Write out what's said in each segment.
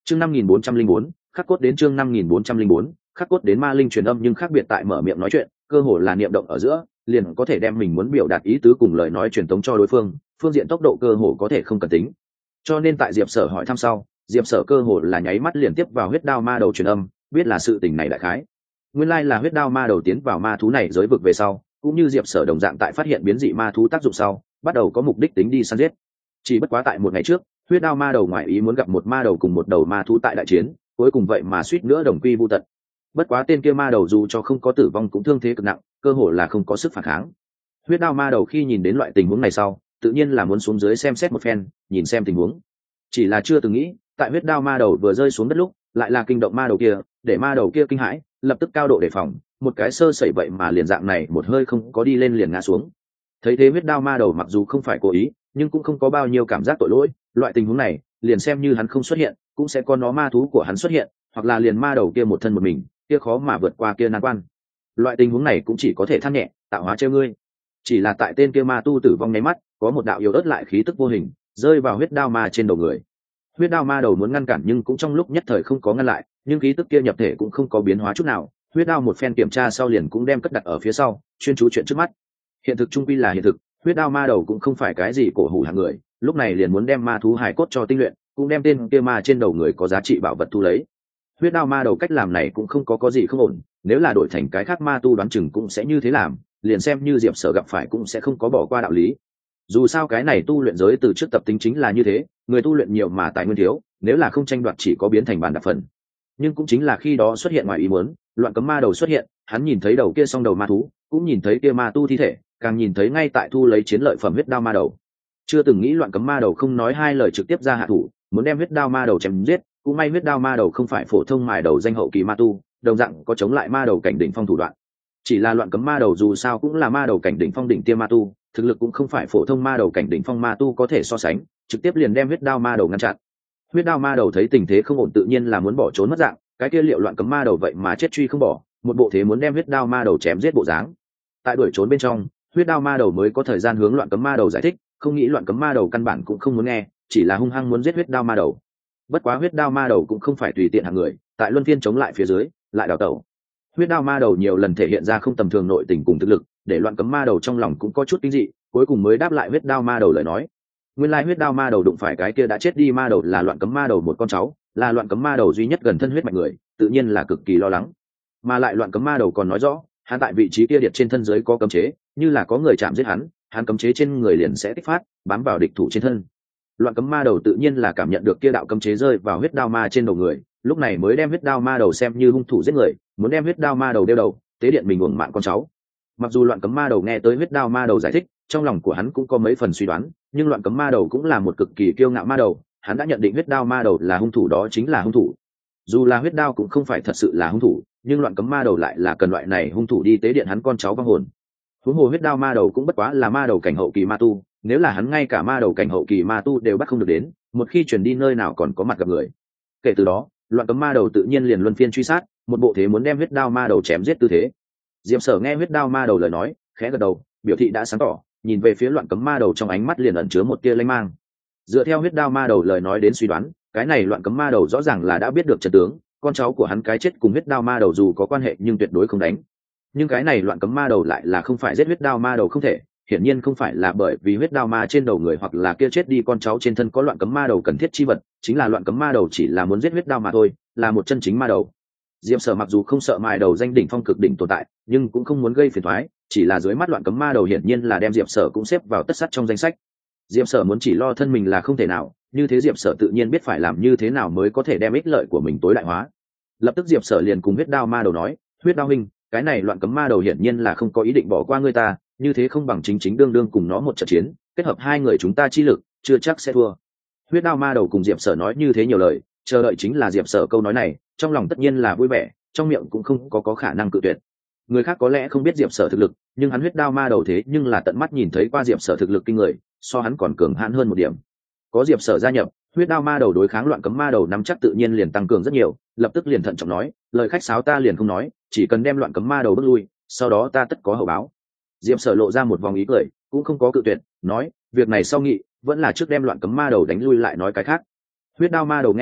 chương 5404, khắc cốt đến chương 5404, khắc cốt đến ma linh truyền âm, nhưng khác biệt tại mở miệng nói chuyện cơ hồ là niệm động ở giữa liền có thể đem mình muốn biểu đạt ý tứ cùng lời nói truyền tống cho đối phương, phương diện tốc độ cơ hồ có thể không cần tính. Cho nên tại Diệp Sở hỏi thăm sau, Diệp Sở cơ hồ là nháy mắt liền tiếp vào huyết đao ma đầu truyền âm, biết là sự tình này đại khái. Nguyên lai là huyết đao ma đầu tiến vào ma thú này giới vực về sau, cũng như Diệp Sở đồng dạng tại phát hiện biến dị ma thú tác dụng sau, bắt đầu có mục đích tính đi săn giết. Chỉ bất quá tại một ngày trước, huyết đao ma đầu ngoại ý muốn gặp một ma đầu cùng một đầu ma thú tại đại chiến, cuối cùng vậy mà suýt nữa đồng quy vu tận. Bất quá tên kia ma đầu dù cho không có tử vong cũng thương thế cực nặng, cơ hồ là không có sức phản kháng. Huyết đao ma đầu khi nhìn đến loại tình huống này sau, tự nhiên là muốn xuống dưới xem xét một phen, nhìn xem tình huống. Chỉ là chưa từng nghĩ, tại huyết đao ma đầu vừa rơi xuống đất lúc, lại là kinh động ma đầu kia, để ma đầu kia kinh hãi, lập tức cao độ đề phòng, một cái sơ sẩy vậy mà liền dạng này một hơi không có đi lên liền ngã xuống. Thấy thế huyết đao ma đầu mặc dù không phải cố ý, nhưng cũng không có bao nhiêu cảm giác tội lỗi, loại tình huống này, liền xem như hắn không xuất hiện, cũng sẽ có nó ma thú của hắn xuất hiện, hoặc là liền ma đầu kia một thân một mình, kia khó mà vượt qua kia nan quan. Loại tình huống này cũng chỉ có thể than nhẹ, tạo hóa trêu ngươi. Chỉ là tại tên kia ma tu tử vong nháy mắt, có một đạo yếu ớt lại khí tức vô hình rơi vào huyết đao ma trên đầu người. Huyết đao ma đầu muốn ngăn cản nhưng cũng trong lúc nhất thời không có ngăn lại, nhưng khí tức kia nhập thể cũng không có biến hóa chút nào. Huyết đao một phen kiểm tra sau liền cũng đem cất đặt ở phía sau, chuyên chú chuyện trước mắt. Hiện thực trung quy là hiện thực, huyết đao ma đầu cũng không phải cái gì cổ hủ hạng người, lúc này liền muốn đem ma thú hài cốt cho tinh luyện, cũng đem tên kia ma trên đầu người có giá trị bảo vật thu lấy. Huyết đao ma đầu cách làm này cũng không có gì không ổn, nếu là đổi thành cái khác ma tu đoán chừng cũng sẽ như thế làm, liền xem như Diệp Sở gặp phải cũng sẽ không có bỏ qua đạo lý. Dù sao cái này tu luyện giới từ trước tập tính chính là như thế, người tu luyện nhiều mà tài nguyên thiếu, nếu là không tranh đoạt chỉ có biến thành bàn đạp phần. Nhưng cũng chính là khi đó xuất hiện ngoài ý muốn, loạn cấm ma đầu xuất hiện, hắn nhìn thấy đầu kia song đầu ma thú, cũng nhìn thấy kia ma tu thi thể, càng nhìn thấy ngay tại thu lấy chiến lợi phẩm huyết đao ma đầu. Chưa từng nghĩ loạn cấm ma đầu không nói hai lời trực tiếp ra hạ thủ, muốn đem huyết đao ma đầu chém giết, cũng may huyết đao ma đầu không phải phổ thông mài đầu danh hậu kỳ ma tu, đồng dạng có chống lại ma đầu cảnh đỉnh phong thủ đoạn. Chỉ là loạn cấm ma đầu dù sao cũng là ma đầu cảnh đỉnh phong đỉnh tiêm ma tu, thực lực cũng không phải phổ thông ma đầu cảnh đỉnh phong ma tu có thể so sánh, trực tiếp liền đem huyết đao ma đầu ngăn chặn. Huyết đao ma đầu thấy tình thế không ổn tự nhiên là muốn bỏ trốn mất dạng, cái kia liệu loạn cấm ma đầu vậy mà chết truy không bỏ, một bộ thế muốn đem huyết đao ma đầu chém giết bộ dáng. Tại đuổi trốn bên trong, huyết đao ma đầu mới có thời gian hướng loạn cấm ma đầu giải thích, không nghĩ loạn cấm ma đầu căn bản cũng không muốn nghe, chỉ là hung hăng muốn giết huyết đao ma đầu. Bất quá huyết đao ma đầu cũng không phải tùy tiện hạng người, tại luân phiên chống lại phía dưới, lại đào tẩu. Huyết đao ma đầu nhiều lần thể hiện ra không tầm thường nội tình cùng thực lực, để loạn cấm ma đầu trong lòng cũng có chút kinh dị, cuối cùng mới đáp lại huyết đao ma đầu lời nói. Nguyên lai huyết đao ma đầu đụng phải cái kia đã chết đi ma đầu là loạn cấm ma đầu một con cháu, là loạn cấm ma đầu duy nhất gần thân huyết mạch người, tự nhiên là cực kỳ lo lắng. Mà lại loạn cấm ma đầu còn nói rõ, hắn tại vị trí kia điệt trên thân giới có cấm chế, như là có người chạm giết hắn cấm chế trên người liền sẽ kích phát, bám vào địch thủ trên thân. Loạn cấm ma đầu tự nhiên là cảm nhận được kia đạo cấm chế rơi vào huyết đao ma trên đầu người, lúc này mới đem huyết đao ma đầu xem như hung thủ giết người, muốn đem huyết đao ma đầu đeo đầu, tế điện mình uổng mạng con cháu. Mặc dù loạn cấm ma đầu nghe tới huyết đao ma đầu giải thích, trong lòng của hắn cũng có mấy phần suy đoán, nhưng loạn cấm ma đầu cũng là một cực kỳ kiêu ngạo ma đầu, hắn đã nhận định huyết đao ma đầu là hung thủ, đó chính là hung thủ. Dù là huyết đao cũng không phải thật sự là hung thủ, nhưng loạn cấm ma đầu lại là cần loại này hung thủ đi tế điện hắn con cháu vong hồn. Huống hồ huyết đao ma đầu cũng bất quá là ma đầu cảnh hậu kỳ ma tu, nếu là hắn ngay cả ma đầu cảnh hậu kỳ ma tu đều bắt không được đến, một khi chuyển đi nơi nào còn có mặt gặp người. Kể từ đó, loạn cấm ma đầu tự nhiên liền luân phiên truy sát, một bộ thế muốn đem huyết đao ma đầu chém giết tư thế. Diệp Sở nghe huyết đao ma đầu lời nói, khẽ gật đầu, biểu thị đã sáng tỏ, nhìn về phía loạn cấm ma đầu trong ánh mắt liền ẩn chứa một tia lanh mang. Dựa theo huyết đao ma đầu lời nói đến suy đoán, cái này loạn cấm ma đầu rõ ràng là đã biết được trận tướng, con cháu của hắn cái chết cùng huyết đao ma đầu dù có quan hệ nhưng tuyệt đối không đánh. Nhưng cái này loạn cấm ma đầu lại là không phải giết huyết đao ma đầu không thể, hiển nhiên không phải là bởi vì huyết đao ma trên đầu người hoặc là kia chết đi con cháu trên thân có loạn cấm ma đầu cần thiết chi vật, chính là loạn cấm ma đầu chỉ là muốn giết huyết đao mà thôi, là một chân chính ma đầu. Diệp Sở mặc dù không sợ mài đầu danh đỉnh phong cực đỉnh tồn tại, nhưng cũng không muốn gây phiền toái, chỉ là dưới mắt loạn cấm ma đầu hiển nhiên là đem Diệp Sở cũng xếp vào tất sắt trong danh sách. Diệp Sở muốn chỉ lo thân mình là không thể nào, như thế Diệp Sở tự nhiên biết phải làm như thế nào mới có thể đem ích lợi của mình tối đại hóa. Lập tức Diệp Sở liền cùng huyết đao ma đầu nói, huyết đao huynh, cái này loạn cấm ma đầu hiển nhiên là không có ý định bỏ qua ngươi ta, như thế không bằng chính chính đương đương cùng nó một trận chiến, kết hợp hai người chúng ta chi lực, chưa chắc sẽ thua. Huyết đao ma đầu cùng Diệp Sở nói như thế nhiều lời, chờ đợi chính là Diệp Sở câu nói này, trong lòng tất nhiên là vui vẻ, trong miệng cũng không có khả năng cự tuyệt. Người khác có lẽ không biết Diệp Sở thực lực, nhưng hắn huyết đao ma đầu thế nhưng là tận mắt nhìn thấy qua Diệp Sở thực lực kinh người, so hắn còn cường hãn hơn một điểm. Có Diệp Sở gia nhập, huyết đao ma đầu đối kháng loạn cấm ma đầu nắm chắc tự nhiên liền tăng cường rất nhiều, lập tức liền thận trọng nói, lời khách sáo ta liền không nói, chỉ cần đem loạn cấm ma đầu bước lui, sau đó ta tất có hậu báo. Diệp Sở lộ ra một vòng ý cười, cũng không có cự tuyệt, nói, việc này sau nghị, vẫn là trước đem loạn cấm ma đầu đánh lui lại nói cái khác. Huyết đao ma đầu nghe vậy,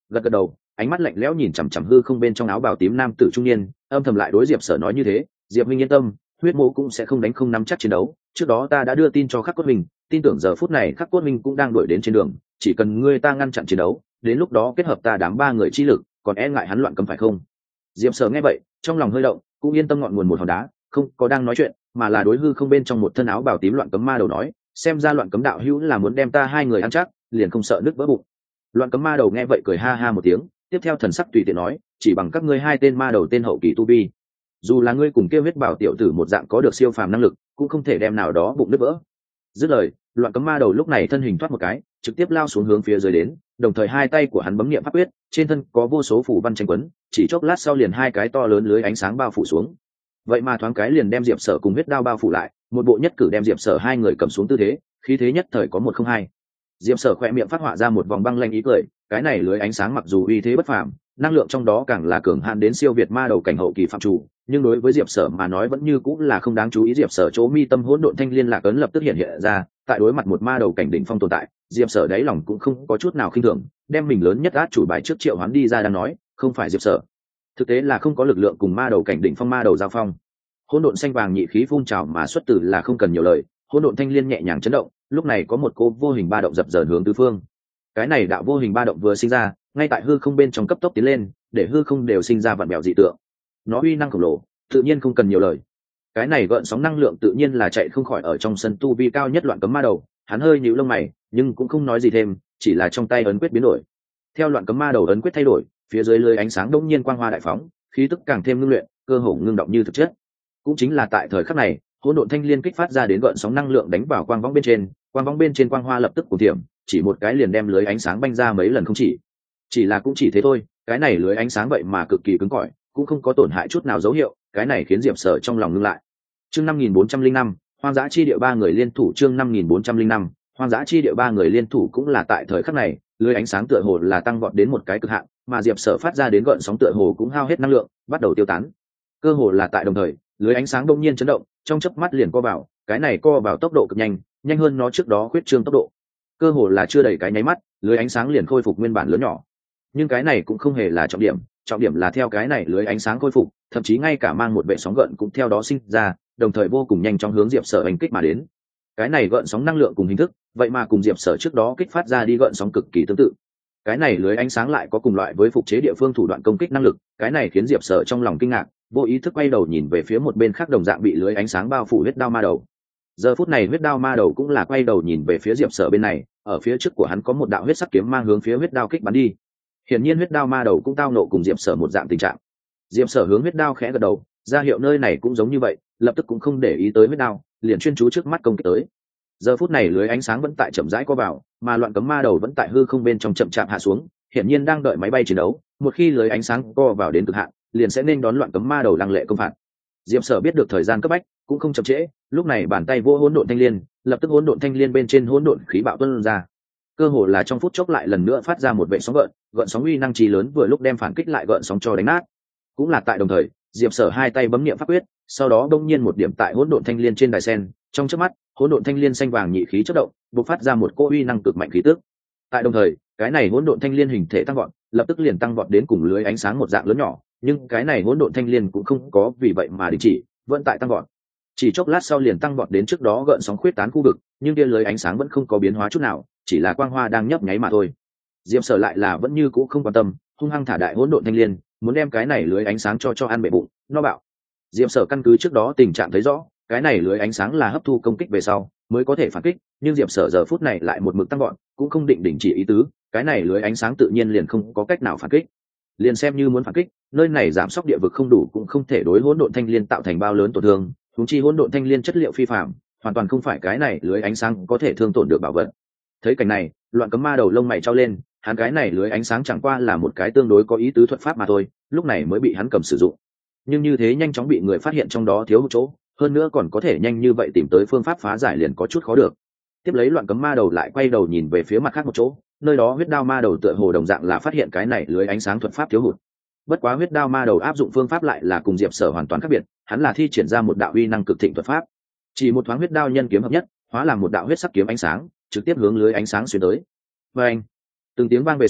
gật gật đầu, ánh mắt lạnh lẽo nhìn chằm chằm hư không bên trong áo bào tím nam tử trung niên, âm thầm lại đối Diệp Sở nói như thế, Diệp Minh yên tâm, huyết mộ cũng sẽ không đánh không nắm chắc chiến đấu, trước đó ta đã đưa tin cho Khắc Cốt Minh, tin tưởng giờ phút này Khắc Cốt Minh cũng đang đuổi đến trên đường, chỉ cần ngươi ta ngăn chặn chiến đấu, đến lúc đó kết hợp ta đám ba người chi lực, còn e ngại hắn loạn cấm phải không? Diệp Sở nghe vậy, trong lòng hơi động, cũng yên tâm ngọn nguồn một hòn đá, không có đang nói chuyện, mà là đối hư không bên trong một thân áo bào tím loạn cấm ma đầu nói, xem ra loạn cấm đạo hữu là muốn đem ta hai người ăn chắc, liền không sợ nứt vỡ bụng. Loạn cấm ma đầu nghe vậy cười ha ha một tiếng, tiếp theo thần sắc tùy tiện nói, chỉ bằng các ngươi hai tên ma đầu tên hậu kỳ tu vi, dù là ngươi cùng kêu huyết bảo tiểu tử một dạng có được siêu phàm năng lực, cũng không thể đem nào đó bụng nứt vỡ. Dứt lời, loạn cấm ma đầu lúc này thân hình thoát một cái, trực tiếp lao xuống hướng phía dưới đến, đồng thời hai tay của hắn bấm niệm pháp quyết, trên thân có vô số phủ văn tranh quấn, chỉ chốc lát sau liền hai cái to lớn lưới ánh sáng bao phủ xuống. Vậy mà thoáng cái liền đem Diệp Sở cùng huyết đao bao phủ lại, một bộ nhất cử đem Diệp Sở hai người cầm xuống tư thế, khí thế nhất thời có 102. Diệp Sở khẽ miệng phát họa ra một vòng băng lanh ý cười, cái này lưới ánh sáng mặc dù uy thế bất phàm, năng lượng trong đó càng là cường hạn đến siêu việt ma đầu cảnh hậu kỳ phạm chủ, nhưng đối với Diệp Sở mà nói vẫn như cũng là không đáng chú ý. Diệp Sở chỗ mi tâm hỗn độn thanh liên lạc ấn lập tức hiện hiện ra, tại đối mặt một ma đầu cảnh đỉnh phong tồn tại, Diệp Sở đáy lòng cũng không có chút nào khinh thường, đem mình lớn nhất át chủ bài trước triệu hoán đi ra đang nói, không phải Diệp Sở, thực tế là không có lực lượng cùng ma đầu cảnh đỉnh phong ma đầu giao phong. Hỗn độn xanh vàng nhị khí phun trào mà xuất từ là không cần nhiều lời, hỗn độn thanh liên nhẹ nhàng chấn động, lúc này có một cô vô hình ba động dập dờn hướng tứ phương. Cái này đạo vô hình ba động vừa sinh ra, ngay tại hư không bên trong cấp tốc tiến lên, để hư không đều sinh ra vặn bèo dị tượng. Nó uy năng khổng lồ, tự nhiên không cần nhiều lời. Cái này gợn sóng năng lượng tự nhiên là chạy không khỏi ở trong sân tu vi cao nhất loạn cấm ma đầu, hắn hơi nhíu lông mày, nhưng cũng không nói gì thêm, chỉ là trong tay ấn quyết biến đổi. Theo loạn cấm ma đầu ấn quyết thay đổi, phía dưới lưới ánh sáng đột nhiên quang hoa đại phóng, khí tức càng thêm ngưng luyện, cơ hồ ngưng động như thực chất. Cũng chính là tại thời khắc này, hỗn độn thanh liên kích phát ra đến gợn sóng năng lượng đánh vào quang võng bên trên, quang võng bên trên quang hoa lập tức cuồng tiệm, chỉ một cái liền đem lưới ánh sáng banh ra mấy lần không chỉ là cũng chỉ thế thôi, cái này lưới ánh sáng vậy mà cực kỳ cứng cỏi, cũng không có tổn hại chút nào dấu hiệu, cái này khiến Diệp Sở trong lòng ngưng lại. Chương 5405, hoang dã chi địa ba người liên thủ. Chương 5405, hoang dã chi địa ba người liên thủ. Cũng là tại thời khắc này, lưới ánh sáng tựa hồ là tăng vọt đến một cái cực hạn, mà Diệp Sở phát ra đến gợn sóng tựa hồ cũng hao hết năng lượng, bắt đầu tiêu tán. Cơ hồ là tại đồng thời, lưới ánh sáng đông nhiên chấn động, trong chớp mắt liền co vào, cái này co vào tốc độ cực nhanh, nhanh hơn nó trước đó khuyết trương tốc độ. Cơ hồ là chưa đầy cái nháy mắt, lưới ánh sáng liền khôi phục nguyên bản lớn nhỏ. Nhưng cái này cũng không hề là trọng điểm là theo cái này lưới ánh sáng khôi phục, thậm chí ngay cả mang một vệ sóng gợn cũng theo đó sinh ra, đồng thời vô cùng nhanh chóng hướng Diệp Sở hành kích mà đến. Cái này gợn sóng năng lượng cùng hình thức, vậy mà cùng Diệp Sở trước đó kích phát ra đi gợn sóng cực kỳ tương tự. Cái này lưới ánh sáng lại có cùng loại với phục chế địa phương thủ đoạn công kích năng lực, cái này khiến Diệp Sở trong lòng kinh ngạc, vô ý thức quay đầu nhìn về phía một bên khác đồng dạng bị lưới ánh sáng bao phủ huyết đao ma đầu. Giờ phút này huyết đao ma đầu cũng là quay đầu nhìn về phía Diệp Sở bên này, ở phía trước của hắn có một đạo huyết sắc kiếm mang hướng phía huyết đao kích bắn đi. Hiển nhiên huyết đao ma đầu cũng tao nộ cùng Diệp Sở một dạng tình trạng. Diệp Sở hướng huyết đao khẽ gật đầu, ra hiệu nơi này cũng giống như vậy, lập tức cũng không để ý tới huyết đao, liền chuyên chú trước mắt công kích tới. Giờ phút này lưới ánh sáng vẫn tại chậm rãi co vào, mà loạn cấm ma đầu vẫn tại hư không bên trong chậm chạp hạ xuống, hiển nhiên đang đợi máy bay chiến đấu, một khi lưới ánh sáng co vào đến cực hạn, liền sẽ nên đón loạn cấm ma đầu lăng lệ công phạt. Diệp Sở biết được thời gian cấp bách, cũng không chậm trễ, lúc này bàn tay vỗ hỗn độn thanh liên, lập tức hỗn độn thanh liên bên trên hỗn độn khí bạo tuôn ra. Cơ hồ là trong phút chốc lại lần nữa phát ra một vệ sóng gợn sóng uy năng trí lớn vừa lúc đem phản kích lại gợn sóng cho đánh nát. Cũng là tại đồng thời, Diệp Sở hai tay bấm niệm pháp quyết, sau đó đông nhiên một điểm tại hỗn độn thanh liên trên đài sen, trong chớp mắt, hỗn độn thanh liên xanh vàng nhị khí chớp động, bộc phát ra một cỗ uy năng cực mạnh khí tức. Tại đồng thời, cái này hỗn độn thanh liên hình thể tăng vọt, lập tức liền tăng vọt đến cùng lưới ánh sáng một dạng lớn nhỏ, nhưng cái này hỗn độn thanh liên cũng không có vì vậy mà đình chỉ, vẫn tại tăng vọt. Chỉ chốc lát sau liền tăng vọt đến trước đó gợn sóng khuyết tán khu vực, nhưng kia lưới ánh sáng vẫn không có biến hóa chút nào, chỉ là quang hoa đang nhấp nháy mà thôi. Diệp Sở lại là vẫn như cũ không quan tâm, hung hăng thả đại hỗn độn thanh liên, muốn đem cái này lưới ánh sáng cho ăn bể bụng, nó bảo. Diệp Sở căn cứ trước đó tình trạng thấy rõ, cái này lưới ánh sáng là hấp thu công kích về sau mới có thể phản kích, nhưng Diệp Sở giờ phút này lại một mực tăng vọt, cũng không định đình chỉ ý tứ, cái này lưới ánh sáng tự nhiên liền không có cách nào phản kích. Liền xem như muốn phản kích, nơi này giảm sóc địa vực không đủ cũng không thể đối hỗn độn thanh liên tạo thành bao lớn tổn thương, huống chi hỗn độn thanh liên chất liệu phi phàm, hoàn toàn không phải cái này lưới ánh sáng có thể thương tổn được bảo vật. Thấy cảnh này, loạn cấm ma đầu lông mày trao lên, hắn cái này lưới ánh sáng chẳng qua là một cái tương đối có ý tứ thuật pháp mà thôi, lúc này mới bị hắn cầm sử dụng. Nhưng như thế nhanh chóng bị người phát hiện trong đó thiếu một chỗ, hơn nữa còn có thể nhanh như vậy tìm tới phương pháp phá giải liền có chút khó được. Tiếp lấy loạn cấm ma đầu lại quay đầu nhìn về phía mặt khác một chỗ, nơi đó huyết đao ma đầu tựa hồ đồng dạng là phát hiện cái này lưới ánh sáng thuật pháp thiếu hụt. Bất quá huyết đao ma đầu áp dụng phương pháp lại là cùng Diệp Sở hoàn toàn khác biệt, hắn là thi triển ra một đạo uy năng cực thịnh thuật pháp. Chỉ một thoáng huyết đao nhân kiếm hợp nhất, hóa làm một đạo huyết sắc kiếm ánh sáng, trực tiếp hướng lưới ánh sáng xuyên tới. Và anh, từng tiếng vang về sau,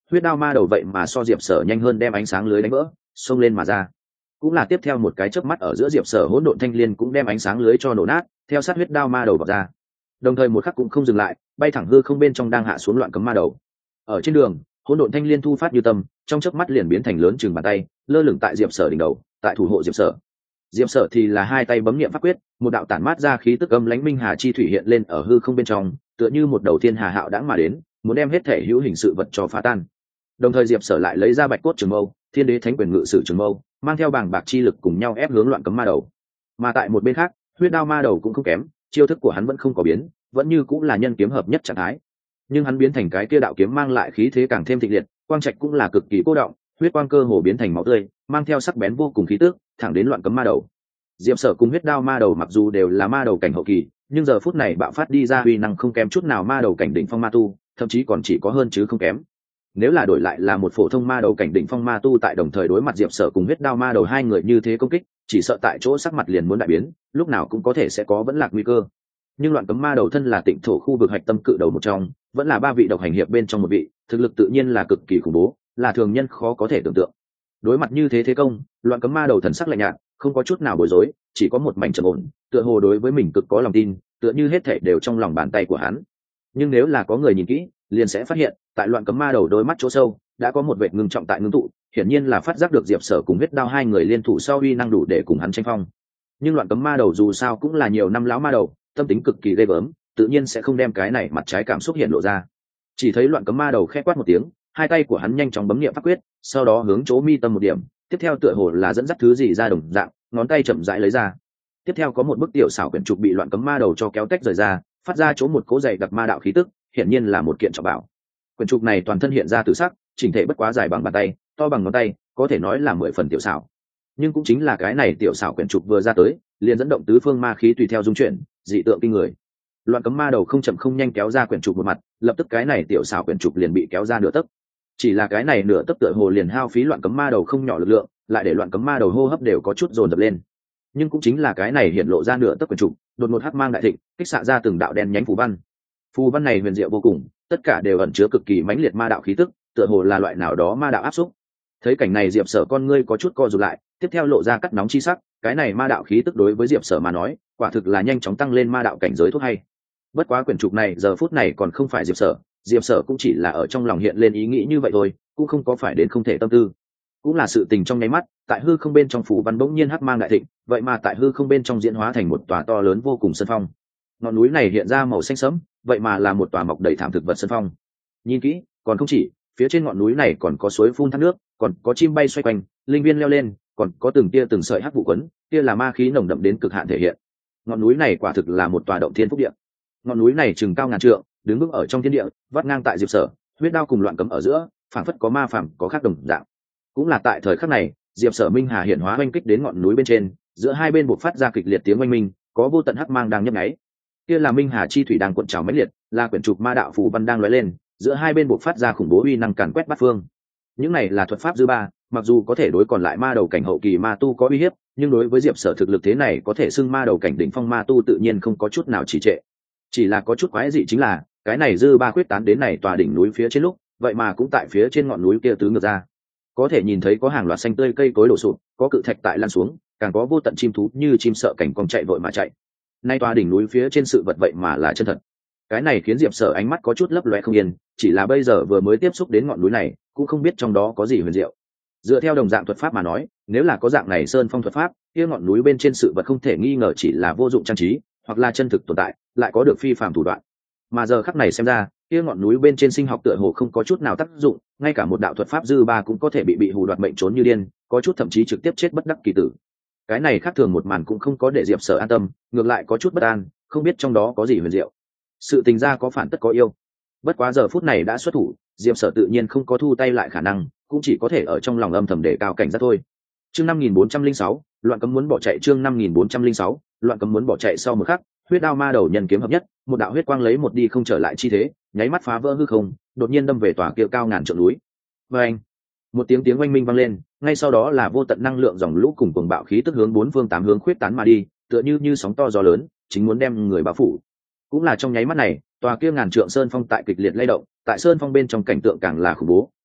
huyết đao ma đầu vậy mà so diệp sở nhanh hơn đem ánh sáng lưới đánh vỡ, xông lên mà ra. Cũng là tiếp theo một cái chớp mắt ở giữa diệp sở hỗn độn thanh liên cũng đem ánh sáng lưới cho nổ nát, theo sát huyết đao ma đầu vào ra. Đồng thời một khắc cũng không dừng lại, bay thẳng hư không bên trong đang hạ xuống loạn cấm ma đầu. Ở trên đường, hỗn độn thanh liên thu phát như tâm, trong chớp mắt liền biến thành lớn chừng bàn tay, lơ lửng tại diệp sở đỉnh đầu, tại thủ hộ diệp sở. Diệp sở thì là hai tay bấm niệm pháp quyết, một đạo tản mát ra khí tức âm lãnh minh hà chi thủy hiện lên ở hư không bên trong, tựa như một đầu thiên hà hạo đãng mà đến, muốn đem hết thể hữu hình sự vật cho phá tan. Đồng thời diệp sở lại lấy ra bạch cốt trường mâu, thiên đế thánh quyền ngự sử trường mâu, mang theo bàng bạc chi lực cùng nhau ép hướng loạn cấm ma đầu. Mà tại một bên khác, huyết đao ma đầu cũng không kém, chiêu thức của hắn vẫn không có biến, vẫn như cũng là nhân kiếm hợp nhất trạng thái, nhưng hắn biến thành cái kia đạo kiếm mang lại khí thế càng thêm thịnh liệt, quang trạch cũng là cực kỳ cô động, huyết quang cơ hồ biến thành máu tươi, mang theo sắc bén vô cùng khí tức, thẳng đến loạn cấm ma đầu. Diệp sở cùng huyết đao ma đầu mặc dù đều là ma đầu cảnh hậu kỳ, nhưng giờ phút này bạo phát đi ra uy năng không kém chút nào ma đầu cảnh đỉnh phong ma tu, thậm chí còn chỉ có hơn chứ không kém. Nếu là đổi lại là một phổ thông ma đầu cảnh đỉnh phong ma tu tại đồng thời đối mặt diệp sở cùng huyết đao ma đầu hai người như thế công kích, chỉ sợ tại chỗ sắc mặt liền muốn đại biến, lúc nào cũng có thể sẽ có vẫn lạc nguy cơ. Nhưng loạn cấm ma đầu thân là tịnh thổ khu vực hạch tâm cự đầu một trong, vẫn là ba vị độc hành hiệp bên trong một vị, thực lực tự nhiên là cực kỳ khủng bố, là thường nhân khó có thể tưởng tượng. Đối mặt như thế thế công, loạn cấm ma đầu thần sắc lạnh nhạt, không có chút nào bối rối, chỉ có một mảnh trầm ổn, tựa hồ đối với mình cực có lòng tin, tựa như hết thảy đều trong lòng bàn tay của hắn. Nhưng nếu là có người nhìn kỹ, liền sẽ phát hiện, tại loạn cấm ma đầu đôi mắt chỗ sâu, đã có một vệt ngưng trọng tại ngưng tụ, hiển nhiên là phát giác được diệp sở cùng huyết đao hai người liên thủ sau uy năng đủ để cùng hắn tranh phong. Nhưng loạn cấm ma đầu dù sao cũng là nhiều năm lão ma đầu, tâm tính cực kỳ ghê gớm, tự nhiên sẽ không đem cái này mặt trái cảm xúc hiện lộ ra. Chỉ thấy loạn cấm ma đầu khẽ quát một tiếng, hai tay của hắn nhanh chóng bấm niệm pháp quyết, sau đó hướng chỗ mi tâm một điểm, tiếp theo tựa hồ là dẫn dắt thứ gì ra đồng dạng, ngón tay chậm rãi lấy ra. Tiếp theo có một bức tiểu xảo quyển trục bị loạn cấm ma đầu cho kéo tách rời ra, phát ra chỗ một cố dày đặc ma đạo khí tức, hiển nhiên là một kiện trọng bảo. Quyển trục này toàn thân hiện ra từ sắc, chỉnh thể bất quá dài bằng bàn tay, to bằng ngón tay, có thể nói là 10 phần tiểu xảo. Nhưng cũng chính là cái này tiểu xảo quyển trục vừa ra tới, liền dẫn động tứ phương ma khí tùy theo dung chuyển, dị tượng kinh người. Loạn cấm ma đầu không chậm không nhanh kéo ra quyển trục một mặt, lập tức cái này tiểu xảo quyển trục liền bị kéo ra nửa tấc. Chỉ là cái này nửa tấc tựa hồ liền hao phí loạn cấm ma đầu không nhỏ lực lượng, lại để loạn cấm ma đầu hô hấp đều có chút dồn dập lên. Nhưng cũng chính là cái này hiện lộ ra nửa tấc quyển trục, đột ngột hắc mang đại thịnh, kích xạ ra từng đạo đen nhánh phù văn. Phù văn này huyền diệu vô cùng, tất cả đều ẩn chứa cực kỳ mãnh liệt ma đạo khí tức, tựa hồ là loại nào đó ma đạo áp xúc. Thấy cảnh này diệp sở con ngươi có chút co rụt lại, tiếp theo lộ ra cắt nóng chi sắc, cái này ma đạo khí tức đối với diệp sở mà nói, quả thực là nhanh chóng tăng lên ma đạo cảnh giới thuốc hay. Bất quá quyển trục này giờ phút này còn không phải diệp sở cũng chỉ là ở trong lòng hiện lên ý nghĩ như vậy thôi, cũng không có phải đến không thể tâm tư. Cũng là sự tình trong nháy mắt, tại hư không bên trong phủ văn bỗng nhiên hắc mang đại thịnh, vậy mà tại hư không bên trong diễn hóa thành một tòa to lớn vô cùng sân phong. Ngọn núi này hiện ra màu xanh sẫm, vậy mà là một tòa mọc đầy thảm thực vật sân phong. Nhìn kỹ, còn không chỉ, phía trên ngọn núi này còn có suối phun thác nước, còn có chim bay xoay quanh, linh viên leo lên, còn có từng tia từng sợi hắc vụ quấn, kia là ma khí nồng đậm đến cực hạn thể hiện. Ngọn núi này quả thực là một tòa động thiên phúc địa. Ngọn núi này chừng cao ngàn trượng, đứng vững ở trong thiên địa, vắt ngang tại diệp sở, huyết đao cùng loạn cấm ở giữa, phảng phất có ma phàm có khác đồng dạng. Cũng là tại thời khắc này, diệp sở minh hà hiện hóa oanh kích đến ngọn núi bên trên, giữa hai bên buộc phát ra kịch liệt tiếng oanh minh, có vô tận hắc mang đang nhấp nháy. Kia là minh hà chi thủy đang cuộn trào mãnh liệt, là quyển trục ma đạo phù văn đang lóe lên, giữa hai bên buộc phát ra khủng bố uy năng càn quét bát phương. Những này là thuật pháp dư ba, mặc dù có thể đối còn lại ma đầu cảnh hậu kỳ ma tu có uy hiếp, nhưng đối với diệp sở thực lực thế này có thể xưng ma đầu cảnh đỉnh phong ma tu tự nhiên không có chút nào trì trệ. Chỉ là có chút quái dị chính là cái này dư ba quyết tán đến này tòa đỉnh núi phía trên lúc, vậy mà cũng tại phía trên ngọn núi kia tứ ngược ra, có thể nhìn thấy có hàng loạt xanh tươi cây cối đổ sụp, có cự thạch tại lan xuống, càng có vô tận chim thú như chim sợ cảnh cong chạy vội mà chạy. Nay tòa đỉnh núi phía trên sự vật vậy mà là chân thật. Cái này khiến diệp sở ánh mắt có chút lấp loe không yên, chỉ là bây giờ vừa mới tiếp xúc đến ngọn núi này, cũng không biết trong đó có gì huyền diệu. Dựa theo đồng dạng thuật pháp mà nói, nếu là có dạng này sơn phong thuật pháp, kia ngọn núi bên trên sự vật không thể nghi ngờ chỉ là vô dụng trang trí, hoặc là chân thực tồn tại, lại có được phi phàm thủ đoạn. Mà giờ khắc này xem ra, kia ngọn núi bên trên sinh học tựa hồ không có chút nào tác dụng, ngay cả một đạo thuật pháp dư ba cũng có thể bị hù đoạt mệnh trốn như điên, có chút thậm chí trực tiếp chết bất đắc kỳ tử. Cái này khác thường một màn cũng không có để diệp sở an tâm, ngược lại có chút bất an, không biết trong đó có gì huyền diệu. Sự tình ra có phản tất có yêu. Bất quá giờ phút này đã xuất thủ, diệp sở tự nhiên không có thu tay lại khả năng, cũng chỉ có thể ở trong lòng âm thầm để cao cảnh giác thôi. Chương 5406, loạn cấm muốn bỏ chạy. Chương 5406, loạn cấm muốn bỏ chạy. Sau một khắc, huyết đao ma đầu nhân kiếm hợp nhất, một đạo huyết quang lấy một đi không trở lại chi thế, nháy mắt phá vỡ hư không, đột nhiên đâm về tòa kia cao ngàn trượng núi. Và anh, một tiếng oanh minh vang lên, ngay sau đó là vô tận năng lượng dòng lũ cùng cuồng bạo khí tức hướng bốn phương tám hướng khuyết tán mà đi, tựa như sóng to gió lớn, chính muốn đem người bao phủ. Cũng là trong nháy mắt này, tòa kia ngàn trượng sơn phong tại kịch liệt lay động, tại sơn phong bên trong cảnh tượng càng là khủng bố,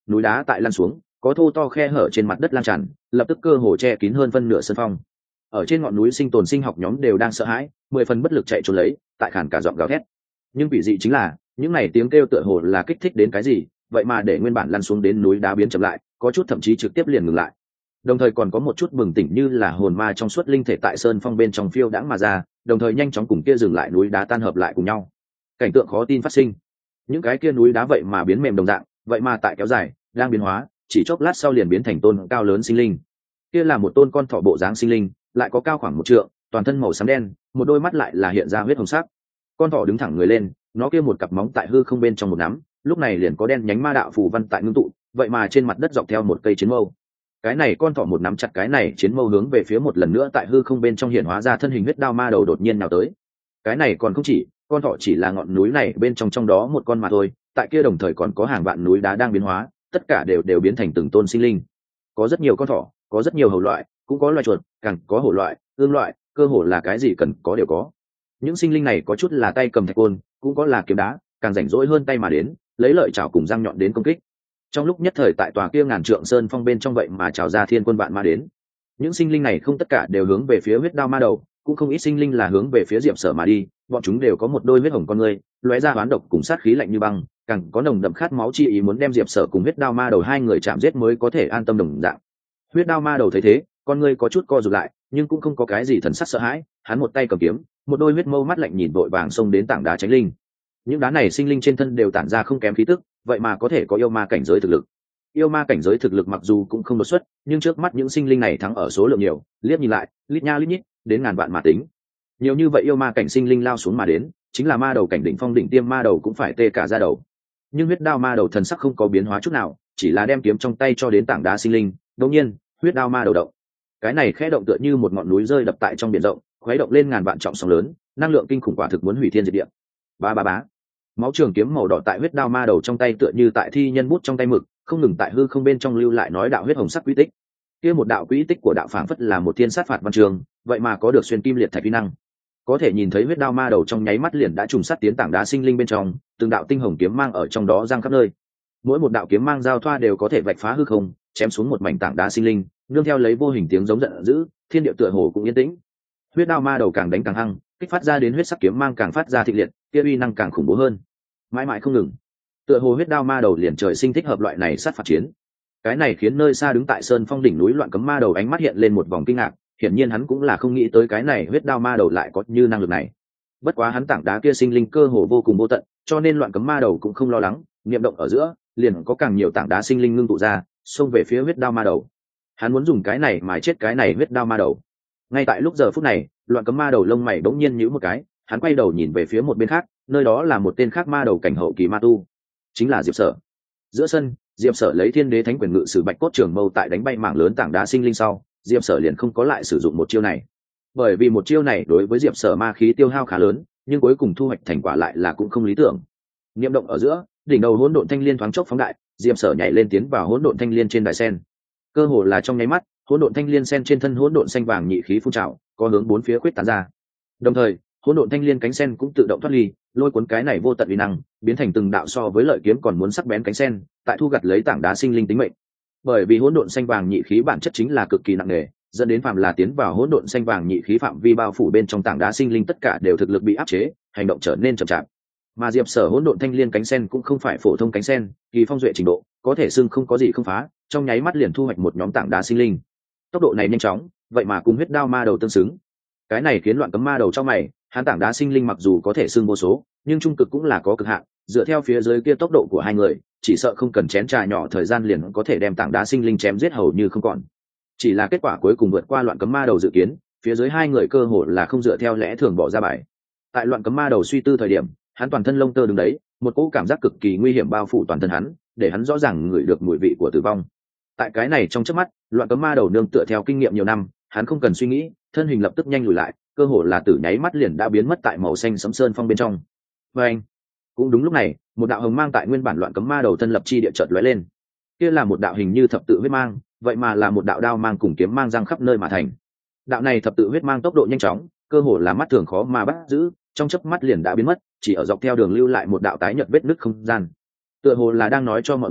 núi đá tại lăn xuống, có thô to khe hở trên mặt đất lan tràn, lập tức cơ hồ che kín hơn phân nửa sân phong. Ở trên ngọn núi sinh tồn sinh học nhóm đều đang sợ hãi, 10 phần bất lực chạy trốn lấy, tại khản cả giọng gào thét. Nhưng quỷ dị chính là, những này tiếng kêu tựa hồ là kích thích đến cái gì, vậy mà để nguyên bản lăn xuống đến núi đá biến chậm lại, có chút thậm chí trực tiếp liền ngừng lại. Đồng thời còn có một chút bừng tỉnh như là hồn ma trong suốt linh thể tại sơn phong bên trong phiêu đãng mà ra, đồng thời nhanh chóng cùng kia dừng lại núi đá tan hợp lại cùng nhau. Cảnh tượng khó tin phát sinh. Những cái kia núi đá vậy mà biến mềm đồng dạng, vậy mà tại kéo dài, đang biến hóa, chỉ chốc lát sau liền biến thành tôn cao lớn sinh linh. Kia là một tôn con thỏ bộ dáng sinh linh, lại có cao khoảng 1 trượng, toàn thân màu xám đen, một đôi mắt lại là hiện ra huyết hồng sắc. Con thỏ đứng thẳng người lên, nó kia một cặp móng tại hư không bên trong một nắm, lúc này liền có đen nhánh ma đạo phù văn tại ngưng tụ, vậy mà trên mặt đất dọc theo một cây chiến mâu. Cái này con thỏ một nắm chặt cái này chiến mâu hướng về phía một lần nữa tại hư không bên trong hiện hóa ra thân hình huyết đao ma đầu đột nhiên nào tới. Cái này còn không chỉ, con thỏ chỉ là ngọn núi này bên trong đó một con mà thôi, tại kia đồng thời còn có hàng vạn núi đá đang biến hóa, tất cả đều biến thành từng tôn sinh linh. Có rất nhiều con thỏ, có rất nhiều hầu loại, cũng có loài chuột, càng có hổ loại, ương loại, cơ hồ là cái gì cần có đều có. Những sinh linh này có chút là tay cầm thạch côn, cũng có là kiếm đá, càng rảnh rỗi hơn tay mà đến, lấy lợi chảo cùng răng nhọn đến công kích. Trong lúc nhất thời tại tòa kia ngàn trượng sơn phong bên trong vậy mà trào ra thiên quân vạn ma đến. Những sinh linh này không tất cả đều hướng về phía huyết đao ma đầu, cũng không ít sinh linh là hướng về phía Diệp Sở mà đi, bọn chúng đều có một đôi huyết hồng con ngươi, lóe ra oán độc cùng sát khí lạnh như băng, càng có nồng đậm khát máu chi ý muốn đem Diệp Sở cùng huyết đao ma đầu hai người chạm giết mới có thể an tâm đồng dạng. Huyết đao ma đầu thấy thế, con ngươi có chút co rụt lại, nhưng cũng không có cái gì thần sắc sợ hãi, hắn một tay cầm kiếm, một đôi huyết mâu mắt lạnh nhìn vội vàng xông đến tảng đá tránh linh. Những đá này sinh linh trên thân đều tản ra không kém khí tức, vậy mà có thể có yêu ma cảnh giới thực lực. Yêu ma cảnh giới thực lực mặc dù cũng không đột xuất, nhưng trước mắt những sinh linh này thắng ở số lượng nhiều, liếc nhìn lại, lít nha lít nhít, đến ngàn vạn mà tính. Nhiều như vậy yêu ma cảnh sinh linh lao xuống mà đến, chính là ma đầu cảnh đỉnh phong đỉnh tiêm ma đầu cũng phải tê cả da đầu. Nhưng huyết đao ma đầu thần sắc không có biến hóa chút nào, chỉ là đem kiếm trong tay cho đến tảng đá sinh linh. Đột nhiên, huyết đao ma đầu động. Cái này khẽ động tựa như một ngọn núi rơi đập tại trong biển rộng, khuấy động lên ngàn vạn trọng sóng lớn, năng lượng kinh khủng quả thực muốn hủy thiên diệt địa. Ba ba bá. Máu trường kiếm màu đỏ tại huyết đao ma đầu trong tay tựa như tại thi nhân bút trong tay mực, không ngừng tại hư không bên trong lưu lại nói đạo huyết hồng sắc quy tích. Kia một đạo quy tích của đạo phảng phất là một thiên sát phạt văn trường, vậy mà có được xuyên kim liệt thạch uy năng. Có thể nhìn thấy huyết đao ma đầu trong nháy mắt liền đã trùng sát tiến tảng đá sinh linh bên trong, từng đạo tinh hồng kiếm mang ở trong đó giăng khắp nơi. Mỗi một đạo kiếm mang giao thoa đều có thể vạch phá hư không, chém xuống một mảnh tảng đá sinh linh, nương theo lấy vô hình tiếng giống giận dữ, thiên địa tựa hồ cũng yên tĩnh. Huyết đao ma đầu càng đánh càng hăng, kích phát ra đến huyết sắc kiếm mang càng phát ra thịnh liệt, kia uy năng càng khủng bố hơn, mãi mãi không ngừng. Tựa hồ huyết đao ma đầu liền trời sinh thích hợp loại này sát phạt chiến. Cái này khiến nơi xa đứng tại sơn phong đỉnh núi Loạn Cấm ma đầu ánh mắt hiện lên một vòng kinh ngạc, hiển nhiên hắn cũng là không nghĩ tới cái này huyết đao ma đầu lại có như năng lực này. Bất quá hắn tảng đá kia sinh linh cơ hồ vô cùng vô tận, cho nên Loạn Cấm ma đầu cũng không lo lắng, niệm động ở giữa, liền có càng nhiều tảng đá sinh linh ngưng tụ ra, xông về phía huyết đao ma đầu. Hắn muốn dùng cái này mà chết cái này huyết đao ma đầu. Ngay tại lúc giờ phút này, Loạn Cấm ma đầu lông mày bỗng nhiên nhíu một cái, hắn quay đầu nhìn về phía một bên khác, nơi đó là một tên khác ma đầu cảnh hậu kỳ ma tu, chính là Diệp Sở. Giữa sân, Diệp Sở lấy Thiên Đế Thánh Quyền ngự sử bạch cốt trường mâu tại đánh bay mảng lớn tảng đá sinh linh sau, Diệp Sở liền không có lại sử dụng một chiêu này. Bởi vì một chiêu này đối với Diệp Sở ma khí tiêu hao khá lớn, nhưng cuối cùng thu hoạch thành quả lại là cũng không lý tưởng. Niệm động ở giữa, đỉnh đầu hỗn độn thanh liên thoáng chốc phóng đại, Diệp Sở nhảy lên tiến vào hỗn độn thanh liên trên đài sen. Cơ hồ là trong nháy mắt, hỗn độn thanh liên sen trên thân hỗn độn xanh vàng nhị khí phun trào, có hướng bốn phía quyết tán ra. Đồng thời, hỗn độn thanh liên cánh sen cũng tự động thoát ly, lôi cuốn cái này vô tận uy năng, biến thành từng đạo so với lợi kiếm còn muốn sắc bén cánh sen, tại thu gặt lấy tảng đá sinh linh tính mệnh. Bởi vì hỗn độn xanh vàng nhị khí bản chất chính là cực kỳ nặng nề, dẫn đến phàm là tiến vào hỗn độn xanh vàng nhị khí phạm vi bao phủ bên trong tảng đá sinh linh tất cả đều thực lực bị áp chế, hành động trở nên chậm chạp. Mà Diệp Sở hỗn độn thanh liên cánh sen cũng không phải phổ thông cánh sen, kỳ phong duệ trình độ, có thể xưng không có gì không phá, trong nháy mắt liền thu hoạch một nhóm tảng đá sinh linh. Tốc độ này nhanh chóng, vậy mà cùng huyết đao ma đầu tương xứng. Cái này khiến Loạn Cấm ma đầu trong mày, hắn tảng đá sinh linh mặc dù có thể xưng vô số, nhưng trung cực cũng là có cực hạn, dựa theo phía dưới kia tốc độ của hai người, chỉ sợ không cần chén trà nhỏ thời gian liền có thể đem tảng đá sinh linh chém giết hầu như không còn. Chỉ là kết quả cuối cùng vượt qua Loạn Cấm ma đầu dự kiến, phía dưới hai người cơ hồ là không dựa theo lẽ thường bỏ ra bài. Tại Loạn Cấm ma đầu suy tư thời điểm, hắn toàn thân lông tơ đứng đấy, một cỗ cảm giác cực kỳ nguy hiểm bao phủ toàn thân hắn, để hắn rõ ràng ngửi được mùi vị của tử vong. Tại cái này trong chớp mắt, Loạn Cấm ma đầu nương tựa theo kinh nghiệm nhiều năm, hắn không cần suy nghĩ, thân hình lập tức nhanh lùi lại, cơ hồ là tử nháy mắt liền đã biến mất tại màu xanh sẫm sơn phong bên trong. Và anh, cũng đúng lúc này, một đạo hồng mang tại nguyên bản Loạn Cấm ma đầu thân lập chi địa chợt lóe lên. Kia là một đạo hình như thập tự huyết mang, vậy mà là một đạo đao mang cùng kiếm mang giăng khắp nơi mà thành. Đạo này thập tự huyết mang tốc độ nhanh chóng, cơ hồ là mắt thường khó mà bắt giữ, trong chớp mắt liền đã biến mất, chỉ ở dọc theo đường lưu lại một đạo tái nhợt vết nứt không gian. Tựa hồ là đang nói cho mọi người,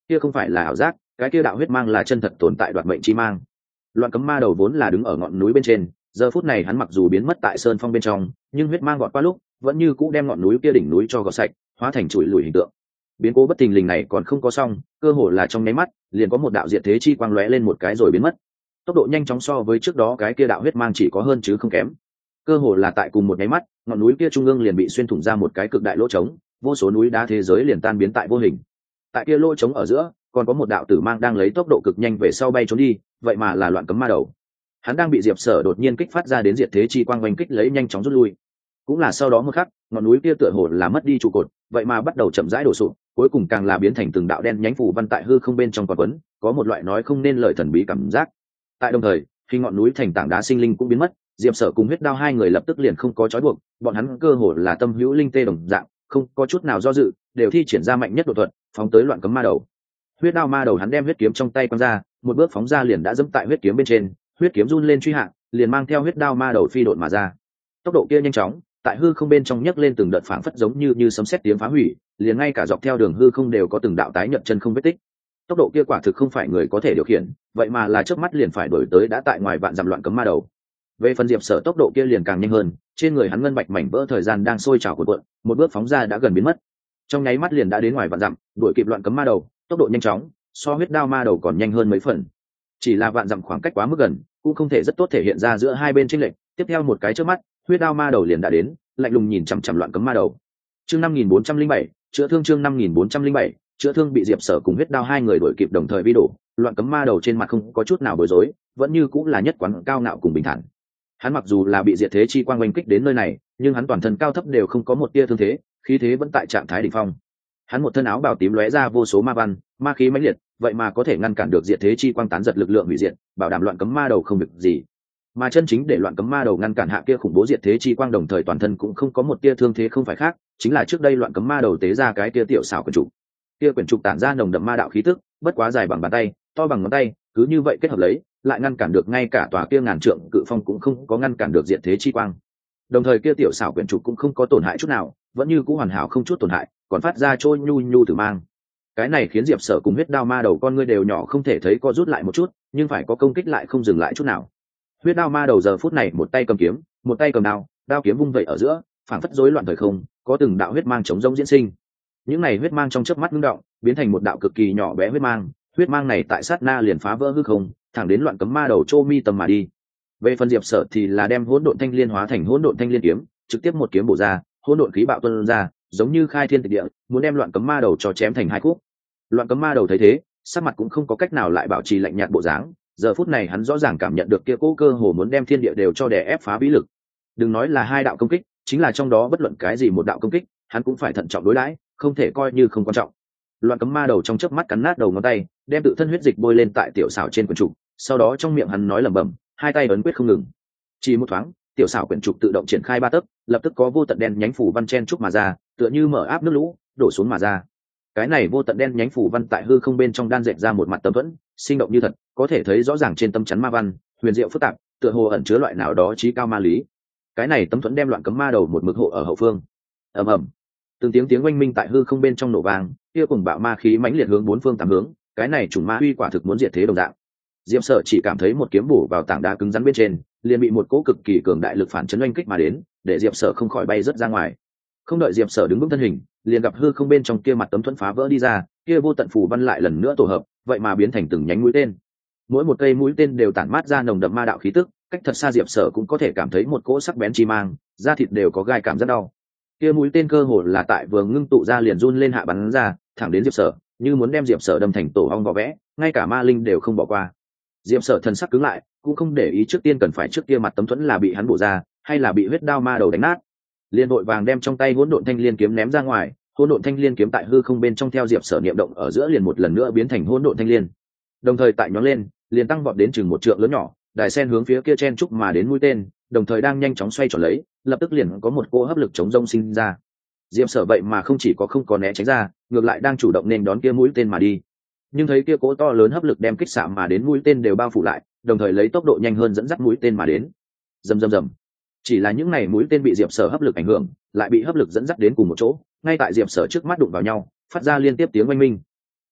kia không phải là ảo giác, cái kia đạo huyết mang là chân thật tồn tại đoạt mệnh chi mang. Loạn cấm ma đầu vốn là đứng ở ngọn núi bên trên, giờ phút này hắn mặc dù biến mất tại sơn phong bên trong, nhưng huyết mang gọt qua lúc vẫn như cũ đem ngọn núi kia đỉnh núi cho gọt sạch, hóa thành chuỗi lùi hình tượng. Biến cố bất thình lình này còn không có xong, cơ hồ là trong nháy mắt liền có một đạo diệt thế chi quang lóe lên một cái rồi biến mất. Tốc độ nhanh chóng so với trước đó cái kia đạo huyết mang chỉ có hơn chứ không kém. Cơ hồ là tại cùng một nháy mắt, ngọn núi kia trung ương liền bị xuyên thủng ra một cái cực đại lỗ trống, vô số núi đá thế giới liền tan biến tại vô hình. Tại kia lỗ trống ở giữa còn có một đạo tử mang đang lấy tốc độ cực nhanh về sau bay trốn đi, vậy mà là Loạn Cấm Ma Đầu. Hắn đang bị Diệp Sở đột nhiên kích phát ra đến diệt thế chi quang oanh kích lấy nhanh chóng rút lui. Cũng là sau đó một khắc, ngọn núi kia tựa hồ là mất đi trụ cột, vậy mà bắt đầu chậm rãi đổ sụp, cuối cùng càng là biến thành từng đạo đen nhánh phủ văn tại hư không bên trong quần quấn, có một loại nói không nên lời thần bí cảm giác. Tại đồng thời, khi ngọn núi thành tảng đá sinh linh cũng biến mất, Diệp Sở cùng Huyết Đao hai người lập tức liền không có trói buộc, bọn hắn cơ hồ là tâm hữu linh tê đồng dạng, không có chút nào do dự, đều thi triển ra mạnh nhất độ thuật, phóng tới Loạn Cấm Ma Đầu. Huyết Đao ma đầu hắn đem huyết kiếm trong tay quăng ra, một bước phóng ra liền đã dẫm tại huyết kiếm bên trên, huyết kiếm run lên truy hạ, liền mang theo huyết đao ma đầu phi độn mà ra. Tốc độ kia nhanh chóng, tại hư không bên trong nhấc lên từng đợt phảng phất giống như sấm sét tiếng phá hủy, liền ngay cả dọc theo đường hư không đều có từng đạo tái nhợt chân không vết tích. Tốc độ kia quả thực không phải người có thể điều khiển, vậy mà là chớp mắt liền phải đuổi tới đã tại ngoài vạn dặm Loạn Cấm Ma Đầu. Về phần Diệp Sở tốc độ kia liền càng nhanh hơn, trên người hắn ngân bạch mảnh vỡ thời gian đang sôi trào cuộn cuộn, một bước phóng ra đã gần biến mất. Trong nháy mắt liền đã đến ngoài vạn dặm, đuổi kịp Loạn Cấm Ma Đầu, tốc độ nhanh chóng, so huyết đao ma đầu còn nhanh hơn mấy phần. Chỉ là vạn dặm khoảng cách quá mức gần, cũng không thể rất tốt thể hiện ra giữa hai bên chênh lệch. Tiếp theo một cái chớp mắt, huyết đao ma đầu liền đã đến, lạnh lùng nhìn chằm chằm Loạn Cấm Ma Đầu. Chương 5407, chữa thương chương 5407, chữa thương bị Diệp Sở cùng huyết đao hai người đuổi kịp đồng thời vi đổ, Loạn Cấm Ma Đầu trên mặt không có chút nào bối rối, vẫn như cũng là nhất quán cao ngạo cùng bình thản. Hắn mặc dù là bị diệt thế chi quang oanh kích đến nơi này, nhưng hắn toàn thân cao thấp đều không có một tia thương thế, khí thế vẫn tại trạng thái đỉnh phong. Hắn một thân áo bào tím lóe ra vô số ma văn, ma khí mãnh liệt, vậy mà có thể ngăn cản được diệt thế chi quang tán giật lực lượng hủy diệt, bảo đảm Loạn Cấm Ma Đầu không việc gì. Mà chân chính để Loạn Cấm Ma Đầu ngăn cản hạ kia khủng bố diệt thế chi quang đồng thời toàn thân cũng không có một tia thương thế không phải khác, chính là trước đây Loạn Cấm Ma Đầu tế ra cái tia tiểu xảo quyển trục. Kia quyển trục tản ra nồng đậm ma đạo khí tức, bất quá dài bằng bàn tay, to bằng ngón tay, cứ như vậy kết hợp lấy, lại ngăn cản được ngay cả tòa kia ngàn trượng cự phong cũng không có ngăn cản được diệt thế chi quang. Đồng thời kia tiểu xảo quyển trục cũng không có tổn hại chút nào, vẫn như cũ hoàn hảo không chút tổn hại, còn phát ra trôi nhu nhu tử mang. Cái này khiến Diệp Sở cùng huyết đao ma đầu con ngươi đều nhỏ không thể thấy co rút lại một chút, nhưng phải có công kích lại không dừng lại chút nào. Huyết đao ma đầu giờ phút này một tay cầm kiếm, một tay cầm đao, đao kiếm vung vậy ở giữa, phảng phất rối loạn thời không, có từng đạo huyết mang chống rông diễn sinh. Những này huyết mang trong chớp mắt ngưng động, biến thành một đạo cực kỳ nhỏ bé huyết mang này tại sát na liền phá vỡ hư không, thẳng đến Loạn Cấm Ma Đầu chô mi tầm mà đi. Về phần Diệp Sở thì là đem hỗn độn thanh liên hóa thành hỗn độn thanh liên kiếm, trực tiếp một kiếm bổ ra, hỗn độn khí bạo tuôn ra, giống như khai thiên tịch địa, muốn đem Loạn Cấm Ma Đầu cho chém thành hai khúc. Loạn Cấm Ma Đầu thấy thế, sắc mặt cũng không có cách nào lại bảo trì lạnh nhạt bộ dáng, giờ phút này hắn rõ ràng cảm nhận được kia cố cơ hồ muốn đem thiên địa đều cho đè ép phá vĩ lực. Đừng nói là hai đạo công kích, chính là trong đó bất luận cái gì một đạo công kích, hắn cũng phải thận trọng đối đãi, không thể coi như không quan trọng. Loạn Cấm Ma Đầu trong chớp mắt cắn nát đầu ngón tay, đem tự thân huyết dịch bôi lên tại tiểu xảo trên quyển trục, sau đó trong miệng hắn nói lẩm bẩm, hai tay ấn quyết không ngừng. Chỉ một thoáng, tiểu xảo quyển trục tự động triển khai ba tấc, lập tức có vô tận đen nhánh phủ văn chen trúc mà ra, tựa như mở áp nước lũ, đổ xuống mà ra. Cái này vô tận đen nhánh phủ văn tại hư không bên trong đan dệt ra một mặt tấm thuẫn, sinh động như thật, có thể thấy rõ ràng trên tấm chắn ma văn, huyền diệu phức tạp, tựa hồ ẩn chứa loại nào đó trí cao ma lý. Cái này tấm thuẫn đem Loạn Cấm Ma Đầu một mực hộ ở hậu phương. Ầm ầm, từng tiếng oanh minh tại hư không bên trong nổ vang, kia cùng bạo ma khí mãnh liệt hướng bốn phương tám hướng, cái này chủng ma uy quả thực muốn diệt thế đồng dạng. Diệp Sở chỉ cảm thấy một kiếm bổ vào tảng đá cứng rắn bên trên, liền bị một cỗ cực kỳ cường đại lực phản chấn oanh kích mà đến, để Diệp Sở không khỏi bay rớt ra ngoài. Không đợi Diệp Sở đứng vững thân hình, liền gặp hư không bên trong kia mặt tấm thuẫn phá vỡ đi ra, kia vô tận phù văn lại lần nữa tổ hợp, vậy mà biến thành từng nhánh mũi tên. Mỗi một cây mũi tên đều tản mát ra nồng đậm ma đạo khí tức, cách thật xa Diệp Sở cũng có thể cảm thấy một cỗ sắc bén chi mang, da thịt đều có gai cảm rất đau. Kia mũi tên cơ hồ là tại vừa ngưng tụ ra liền run lên hạ bắn ra, thẳng đến Diệp Sở, như muốn đem Diệp Sở đâm thành tổ ong vỏ vẽ, ngay cả ma linh đều không bỏ qua. Diệp Sở thần sắc cứng lại, cũng không để ý trước tiên cần phải trước kia mặt tấm thuẫn là bị hắn bổ ra, hay là bị huyết đao ma đầu đánh nát. Liên đội vàng đem trong tay hỗn độn thanh liên kiếm ném ra ngoài, hỗn độn thanh liên kiếm tại hư không bên trong theo Diệp Sở niệm động ở giữa liền một lần nữa biến thành hỗn độn thanh liên. Đồng thời tại nhoáng lên, liền tăng vọt đến chừng một trượng lớn nhỏ, đài sen hướng phía kia chen trúc mà đến mũi tên, đồng thời đang nhanh chóng xoay tròn lấy, lập tức liền có một cỗ hấp lực chống rông sinh ra. Diệp Sở vậy mà không chỉ có không có né tránh ra, ngược lại đang chủ động nên đón kia mũi tên mà đi. Nhưng thấy kia cỗ to lớn hấp lực đem kích xạ mà đến mũi tên đều bao phủ lại, đồng thời lấy tốc độ nhanh hơn dẫn dắt mũi tên mà đến. Rầm rầm rầm. Chỉ là những này mũi tên bị Diệp Sở hấp lực ảnh hưởng, lại bị hấp lực dẫn dắt đến cùng một chỗ, ngay tại Diệp Sở trước mắt đụng vào nhau, phát ra liên tiếp tiếng oanh minh.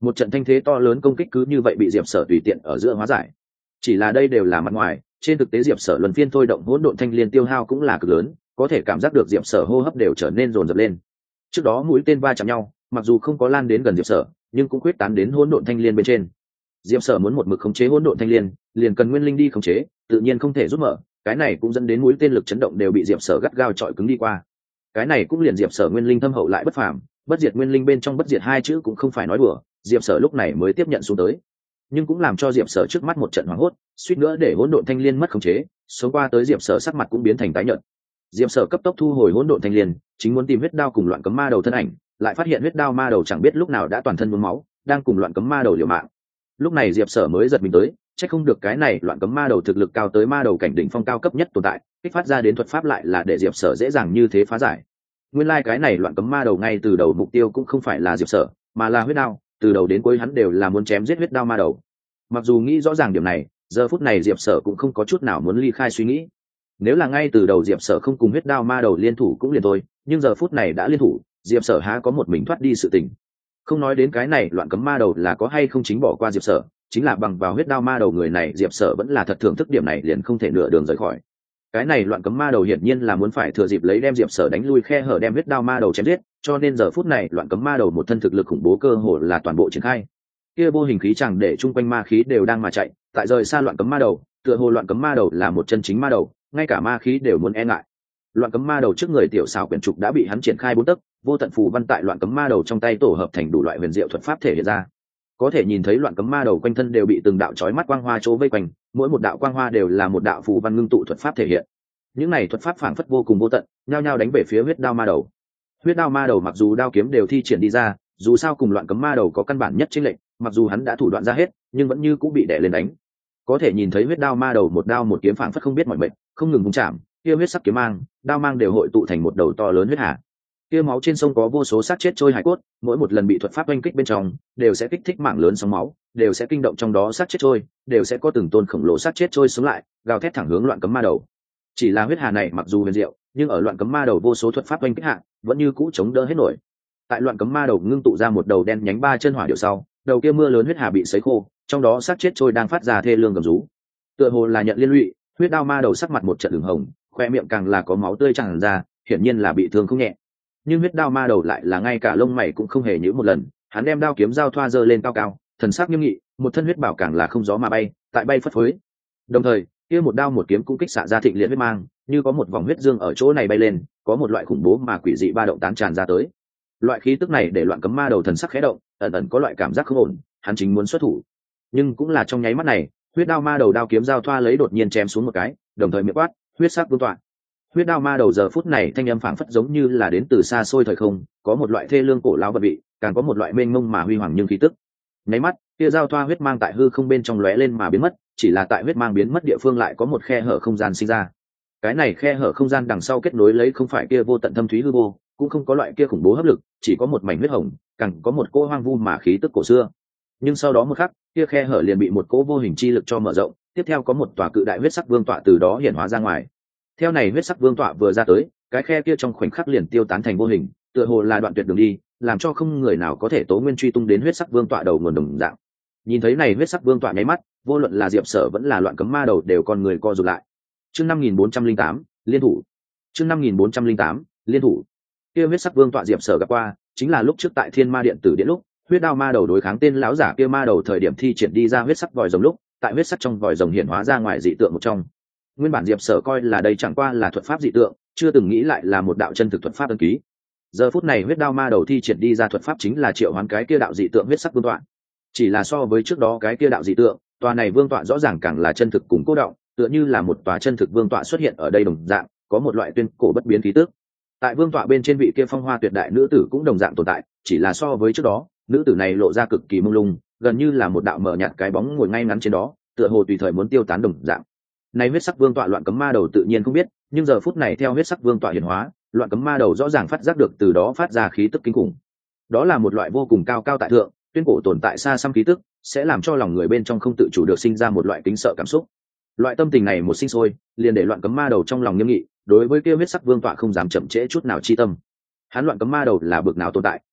Một trận thanh thế to lớn công kích cứ như vậy bị diệp sở tùy tiện ở giữa hóa giải. Chỉ là đây đều là mặt ngoài, trên thực tế diệp sở luân phiên thôi động hỗn độn thanh liên tiêu hao cũng là cực lớn, có thể cảm giác được diệp sở hô hấp đều trở nên rồn rập lên. Trước đó mũi tên va chạm nhau, mặc dù không có lan đến gần diệp sở, nhưng cũng quyết tán đến hỗn độn thanh liên bên trên. Diệp sở muốn một mực khống chế hỗn độn thanh liên, liền cần nguyên linh đi khống chế, tự nhiên không thể rút mở, cái này cũng dẫn đến mũi tên lực chấn động đều bị diệp sở gắt gao chọi cứng đi qua. Cái này cũng liền diệp sở nguyên linh thâm hậu lại bất phàm, bất diệt nguyên linh bên trong bất diệt hai chữ cũng không phải nói đùa, diệp sở lúc này mới tiếp nhận xuống tới, nhưng cũng làm cho diệp sở trước mắt một trận hoảng hốt, suýt nữa để hỗn độn thanh liên mất khống chế. Số qua tới diệp sở sắc mặt cũng biến thành tái nhợt. Diệp sở cấp tốc thu hồi hỗn độn thanh liên, chính muốn tìm huyết đao cùng loạn cấm ma đầu thân ảnh, lại phát hiện huyết đao ma đầu chẳng biết lúc nào đã toàn thân nhuốm máu, đang cùng loạn cấm ma đầu liều mạng. Lúc này diệp sở mới giật mình tới, chắc không được cái này loạn cấm ma đầu thực lực cao tới ma đầu cảnh đỉnh phong cao cấp nhất tồn tại, kích phát ra đến thuật pháp lại là để diệp sở dễ dàng như thế phá giải. Nguyên lai cái này loạn cấm ma đầu ngay từ đầu mục tiêu cũng không phải là diệp sở, mà là huyết đao, từ đầu đến cuối hắn đều là muốn chém giết huyết đao ma đầu. Mặc dù nghĩ rõ ràng điểm này, giờ phút này diệp sở cũng không có chút nào muốn ly khai suy nghĩ. Nếu là ngay từ đầu diệp sở không cùng huyết đao ma đầu liên thủ cũng liền thôi, nhưng giờ phút này đã liên thủ, diệp sở há có một mình thoát đi sự tình. Không nói đến cái này loạn cấm ma đầu là có hay không chính bỏ qua diệp sở, chính là bằng vào huyết đao ma đầu người này diệp sở vẫn là thật thưởng thức điểm này, liền không thể nửa đường rời khỏi. Cái này loạn cấm ma đầu hiển nhiên là muốn phải thừa dịp lấy đem diệp sở đánh lui khe hở đem huyết đao ma đầu chém giết, cho nên giờ phút này loạn cấm ma đầu một thân thực lực khủng bố cơ hồ là toàn bộ triển khai. Kia vô hình khí chẳng để chung quanh ma khí đều đang mà chạy, tại rời xa loạn cấm ma đầu, tựa hồ loạn cấm ma đầu là một chân chính ma đầu, ngay cả ma khí đều muốn e ngại. Loạn cấm ma đầu trước người tiểu xảo quyển trục đã bị hắn triển khai 4 tấc, vô tận phù văn tại loạn cấm ma đầu trong tay tổ hợp thành đủ loại huyền diệu thuật pháp thể hiện ra. Có thể nhìn thấy loạn cấm ma đầu quanh thân đều bị từng đạo chói mắt quang hoa chỗ vây quanh, mỗi một đạo quang hoa đều là một đạo phù văn ngưng tụ thuật pháp thể hiện. Những này thuật pháp phảng phất vô cùng vô tận, nhao nhao đánh về phía huyết đao ma đầu. Huyết đao ma đầu mặc dù đao kiếm đều thi triển đi ra, dù sao cùng loạn cấm ma đầu có căn bản nhất chênh lệch, mặc dù hắn đã thủ đoạn ra hết, nhưng vẫn như cũng bị đè lên đánh. Có thể nhìn thấy huyết đao ma đầu một đao một kiếm phảng phất không biết mỏi mệt, không ngừng vung chạm, kia huyết sắc kiếm mang, đao mang đều hội tụ thành một đầu to lớn huyết hà. Kia máu trên sông có vô số xác chết trôi hải cốt, mỗi một lần bị thuật pháp oanh kích bên trong, đều sẽ kích thích mạng lớn sóng máu, đều sẽ kinh động trong đó xác chết trôi, đều sẽ có từng tôn khổng lồ xác chết trôi xuống lại, gào thét thẳng hướng loạn cấm ma đầu. Chỉ là huyết hà này mặc dù huyền diệu, nhưng ở loạn cấm ma đầu vô số thuật pháp oanh kích hạ, vẫn như cũ chống đỡ hết nổi. Tại loạn cấm ma đầu ngưng tụ ra một đầu đen nhánh 3 chân hỏa điệu sau, đầu kia mưa lớn huyết hà bị sấy khô, trong đó xác chết trôi đang phát ra thê lương gầm rú. Tựa hồ là nhận liên lụy, huyết đao ma đầu sắc mặt một trận ửng hồng, khoe miệng càng là có máu tươi tràn ra, hiển nhiên là bị thương không nhẹ. Nhưng huyết đao ma đầu lại là ngay cả lông mày cũng không hề nhíu một lần, hắn đem đao kiếm giao thoa giơ lên cao cao, thần sắc nghiêm nghị, một thân huyết bảo càng là không gió mà bay, tại bay phất phới. Đồng thời, kia một đao một kiếm cũng kích xạ ra thịnh liệt huyết mang, như có một vòng huyết dương ở chỗ này bay lên, có một loại khủng bố mà quỷ dị ba động tán tràn ra tới. Loại khí tức này để loạn cấm ma đầu thần sắc khẽ động, ẩn ẩn có loại cảm giác không ổn, hắn chính muốn xuất thủ. Nhưng cũng là trong nháy mắt này, huyết đao ma đầu đao kiếm giao thoa lấy đột nhiên chém xuống một cái, đồng thời miệng quát, huyết sắc vương tọa. Huyết đao ma đầu giờ phút này thanh âm phảng phất giống như là đến từ xa xôi thời không, có một loại thê lương cổ lão vật vị, càng có một loại mênh mông mà huy hoàng nhưng khí tức. Nháy mắt, kia giao thoa huyết mang tại hư không bên trong lóe lên mà biến mất, chỉ là tại huyết mang biến mất địa phương lại có một khe hở không gian sinh ra. Cái này khe hở không gian đằng sau kết nối lấy không phải kia vô tận thâm thúy hư vô, cũng không có loại kia khủng bố hấp lực, chỉ có một mảnh huyết hồng, càng có một cỗ hoang vu mà khí tức cổ xưa. Nhưng sau đó một khắc, kia khe hở liền bị một cỗ vô hình chi lực cho mở rộng, tiếp theo có một tòa cự đại huyết sắc vương tọa từ đó hiển hóa ra ngoài. Theo này huyết sắc vương tọa vừa ra tới, cái khe kia trong khoảnh khắc liền tiêu tán thành vô hình, tựa hồ là đoạn tuyệt đường đi, làm cho không người nào có thể tố nguyên truy tung đến huyết sắc vương tọa đầu nguồn đồng dạng. Nhìn thấy này huyết sắc vương tọa nháy mắt, vô luận là Diệp Sở vẫn là loạn cấm ma đầu đều con người co rụt lại. Chương 5408, liên thủ. Chương 5408, liên thủ. Kia huyết sắc vương tọa Diệp Sở gặp qua, chính là lúc trước tại Thiên Ma Điện tử điện lúc, huyết đao ma đầu đối kháng tên lão giả kia ma đầu thời điểm thi triển đi ra huyết sắc vòi rồng lúc, tại huyết sắc trong vòi rồng hiện hóa ra ngoài dị tượng một trong. Nguyên bản Diệp Sở coi là đây chẳng qua là thuật pháp dị tượng, chưa từng nghĩ lại là một đạo chân thực thuật pháp ấn ký. Giờ phút này huyết đao ma đầu thi triển đi ra thuật pháp chính là triệu hoán cái kia đạo dị tượng huyết sắc vương tọa. Chỉ là so với trước đó cái kia đạo dị tượng, tòa này vương tọa rõ ràng càng là chân thực cùng cố động, tựa như là một tòa chân thực vương tọa xuất hiện ở đây đồng dạng, có một loại tuyên cổ bất biến khí tức. Tại vương tọa bên trên vị kia phong hoa tuyệt đại nữ tử cũng đồng dạng tồn tại, chỉ là so với trước đó, nữ tử này lộ ra cực kỳ mông lung, gần như là một đạo mờ nhạt cái bóng ngồi ngay ngắn trên đó, tựa hồ tùy thời muốn tiêu tán đồng dạng. Này huyết sắc vương tọa loạn cấm ma đầu tự nhiên không biết, nhưng giờ phút này theo huyết sắc vương tọa hiển hóa, loạn cấm ma đầu rõ ràng phát giác được từ đó phát ra khí tức kinh khủng. Đó là một loại vô cùng cao cao tại thượng, tuyên cổ tồn tại xa xăm khí tức, sẽ làm cho lòng người bên trong không tự chủ được sinh ra một loại kính sợ cảm xúc. Loại tâm tình này một sinh sôi, liền để loạn cấm ma đầu trong lòng nghiêm nghị, đối với kia huyết sắc vương tọa không dám chậm trễ chút nào chi tâm. Hắn loạn cấm ma đầu là bực nào tồn tại,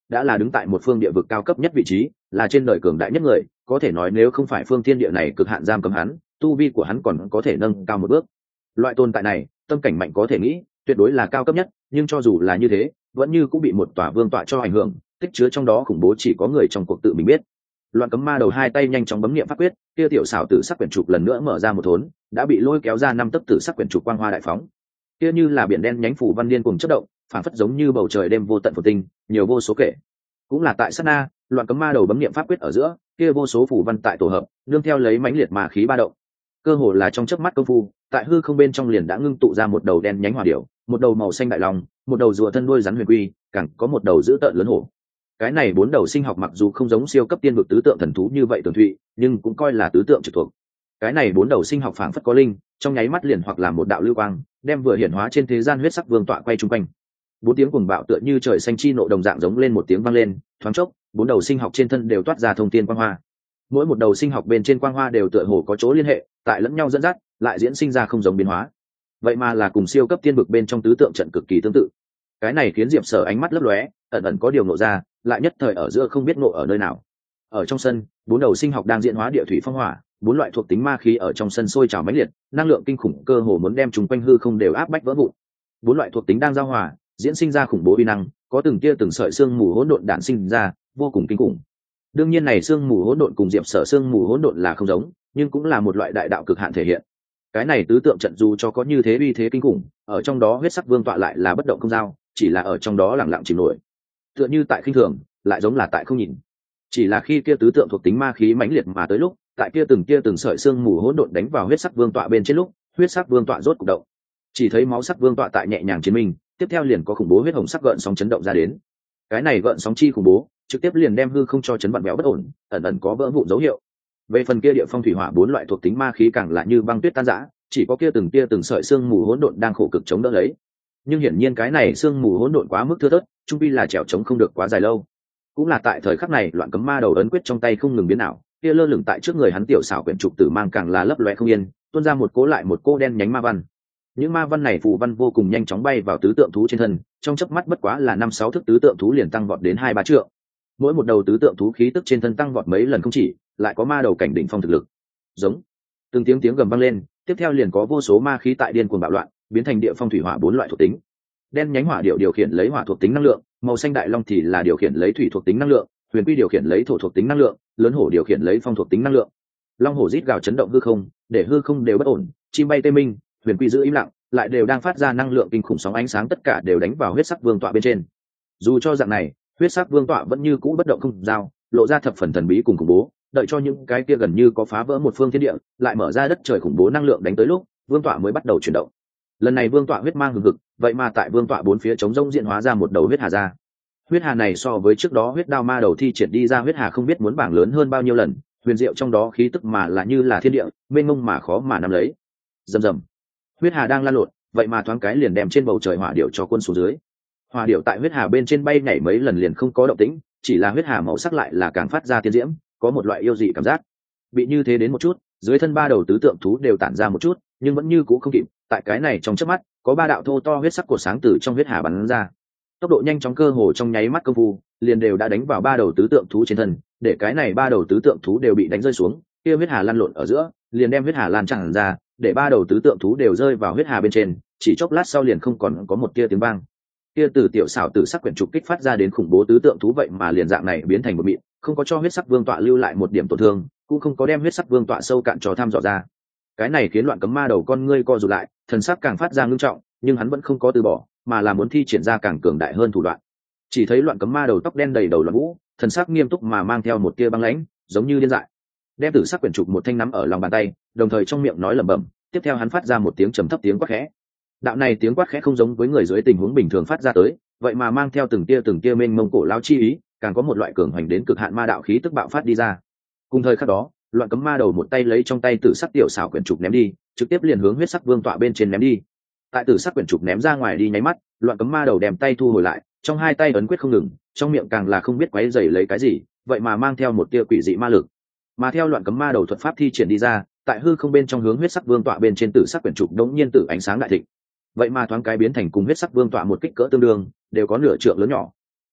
đã là đứng tại một phương địa vực cao cấp nhất vị trí, là trên đời cường đại nhất người, có thể nói nếu không phải phương thiên địa này cực hạn giam cầm hắn, tu vi của hắn còn có thể nâng cao một bước. Loại tồn tại này, tâm cảnh mạnh có thể nghĩ, tuyệt đối là cao cấp nhất, nhưng cho dù là như thế, vẫn như cũng bị một tòa vương tọa cho ảnh hưởng, tích chứa trong đó khủng bố chỉ có người trong cuộc tự mình biết. Loạn Cấm Ma Đầu hai tay nhanh chóng bấm niệm pháp quyết, kia tiểu xảo tử sắc quyển trục lần nữa mở ra một thốn, đã bị lôi kéo ra năm tấc tử sắc quyển trục quang hoa đại phóng. Kia như là biển đen nhánh phủ văn điên cùng chớp động, phản phất giống như bầu trời đêm vô tận phồn tinh, nhiều vô số kể. Cũng là tại sát na, Loạn Cấm Ma Đầu bấm niệm pháp quyết ở giữa, kia vô số phủ văn tại tổ hợp, nương theo lấy mãnh liệt mà khí ba động. Cơ hồ là trong chớp mắt công phu, tại hư không bên trong liền đã ngưng tụ ra một đầu đen nhánh hỏa điểu, một đầu màu xanh đại long, một đầu rùa thân đuôi rắn huyền quy, càng có một đầu dữ tợn lớn hổ. Cái này bốn đầu sinh học mặc dù không giống siêu cấp tiên vực tứ tượng thần thú như vậy tường thụy, nhưng cũng coi là tứ tượng trực thuộc. Cái này bốn đầu sinh học phảng phất có linh, trong nháy mắt liền hoặc là một đạo lưu quang, đem vừa hiển hóa trên thế gian huyết sắc vương tọa quay trung quanh. Bốn tiếng cuồng bạo tựa như trời xanh chi nộ đồng dạng giống lên một tiếng vang lên, thoáng chốc, bốn đầu sinh học trên thân đều toát ra thông tiên quang hoa. Mỗi một đầu sinh học bên trên quang hoa đều tựa hồ có chỗ liên hệ, tại lẫn nhau dẫn dắt, lại diễn sinh ra không giống biến hóa. Vậy mà là cùng siêu cấp tiên vực bên trong tứ tượng trận cực kỳ tương tự. Cái này khiến Diệp Sở ánh mắt lấp lóe, ẩn ẩn có điều ngộ ra, lại nhất thời ở giữa không biết ngộ ở nơi nào. Ở trong sân, bốn đầu sinh học đang diễn hóa địa thủy phong hỏa, bốn loại thuộc tính ma khí ở trong sân sôi trào mãnh liệt, năng lượng kinh khủng cơ hồ muốn đem chúng quanh hư không đều áp bách vỡ vụn. Bốn loại thuộc tính đang giao hòa, diễn sinh ra khủng bố uy năng, có từng tia từng sợi xương mù hỗn độn đản sinh ra, vô cùng kinh khủng. Đương nhiên này xương mù hỗn độn cùng Diệp Sở xương mù hỗn độn là không giống, nhưng cũng là một loại đại đạo cực hạn thể hiện. Cái này tứ tượng trận dù cho có như thế uy thế kinh khủng, ở trong đó huyết sắc vương tọa lại là bất động không giao, chỉ là ở trong đó lặng lặng chìm nổi. Tựa như tại khinh thường, lại giống là tại không nhìn. Chỉ là khi kia tứ tượng thuộc tính ma khí mãnh liệt mà tới lúc, tại kia từng sợi xương mù hỗn độn đánh vào huyết sắc vương tọa bên trên lúc, huyết sắc vương tọa rốt cục động. Chỉ thấy máu sắc vương tọa tại nhẹ nhàng chiến minh, tiếp theo liền có khủng bố huyết hồng sắc gợn sóng chấn động ra đến. Cái này gợn sóng chi khủng bố, trực tiếp liền đem hư không cho chấn vặn béo bất ổn, ẩn ẩn có vỡ vụn dấu hiệu. Về phần kia địa phong thủy hỏa bốn loại thuộc tính ma khí càng là như băng tuyết tan rã, chỉ có kia từng sợi xương mù hỗn độn đang khổ cực chống đỡ lấy. Nhưng hiển nhiên cái này xương mù hỗn độn quá mức thưa thớt, trung quy là trèo chống không được quá dài lâu. Cũng là tại thời khắc này, Loạn Cấm Ma Đầu ấn quyết trong tay không ngừng biến ảo, kia lơ lửng tại trước người hắn tiểu xảo quyển trục tử mang càng là lấp loé không yên, tuôn ra một cố lại một cô đen nhánh ma văn. Những ma văn này phù văn vô cùng nhanh chóng bay vào tứ tượng thú trên thân, trong chớp mắt bất quá là 5-6 thức tứ tượng thú liền tăng vọt đến 2-3 trượng. Mỗi một đầu tứ tượng thú khí tức trên thân tăng vọt mấy lần không chỉ, lại có ma đầu cảnh đỉnh phong thực lực. Giống. Từng tiếng gầm vang lên, tiếp theo liền có vô số ma khí tại điên cuồng bạo loạn, biến thành địa phong thủy hỏa bốn loại thuộc tính. Đen nhánh hỏa điệu điều khiển lấy hỏa thuộc tính năng lượng, màu xanh đại long thì là điều khiển lấy thủy thuộc tính năng lượng, huyền quy điều khiển lấy thổ thuộc tính năng lượng, lớn hổ điều khiển lấy phong thuộc tính năng lượng. Long hổ rít gào chấn động hư không, để hư không đều bất ổn, chim bay tê minh, huyền quy giữ im lặng, lại đều đang phát ra năng lượng kinh khủng sóng ánh sáng, tất cả đều đánh vào huyết sắc vương tọa bên trên. Dù cho dạng này, huyết sắc vương tọa vẫn như cũ bất động không giao, lộ ra thập phần thần bí cùng khủng bố, đợi cho những cái kia gần như có phá vỡ một phương thiên địa, lại mở ra đất trời khủng bố năng lượng đánh tới lúc, vương tọa mới bắt đầu chuyển động. Lần này vương tọa huyết mang hừng hực, vậy mà tại vương tọa bốn phía chống rông diện hóa ra một đầu huyết hà ra. Huyết hà này so với trước đó huyết đao ma đầu thi triển đi ra huyết hà không biết muốn bảng lớn hơn bao nhiêu lần, huyền diệu trong đó khí tức mà là như là thiên địa, mênh mông mà khó mà nắm lấy. Rầm rầm. Huyết hà đang lan lộn, vậy mà thoáng cái liền đem trên bầu trời hỏa điệu cho quân xuống dưới. Hỏa điệu tại huyết hà bên trên bay nhảy mấy lần liền không có động tĩnh, chỉ là huyết hà màu sắc lại là càng phát ra tiên diễm, có một loại yêu dị cảm giác. Bị như thế đến một chút, dưới thân ba đầu tứ tượng thú đều tản ra một chút, nhưng vẫn như cũ không kịp. Tại cái này trong chớp mắt, có ba đạo thô to huyết sắc của sáng từ trong huyết hà bắn ra. Tốc độ nhanh chóng cơ hồ trong nháy mắt công phu, liền đều đã đánh vào ba đầu tứ tượng thú trên thân, để cái này ba đầu tứ tượng thú đều bị đánh rơi xuống, kia huyết hà lăn lộn ở giữa, liền đem huyết hà lan tràn ra, để ba đầu tứ tượng thú đều rơi vào huyết hà bên trên, chỉ chốc lát sau liền không còn có một tia tiếng vang. Kia từ tiểu xảo tử sắc quyển trục kích phát ra đến khủng bố tứ tượng thú vậy mà liền dạng này biến thành một mịn, không có cho huyết sắc vương tọa lưu lại một điểm tổn thương, cũng không có đem huyết sắc vương tọa sâu cạn cho thăm dò ra. Cái này khiến Loạn Cấm Ma Đầu con ngươi co rụt lại, thần sắc càng phát ra ngưng trọng, nhưng hắn vẫn không có từ bỏ, mà là muốn thi triển ra càng cường đại hơn thủ đoạn. Chỉ thấy Loạn Cấm Ma Đầu tóc đen đầy đầu loạn vũ, thần sắc nghiêm túc mà mang theo một tia băng lãnh, giống như điên dại. Đem tử sắc quyển trục một thanh nắm ở lòng bàn tay, đồng thời trong miệng nói lẩm bẩm, tiếp theo hắn phát ra một tiếng trầm thấp tiếng quát khẽ. Đạo này tiếng quát khẽ không giống với người dưới tình huống bình thường phát ra tới, vậy mà mang theo từng tia mênh mông cổ lao chi ý, càng có một loại cường hoành đến cực hạn ma đạo khí tức bạo phát đi ra. Cùng thời khắc đó, Loạn Cấm Ma Đầu một tay lấy trong tay tử sắc tiểu xảo quyển trục ném đi, trực tiếp liền hướng huyết sắc vương tọa bên trên ném đi. Tại tử sắc quyển trục ném ra ngoài đi nháy mắt, Loạn Cấm Ma Đầu đem tay thu hồi lại, trong hai tay ấn quyết không ngừng, trong miệng càng là không biết quấy rầy lấy cái gì, vậy mà mang theo một tia quỷ dị ma lực. Mà theo Loạn Cấm Ma Đầu thuật pháp thi triển đi ra, tại hư không bên trong hướng huyết sắc vương tọa bên trên tử sắc quyển trục đống nhiên tử ánh sáng đại thịnh. Vậy mà thoáng cái biến thành cùng huyết sắc vương tọa một kích cỡ tương đương, đều có nửa trượng lớn nhỏ.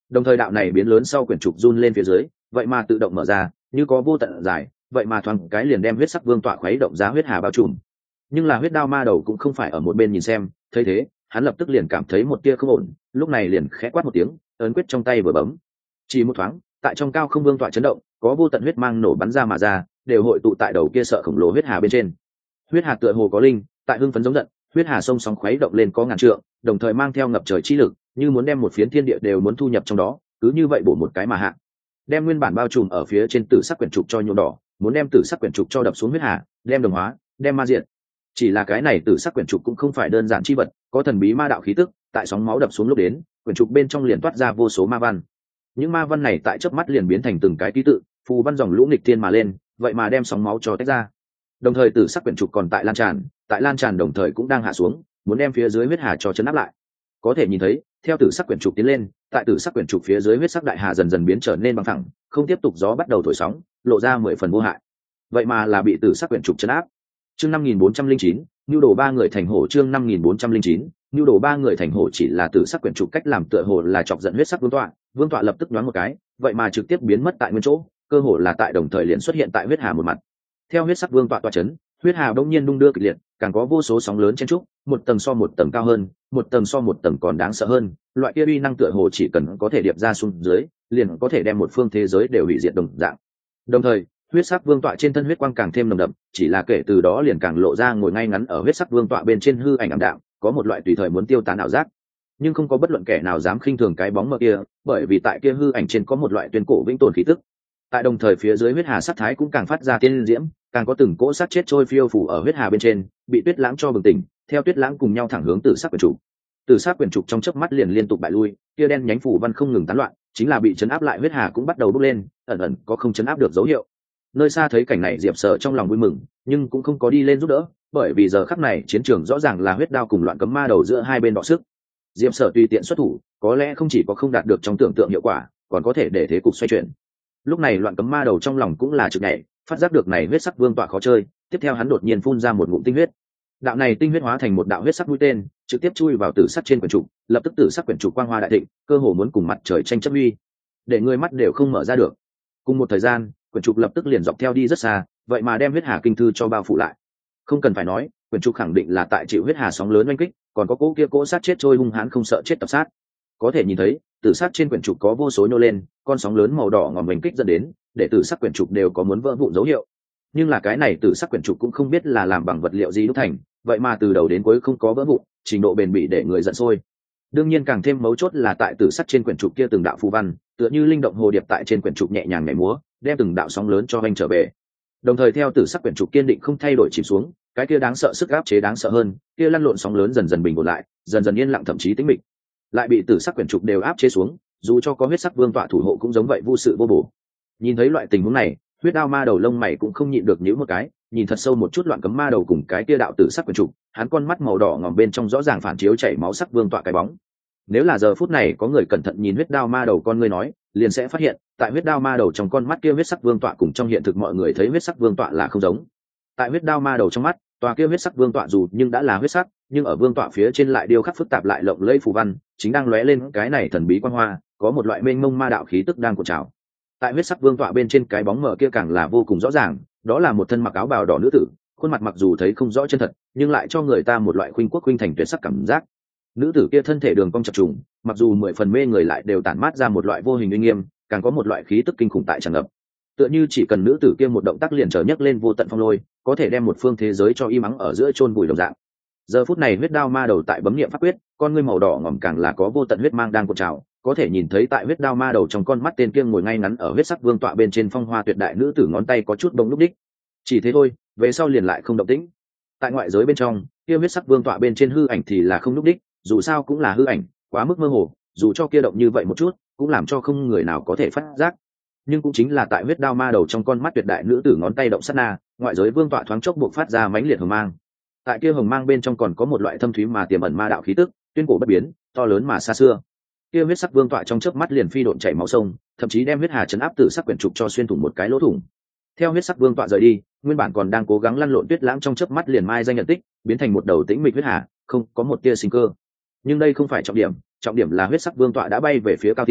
Đồng thời đạo này biến lớn sau quyển trục run lên phía dưới, vậy mà tự động mở ra, như có vô tận dài, vậy mà thoáng cái liền đem huyết sắc vương tọa khuấy động ra huyết hà bao trùm. Nhưng là huyết đao ma đầu cũng không phải ở một bên nhìn xem, thấy thế hắn lập tức liền cảm thấy một tia không ổn, lúc này liền khẽ quát một tiếng, ấn quyết trong tay vừa bấm. Chỉ một thoáng, tại trong cao không vương tọa chấn động, có vô tận huyết mang nổ bắn ra mà ra, đều hội tụ tại đầu kia sợ khổng lồ huyết hà bên trên. Huyết hà tựa hồ có linh, tại hưng phấn giống giận, huyết hà sông sóng khuấy động lên có ngàn trượng, đồng thời mang theo ngập trời chi lực, như muốn đem một phiến thiên địa đều muốn thu nhập trong đó, cứ như vậy bổ một cái mà hạ. Đem nguyên bản bao trùm ở phía trên tử sắc quyển trục cho nhuộm đỏ, muốn đem tử sắc quyển trục cho đập xuống huyết hà, đem đồng hóa, đem ma diệt. Chỉ là cái này tử sắc quyển trục cũng không phải đơn giản chi vật, có thần bí ma đạo khí tức, tại sóng máu đập xuống lúc đến, quyển trục bên trong liền toát ra vô số ma văn. Những ma văn này tại chớp mắt liền biến thành từng cái ký tự, phù văn dòng lũ nghịch thiên mà lên, vậy mà đem sóng máu cho tách ra. Đồng thời tử sắc quyển trục còn tại lan tràn đồng thời cũng đang hạ xuống, muốn đem phía dưới huyết hà cho chấn áp lại. Có thể nhìn thấy, theo tử sắc quyển trục tiến lên, tại tử sắc quyển trục phía dưới huyết sắc đại hà dần dần biến trở nên bằng thẳng, không tiếp tục gió bắt đầu thổi sóng, lộ ra 10 phần vô hại. Vậy mà là bị tử sắc quyển trục chấn áp. Chương 5409, nưu đồ ba người thành hổ. Chương 5409, nưu đồ ba người thành hổ. Chỉ là tử sắc quyển trục cách làm tựa hồ là chọc giận huyết sắc vương tọa lập tức nhoáng một cái, vậy mà trực tiếp biến mất tại nguyên chỗ, cơ hồ là tại đồng thời liền xuất hiện tại huyết hà một mặt. Theo huyết sắc vương tọa tọa chấn, huyết hà đông nhiên đung đưa kịch liệt, càng có vô số sóng lớn chen trúc, một tầng so một tầng cao hơn, một tầng so một tầng còn đáng sợ hơn, loại kia uy năng tựa hồ chỉ cần có thể điệp ra xuống dưới, liền có thể đem một phương thế giới đều hủy diệt đồng dạng. Đồng thời, huyết sắc vương tọa trên thân huyết quang càng thêm nồng đậm, chỉ là kể từ đó liền càng lộ ra ngồi ngay ngắn ở huyết sắc vương tọa bên trên hư ảnh ảm đạm, có một loại tùy thời muốn tiêu tán ảo giác. Nhưng không có bất luận kẻ nào dám khinh thường cái bóng mờ kia, bởi vì tại kia hư ảnh trên có một loại tuyên cổ vĩnh tồn khí tức. Tại đồng thời phía dưới huyết hà sát thái cũng càng phát ra tiên diễm, càng có từng cỗ sát chết trôi phiêu phủ ở huyết hà bên trên, bị tuyết lãng cho bừng tỉnh, theo tuyết lãng cùng nhau thẳng hướng tử sắc quyển trục. Tử sắc quyển trục trong chớp mắt liền liên tục bại lui, kia đen nhánh phủ văn không ngừng tán loạn, chính là bị chấn áp lại huyết hà cũng bắt đầu bốc lên, ẩn ẩn có không chấn áp được dấu hiệu. Nơi xa thấy cảnh này Diệp Sở trong lòng vui mừng, nhưng cũng không có đi lên giúp đỡ, bởi vì giờ khắc này chiến trường rõ ràng là huyết đao cùng loạn cấm ma đầu giữa hai bên đọ sức. Diệp Sở tùy tiện xuất thủ, có lẽ không chỉ có không đạt được trong tưởng tượng hiệu quả, còn có thể để thế cục xoay chuyển. Lúc này loạn cấm ma đầu trong lòng cũng là trực nhảy, phát giác được này huyết sắc vương tọa khó chơi, tiếp theo hắn đột nhiên phun ra một ngụm tinh huyết. Đạo này tinh huyết hóa thành một đạo huyết sắc mũi tên, trực tiếp chui vào tử sắc trên quyển trục, lập tức tử sắc quyển trục quang hoa đại thịnh, cơ hồ muốn cùng mặt trời tranh chấp uy, để người mắt đều không mở ra được. Cùng một thời gian, quyển trục lập tức liền dọc theo đi rất xa, vậy mà đem huyết hà kinh thư cho bao phủ lại. Không cần phải nói, quyển trục khẳng định là tại chịu huyết hà sóng lớn oanh kích, còn có cỗ sát chết trôi hung hãn không sợ chết tập sát. Có thể nhìn thấy, tử sắc trên quyển trục có vô số nhô lên, con sóng lớn màu đỏ ngòm oanh kích dẫn đến, để tử sắc quyển trục đều có muốn vỡ vụn dấu hiệu. Nhưng là cái này tử sắc quyển trục cũng không biết là làm bằng vật liệu gì đúc thành, vậy mà từ đầu đến cuối không có vỡ vụn, trình độ bền bỉ để người giận sôi. Đương nhiên càng thêm mấu chốt là tại tử sắc trên quyển trục kia từng đạo phù văn, tựa như linh động hồ điệp tại trên quyển trục nhẹ nhàng nhảy múa, đem từng đạo sóng lớn cho vanh trở về. Đồng thời theo tử sắc quyển trục kiên định không thay đổi chìm xuống, cái kia đáng sợ sức áp chế đáng sợ hơn, kia lăn lộn sóng lớn dần dần bình ổn lại, dần dần yên lặng thậm chí tĩnh mịch. Lại bị tử sắc quyển trục đều áp chế xuống, dù cho có huyết sắc vương tọa thủ hộ cũng giống vậy vô sự vô bổ. Nhìn thấy loại tình huống này, huyết đao ma đầu lông mày cũng không nhịn được nhíu một cái, nhìn thật sâu một chút loạn cấm ma đầu cùng cái kia đạo tử sắc quyển trục, hắn con mắt màu đỏ ngòm bên trong rõ ràng phản chiếu chảy máu sắc vương tọa cái bóng. Nếu là giờ phút này có người cẩn thận nhìn huyết đao ma đầu con ngươi nói, liền sẽ phát hiện, tại huyết đao ma đầu trong con mắt kia huyết sắc vương tọa cùng trong hiện thực mọi người thấy huyết sắc vương tọa là không giống. Tại huyết đao ma đầu trong mắt, tòa kia huyết sắc vương tọa dù nhưng đã là huyết sắc, nhưng ở vương tọa phía trên lại điêu khắc phức tạp lại lộng lẫy phù văn, chính đang lóe lên cái này thần bí quang hoa, có một loại mênh mông ma đạo khí tức đang cuộn trào. Tại huyết sắc vương tọa bên trên cái bóng mờ kia càng là vô cùng rõ ràng, đó là một thân mặc áo bào đỏ nữ tử, khuôn mặt mặc dù thấy không rõ chân thật, nhưng lại cho người ta một loại khuynh quốc khuynh thành tuyệt sắc cảm giác. Nữ tử kia thân thể đường cong chập trùng, mặc dù 10 phần mê người lại đều tản mát ra một loại vô hình uy nghiêm, càng có một loại khí tức kinh khủng tại tràn ngập. Tựa như chỉ cần nữ tử kia một động tác liền trở nhấc lên vô tận phong lôi, có thể đem một phương thế giới cho im ắng ở giữa chôn vùi đồng dạng. Giờ phút này huyết đao ma đầu tại bấm niệm pháp quyết, con ngươi màu đỏ ngòm càng là có vô tận huyết mang đang cuộn trào, có thể nhìn thấy tại huyết đao ma đầu trong con mắt tên kia ngồi ngay ngắn ở huyết sắc vương tọa bên trên phong hoa tuyệt đại nữ tử ngón tay có chút bông lúc đích. Chỉ thế thôi, về sau liền lại không động tĩnh. Tại ngoại giới bên trong, kia huyết sắc vương tọa bên trên hư ảnh thì là không lúc đích, dù sao cũng là hư ảnh, quá mức mơ hồ, dù cho kia động như vậy một chút, cũng làm cho không người nào có thể phát giác. Nhưng cũng chính là tại huyết đao ma đầu trong con mắt tuyệt đại nữ tử ngón tay động sát na, ngoại giới vương tọa thoáng chốc buộc phát ra mãnh liệt hồng mang. Tại kia hồng mang bên trong còn có một loại thâm thúy mà tiềm ẩn ma đạo khí tức, tuyên cổ bất biến, to lớn mà xa xưa. Kia huyết sắc vương tọa trong chớp mắt liền phi độn chảy máu sông, thậm chí đem huyết hà chấn áp tử sắc quyển trục cho xuyên thủng một cái lỗ thủng. Theo huyết sắc vương tọa rời đi, nguyên bản còn đang cố gắng lăn lộn tuyết lãng trong chớp mắt liền mai danh nhận tích, biến thành một đầu tĩnh mịch huyết hà, không có một tia sinh cơ. Nhưng đây không phải trọng điểm là huyết sắc vương tọa đã bay về phía cao thiên,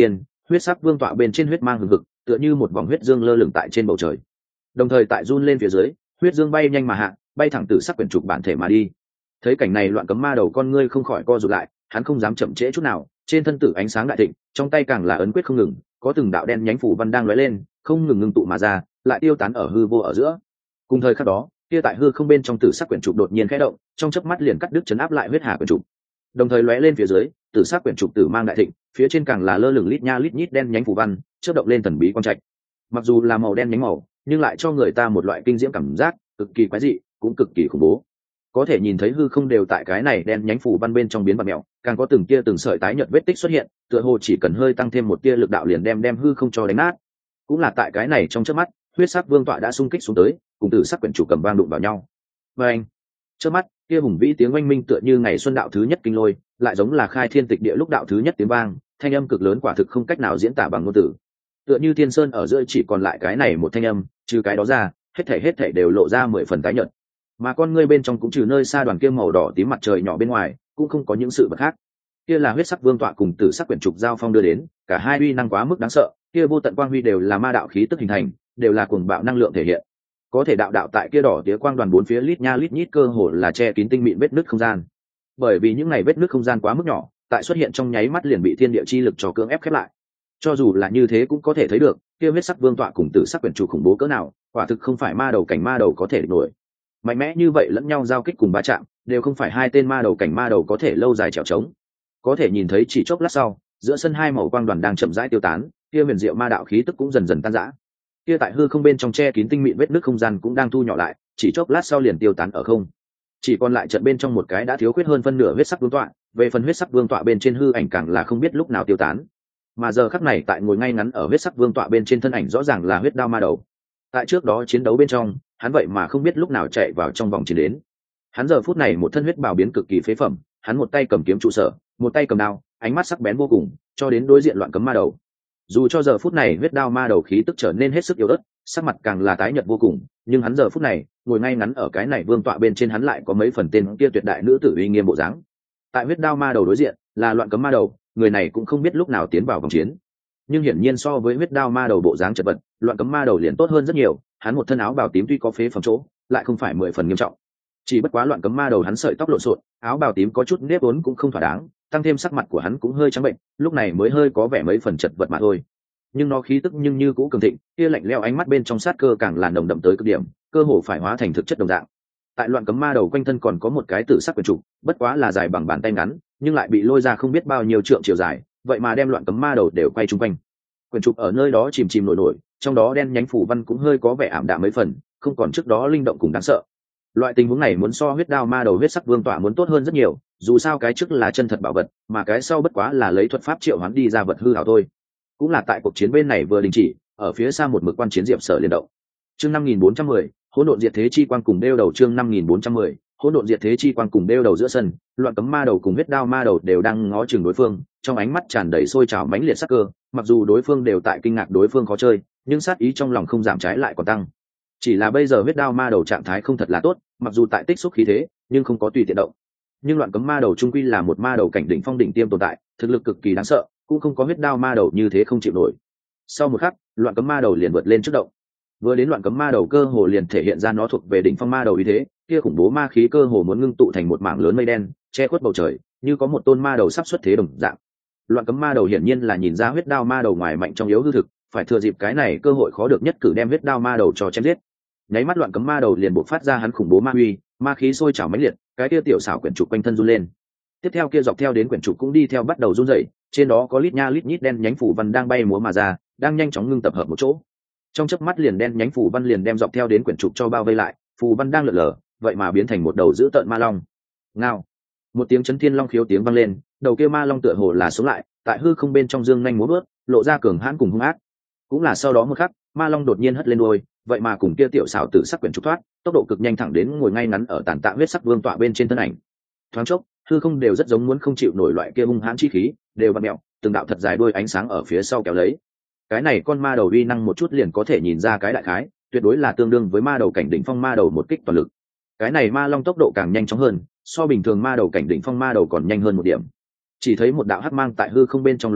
huyết sắc vương tọa bên trên huyết mang hừng hực, tựa như một vòng huyết dương lơ lửng tại trên bầu trời. Đồng thời tại run lên phía dưới, huyết dương bay nhanh mà hạ, bay thẳng từ sắc quyển trục bản thể mà đi. Thấy cảnh này, Loạn Cấm Ma Đầu con ngươi không khỏi co rụt lại, hắn không dám chậm trễ chút nào, trên thân tử ánh sáng đại thịnh, trong tay càng là ấn quyết không ngừng, có từng đạo đen nhánh phủ văn đang lóe lên, không ngừng ngưng tụ mà ra, lại tiêu tán ở hư vô ở giữa. Cùng thời khắc đó, kia tại hư không bên trong tử sắc quyển trục đột nhiên khẽ động, trong chớp mắt liền cắt đứt chấn áp lại huyết hà quyển trục. Đồng thời lóe lên phía dưới, tử sắc quyển trục tử mang đại thịnh, phía trên càng là lơ lửng lít nha lít nhít đen nhánh phủ văn, chớp động lên thần bí quang trạch. Mặc dù là màu đen nhánh màu, nhưng lại cho người ta một loại kinh diễm cảm giác, cực kỳ quái dị, cũng cực kỳ khủng bố. Có thể nhìn thấy hư không đều tại cái này đen nhánh phủ văn bên trong biến bạt mèo, càng có từng tia từng sợi tái nhợt vết tích xuất hiện, tựa hồ chỉ cần hơi tăng thêm một tia lực đạo liền đem hư không cho đánh nát. Cũng là tại cái này trong chớp mắt, huyết sắc vương tọa đã xung kích xuống tới, cùng tử sắc quyển chủ cầm vang đụng vào nhau. Và anh, chớp mắt, kia hùng vĩ tiếng oanh minh tựa như ngày xuân đạo thứ nhất kinh lôi, lại giống là khai thiên tịch địa lúc đạo thứ nhất tiếng vang, thanh âm cực lớn quả thực không cách nào diễn tả bằng ngôn từ. Tựa như thiên sơn ở giữa chỉ còn lại cái này một thanh âm, trừ cái đó ra, hết thảy đều lộ ra 10 phần tái nhợt. Mà con ngươi bên trong cũng trừ nơi xa đoàn kia màu đỏ tím mặt trời nhỏ bên ngoài, cũng không có những sự vật khác. Kia là huyết sắc vương tọa cùng tử sắc quyển trục giao phong đưa đến, cả hai uy năng quá mức đáng sợ, kia vô tận quang huy đều là ma đạo khí tức hình thành, đều là cuồng bạo năng lượng thể hiện. Có thể đạo tại kia đỏ tía quang đoàn bốn phía lít nha lít nhít cơ hồ là che kín tinh mịn vết nứt không gian. Bởi vì những này vết nứt không gian quá mức nhỏ, tại xuất hiện trong nháy mắt liền bị thiên địa chi lực cho cưỡng ép khép lại. Cho dù là như thế cũng có thể thấy được, kia huyết sắc vương tọa cùng tử sắc quyển trục khủng bố cỡ nào, quả thực không phải ma đầu cảnh ma đầu có thể địch nổi. Mạnh mẽ như vậy lẫn nhau giao kích cùng va chạm, đều không phải hai tên ma đầu cảnh ma đầu có thể lâu dài trèo trống. Có thể nhìn thấy chỉ chốc lát sau, giữa sân hai màu quang đoàn đang chậm rãi tiêu tán, kia huyền diệu ma đạo khí tức cũng dần dần tan rã. Kia tại hư không bên trong che kín tinh mịn vết nứt không gian cũng đang thu nhỏ lại, chỉ chốc lát sau liền tiêu tán ở không. Chỉ còn lại trận bên trong một cái đã thiếu khuyết hơn phân nửa huyết sắc vương tọa, về phần huyết sắc vương tọa bên trên hư ảnh càng là không biết lúc nào tiêu tán. Mà giờ khắc này tại ngồi ngay ngắn ở huyết sắc vương tọa bên trên thân ảnh rõ ràng là huyết đao ma đầu. Tại trước đó chiến đấu bên trong, hắn vậy mà không biết lúc nào chạy vào trong vòng chiến đến. Hắn giờ phút này một thân huyết bào biến cực kỳ phế phẩm, hắn một tay cầm kiếm trụ sở, một tay cầm đao, ánh mắt sắc bén vô cùng, cho đến đối diện Loạn Cấm ma đầu. Dù cho giờ phút này huyết đao ma đầu khí tức trở nên hết sức yếu ớt, sắc mặt càng là tái nhợt vô cùng, nhưng hắn giờ phút này ngồi ngay ngắn ở cái này vương tọa bên trên, hắn lại có mấy phần tên kia tuyệt đại nữ tử uy nghiêm bộ dáng. Tại huyết đao ma đầu đối diện là Loạn Cấm ma đầu, người này cũng không biết lúc nào tiến vào vòng chiến, nhưng hiển nhiên so với huyết đao ma đầu bộ dáng chật vật, Loạn Cấm ma đầu liền tốt hơn rất nhiều. Hắn một thân áo bào tím tuy có phế phẩm chỗ, lại không phải 10 phần nghiêm trọng. Chỉ bất quá Loạn Cấm ma đầu hắn sợi tóc lộn xộn, áo bào tím có chút nếp vốn cũng không thỏa đáng, tăng thêm sắc mặt của hắn cũng hơi trắng bệnh, lúc này mới hơi có vẻ mấy phần chật vật mà thôi. Nhưng nó khí tức nhưng như cũ cường thịnh, kia lạnh lẽo ánh mắt bên trong sát cơ càng là nồng đậm tới cực điểm, cơ hồ phải hóa thành thực chất đồng dạng. Tại Loạn Cấm ma đầu quanh thân còn có một cái tử sắc quyển trục, bất quá là dài bằng bàn tay ngắn, nhưng lại bị lôi ra không biết bao nhiêu trượng chiều dài, vậy mà đem Loạn Cấm ma đầu đều quay trung quanh. Quyển trục ở nơi đó chìm chìm nổi nổi, trong đó đen nhánh phủ văn cũng hơi có vẻ ảm đạm mấy phần, không còn trước đó linh động cùng đáng sợ. Loại tình huống này muốn so huyết đao ma đầu huyết sắc vương tọa muốn tốt hơn rất nhiều, dù sao cái trước là chân thật bảo vật, mà cái sau bất quá là lấy thuật pháp triệu hoán đi ra vật hư ảo thôi. Cũng là tại cuộc chiến bên này vừa đình chỉ, ở phía xa một mực quan chiến Diệp Sở liên động. Chương 5410, hỗn độn diệt thế chi quang cùng đeo đầu. Chương 5410, hỗn độn diệt thế chi quang cùng đeo đầu giữa sân, Loạn Cấm ma đầu cùng huyết đao ma đầu đều đang ngó chừng đối phương, trong ánh mắt tràn đầy sôi trào mãnh liệt sắc cơ. Mặc dù đối phương đều tại kinh ngạc đối phương khó chơi, nhưng sát ý trong lòng không giảm, trái lại còn tăng. Chỉ là bây giờ huyết đao ma đầu trạng thái không thật là tốt, mặc dù tại tích xúc khí thế, nhưng không có tùy tiện động. Nhưng Loạn Cấm ma đầu trung quy là một ma đầu cảnh đỉnh phong đỉnh tiêm tồn tại, thực lực cực kỳ đáng sợ, cũng không có huyết đao ma đầu như thế không chịu nổi. Sau một khắc, Loạn Cấm ma đầu liền vượt lên trước động. Vừa đến Loạn Cấm ma đầu cơ hồ liền thể hiện ra nó thuộc về đỉnh phong ma đầu ý thế, kia khủng bố ma khí cơ hồ muốn ngưng tụ thành một mảng lớn mây đen, che khuất bầu trời, như có một tôn ma đầu sắp xuất thế đồng dạng. Loạn Cấm ma đầu hiển nhiên là nhìn ra huyết đao ma đầu ngoài mạnh trong yếu hư thực, phải thừa dịp cái này cơ hội khó được nhất cử đem huyết đao ma đầu cho chém giết. Nháy mắt Loạn Cấm ma đầu liền bộc phát ra hắn khủng bố ma uy, ma khí sôi trào mãnh liệt, cái kia tiểu xảo quyển trục quanh thân run lên. Tiếp theo kia dọc theo đến quyển trục cũng đi theo bắt đầu run rẩy, trên đó có lít nha lít nhít đen nhánh phủ văn đang bay múa mà ra, đang nhanh chóng ngưng tập hợp một chỗ. Trong chớp mắt liền đen nhánh phủ văn liền đem dọc theo đến quyển trục cho bao vây lại, phù văn đang lượn lờ, vậy mà biến thành một đầu dữ tợn ma long. Ngao. Một tiếng chấn thiên long khiếu tiếng vang lên, đầu kia ma long tựa hồ là sống lại, tại hư không bên trong dương nhanh múa vớt, lộ ra cường hãn cùng hung ác. Cũng là sau đó một khắc, ma long đột nhiên hất lên đuôi, vậy mà cùng kia tiểu xảo tử sắc quyển trục thoát, tốc độ cực nhanh thẳng đến ngồi ngay ngắn ở tàn tạ huyết sắc vương tọa bên trên thân ảnh. Thoáng chốc, hư không đều rất giống muốn không chịu nổi loại kia hung hãn chi khí, đều vặn mèo, từng đạo thật dài đuôi ánh sáng ở phía sau kéo lấy. Cái này con ma đầu uy năng một chút liền có thể nhìn ra cái đại khái, tuyệt đối là tương đương với ma đầu cảnh đỉnh phong ma đầu một kích toàn lực. Cái này ma long tốc độ càng nhanh chóng hơn, so bình thường ma đầu cảnh đỉnh phong ma đầu còn nhanh hơn một điểm. Chỉ thấy một đạo hắc mang tại hư không bên trong lóe lên,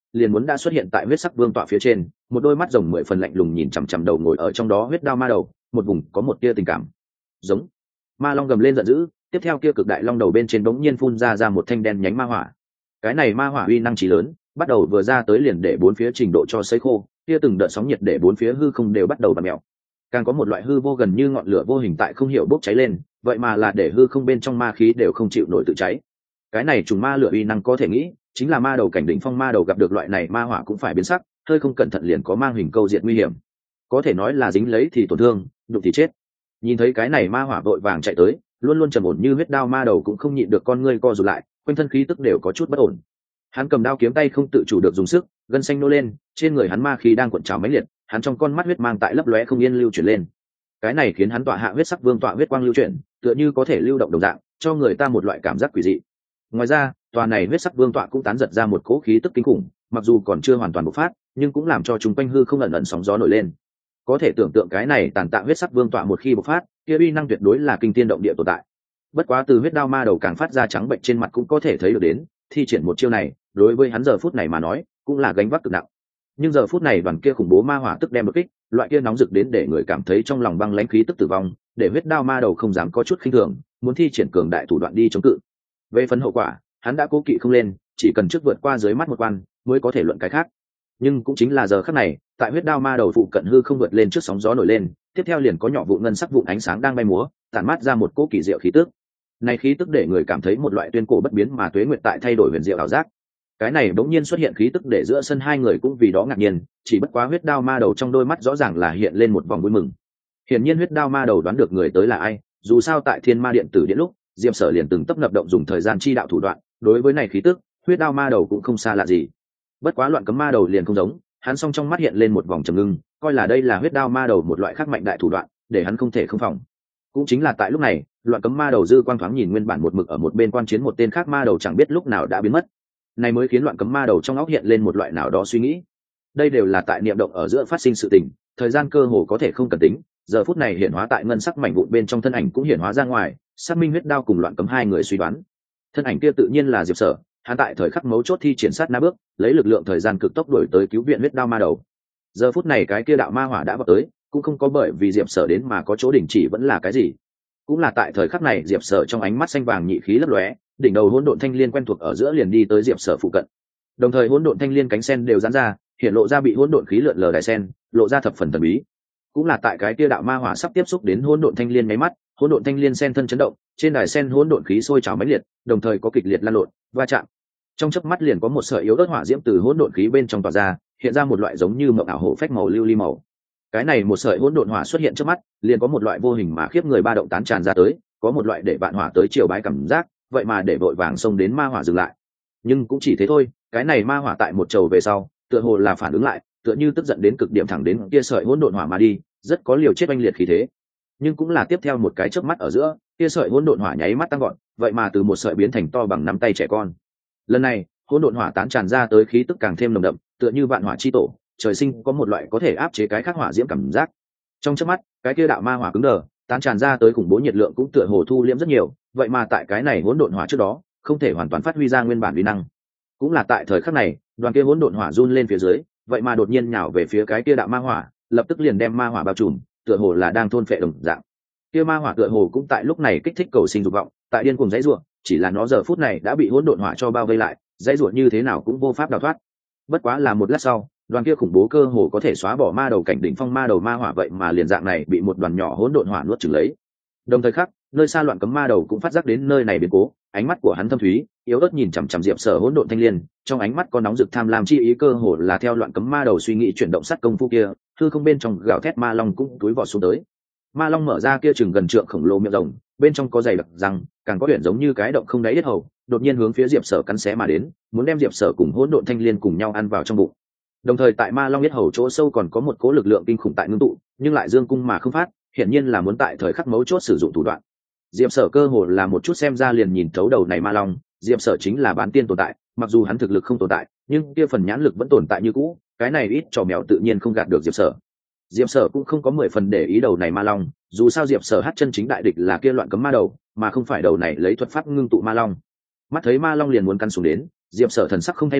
liền muốn đã xuất hiện tại huyết sắc vương tọa phía trên, một đôi mắt rồng 10 phần lạnh lùng nhìn chằm chằm đầu ngồi ở trong đó huyết đao ma đầu, một vùng có một tia tình cảm. Giống. Ma long gầm lên giận dữ, tiếp theo kia cực đại long đầu bên trên bỗng nhiên phun ra một thanh đen nhánh ma hỏa. Cái này ma hỏa uy năng chí lớn, bắt đầu vừa ra tới liền để bốn phía trình độ cho sấy khô, kia từng đợt sóng nhiệt để bốn phía hư không đều bắt đầu bặm mèo. Càng có một loại hư vô gần như ngọn lửa vô hình tại không hiểu bốc cháy lên, vậy mà là để hư không bên trong ma khí đều không chịu nổi tự cháy. Cái này trùng ma lửa uy năng có thể nghĩ, chính là ma đầu cảnh đỉnh phong ma đầu gặp được loại này ma hỏa cũng phải biến sắc, hơi không cẩn thận liền có mang hình câu diệt nguy hiểm. Có thể nói là dính lấy thì tổn thương, đụng thì chết. Nhìn thấy cái này ma hỏa vội vàng chạy tới, luôn luôn trầm ổn như huyết đao ma đầu cũng không nhịn được con ngươi co rụt lại, quanh thân khí tức đều có chút bất ổn. Hắn cầm đao kiếm tay không tự chủ được dùng sức, gân xanh nô lên, trên người hắn ma khí đang cuộn trào mãnh liệt, hắn trong con mắt huyết mang tại lấp lóe không yên lưu chuyển lên. Cái này khiến hắn tọa hạ huyết sắc vương tọa huyết quang lưu chuyển, tựa như có thể lưu động đồng dạng, cho người ta một loại cảm giác quỷ dị. Ngoài ra, tòa này huyết sắc vương tọa cũng tán giật ra một cỗ khí tức kinh khủng, mặc dù còn chưa hoàn toàn bộc phát, nhưng cũng làm cho chúng quanh hư không ẩn ẩn sóng gió nổi lên. Có thể tưởng tượng cái này tàn tạ huyết sắc vương tọa một khi bộc phát, kia uy năng tuyệt đối là kinh thiên động địa tồn tại. Bất quá từ huyết đao ma đầu càng phát ra trắng bệnh trên mặt cũng có thể thấy được đến, thi triển một chiêu này, đối với hắn giờ phút này mà nói, cũng là gánh vác cực nặng. Nhưng giờ phút này đoàn kia khủng bố ma hỏa tức đem đột kích, loại kia nóng rực đến để người cảm thấy trong lòng băng lãnh khí tức tử vong, để huyết đao ma đầu không dám có chút khinh thường, muốn thi triển cường đại thủ đoạn đi chống cự. Về phần hậu quả, hắn đã cố kỵ không lên, chỉ cần trước vượt qua dưới mắt một quan, mới có thể luận cái khác. Nhưng cũng chính là giờ khắc này, tại huyết đao ma đầu phụ cận hư không vượt lên trước sóng gió nổi lên, tiếp theo liền có nhỏ vụ ngân sắc vụn ánh sáng đang bay múa, tản mát ra một cỗ kỳ diệu khí tức. Này khí tức để người cảm thấy một loại tuyên cổ bất biến mà tuế nguyệt tại thay đổi huyền diệu ảo giác. Cái này bỗng nhiên xuất hiện khí tức để giữa sân hai người cũng vì đó ngạc nhiên, chỉ bất quá huyết đao ma đầu trong đôi mắt rõ ràng là hiện lên một vòng vui mừng. Hiển nhiên huyết đao ma đầu đoán được người tới là ai, dù sao tại Thiên Ma Điện tử điện lúc, Diệp Sở liền từng tấp nập động dùng thời gian chi đạo thủ đoạn, đối với này khí tức, huyết đao ma đầu cũng không xa lạ gì. Bất quá loạn cấm ma đầu liền không giống, hắn song trong mắt hiện lên một vòng trầm ngưng, coi là đây là huyết đao ma đầu một loại khác mạnh đại thủ đoạn, để hắn không thể không phòng. Cũng chính là tại lúc này, loạn cấm ma đầu dư quang thoáng nhìn nguyên bản một mực ở một bên quan chiến một tên khác ma đầu chẳng biết lúc nào đã biến mất. Này mới khiến loạn cấm ma đầu trong óc hiện lên một loại nào đó suy nghĩ. Đây đều là tại niệm động ở giữa phát sinh sự tình, thời gian cơ hồ có thể không cần tính, giờ phút này hiện hóa tại ngân sắc mảnh vụn bên trong thân ảnh cũng hiện hóa ra ngoài, xác minh huyết đao cùng loạn cấm hai người suy đoán. Thân ảnh kia tự nhiên là Diệp Sở, hắn tại thời khắc mấu chốt thi triển sát na bước, lấy lực lượng thời gian cực tốc đuổi tới cứu viện huyết đao ma đầu. Giờ phút này cái kia đạo ma hỏa đã vọt tới, cũng không có bởi vì Diệp Sở đến mà có chỗ đình chỉ vẫn là cái gì. Cũng là tại thời khắc này Diệp Sở trong ánh mắt xanh vàng nhị khí lấp lóe, đỉnh đầu hỗn độn thanh liên quen thuộc ở giữa liền đi tới Diệp Sở phụ cận. Đồng thời hỗn độn thanh liên cánh sen đều giãn ra, hiện lộ ra bị hỗn độn khí lượn lờ đài sen, lộ ra thập phần thần bí. Cũng là tại cái kia đạo ma hỏa sắp tiếp xúc đến hỗn độn thanh liên nháy mắt, hỗn độn thanh liên sen thân chấn động, trên đài sen hỗn độn khí sôi trào mãnh liệt, đồng thời có kịch liệt lan lộn, va chạm. Trong chớp mắt liền có một sợi yếu ớt hỏa diễm từ hỗn độn khí bên trong tỏa ra, hiện ra một loại giống như mộng ảo hổ phách màu lưu ly màu. Cái này một sợi hỗn độn hỏa xuất hiện trước mắt, liền có một loại vô hình mà khiếp người ba động tán tràn ra tới, có một loại để vạn hỏa tới chiều bái cảm giác, vậy mà để vội vàng xông đến ma hỏa dừng lại. Nhưng cũng chỉ thế thôi, cái này ma hỏa tại một trầu về sau, tựa hồ là phản ứng lại, tựa như tức giận đến cực điểm thẳng đến kia sợi hỗn độn hỏa mà đi, rất có liều chết oanh liệt khí thế. Nhưng cũng là tiếp theo một cái chớp mắt ở giữa, kia sợi hỗn độn hỏa nháy mắt tăng gọn, vậy mà từ một sợi biến thành to bằng nắm tay trẻ con. Lần này, hỗn độn hỏa tán tràn ra tới khí tức càng thêm nồng đậm, tựa như vạn hỏa chi tổ, trời sinh có một loại có thể áp chế cái khác hỏa diễm cảm giác. Trong chớp mắt, cái kia đạo ma hỏa cứng đờ, tán tràn ra tới khủng bố nhiệt lượng cũng tựa hồ thu liễm rất nhiều, vậy mà tại cái này hỗn độn hỏa trước đó, không thể hoàn toàn phát huy ra nguyên bản uy năng. Cũng là tại thời khắc này, đoàn kia hỗn độn hỏa run lên phía dưới, vậy mà đột nhiên nhào về phía cái kia đạo ma hỏa, lập tức liền đem ma hỏa bao trùm, tựa hồ là đang thôn phệ đồng dạng. Kia ma hỏa tựa hồ cũng tại lúc này kích thích cầu sinh dục vọng, tại điên cuồng dãy rủa, chỉ là nó giờ phút này đã bị hỗn độn hỏa cho bao vây lại, dãy rủa như thế nào cũng vô pháp đào thoát. Bất quá là một lát sau, đoàn kia khủng bố cơ hồ có thể xóa bỏ ma đầu cảnh đỉnh phong ma đầu ma hỏa vậy mà liền dạng này bị một đoàn nhỏ hỗn độn hỏa nuốt chửng lấy. Đồng thời khác, nơi xa loạn cấm ma đầu cũng phát giác đến nơi này biến cố, ánh mắt của hắn thâm thúy, yếu ớt nhìn chằm chằm Diệp Sở hỗn độn thanh liên, trong ánh mắt có nóng rực tham lam chi ý cơ hồ là theo loạn cấm ma đầu suy nghĩ chuyển động sát công phu kia, hư không bên trong gào thét ma long cũng túi vọt xuống tới. Ma long mở ra kia chừng gần trượng khổng lồ miệng rồng, bên trong có dày đặc răng, càng có huyền giống như cái động không đáy yết hầu, đột nhiên hướng phía Diệp Sở cắn xé mà đến, muốn đem Diệp Sở cùng hỗn độn thanh liên cùng nhau ăn vào trong bụng. Đồng thời tại ma long yết hầu chỗ sâu còn có một cố lực lượng kinh khủng tại ngưng tụ, nhưng lại dương cung mà không phát, hiển nhiên là muốn tại thời khắc mấu chốt sử dụng thủ đoạn. Diệp Sở cơ hồ là một chút xem ra liền nhìn thấu đầu này ma long, Diệp Sở chính là bán tiên tồn tại, mặc dù hắn thực lực không tồn tại, nhưng kia phần nhãn lực vẫn tồn tại như cũ, cái này ít trò mèo tự nhiên không gạt được Diệp Sở. Diệp Sở cũng không có 10 phần để ý đầu này ma long, dù sao Diệp Sở hát chân chính đại địch là kia loạn cấm ma đầu, mà không phải đầu này lấy thuật pháp ngưng tụ ma long. Mắt thấy ma long liền muốn căn xuống đến, Diệp Sở thần sắc không thay đổi,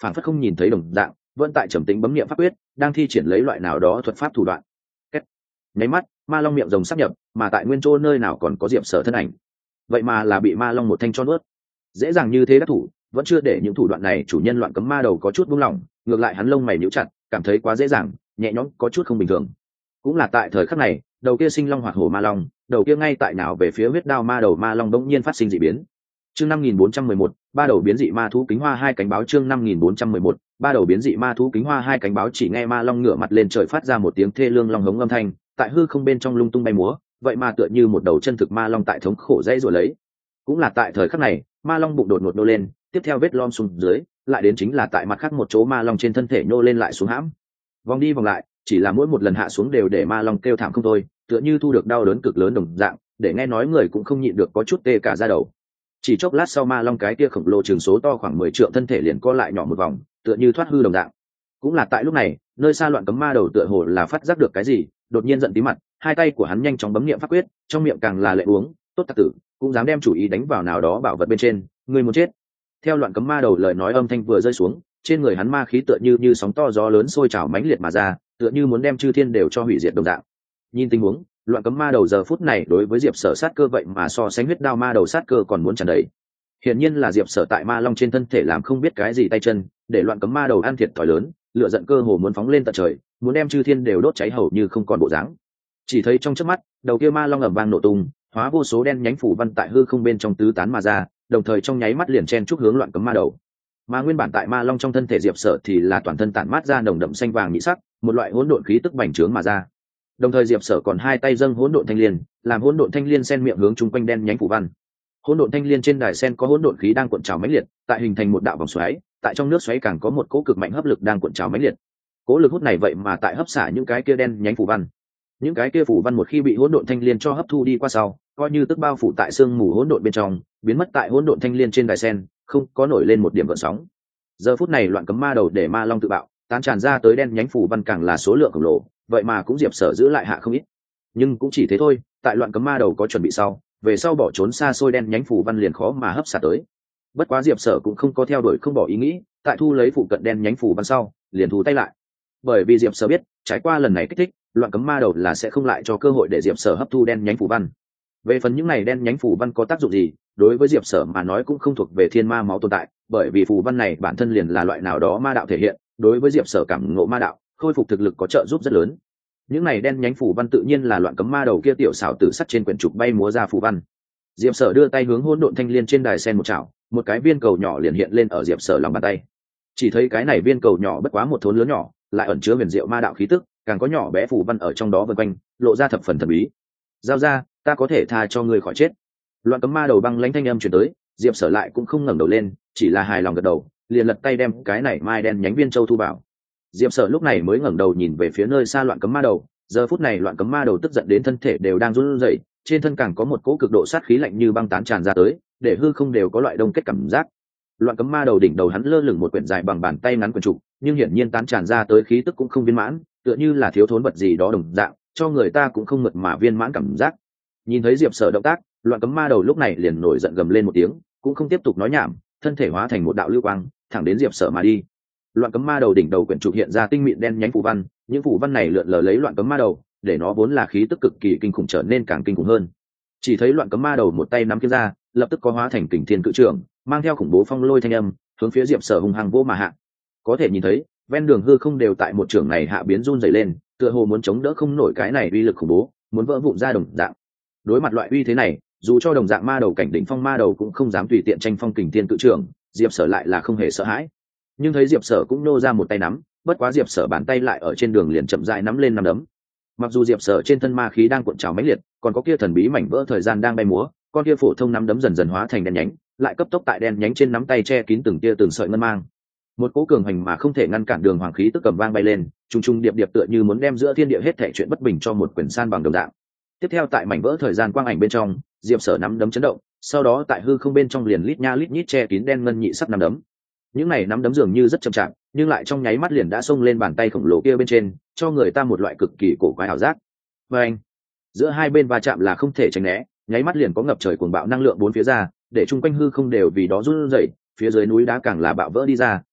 phản phất không nhìn thấy đồng dạng, vẫn tại trầm tĩnh bấm niệm pháp quyết, đang thi triển lấy loại nào đó thuật pháp thủ đoạn. Kết. Nháy mắt, ma long miệng rồng sắp nhập, mà tại nguyên chỗ nơi nào còn có Diệp Sở thân ảnh, vậy mà là bị ma long một thanh cho nuốt. Dễ dàng như thế đắc thủ, vẫn chưa để những thủ đoạn này chủ nhân Loạn Cấm Ma Đầu có chút buông lỏng, ngược lại hắn lông mày nhíu chặt, cảm thấy quá dễ dàng, nhẹ nhõm có chút không bình thường. Cũng là tại thời khắc này, đầu kia sinh long hoạt hổ ma long, đầu kia ngay tại nào về phía huyết đao ma đầu ma long đống nhiên phát sinh dị biến. Chương 5411, ba đầu biến dị ma thú kính hoa hai cánh báo. Chương 5411, ba đầu biến dị ma thú kính hoa hai cánh báo. Chỉ nghe ma long ngửa mặt lên trời phát ra một tiếng thê lương long hống âm thanh, tại hư không bên trong lung tung bay múa, vậy mà tựa như một đầu chân thực ma long tại thống khổ dãy rồi lấy. Cũng là tại thời khắc này, ma long bụng đột ngột nô lên, tiếp theo vết lom xuống dưới, lại đến chính là tại mặt khác một chỗ ma long trên thân thể nô lên lại xuống hãm. Vòng đi vòng lại, chỉ là mỗi một lần hạ xuống đều để ma long kêu thảm không thôi, tựa như thu được đau đớn cực lớn đồng dạng, để nghe nói người cũng không nhịn được có chút tê cả da đầu. Chỉ chốc lát sau ma long cái kia khổng lồ trường số to khoảng 10 trượng thân thể liền co lại nhỏ một vòng, tựa như thoát hư đồng dạng. Cũng là tại lúc này, nơi xa Loạn Cấm Ma Đầu tựa hồ là phát giác được cái gì, đột nhiên giận tí mặt, hai tay của hắn nhanh chóng bấm niệm pháp quyết, trong miệng càng là lệ uống, tốt tặc tử, cũng dám đem chủ ý đánh vào nào đó bảo vật bên trên, ngươi muốn chết. Theo Loạn Cấm Ma Đầu lời nói âm thanh vừa rơi xuống, trên người hắn ma khí tựa như sóng to gió lớn sôi trào mãnh liệt mà ra, tựa như muốn đem chư thiên đều cho hủy diệt đồng dạng. Nhìn tình huống, Loạn Cấm Ma Đầu giờ phút này đối với Diệp Sở sát cơ vậy mà so sánh huyết đao ma đầu sát cơ còn muốn tràn đầy. Hiển nhiên là Diệp Sở tại ma long trên thân thể làm không biết cái gì tay chân, để Loạn Cấm Ma Đầu ăn thiệt thòi lớn, lửa giận cơ hồ muốn phóng lên tận trời, muốn đem chư thiên đều đốt cháy hầu như không còn bộ dáng. Chỉ thấy trong chớp mắt, đầu kia ma long ầm vang nổ tung, hóa vô số đen nhánh phủ văn tại hư không bên trong tứ tán mà ra, đồng thời trong nháy mắt liền chen chúc hướng Loạn Cấm Ma Đầu. Mà nguyên bản tại ma long trong thân thể Diệp Sở thì là toàn thân tản mát ra nồng đậm xanh vàng nhị sắc, một loại hỗn độn khí tức bành trướng mà ra. Đồng thời Diệp Sở còn hai tay dâng hỗn độn thanh liên, làm hỗn độn thanh liên sen miệng hướng chung quanh đen nhánh phủ văn. Hỗn độn thanh liên trên đài sen có hỗn độn khí đang cuộn trào mãnh liệt, tại hình thành một đạo vòng xoáy, tại trong nước xoáy càng có một cỗ cực mạnh hấp lực đang cuộn trào mãnh liệt. Cỗ lực hút này vậy mà tại hấp xả những cái kia đen nhánh phủ văn. Những cái kia phủ văn một khi bị hỗn độn thanh liên cho hấp thu đi qua sau, coi như tức bao phủ tại xương mù hỗn độn bên trong, biến mất tại hỗn độn thanh liên trên đài sen, không có nổi lên một điểm gợn sóng. Giờ phút này Loạn Cấm Ma Đầu để ma long tự bạo, tán tràn ra tới đen nhánh phủ văn càng là số lượng khổng lồ, vậy mà cũng Diệp Sở giữ lại hạ không ít. Nhưng cũng chỉ thế thôi, tại Loạn Cấm Ma Đầu có chuẩn bị sau, về sau bỏ trốn xa xôi đen nhánh phủ văn liền khó mà hấp xả tới. Bất quá Diệp Sở cũng không có theo đuổi không bỏ ý nghĩ, tại thu lấy phụ cận đen nhánh phủ văn sau, liền thu tay lại. Bởi vì Diệp Sở biết, trải qua lần này kích thích, Loạn Cấm Ma Đầu là sẽ không lại cho cơ hội để Diệp Sở hấp thu đen nhánh phủ văn. Về phần những này đen nhánh phủ văn có tác dụng gì, đối với Diệp Sở mà nói cũng không thuộc về thiên ma máu tồn tại, bởi vì phủ văn này bản thân liền là loại nào đó ma đạo thể hiện, đối với Diệp Sở cảm ngộ ma đạo, khôi phục thực lực có trợ giúp rất lớn. Những này đen nhánh phủ văn tự nhiên là Loạn Cấm Ma Đầu kia tiểu xảo tử sắt trên quyển trục bay múa ra phủ văn. Diệp Sở đưa tay hướng hỗn độn thanh liên trên đài sen một chảo, một cái viên cầu nhỏ liền hiện lên ở Diệp Sở lòng bàn tay. Chỉ thấy cái này viên cầu nhỏ bất quá một thốn lớn nhỏ, lại ẩn chứa huyền diệu ma đạo khí tức, càng có nhỏ bé phủ văn ở trong đó vần quanh, lộ ra thập phần thần bí. Giao ra, ta có thể tha cho ngươi khỏi chết. Loạn Cấm Ma Đầu băng lãnh thanh âm truyền tới, Diệp Sở lại cũng không ngẩng đầu lên, chỉ là hài lòng gật đầu, liền lật tay đem cái này mai đen nhánh viên châu thu vào. Diệp Sở lúc này mới ngẩng đầu nhìn về phía nơi xa Loạn Cấm Ma Đầu, giờ phút này Loạn Cấm Ma Đầu tức giận đến thân thể đều đang run rẩy, trên thân càng có một cỗ cực độ sát khí lạnh như băng tán tràn ra tới, để hư không đều có loại đông kết cảm giác. Loạn Cấm Ma Đầu đỉnh đầu hắn lơ lửng một quyển dài bằng bàn tay ngắn quyển trục, nhưng hiển nhiên tán tràn ra tới khí tức cũng không viên mãn, tựa như là thiếu thốn vật gì đó đồng dạng, cho người ta cũng không mượt mà viên mãn cảm giác. Nhìn thấy Diệp Sở động tác, Loạn Cấm Ma Đầu lúc này liền nổi giận gầm lên một tiếng, cũng không tiếp tục nói nhảm, thân thể hóa thành một đạo lưu quang, thẳng đến Diệp Sở mà đi. Loạn Cấm Ma Đầu đỉnh đầu quyển trục hiện ra tinh mịn đen nhánh phù văn, những phù văn này lượn lờ lấy Loạn Cấm Ma Đầu, để nó vốn là khí tức cực kỳ kinh khủng trở nên càng kinh khủng hơn. Chỉ thấy Loạn Cấm Ma Đầu một tay nắm kiếm ra, lập tức có hóa thành Kình Thiên Cự Trưởng, mang theo khủng bố phong lôi thanh âm, hướng phía Diệp Sở hung hăng vô mà hạ. Có thể nhìn thấy, ven đường hư không đều tại một trường này hạ biến run rẩy lên, tựa hồ muốn chống đỡ không nổi cái này uy lực khủng bố, muốn vỡ vụn ra đồng dạng. Đối mặt loại uy thế này, dù cho đồng dạng ma đầu cảnh đỉnh phong ma đầu cũng không dám tùy tiện tranh phong Kình Thiên Cự Trưởng, Diệp Sở lại là không hề sợ hãi. Nhưng thấy Diệp Sở cũng nô ra một tay nắm, bất quá Diệp Sở bàn tay lại ở trên đường liền chậm rãi nắm lên nắm đấm. Mặc dù Diệp Sở trên thân ma khí đang cuộn trào mãnh liệt, còn có kia thần bí mảnh vỡ thời gian đang bay múa, con kia phổ thông nắm đấm dần dần hóa thành đen nhánh, lại cấp tốc tại đen nhánh trên nắm tay che kín từng tia từng sợi ngân mang. Một cỗ cường hành mà không thể ngăn cản đường hoàng khí tức cầm vang bay lên, trùng trùng điệp điệp tựa như muốn đem giữa thiên địa hết thảy chuyện bất bình cho một quyển san bằng đồng dạng. Tiếp theo tại mảnh vỡ thời gian quang ảnh bên trong, Diệp Sở nắm đấm chấn động, sau đó tại hư không bên trong liền lít nha lít nhít che kín đen ngân nhị sắc nắm đấm. Những này nắm đấm dường như rất chậm chạp, nhưng lại trong nháy mắt liền đã xông lên bàn tay khổng lồ kia bên trên, cho người ta một loại cực kỳ cổ quái ảo giác. Và anh, giữa hai bên va chạm là không thể tránh né, nháy mắt liền có ngập trời cuồng bạo năng lượng bốn phía ra, để chung quanh hư không đều vì đó run rẩy, phía dưới núi đá càng là bạo vỡ đi ra,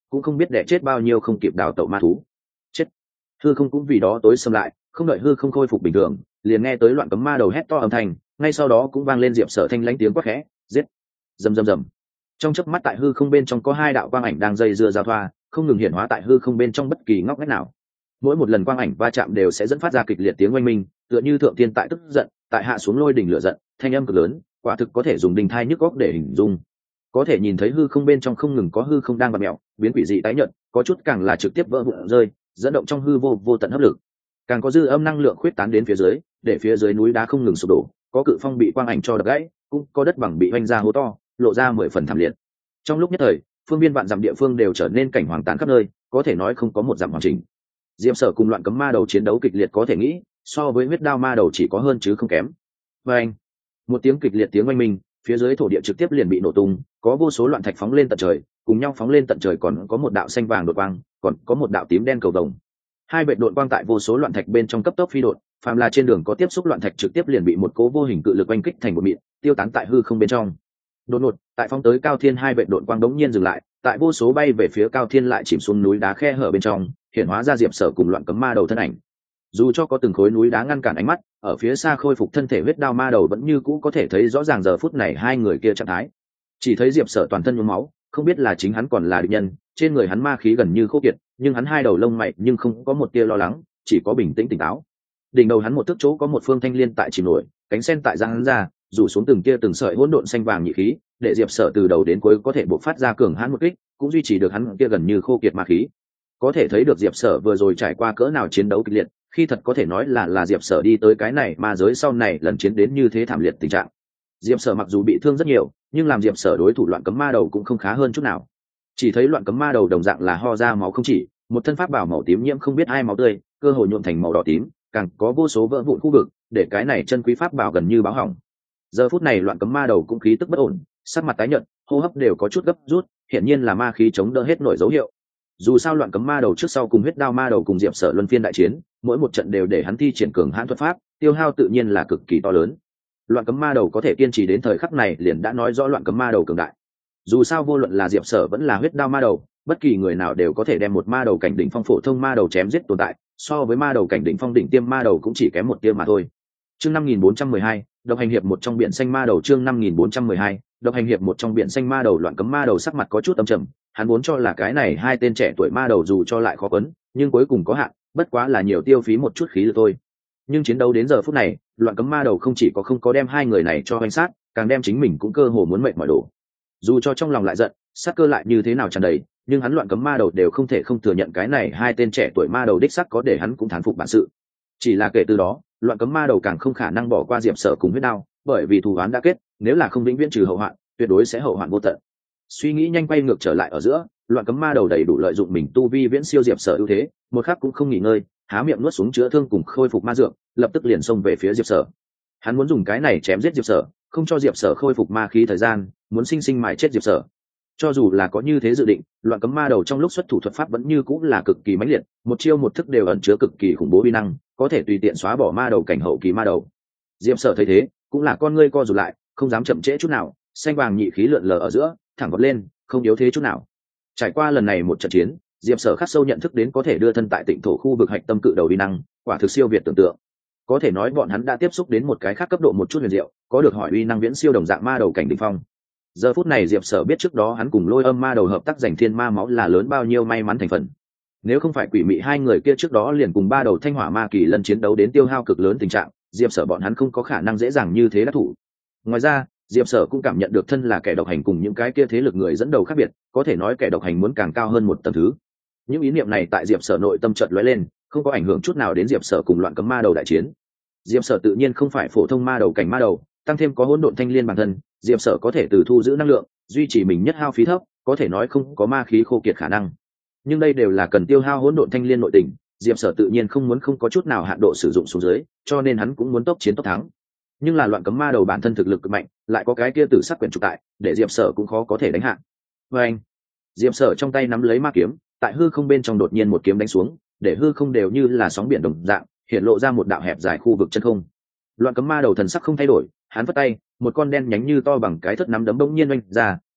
cũng không biết đẻ chết bao nhiêu không kịp đào tẩu ma thú. Chết! Hư không cũng vì đó tối xâm lại, không đợi hư không khôi phục bình thường, liền nghe tới loạn cấm ma đầu hét to âm thanh, ngay sau đó cũng vang lên Diệp Sở thanh lãnh tiếng quát khẽ, giết! Rầm rầm rầm. Trong chớp mắt tại hư không bên trong có hai đạo quang ảnh đang dây dưa giao thoa, không ngừng hiện hóa tại hư không bên trong bất kỳ ngóc ngách nào. Mỗi một lần quang ảnh va chạm đều sẽ dẫn phát ra kịch liệt tiếng oanh minh, tựa như thượng thiên tại tức giận, tại hạ xuống lôi đỉnh lửa giận, thanh âm cực lớn, quả thực có thể dùng đinh thai nhức góc để hình dung. Có thể nhìn thấy hư không bên trong không ngừng có hư không đang bật mèo, biến quỷ dị tái nhợt, có chút càng là trực tiếp vỡ vụn rơi, dẫn động trong hư vô tận hấp lực. Càng có dư âm năng lượng khuyết tán đến phía dưới, để phía dưới núi đá không ngừng sụp đổ, có cự phong bị quang ảnh cho đập gãy, cũng có đất bằng bị hoanh ra hố to, lộ ra 10 phần thảm liệt. Trong lúc nhất thời, phương biên vạn dặm địa phương đều trở nên cảnh hoàng tàn khắp nơi, có thể nói không có một dặm hoàn chỉnh. Diệp Sở cùng loạn cấm ma đầu chiến đấu kịch liệt có thể nghĩ, so với huyết đao ma đầu chỉ có hơn chứ không kém. Và anh, một tiếng kịch liệt tiếng oanh minh, phía dưới thổ địa trực tiếp liền bị nổ tung, có vô số loạn thạch phóng lên tận trời, cùng nhau phóng lên tận trời, còn có một đạo xanh vàng đột quang, còn có một đạo tím đen cầu vồng. Hai vệt đột quang tại vô số loạn thạch bên trong cấp tốc phi đột, phàm là trên đường có tiếp xúc loạn thạch trực tiếp liền bị một cố vô hình cự lực oanh kích thành một mịn, tiêu tán tại hư không bên trong. Đột ngột, tại phóng tới Cao Thiên hai vệt đột quang đống nhiên dừng lại, tại vô số bay về phía Cao Thiên lại chìm xuống núi đá khe hở bên trong, hiện hóa ra Diệp Sở cùng loạn cấm ma đầu thân ảnh. Dù cho có từng khối núi đá ngăn cản ánh mắt, ở phía xa khôi phục thân thể huyết đao ma đầu vẫn như cũ có thể thấy rõ ràng giờ phút này hai người kia trạng thái. Chỉ thấy Diệp Sở toàn thân nhuốm máu, không biết là chính hắn còn là địch nhân, trên người hắn ma khí gần như khô kiệt, nhưng hắn hai đầu lông mày nhưng không có một tia lo lắng, chỉ có bình tĩnh tỉnh táo. Đỉnh đầu hắn một thước chỗ có một phương thanh liên tại chìm nổi, cánh sen tại giang hắn ra, rủ xuống từng tia từng sợi hỗn độn xanh vàng nhị khí, để Diệp Sở từ đầu đến cuối có thể bộc phát ra cường hãn một kích, cũng duy trì được hắn kia gần như khô kiệt ma khí. Có thể thấy được Diệp Sở vừa rồi trải qua cỡ nào chiến đấu kịch liệt, khi thật có thể nói là Diệp Sở đi tới cái này ma giới sau này lần chiến đến như thế thảm liệt tình trạng. Diệp Sở mặc dù bị thương rất nhiều, nhưng làm Diệp Sở đối thủ loạn cấm ma đầu cũng không khá hơn chút nào. Chỉ thấy loạn cấm ma đầu đồng dạng là ho ra máu không chỉ, một thân pháp bảo màu tím nhiễm không biết ai máu tươi, cơ hồ nhuộm thành màu đỏ tím, càng có vô số vỡ vụn khu vực, để cái này chân quý pháp bảo gần như báo hỏng. Giờ phút này loạn cấm ma đầu cũng khí tức bất ổn, sắc mặt tái nhợt, hô hấp đều có chút gấp rút, hiển nhiên là ma khí chống đỡ hết nổi dấu hiệu. Dù sao loạn cấm ma đầu trước sau cùng huyết đao ma đầu cùng Diệp Sở luân phiên đại chiến, mỗi một trận đều để hắn thi triển cường hãn thuật pháp, tiêu hao tự nhiên là cực kỳ to lớn. Loạn cấm ma đầu có thể kiên trì đến thời khắc này liền đã nói rõ loạn cấm ma đầu cường đại. Dù sao vô luận là Diệp Sở vẫn là huyết đao ma đầu, bất kỳ người nào đều có thể đem một ma đầu cảnh đỉnh phong phổ thông ma đầu chém giết tồn tại, so với ma đầu cảnh đỉnh phong đỉnh tiêm ma đầu cũng chỉ kém một tiêm mà thôi. Chương 5412, độc hành hiệp một trong biển xanh ma đầu. Chương 5412, độc hành hiệp một trong biển xanh ma đầu. Loạn cấm ma đầu sắc mặt có chút âm trầm, hắn muốn cho là cái này hai tên trẻ tuổi ma đầu dù cho lại khó quấn, nhưng cuối cùng có hạn, bất quá là nhiều tiêu phí một chút khí lực thôi. Nhưng chiến đấu đến giờ phút này, loạn cấm ma đầu không chỉ có không có đem hai người này cho hoành sát, càng đem chính mình cũng cơ hồ muốn mệt mỏi đổ. Dù cho trong lòng lại giận, sát cơ lại như thế nào tràn đầy, nhưng hắn loạn cấm ma đầu đều không thể không thừa nhận cái này hai tên trẻ tuổi ma đầu đích sắc có để hắn cũng thán phục bản sự. Chỉ là kể từ đó, loạn cấm ma đầu càng không khả năng bỏ qua Diệp Sở cùng huyết đao, bởi vì thù oán đã kết, nếu là không vĩnh viễn trừ hậu hoạn, tuyệt đối sẽ hậu hoạn vô tận. Suy nghĩ nhanh quay ngược trở lại ở giữa, loạn cấm ma đầu đầy đủ lợi dụng mình tu vi viễn siêu Diệp Sở ưu thế, một khắc cũng không nghỉ ngơi, há miệng nuốt xuống chữa thương cùng khôi phục ma dược, lập tức liền xông về phía Diệp Sở. Hắn muốn dùng cái này chém giết Diệp Sở, không cho Diệp Sở khôi phục ma khí thời gian, muốn sinh sinh mài chết Diệp Sở. Cho dù là có như thế dự định, loạn cấm ma đầu trong lúc xuất thủ thuật pháp vẫn như cũng là cực kỳ mãnh liệt, một chiêu một thức đều ẩn chứa cực kỳ khủng bố uy năng, có thể tùy tiện xóa bỏ ma đầu cảnh hậu kỳ ma đầu. Diệp Sở thấy thế, cũng là con ngươi co rụt lại, không dám chậm trễ chút nào, xanh vàng nhị khí lượn lờ ở giữa, thẳng vọt lên, không yếu thế chút nào. Trải qua lần này một trận chiến, Diệp Sở khắc sâu nhận thức đến có thể đưa thân tại Tịnh thổ khu vực hạch tâm cự đầu uy năng, quả thực siêu việt tưởng tượng. Có thể nói bọn hắn đã tiếp xúc đến một cái khác cấp độ một chút huyền diệu, có được hỏi uy năng viễn siêu đồng dạng ma đầu cảnh đỉnh phong. Giờ phút này Diệp Sở biết trước đó hắn cùng Lôi Âm ma đầu hợp tác giành thiên ma máu là lớn bao nhiêu may mắn thành phần. Nếu không phải quỷ mị hai người kia trước đó liền cùng ba đầu thanh hỏa ma kỳ lần chiến đấu đến tiêu hao cực lớn tình trạng, Diệp Sở bọn hắn không có khả năng dễ dàng như thế đắc thủ. Ngoài ra, Diệp Sở cũng cảm nhận được thân là kẻ độc hành cùng những cái kia thế lực người dẫn đầu khác biệt, có thể nói kẻ độc hành muốn càng cao hơn một tầng thứ. Những ý niệm này tại Diệp Sở nội tâm chợt lóe lên, không có ảnh hưởng chút nào đến Diệp Sở cùng loạn cấm ma đầu đại chiến. Diệp Sở tự nhiên không phải phổ thông ma đầu cảnh ma đầu, tăng thêm có hỗn độn thanh liên bản thân, Diệp Sở có thể từ thu giữ năng lượng, duy trì mình nhất hao phí thấp, có thể nói không có ma khí khô kiệt khả năng. Nhưng đây đều là cần tiêu hao hỗn độn thanh liên nội tình, Diệp Sở tự nhiên không muốn không có chút nào hạn độ sử dụng xuống dưới, cho nên hắn cũng muốn tốc chiến tốc thắng. Nhưng là loạn cấm ma đầu bản thân thực lực cực mạnh, lại có cái kia tử sắc quyển trục tại, để Diệp Sở cũng khó có thể đánh hạ. Và anh, Diệp Sở trong tay nắm lấy ma kiếm, tại hư không bên trong đột nhiên một kiếm đánh xuống, để hư không đều như là sóng biển đồng dạng, hiện lộ ra một đạo hẹp dài khu vực chân không. Loạn cấm ma đầu thần sắc không thay đổi, hắn vất tay, một con đen nhánh như to bằng cái thất nắm đấm bỗng nhiên oanh ra,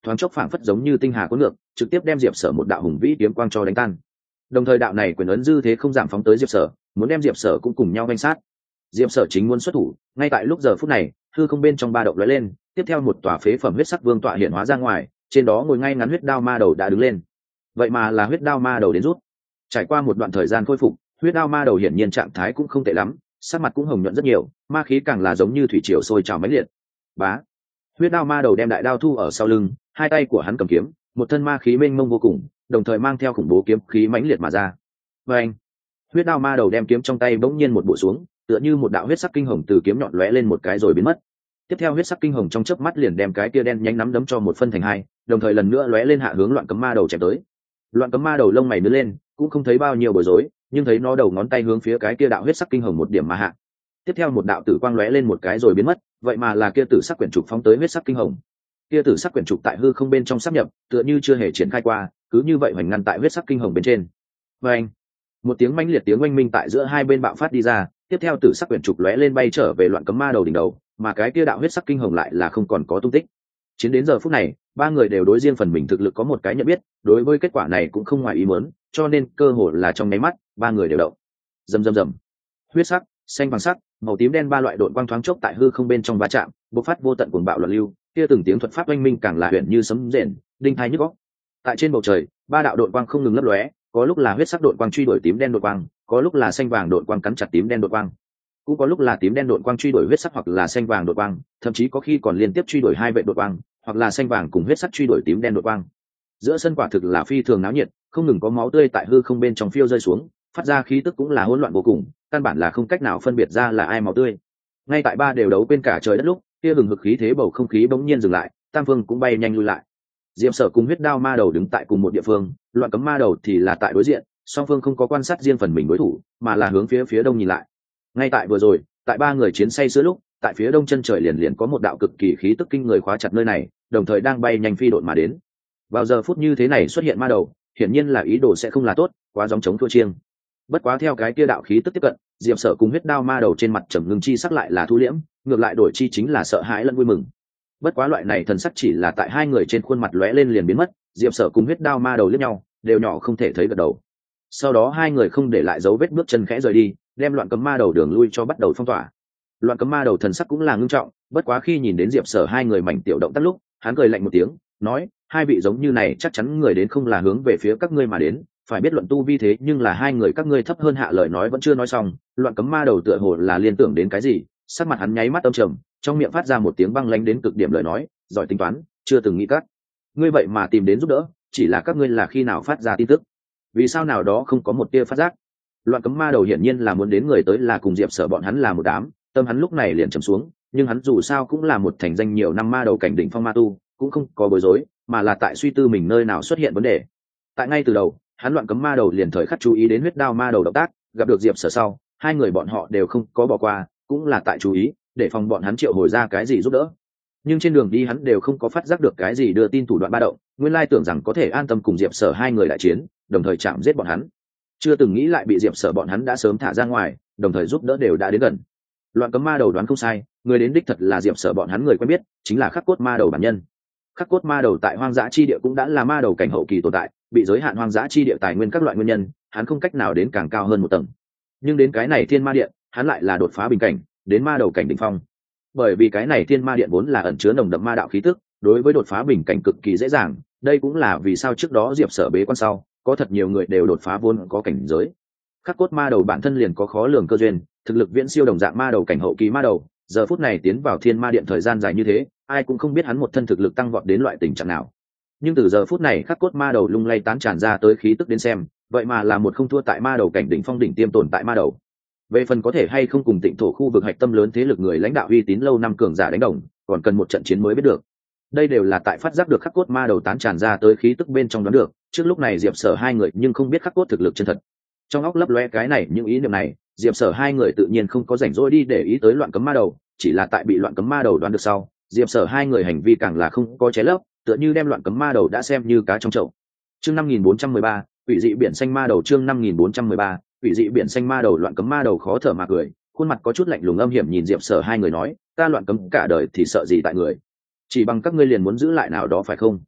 thoáng chốc phảng phất giống như tinh hà cuốn ngược, trực tiếp đem diệp sở một đạo hùng vĩ kiếm quang cho đánh tan. Đồng thời đạo này quyền ấn dư thế không giảm phóng tới diệp sở, muốn đem diệp sở cũng cùng nhau vây sát. Diệp sở chính muốn xuất thủ, ngay tại lúc giờ phút này hư không bên trong ba động lóe lên, tiếp theo một tòa phế phẩm huyết sắc vương tọa hiện hóa ra ngoài, trên đó ngồi ngay ngắn huyết đao ma đầu đã đứng lên. Vậy mà là huyết đao ma đầu đến rút. Trải qua một đoạn thời gian khôi phục, huyết đao ma đầu hiển nhiên trạng thái cũng không tệ lắm, sắc mặt cũng hồng nhuận rất nhiều, ma khí càng là giống như thủy triều sôi trào mãnh liệt. Bá, huyết đao ma đầu đem đại đao thu ở sau lưng, hai tay của hắn cầm kiếm, một thân ma khí mênh mông vô cùng, đồng thời mang theo khủng bố kiếm khí mãnh liệt mà ra. Và anh, huyết đao ma đầu đem kiếm trong tay bỗng nhiên một bộ xuống, tựa như một đạo huyết sắc kinh hồng từ kiếm nhọn lóe lên một cái rồi biến mất. Tiếp theo huyết sắc kinh hồng trong chớp mắt liền đem cái kia đen nhánh nắm đấm cho một phân thành hai, đồng thời lần nữa lóe lên hạ hướng loạn cấm ma đầu chém tới. Loạn cấm ma đầu lông mày nứt lên, cũng không thấy bao nhiêu bối rối, nhưng thấy nó đầu ngón tay hướng phía cái kia đạo huyết sắc kinh hồng một điểm mà hạ. Tiếp theo một đạo tử quang lóe lên một cái rồi biến mất, vậy mà là kia tử sắc quyển trục phóng tới huyết sắc kinh hồng. Kia tử sắc quyển trục tại hư không bên trong sắp nhập, tựa như chưa hề triển khai qua, cứ như vậy hoành ngăn tại huyết sắc kinh hồng bên trên. Và anh, một tiếng mãnh liệt tiếng oanh minh tại giữa hai bên bạo phát đi ra, tiếp theo tử sắc quyển trục lóe lên bay trở về loạn cấm ma đầu đỉnh đầu, mà cái kia đạo huyết sắc kinh hồng lại là không còn có tung tích. Chiến đến giờ phút này, ba người đều đối riêng phần mình thực lực có một cái nhận biết, đối với kết quả này cũng không ngoài ý muốn, cho nên cơ hội là trong nháy mắt, ba người đều động. Rầm rầm rầm. Huyết sắc, xanh vàng sắc, màu tím đen ba loại độn quang thoáng chốc tại hư không bên trong va chạm, bộc phát vô tận cuồng bạo loạn lưu, kia từng tiếng thuật pháp oanh minh càng là huyền như sấm rền, đinh tai nhức óc. Tại trên bầu trời, ba đạo độn quang không ngừng lấp lóe, có lúc là huyết sắc độn quang truy đuổi tím đen độn quang, có lúc là xanh vàng độn quang cắn chặt tím đen độn quang, cũng có lúc là tím đen độn quang truy đuổi huyết sắc hoặc là xanh vàng độn quang, thậm chí có khi còn liên tiếp truy đuổi hai vệ độn quang, hoặc là xanh vàng cùng huyết sắc truy đuổi tím đen độn quang. Giữa sân quả thực là phi thường náo nhiệt, không ngừng có máu tươi tại hư không bên trong phiêu rơi xuống, phát ra khí tức cũng là hỗn loạn vô cùng, căn bản là không cách nào phân biệt ra là ai máu tươi. Ngay tại ba đều đấu bên cả trời đất lúc, kia hừng hực khí thế bầu không khí bỗng nhiên dừng lại, tam phương cũng bay nhanh lui lại. Diệp Sở cùng huyết đao ma đầu đứng tại cùng một địa phương, loạn cấm ma đầu thì là tại đối diện, song phương không có quan sát riêng phần mình đối thủ, mà là hướng phía đông nhìn lại. Ngay tại vừa rồi, tại ba người chiến say sưa lúc, tại phía đông chân trời liền liền có một đạo cực kỳ khí tức kinh người khóa chặt nơi này, đồng thời đang bay nhanh phi độn mà đến. Vào giờ phút như thế này xuất hiện ma đầu, hiển nhiên là ý đồ sẽ không là tốt, quá giống chống thua chiêng. Bất quá theo cái kia đạo khí tức tiếp cận, Diệp Sở cùng huyết đao ma đầu trên mặt trầm ngưng chi sắc lại là thu liễm, ngược lại đổi chi chính là sợ hãi lẫn vui mừng. Bất quá loại này thần sắc chỉ là tại hai người trên khuôn mặt lóe lên liền biến mất, Diệp Sở cùng huyết đao ma đầu liếc nhau, đều nhỏ không thể thấy gật đầu. Sau đó hai người không để lại dấu vết bước chân khẽ rời đi, đem loạn cấm ma đầu đường lui cho bắt đầu phong tỏa. Loạn cấm ma đầu thần sắc cũng là ngưng trọng, bất quá khi nhìn đến Diệp Sở hai người mảnh tiểu động tác lúc, hắn cười lạnh một tiếng, nói: hai vị giống như này chắc chắn người đến không là hướng về phía các ngươi mà đến, phải biết luận tu vi thế nhưng là hai người các ngươi thấp hơn. Hạ lời nói vẫn chưa nói xong, loạn cấm ma đầu tựa hồ là liên tưởng đến cái gì, sắc mặt hắn nháy mắt âm trầm, trong miệng phát ra một tiếng băng lãnh đến cực điểm lời nói: giỏi tính toán, chưa từng nghĩ cắt ngươi vậy mà tìm đến giúp đỡ, chỉ là các ngươi là khi nào phát ra tin tức, vì sao nào đó không có một tia phát giác. Loạn cấm ma đầu hiển nhiên là muốn đến người tới là cùng Diệp Sở bọn hắn là một đám, tâm hắn lúc này liền trầm xuống, nhưng hắn dù sao cũng là một thành danh nhiều năm ma đầu cảnh đỉnh phong ma tu, cũng không có bối rối, mà là tại suy tư mình nơi nào xuất hiện vấn đề. Tại ngay từ đầu, hắn loạn cấm ma đầu liền thời khắc chú ý đến huyết đao ma đầu động tác, gặp được Diệp Sở sau, hai người bọn họ đều không có bỏ qua, cũng là tại chú ý để phòng bọn hắn triệu hồi ra cái gì giúp đỡ. Nhưng trên đường đi hắn đều không có phát giác được cái gì đưa tin thủ đoạn ba động, nguyên lai tưởng rằng có thể an tâm cùng Diệp Sở hai người đại chiến, đồng thời chạm giết bọn hắn, chưa từng nghĩ lại bị Diệp Sở bọn hắn đã sớm thả ra ngoài, đồng thời giúp đỡ đều đã đến gần. Loạn cấm ma đầu đoán không sai, người đến đích thật là Diệp Sở bọn hắn người quen biết, chính là Khắc Cốt ma đầu bản nhân. Khắc Cốt ma đầu tại hoang dã chi địa cũng đã là ma đầu cảnh hậu kỳ tồn tại, bị giới hạn hoang dã chi địa tài nguyên các loại nguyên nhân, hắn không cách nào đến càng cao hơn một tầng. Nhưng đến cái này Thiên Ma Điện, hắn lại là đột phá bình cảnh, đến ma đầu cảnh đỉnh phong. Bởi vì cái này Thiên Ma Điện vốn là ẩn chứa nồng đậm ma đạo khí tức, đối với đột phá bình cảnh cực kỳ dễ dàng, đây cũng là vì sao trước đó Diệp Sở bế quan sau, có thật nhiều người đều đột phá vốn có cảnh giới. Khắc Cốt ma đầu bản thân liền có khó lường cơ duyên, thực lực viễn siêu đồng dạng ma đầu cảnh hậu kỳ ma đầu, giờ phút này tiến vào Thiên Ma Điện thời gian dài như thế, ai cũng không biết hắn một thân thực lực tăng vọt đến loại tình trạng nào. Nhưng từ giờ phút này Khắc Cốt ma đầu lung lay tán tràn ra tới khí tức đến xem, vậy mà là một không thua tại ma đầu cảnh đỉnh phong đỉnh tiêm tồn tại ma đầu. Về phần có thể hay không cùng Tịnh Thổ khu vực hạch tâm lớn thế lực người lãnh đạo uy tín lâu năm cường giả đánh đồng, còn cần một trận chiến mới biết được. Đây đều là tại phát giác được Khắc Cốt ma đầu tán tràn ra tới khí tức bên trong đoán được, trước lúc này Diệp Sở hai người nhưng không biết Khắc Cốt thực lực chân thật. Trong óc lấp loe cái này những ý niệm này, Diệp Sở hai người tự nhiên không có rảnh rỗi đi để ý tới loạn cấm ma đầu, chỉ là tại bị loạn cấm ma đầu đoán được sau, Diệp Sở hai người hành vi càng là không có chế lấp, tựa như đem loạn cấm ma đầu đã xem như cá trong chậu. Chương 5413, quỷ dị biển xanh ma đầu. Chương 5413, quỷ dị biển xanh ma đầu. Loạn cấm ma đầu khó thở mà cười, khuôn mặt có chút lạnh lùng âm hiểm nhìn Diệp Sở hai người nói: ta loạn cấm cả đời thì sợ gì tại người, chỉ bằng các ngươi liền muốn giữ lại nào đó phải không?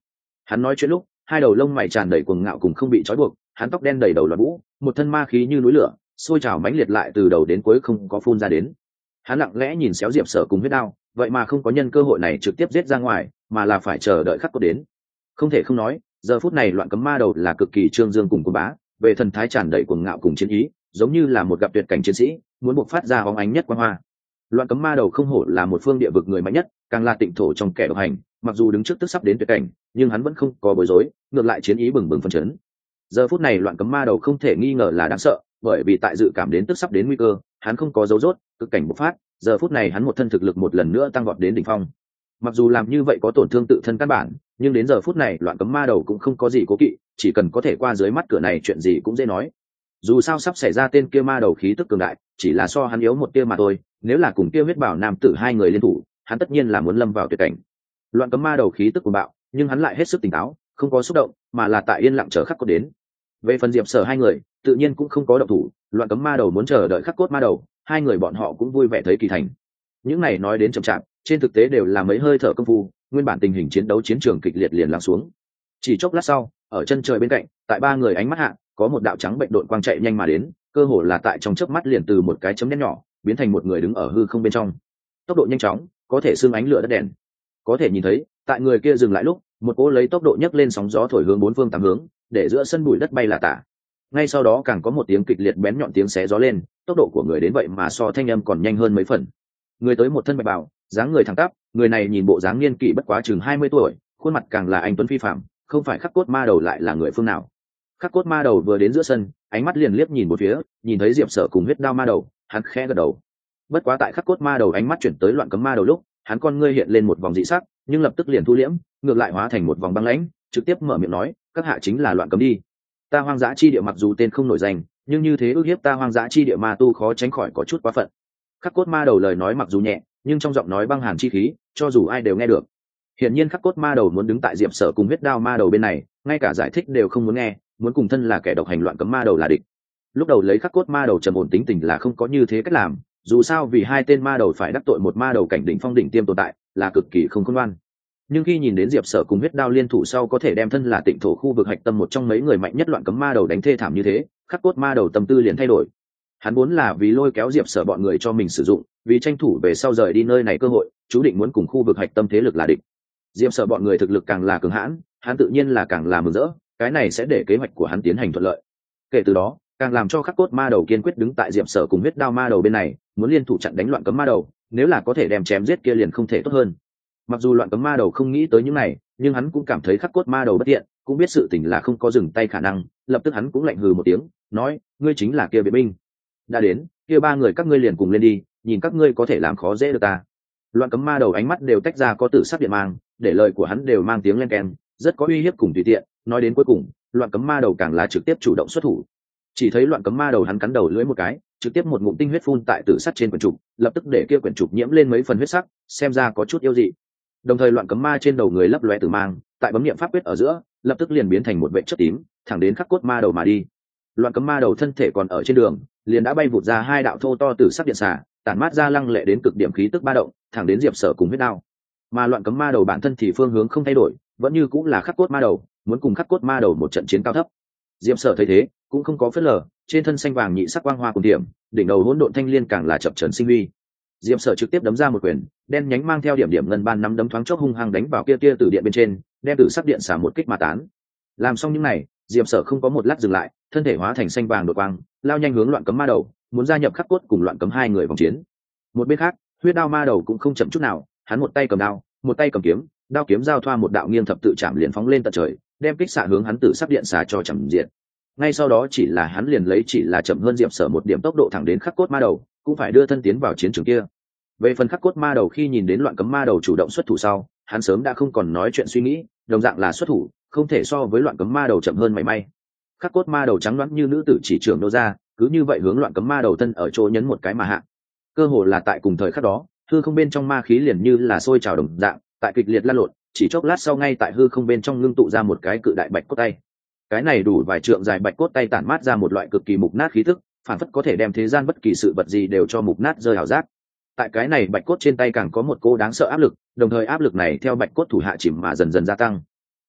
Hắn nói chuyện lúc hai đầu lông mày tràn đầy cuồng ngạo cùng không bị trói buộc, hắn tóc đen đầy đầu loạn vũ, một thân ma khí như núi lửa sôi trào mãnh liệt lại từ đầu đến cuối không có phun ra đến. Hắn lặng lẽ nhìn xéo Diệp Sở cùng huyết đao, vậy mà không có nhân cơ hội này trực tiếp giết ra ngoài, mà là phải chờ đợi khắc cốt đến. Không thể không nói, giờ phút này Loạn Cấm Ma Đầu là cực kỳ trương dương cùng cuồng bá, về thần thái tràn đầy cuồng ngạo cùng chiến ý, giống như là một gặp tuyệt cảnh chiến sĩ, muốn buộc phát ra bóng ánh nhất quang hoa. Loạn Cấm Ma Đầu không hổ là một phương địa vực người mạnh nhất, càng là tịnh thổ trong kẻ độc hành, mặc dù đứng trước tức sắp đến tuyệt cảnh, nhưng hắn vẫn không có bối rối, ngược lại chiến ý bừng bừng phấn chấn. Giờ phút này Loạn Cấm Ma Đầu không thể nghi ngờ là đáng sợ, bởi vì tại dự cảm đến tức sắp đến nguy cơ, hắn không có dấu rốt, cực cảnh bộc phát, giờ phút này hắn một thân thực lực một lần nữa tăng vọt đến đỉnh phong. Mặc dù làm như vậy có tổn thương tự thân căn bản, nhưng đến giờ phút này Loạn Cấm Ma Đầu cũng không có gì cố kỵ, chỉ cần có thể qua dưới mắt cửa này chuyện gì cũng dễ nói. Dù sao sắp xảy ra tên kia ma đầu khí tức cường đại, chỉ là so hắn yếu một tia mà thôi, nếu là cùng kia huyết bảo nam tử hai người liên thủ, hắn tất nhiên là muốn lâm vào tuyệt cảnh. Loạn Cấm Ma Đầu khí tức cuồng bạo, nhưng hắn lại hết sức tỉnh táo, không có xúc động, mà là tại yên lặng chờ khắc cốt đến. Về phần Diệp Sở hai người, tự nhiên cũng không có động thủ, Loạn Cấm Ma Đầu muốn chờ đợi khắc cốt ma đầu, hai người bọn họ cũng vui vẻ thấy kỳ thành. Những này nói đến chậm chạp, trên thực tế đều là mấy hơi thở công phu, nguyên bản tình hình chiến đấu chiến trường kịch liệt liền lắng xuống. Chỉ chốc lát sau, ở chân trời bên cạnh, tại ba người ánh mắt hạ, có một đạo trắng bệnh độn quang chạy nhanh mà đến, cơ hồ là tại trong chớp mắt liền từ một cái chấm đen nhỏ biến thành một người đứng ở hư không bên trong. Tốc độ nhanh chóng, có thể xương ánh lửa đất đèn. Có thể nhìn thấy, tại người kia dừng lại lúc, một cỗ lấy tốc độ nhấc lên sóng gió thổi hướng bốn phương tám hướng, để giữa sân bụi đất bay là tả. Ngay sau đó càng có một tiếng kịch liệt bén nhọn tiếng xé gió lên, tốc độ của người đến vậy mà so thanh âm còn nhanh hơn mấy phần. Người tới một thân bạch bào, dáng người thẳng tắp, người này nhìn bộ dáng niên kỷ bất quá chừng 20 tuổi, khuôn mặt càng là anh tuấn phi phàm, không phải Khắc Cốt Ma Đầu lại là người phương nào. Khắc Cốt Ma Đầu vừa đến giữa sân, ánh mắt liền liếc nhìn một phía, nhìn thấy Diệp Sở cùng huyết đao ma đầu, hắn khẽ gật đầu. Bất quá tại Khắc Cốt Ma Đầu ánh mắt chuyển tới Loạn Cấm Ma Đầu lúc, hắn con ngươi hiện lên một vòng dị sắc, nhưng lập tức liền thu liễm, ngược lại hóa thành một vòng băng lãnh, trực tiếp mở miệng nói, các hạ chính là Loạn Cấm đi. Ta Hoang Dã chi địa mặc dù tên không nổi danh, nhưng như thế ước hiếp ta Hoang Dã chi địa ma tu khó tránh khỏi có chút quá phận. Khắc Cốt Ma Đầu lời nói mặc dù nhẹ, nhưng trong giọng nói băng hàn chi khí, cho dù ai đều nghe được. Hiển nhiên Khắc Cốt Ma Đầu muốn đứng tại Diệp Sở cùng huyết đao ma đầu bên này, ngay cả giải thích đều không muốn nghe, muốn cùng thân là kẻ độc hành Loạn Cấm Ma Đầu là địch. Lúc đầu lấy Khắc Cốt Ma Đầu trầm ổn tính tình là không có như thế cách làm, dù sao vì hai tên ma đầu phải đắc tội một ma đầu cảnh đỉnh phong đỉnh tiêm tồn tại, là cực kỳ không khôn ngoan. Nhưng khi nhìn đến Diệp Sở cùng huyết đao liên thủ sau có thể đem thân là tịnh thổ khu vực hạch tâm một trong mấy người mạnh nhất Loạn Cấm Ma Đầu đánh thê thảm như thế, Khắc Cốt Ma Đầu tâm tư liền thay đổi. Hắn muốn là vì lôi kéo Diệp Sở bọn người cho mình sử dụng, vì tranh thủ về sau rời đi nơi này cơ hội, chú định muốn cùng khu vực hạch tâm thế lực là địch. Diệp Sở bọn người thực lực càng là cường hãn, hắn tự nhiên là càng là mừng rỡ, cái này sẽ để kế hoạch của hắn tiến hành thuận lợi. Kể từ đó, càng làm cho Khắc Cốt Ma Đầu kiên quyết đứng tại Diệp Sở cùng huyết đao ma đầu bên này, muốn liên thủ chặn đánh Loạn Cấm Ma Đầu, nếu là có thể đem chém giết kia liền không thể tốt hơn. Mặc dù Loạn Cấm Ma Đầu không nghĩ tới những này, nhưng hắn cũng cảm thấy Khắc Cốt Ma Đầu bất tiện, cũng biết sự tình là không có dừng tay khả năng, lập tức hắn cũng lạnh hừ một tiếng, nói, ngươi chính là kia Biệt binh. Đã đến, kia ba người các ngươi liền cùng lên đi, nhìn các ngươi có thể làm khó dễ được ta. Loạn Cấm Ma Đầu ánh mắt đều tách ra có tử sắc điện mang, để lời của hắn đều mang tiếng len keng, rất có uy hiếp cùng tùy tiện. Nói đến cuối cùng, Loạn Cấm Ma Đầu càng là trực tiếp chủ động xuất thủ. Chỉ thấy Loạn Cấm Ma Đầu hắn cắn đầu lưỡi một cái, trực tiếp một ngụm tinh huyết phun tại tử sắt trên quyển trục, lập tức để kia quyển trục nhiễm lên mấy phần huyết sắc, xem ra có chút yêu dị. Đồng thời Loạn Cấm Ma trên đầu người lấp lóe tử mang, tại bấm niệm pháp quyết ở giữa, lập tức liền biến thành một vệ chất tím, thẳng đến Khắc Cốt Ma Đầu mà đi. Loạn Cấm Ma Đầu thân thể còn ở trên đường, liền đã bay vụt ra hai đạo thô to tử sắc điện xả, tản mát ra lăng lệ đến cực điểm khí tức ba động, thẳng đến Diệp Sở cùng huyết đao. Mà Loạn Cấm Ma Đầu bản thân thì phương hướng không thay đổi, vẫn như cũng là Khắc Cốt Ma Đầu, muốn cùng Khắc Cốt Ma Đầu một trận chiến cao thấp. Diệp Sở thấy thế, cũng không có phớt lờ, trên thân xanh vàng nhị sắc quang hoa cùng điểm, đỉnh đầu hỗn độn thanh liên càng là chập chờn sinh huy. Diệp Sở trực tiếp đấm ra một quyền, đen nhánh mang theo điểm điểm ngân ban nắm đấm thoáng chốc hung hăng đánh vào kia tia tử điện bên trên, đem tử sắc điện xả một kích mà tán. Làm xong những này, Diệp Sở không có một lát dừng lại, thân thể hóa thành xanh vàng đột quang, lao nhanh hướng Loạn Cấm Ma Đầu, muốn gia nhập Khắc Cốt cùng Loạn Cấm hai người vòng chiến. Một bên khác, huyết đao ma đầu cũng không chậm chút nào, hắn một tay cầm đao, một tay cầm kiếm, đao kiếm giao thoa một đạo nghiêng thập tự chạm liền phóng lên tận trời, đem kích xạ hướng hắn tử sắc điện xả cho chậm diện. Ngay sau đó chỉ là hắn liền lấy chỉ là chậm hơn Diệp Sở một điểm tốc độ thẳng đến Khắc Cốt Ma Đầu, cũng phải đưa thân tiến vào chiến trường kia. Về phần Khắc Cốt Ma Đầu khi nhìn đến Loạn Cấm Ma Đầu chủ động xuất thủ sau, hắn sớm đã không còn nói chuyện suy nghĩ, đồng dạng là xuất thủ, không thể so với Loạn Cấm Ma Đầu chậm hơn mảy may. Khắc Cốt Ma Đầu trắng loãng như nữ tử chỉ trưởng nô ra, cứ như vậy hướng Loạn Cấm Ma Đầu thân ở chỗ nhấn một cái mà hạ. Cơ hồ là tại cùng thời khắc đó, hư không bên trong ma khí liền như là sôi trào đồng dạng, tại kịch liệt lan lộn, chỉ chốc lát sau ngay tại hư không bên trong ngưng tụ ra một cái cự đại bạch cốt tay. Cái này đủ vài trượng dài bạch cốt tay tản mát ra một loại cực kỳ mục nát khí tức, phản phất có thể đem thế gian bất kỳ sự vật gì đều cho mục nát rơi hào giác. Tại cái này bạch cốt trên tay càng có một cô đáng sợ áp lực, đồng thời áp lực này theo bạch cốt thủ hạ chìm mà dần dần gia tăng.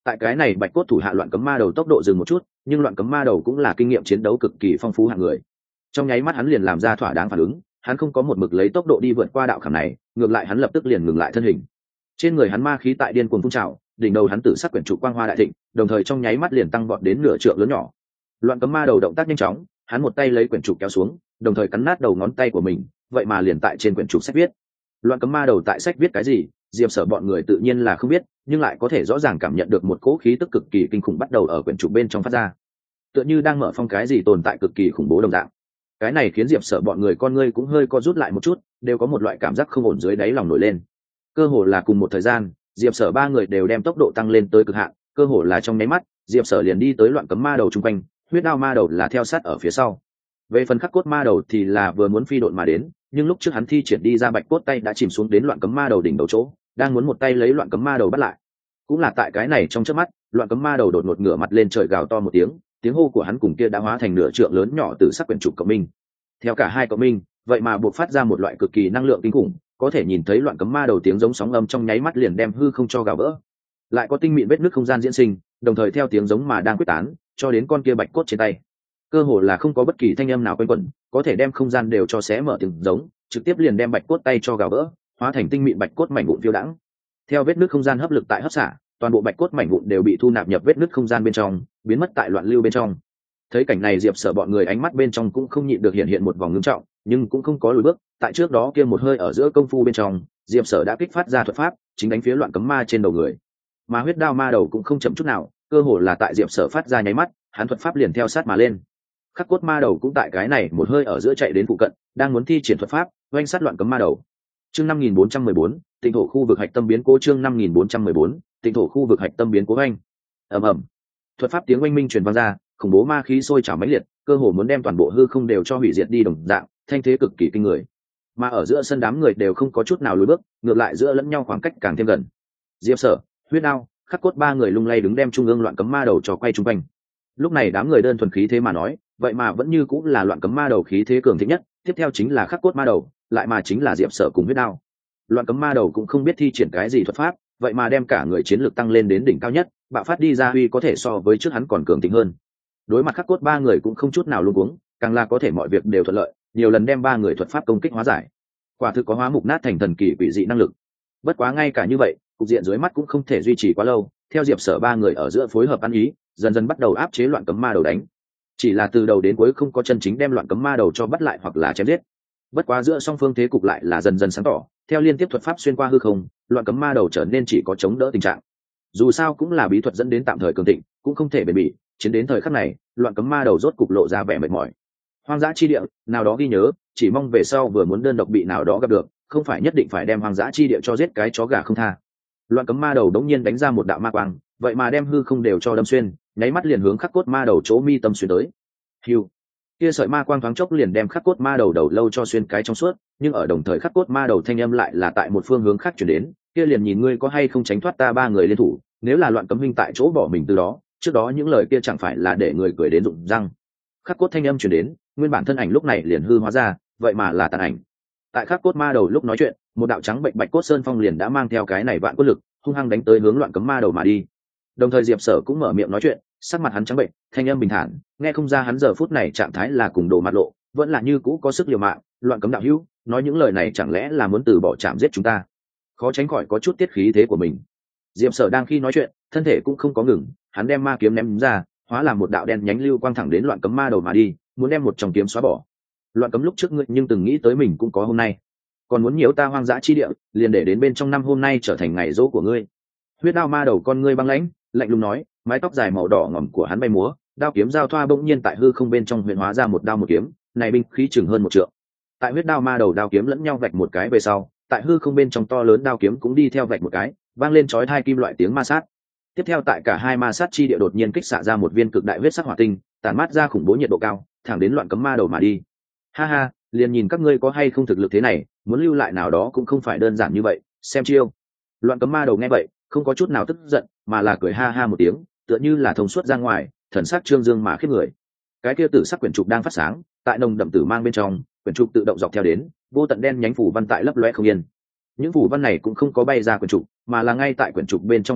Tại cái này bạch cốt thủ hạ loạn cấm ma đầu tốc độ dừng một chút, nhưng loạn cấm ma đầu cũng là kinh nghiệm chiến đấu cực kỳ phong phú hạng người. Trong nháy mắt hắn liền làm ra thỏa đáng phản ứng, hắn không có một mực lấy tốc độ đi vượt qua đạo khảm này, ngược lại hắn lập tức liền ngừng lại thân hình. Trên người hắn ma khí tại điên cuồng phun trào, đỉnh đầu hắn tử sắc quyển trục quang hoa đại thịnh, đồng thời trong nháy mắt liền tăng vọt đến nửa trượng lớn nhỏ. Loạn cấm ma đầu động tác nhanh chóng, hắn một tay lấy quyển trục kéo xuống, đồng thời cắn nát đầu ngón tay của mình, vậy mà liền tại trên quyển trục sách viết. Loạn cấm ma đầu tại sách viết cái gì, Diệp Sở bọn người tự nhiên là không biết, nhưng lại có thể rõ ràng cảm nhận được một cỗ khí tức cực kỳ kinh khủng bắt đầu ở quyển trục bên trong phát ra, tựa như đang mở phong cái gì tồn tại cực kỳ khủng bố đồng dạng. Cái này khiến Diệp Sở bọn người con ngươi cũng hơi co rút lại một chút, đều có một loại cảm giác không ổn dưới đáy lòng nổi lên. Cơ hồ là cùng một thời gian, Diệp Sở ba người đều đem tốc độ tăng lên tới cực hạn, cơ hồ là trong nháy mắt, Diệp Sở liền đi tới loạn cấm ma đầu trung quanh, huyết đao ma đầu là theo sát ở phía sau. Về phần khắc cốt ma đầu thì là vừa muốn phi độn mà đến, nhưng lúc trước hắn thi triển đi ra bạch cốt tay đã chìm xuống đến loạn cấm ma đầu đỉnh đầu chỗ, đang muốn một tay lấy loạn cấm ma đầu bắt lại. Cũng là tại cái này trong chớp mắt, loạn cấm ma đầu đột ngột ngửa mặt lên trời gào to một tiếng, tiếng hô của hắn cùng kia đã hóa thành nửa trượng lớn nhỏ từ sắc quyển trục cộng minh. Theo cả hai cộng minh, vậy mà buộc phát ra một loại cực kỳ năng lượng kinh khủng, có thể nhìn thấy loạn cấm ma đầu tiếng giống sóng âm trong nháy mắt liền đem hư không cho gào vỡ. Lại có tinh mịn vết nứt không gian diễn sinh, đồng thời theo tiếng giống mà đang quyết tán, cho đến con kia bạch cốt trên tay. Cơ hồ là không có bất kỳ thanh âm nào quanh quẩn, có thể đem không gian đều cho xé mở tiếng giống, trực tiếp liền đem bạch cốt tay cho gào vỡ, hóa thành tinh mịn bạch cốt mảnh vụn phiêu đãng. Theo vết nứt không gian hấp lực tại hấp xả, toàn bộ bạch cốt mảnh vụn đều bị thu nạp nhập vết nứt không gian bên trong, biến mất tại loạn lưu bên trong. Thấy cảnh này Diệp Sở bọn người ánh mắt bên trong cũng không nhịn được hiện một vòng ngưng trọng, nhưng cũng không có lùi bước. Tại trước đó kia một hơi ở giữa công phu bên trong, Diệp Sở đã kích phát ra thuật pháp, chính đánh phía loạn cấm ma trên đầu người. Mà huyết đao ma đầu cũng không chậm chút nào, cơ hồ là tại Diệp Sở phát ra nháy mắt, hắn thuật pháp liền theo sát mà lên. Khắc cốt ma đầu cũng tại cái này một hơi ở giữa chạy đến phụ cận, đang muốn thi triển thuật pháp, oanh sát loạn cấm ma đầu. Chương 5414, Tịnh thổ khu vực hạch tâm biến cố. Chương 5414, Tịnh thổ khu vực hạch tâm biến cố. Oanh. Ầm ầm. Thuật pháp tiếng oanh minh truyền vang ra, khủng bố ma khí sôi trào mãnh liệt, cơ hồ muốn đem toàn bộ hư không đều cho hủy diệt đi đồng dạng, thanh thế cực kỳ kinh người. Mà ở giữa sân đám người đều không có chút nào lùi bước, ngược lại giữa lẫn nhau khoảng cách càng thêm gần. Diệp Sở, huyết đao, khắc cốt ba người lung lay đứng đem trung ương loạn cấm ma đầu cho quay trung quanh. Lúc này đám người đơn thuần khí thế mà nói, vậy mà vẫn như cũng là loạn cấm ma đầu khí thế cường thịnh nhất, tiếp theo chính là khắc cốt ma đầu, lại mà chính là Diệp Sở cùng huyết đao. Loạn cấm ma đầu cũng không biết thi triển cái gì thuật pháp, vậy mà đem cả người chiến lược tăng lên đến đỉnh cao nhất, bạo phát đi ra uy có thể so với trước hắn còn cường thịnh hơn. Đối mặt khắc cốt ba người cũng không chút nào luống cuống, càng là có thể mọi việc đều thuận lợi, nhiều lần đem ba người thuật pháp công kích hóa giải. Quả thực có hóa mục nát thành thần kỳ quỷ dị năng lực. Bất quá ngay cả như vậy, cục diện dưới mắt cũng không thể duy trì quá lâu, theo Diệp Sở ba người ở giữa phối hợp ăn ý, dần dần bắt đầu áp chế loạn cấm ma đầu đánh. Chỉ là từ đầu đến cuối không có chân chính đem loạn cấm ma đầu cho bắt lại hoặc là chém giết. Bất quá giữa song phương thế cục lại là dần dần sáng tỏ, theo liên tiếp thuật pháp xuyên qua hư không, loạn cấm ma đầu trở nên chỉ có chống đỡ tình trạng. Dù sao cũng là bí thuật dẫn đến tạm thời cường thịnh, cũng không thể bền bỉ, chiến đến thời khắc này, loạn cấm ma đầu rốt cục lộ ra vẻ mệt mỏi. Hoang dã chi địa, nào đó ghi nhớ, chỉ mong về sau vừa muốn đơn độc bị nào đó gặp được, không phải nhất định phải đem hoang dã chi địa cho giết cái chó gà không tha. Loạn cấm ma đầu đống nhiên đánh ra một đạo ma quang, vậy mà đem hư không đều cho đâm xuyên, nháy mắt liền hướng khắc cốt ma đầu chỗ mi tâm xuyên tới. Hưu, kia sợi ma quang thoáng chốc liền đem khắc cốt ma đầu đầu lâu cho xuyên cái trong suốt, nhưng ở đồng thời khắc cốt ma đầu thanh âm lại là tại một phương hướng khác chuyển đến, kia liền nhìn ngươi có hay không tránh thoát ta ba người liên thủ, nếu là loạn cấm huynh tại chỗ bỏ mình từ đó, trước đó những lời kia chẳng phải là để người cười đến rụng răng. Khắc cốt thanh âm chuyển đến, nguyên bản thân ảnh lúc này liền hư hóa ra, vậy mà là tàn ảnh. Tại khắc cốt ma đầu lúc nói chuyện, một đạo trắng bệnh bạch cốt sơn phong liền đã mang theo cái này vạn quân lực, hung hăng đánh tới hướng loạn cấm ma đầu mà đi. Đồng thời Diệp Sở cũng mở miệng nói chuyện, sắc mặt hắn trắng bệnh, thanh âm bình thản, nghe không ra hắn giờ phút này trạng thái là cùng đồ mặt lộ, vẫn là như cũ có sức liều mạng. Loạn cấm đạo hữu, nói những lời này chẳng lẽ là muốn từ bỏ chạm giết chúng ta? Khó tránh khỏi có chút tiết khí thế của mình. Diệp Sở đang khi nói chuyện, thân thể cũng không có ngừng, hắn đem ma kiếm ném ra, hóa làm một đạo đen nhánh lưu quang thẳng đến loạn cấm ma đầu mà đi, muốn đem một trong kiếm xóa bỏ. Loạn cấm lúc trước ngươi nhưng từng nghĩ tới mình cũng có hôm nay, còn muốn nhiễu ta hoang dã chi địa, liền để đến bên trong năm hôm nay trở thành ngày dỗ của ngươi. Huyết đao ma đầu con ngươi băng lãnh, lạnh lùng nói, mái tóc dài màu đỏ ngỏm của hắn bay múa, đao kiếm giao thoa bỗng nhiên tại hư không bên trong huyền hóa ra một đao một kiếm, này binh khí chừng hơn 1 trượng. Tại huyết đao ma đầu đao kiếm lẫn nhau vạch một cái về sau, tại hư không bên trong to lớn đao kiếm cũng đi theo vạch một cái, vang lên chói tai kim loại tiếng ma sát. Tiếp theo tại cả hai ma sát chi địa đột nhiên kích xạ ra một viên cực đại huyết sắc hỏa tinh, tản mát ra khủng bố nhiệt độ cao, thẳng đến loạn cấm ma đầu mà đi. Ha ha, liền nhìn các ngươi có hay không thực lực thế này, muốn lưu lại nào đó cũng không phải đơn giản như vậy, xem chiêu. Loạn cấm ma đầu nghe vậy, không có chút nào tức giận, mà là cười ha ha một tiếng, tựa như là thông suốt ra ngoài, thần sắc trương dương mà khiếp người. Cái kia tử sắc quyển trục đang phát sáng, tại nồng đậm tử mang bên trong, quyển trục tự động dọc theo đến, vô tận đen nhánh phủ văn tại lấp loé không yên. Những phủ văn này cũng không có bay ra quyển trục, mà là ngay tại quyển trục bên trong du động,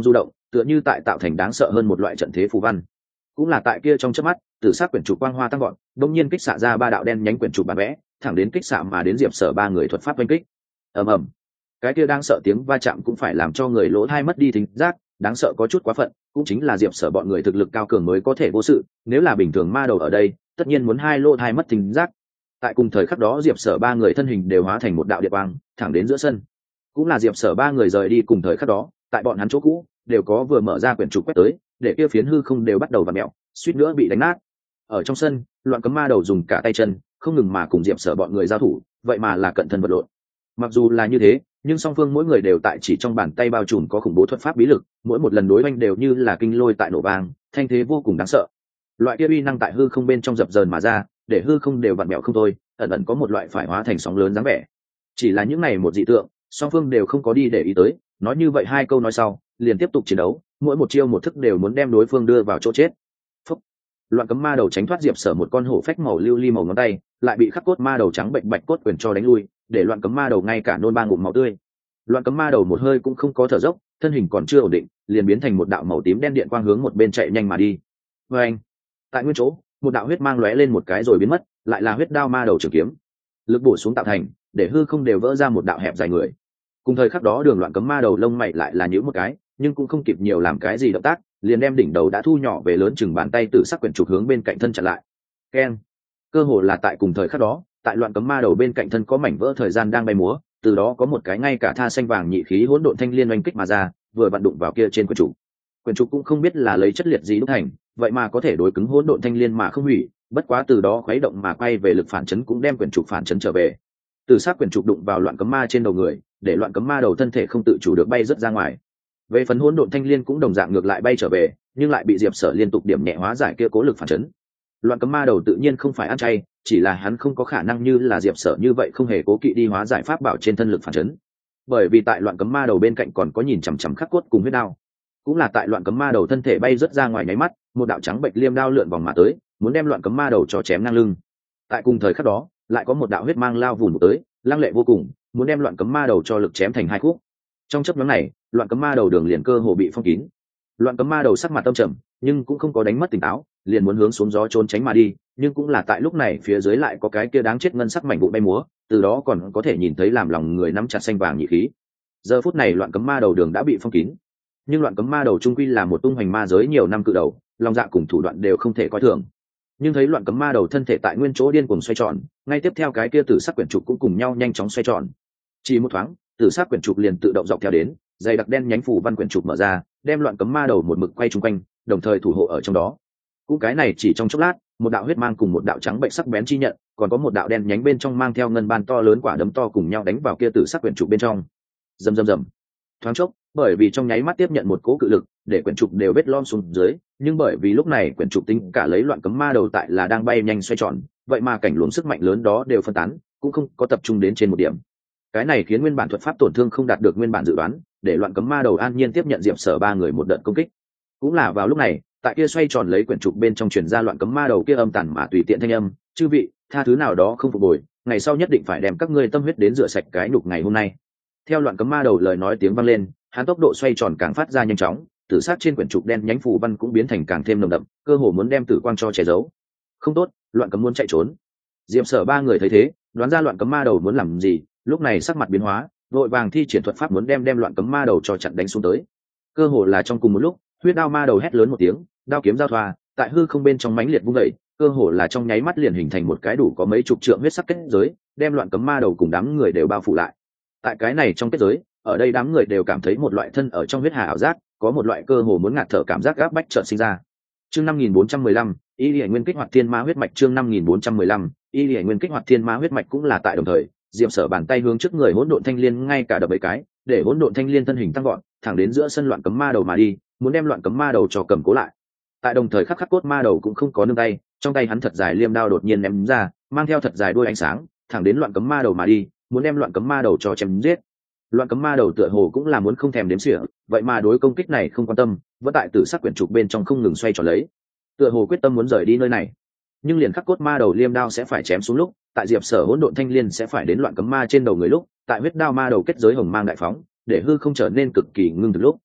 tựa như tại tạo thành đáng sợ hơn một loại trận thế phù văn. Cũng là tại kia trong chớp mắt, tử sắc quyển trục quang hoa tăng vọt, đột nhiên kích xạ ra ba đạo đen nhánh quyển trục bản vẽ, thẳng đến kích xạ mà đến Diệp Sở ba người thuật pháp oanh kích. Ầm ầm. Cái kia đang sợ tiếng va chạm cũng phải làm cho người lỗ tai mất đi thính giác, đáng sợ có chút quá phận, cũng chính là Diệp Sở bọn người thực lực cao cường mới có thể vô sự, nếu là bình thường ma đầu ở đây, tất nhiên muốn hai lỗ tai mất thính giác. Tại cùng thời khắc đó Diệp Sở ba người thân hình đều hóa thành một đạo điện quang, thẳng đến giữa sân. Cũng là Diệp Sở ba người rời đi cùng thời khắc đó, tại bọn hắn chỗ cũ, đều có vừa mở ra quyển trục quét tới, để kia phiến hư không đều bắt đầu vặn mèo, suýt nữa bị đánh nát. Ở trong sân, Loạn Cấm Ma Đầu dùng cả tay chân, không ngừng mà cùng Diệp Sở bọn người giao thủ, vậy mà là cận thân vật lộn. Mặc dù là như thế, nhưng song phương mỗi người đều tại chỉ trong bàn tay bao trùm có khủng bố thuật pháp bí lực, mỗi một lần đối oanh đều như là kinh lôi tại nổ vang, thanh thế vô cùng đáng sợ. Loại kia uy năng tại hư không bên trong dập dờn mà ra, để hư không đều vặn mèo không thôi, ẩn ẩn có một loại phải hóa thành sóng lớn dáng vẻ. Chỉ là những này một dị tượng, song phương đều không có đi để ý tới, nói như vậy hai câu nói sau, liền tiếp tục chiến đấu, mỗi một chiêu một thức đều muốn đem đối phương đưa vào chỗ chết. Phúc. Loạn Cấm Ma Đầu tránh thoát Diệp Sở một con hổ phách màu lưu ly màu ngón tay, lại bị Khắc Cốt Ma Đầu trắng bệnh bạch cốt quyền cho đánh lui, để Loạn Cấm Ma Đầu ngay cả nôn ba ngụm máu tươi. Loạn Cấm Ma Đầu một hơi cũng không có thở dốc, thân hình còn chưa ổn định, liền biến thành một đạo màu tím đen điện quang hướng một bên chạy nhanh mà đi. Và anh, tại nguyên chỗ, một đạo huyết mang lóe lên một cái rồi biến mất, lại là huyết đao ma đầu trường kiếm, lực bổ xuống tạo thành, để hư không đều vỡ ra một đạo hẹp dài người. Cùng thời khắc đó Đường Loạn Cấm Ma Đầu lông mày lại là nhíu một cái, nhưng cũng không kịp nhiều làm cái gì động tác, liền đem đỉnh đầu đã thu nhỏ về lớn chừng bàn tay từ sắc quyển trục hướng bên cạnh thân chặn lại. Keng. Cơ hồ là tại cùng thời khắc đó, tại Loạn Cấm Ma Đầu bên cạnh thân có mảnh vỡ thời gian đang bay múa, từ đó có một cái ngay cả tha xanh vàng nhị khí hỗn độn thanh liên oanh kích mà ra, vừa vặn đụng vào kia trên quyển trục. Quyển trục cũng không biết là lấy chất liệt gì đúc thành, vậy mà có thể đối cứng hỗn độn thanh liên mà không hủy, bất quá từ đó khuấy động mà quay về lực phản chấn cũng đem quyển trục phản chấn trở về. Từ sắc quyển trục đụng vào Loạn Cấm Ma trên đầu người, để Loạn Cấm Ma Đầu thân thể không tự chủ được bay rất ra ngoài. Về phần hỗn độn thanh liên cũng đồng dạng ngược lại bay trở về, nhưng lại bị Diệp Sở liên tục điểm nhẹ hóa giải kia cố lực phản chấn. Loạn Cấm Ma Đầu tự nhiên không phải ăn chay, chỉ là hắn không có khả năng như là Diệp Sở như vậy không hề cố kỵ đi hóa giải pháp bảo trên thân lực phản chấn. Bởi vì tại Loạn Cấm Ma Đầu bên cạnh còn có nhìn chằm chằm Khắc Cốt cùng huyết đao. Cũng là tại Loạn Cấm Ma Đầu thân thể bay rất ra ngoài nháy mắt, một đạo trắng bệnh liêm đao lượn vòng mà tới, muốn đem Loạn Cấm Ma Đầu cho chém ngang lưng. Tại cùng thời khắc đó, lại có một đạo huyết mang lao vùn tới, lăng lệ vô cùng, muốn đem Loạn Cấm Ma Đầu cho lực chém thành hai khúc. Trong chớp nhoáng này, Loạn Cấm Ma Đầu đường liền cơ hồ bị phong kín. Loạn Cấm Ma Đầu sắc mặt tâm trầm, nhưng cũng không có đánh mất tỉnh táo, liền muốn hướng xuống gió trốn tránh mà đi, nhưng cũng là tại lúc này phía dưới lại có cái kia đáng chết ngân sắc mảnh vụn bay múa, từ đó còn có thể nhìn thấy làm lòng người nắm chặt xanh vàng nhị khí. Giờ phút này Loạn Cấm Ma Đầu đường đã bị phong kín, nhưng Loạn Cấm Ma Đầu trung quy là một tung hoành ma giới nhiều năm cự đầu, lòng dạ cùng thủ đoạn đều không thể coi thường. Nhưng thấy Loạn Cấm Ma Đầu thân thể tại nguyên chỗ điên cuồng xoay tròn, ngay tiếp theo cái kia tử sắc quyển trục cũng cùng nhau nhanh chóng xoay tròn. Chỉ một thoáng, tử sắc quyển trục liền tự động dọc theo đến, dày đặc đen nhánh phủ văn quyển trục mở ra, đem Loạn Cấm Ma Đầu một mực quay chung quanh, đồng thời thủ hộ ở trong đó. Cũng cái này chỉ trong chốc lát, một đạo huyết mang cùng một đạo trắng bệnh sắc bén chi nhận, còn có một đạo đen nhánh bên trong mang theo ngân ban to lớn quả đấm to cùng nhau đánh vào kia tử sắc quyển trục bên trong. Rầm rầm rầm. Thoáng chốc, bởi vì trong nháy mắt tiếp nhận một cỗ cự lực, để quyển trục đều vết lom xuống dưới, nhưng bởi vì lúc này quyển trục tính cả lấy Loạn Cấm Ma Đầu tại là đang bay nhanh xoay tròn, vậy mà cảnh luồng sức mạnh lớn đó đều phân tán, cũng không có tập trung đến trên một điểm. Cái này khiến nguyên bản thuật pháp tổn thương không đạt được nguyên bản dự đoán, để Loạn Cấm Ma Đầu an nhiên tiếp nhận Diệp Sở ba người một đợt công kích. Cũng là vào lúc này, tại kia xoay tròn lấy quyển trục bên trong truyền ra Loạn Cấm Ma Đầu kia âm tàn mà tùy tiện thanh âm, "Chư vị, tha thứ nào đó không phục hồi, ngày sau nhất định phải đem các ngươi tâm huyết đến rửa sạch cái nhục ngày hôm nay." Theo Loạn Cấm Ma Đầu lời nói tiếng vang lên, hắn tốc độ xoay tròn càng phát ra nhanh chóng, tử sắc trên quyển trục đen nhánh phù văn cũng biến thành càng thêm nồng đậm, cơ hồ muốn đem tử quang cho che giấu. Không tốt, Loạn Cấm muốn chạy trốn. Diệp Sở ba người thấy thế, đoán ra Loạn Cấm Ma Đầu muốn làm gì, lúc này sắc mặt biến hóa, vội vàng thi triển thuật pháp muốn đem Loạn Cấm Ma Đầu cho chặn đánh xuống tới. Cơ hồ là trong cùng một lúc, huyết đao ma đầu hét lớn một tiếng, đao kiếm giao thoa, tại hư không bên trong mãnh liệt vung dậy, cơ hồ là trong nháy mắt liền hình thành một cái đủ có mấy chục trượng huyết sắc kết giới, đem Loạn Cấm Ma Đầu cùng đám người đều bao phủ lại. Tại cái này trong kết giới, ở đây đám người đều cảm thấy một loại thân ở trong huyết hà ảo giác, có một loại cơ hồ muốn ngạt thở cảm giác gáp bách chợt sinh ra. Chương 5415, Y Liễu Nguyên kích hoạt Thiên Ma huyết mạch. Chương 5415, Y Liễu Nguyên kích hoạt Thiên Ma huyết mạch cũng là tại đồng thời, Diệp Sở bàn tay hướng trước người hỗn độn thanh liên ngay cả đập mấy cái, để hỗn độn thanh liên thân hình tăng gọn, thẳng đến giữa sân Loạn Cấm Ma Đầu mà đi, muốn đem Loạn Cấm Ma Đầu cho cầm cố lại. Tại đồng thời Khắc Cốt Ma Đầu cũng không có nương tay, trong tay hắn thật dài liêm đao đột nhiên ném ra, mang theo thật dài đuôi ánh sáng, thẳng đến Loạn Cấm Ma Đầu mà đi, muốn đem Loạn Cấm Ma Đầu cho chém giết. Loạn Cấm Ma Đầu tựa hồ cũng là muốn không thèm đếm xỉa, vậy mà đối công kích này không quan tâm, vẫn tại tử sắc quyển trục bên trong không ngừng xoay tròn lấy, tựa hồ quyết tâm muốn rời đi nơi này. Nhưng liền Khắc Cốt Ma Đầu liêm đao sẽ phải chém xuống lúc, tại Diệp Sở hỗn độn thanh liên sẽ phải đến Loạn Cấm Ma trên đầu người lúc, tại huyết đao ma đầu kết giới hồng mang đại phóng, để hư không trở nên cực kỳ ngưng thực lúc,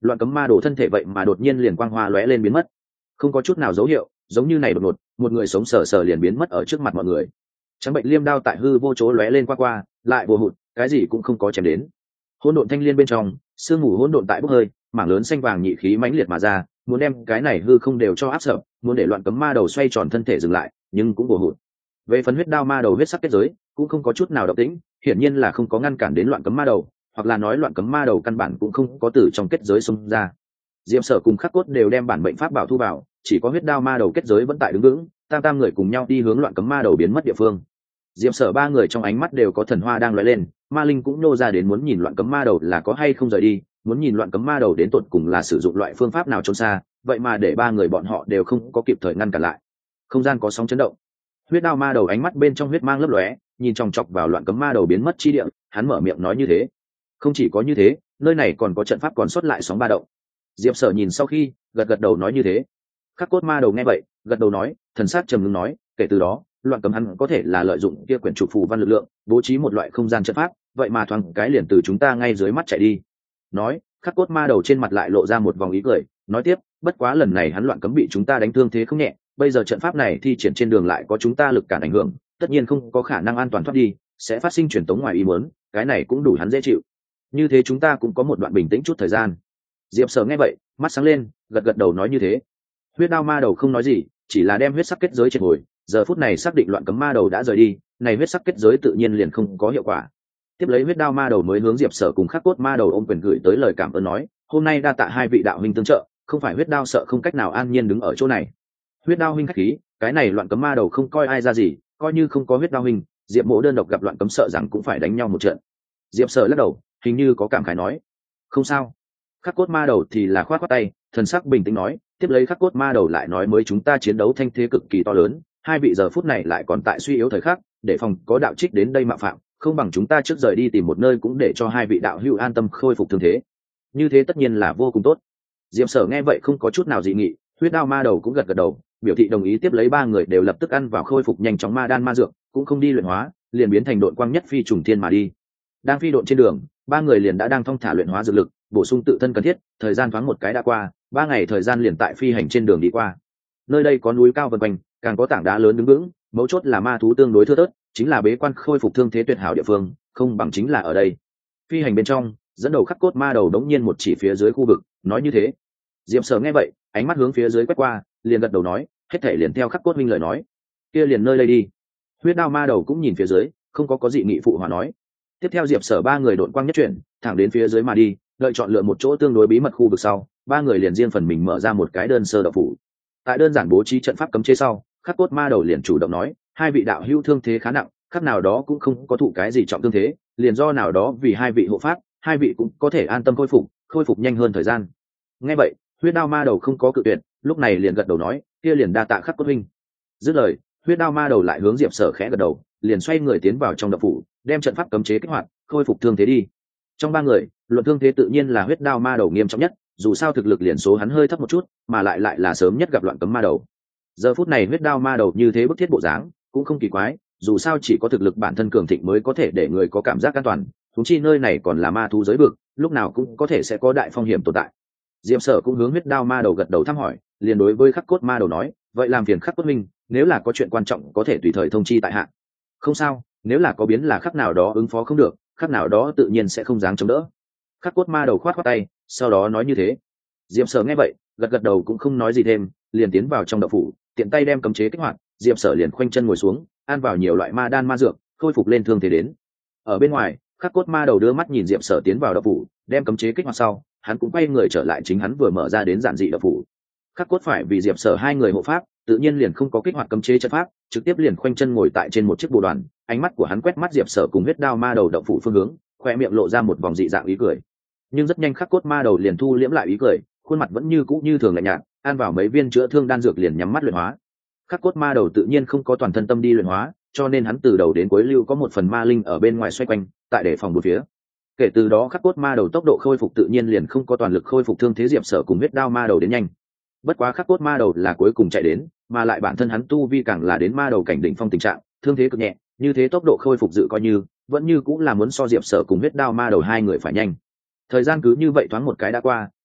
loạn cấm ma đồ thân thể vậy mà đột nhiên liền quang hoa lóe lên biến mất, không có chút nào dấu hiệu, giống như này đột ngột một người sống sờ sờ liền biến mất ở trước mặt mọi người. Trắng bệnh liêm đao tại hư vô chỗ lóe lên qua lại vô hụt, cái gì cũng không có chém đến. Hỗn độn thanh liên bên trong, sương mù hỗn độn tại bốc hơi, mảng lớn xanh vàng nhị khí mãnh liệt mà ra, muốn đem cái này hư không đều cho áp sập, muốn để loạn cấm ma đầu xoay tròn thân thể dừng lại, nhưng cũng vô hụt. Về phần huyết đao ma đầu huyết sắc kết giới, cũng không có chút nào động tĩnh, hiển nhiên là không có ngăn cản đến loạn cấm ma đầu, hoặc là nói loạn cấm ma đầu căn bản cũng không có từ trong kết giới xông ra. Diệp Sở cùng Khắc Cốt đều đem bản mệnh pháp bảo thu vào, chỉ có huyết đao ma đầu kết giới vẫn tại đứng vững, tam người cùng nhau đi hướng loạn cấm ma đầu biến mất địa phương. Diệp Sở ba người trong ánh mắt đều có thần hoa đang lóe lên, ma linh cũng nô ra đến muốn nhìn loạn cấm ma đầu là có hay không rời đi, muốn nhìn loạn cấm ma đầu đến tột cùng là sử dụng loại phương pháp nào trốn xa, vậy mà để ba người bọn họ đều không có kịp thời ngăn cản lại. Không gian có sóng chấn động, huyết đao ma đầu ánh mắt bên trong huyết mang lấp lóe, nhìn chòng chọc vào loạn cấm ma đầu biến mất chi địa, hắn mở miệng nói như thế. Không chỉ có như thế, nơi này còn có trận pháp còn sót lại sóng ba động. Diệp Sở nhìn sau khi gật đầu nói như thế. Khắc Cốt ma đầu nghe vậy gật đầu nói, thần sắc trầm ngưng nói, kể từ đó loạn cấm hắn có thể là lợi dụng kia quyển trục phù văn lực lượng bố trí một loại không gian trận pháp, vậy mà thoáng cái liền từ chúng ta ngay dưới mắt chạy đi. Nói, Khắc Cốt ma đầu trên mặt lại lộ ra một vòng ý cười, nói tiếp, bất quá lần này hắn loạn cấm bị chúng ta đánh thương thế không nhẹ, bây giờ trận pháp này thi triển trên đường lại có chúng ta lực cản ảnh hưởng, tất nhiên không có khả năng an toàn thoát đi, sẽ phát sinh truyền tống ngoài ý muốn, cái này cũng đủ hắn dễ chịu. Như thế chúng ta cũng có một đoạn bình tĩnh chút thời gian. Diệp Sở nghe vậy mắt sáng lên, gật đầu nói như thế. Huyết đao ma đầu không nói gì, chỉ là đem huyết sắc kết giới triệt hồi, giờ phút này xác định loạn cấm ma đầu đã rời đi, này huyết sắc kết giới tự nhiên liền không có hiệu quả. Tiếp lấy huyết đao ma đầu mới hướng Diệp Sở cùng Khắc Cốt ma đầu ôm quyền gửi tới lời cảm ơn nói, hôm nay đa tạ hai vị đạo huynh tương trợ, không phải huyết đao sợ không cách nào an nhiên đứng ở chỗ này. Huyết đao huynh khách khí, cái này loạn cấm ma đầu không coi ai ra gì, coi như không có huyết đao huynh, Diệp Mộ đơn độc gặp loạn cấm sợ rằng cũng phải đánh nhau một trận. Diệp Sở lắc đầu, hình như có cảm khái nói, không sao. Khắc Cốt ma đầu thì là khoát tay, thần sắc bình tĩnh nói, tiếp lấy Khắc Cốt ma đầu lại nói, mới chúng ta chiến đấu thanh thế cực kỳ to lớn, hai vị giờ phút này lại còn tại suy yếu thời khắc, để phòng có đạo trích đến đây mạo phạm, không bằng chúng ta trước rời đi tìm một nơi cũng để cho hai vị đạo hữu an tâm khôi phục thương thế. Như thế tất nhiên là vô cùng tốt. Diệp Sở nghe vậy không có chút nào dị nghị, huyết đao ma đầu cũng gật đầu, biểu thị đồng ý. Tiếp lấy ba người đều lập tức ăn vào khôi phục nhanh chóng ma đan ma dược, cũng không đi luyện hóa, liền biến thành độn quang nhất phi trùng thiên mà đi. Đang phi độn trên đường, ba người liền đã đang thong thả luyện hóa dược lực, bổ sung tự thân cần thiết. Thời gian thoáng một cái đã qua, 3 ngày thời gian liền tại phi hành trên đường đi qua. Nơi đây có núi cao vần quanh, càng có tảng đá lớn đứng vững, mấu chốt là ma thú tương đối thưa thớt, chính là bế quan khôi phục thương thế tuyệt hảo địa phương, không bằng chính là ở đây. Phi hành bên trong, dẫn đầu Khắc Cốt ma đầu đống nhiên một chỉ phía dưới khu vực, nói như thế. Diệp Sở nghe vậy, ánh mắt hướng phía dưới quét qua, liền gật đầu nói, hết thảy liền theo Khắc Cốt huynh lời nói, kia liền nơi đây đi. Huyết đao ma đầu cũng nhìn phía dưới, không có dị nghị phụ hòa nói. Tiếp theo Diệp Sở ba người độn quang nhất chuyển, thẳng đến phía dưới mà đi, đợi chọn lựa một chỗ tương đối bí mật khu vực sau, ba người liền riêng phần mình mở ra một cái đơn sơ đạo phủ. Tại đơn giản bố trí trận pháp cấm chế sau, Khắc Cốt ma đầu liền chủ động nói, hai vị đạo hữu thương thế khá nặng, khác nào đó cũng không có thụ cái gì trọng thương thế, liền do nào đó vì hai vị hộ pháp, hai vị cũng có thể an tâm khôi phục nhanh hơn thời gian. Nghe vậy, huyết đao ma đầu không có cự tuyệt, lúc này liền gật đầu nói, kia liền đa tạ Khắc Cốt huynh. Dứt lời, huyết đao ma đầu lại hướng Diệp Sở khẽ gật đầu, liền xoay người tiến vào trong đạo phủ, đem trận pháp cấm chế kích hoạt, khôi phục thương thế đi. Trong ba người, luận thương thế tự nhiên là huyết đao ma đầu nghiêm trọng nhất, dù sao thực lực liền số hắn hơi thấp một chút, mà lại là sớm nhất gặp loạn cấm ma đầu. Giờ phút này huyết đao ma đầu như thế bức thiết bộ dáng, cũng không kỳ quái, dù sao chỉ có thực lực bản thân cường thịnh mới có thể để người có cảm giác an toàn, huống chi nơi này còn là ma thú giới vực, lúc nào cũng có thể sẽ có đại phong hiểm tồn tại. Diệp Sở cũng hướng huyết đao ma đầu gật đầu thăm hỏi, liền đối với Khắc Cốt ma đầu nói, vậy làm phiền Khắc Cốt huynh, nếu là có chuyện quan trọng có thể tùy thời thông chi tại hạ. Không sao, nếu là có biến là khắc nào đó ứng phó không được, khắc nào đó tự nhiên sẽ không dám chống đỡ. Khắc Cốt ma đầu khoát tay, sau đó nói như thế. Diệp Sở nghe vậy gật đầu cũng không nói gì thêm, liền tiến vào trong đạo phủ, tiện tay đem cấm chế kích hoạt. Diệp Sở liền khoanh chân ngồi xuống, ăn vào nhiều loại ma đan ma dược, khôi phục lên thương thế đến. Ở bên ngoài, Khắc Cốt ma đầu đưa mắt nhìn Diệp Sở tiến vào đạo phủ, đem cấm chế kích hoạt sau, hắn cũng quay người trở lại chính hắn vừa mở ra đến giản dị đạo phủ. Khắc Cốt phải vì Diệp Sở hai người hộ pháp, tự nhiên liền không có kích hoạt cấm chế trận pháp, trực tiếp liền khoanh chân ngồi tại trên một chiếc bồ đoàn. Ánh mắt của hắn quét mắt Diệp Sở cùng huyết đao ma đầu đạo phủ phương hướng, khoe miệng lộ ra một vòng dị dạng ý cười. Nhưng rất nhanh Khắc Cốt ma đầu liền thu liễm lại ý cười, khuôn mặt vẫn như cũ như thường lạnh nhạt, ăn vào mấy viên chữa thương đan dược liền nhắm mắt luyện hóa. Khắc Cốt ma đầu tự nhiên không có toàn thân tâm đi luyện hóa, cho nên hắn từ đầu đến cuối lưu có một phần ma linh ở bên ngoài xoay quanh, tại để phòng bốn phía. Kể từ đó Khắc Cốt ma đầu tốc độ khôi phục tự nhiên liền không có toàn lực khôi phục thương thế Diệp Sở cùng huyết đao ma đầu đến nhanh. Bất quá Khắc Cốt ma đầu là cuối cùng chạy đến, mà lại bản thân hắn tu vi càng là đến ma đầu cảnh đỉnh phong tình trạng, thương thế cực nhẹ, như thế tốc độ khôi phục dự coi như vẫn như cũng là muốn so Diệp Sở cùng huyết đao ma đầu hai người phải nhanh. Thời gian cứ như vậy thoáng một cái đã qua,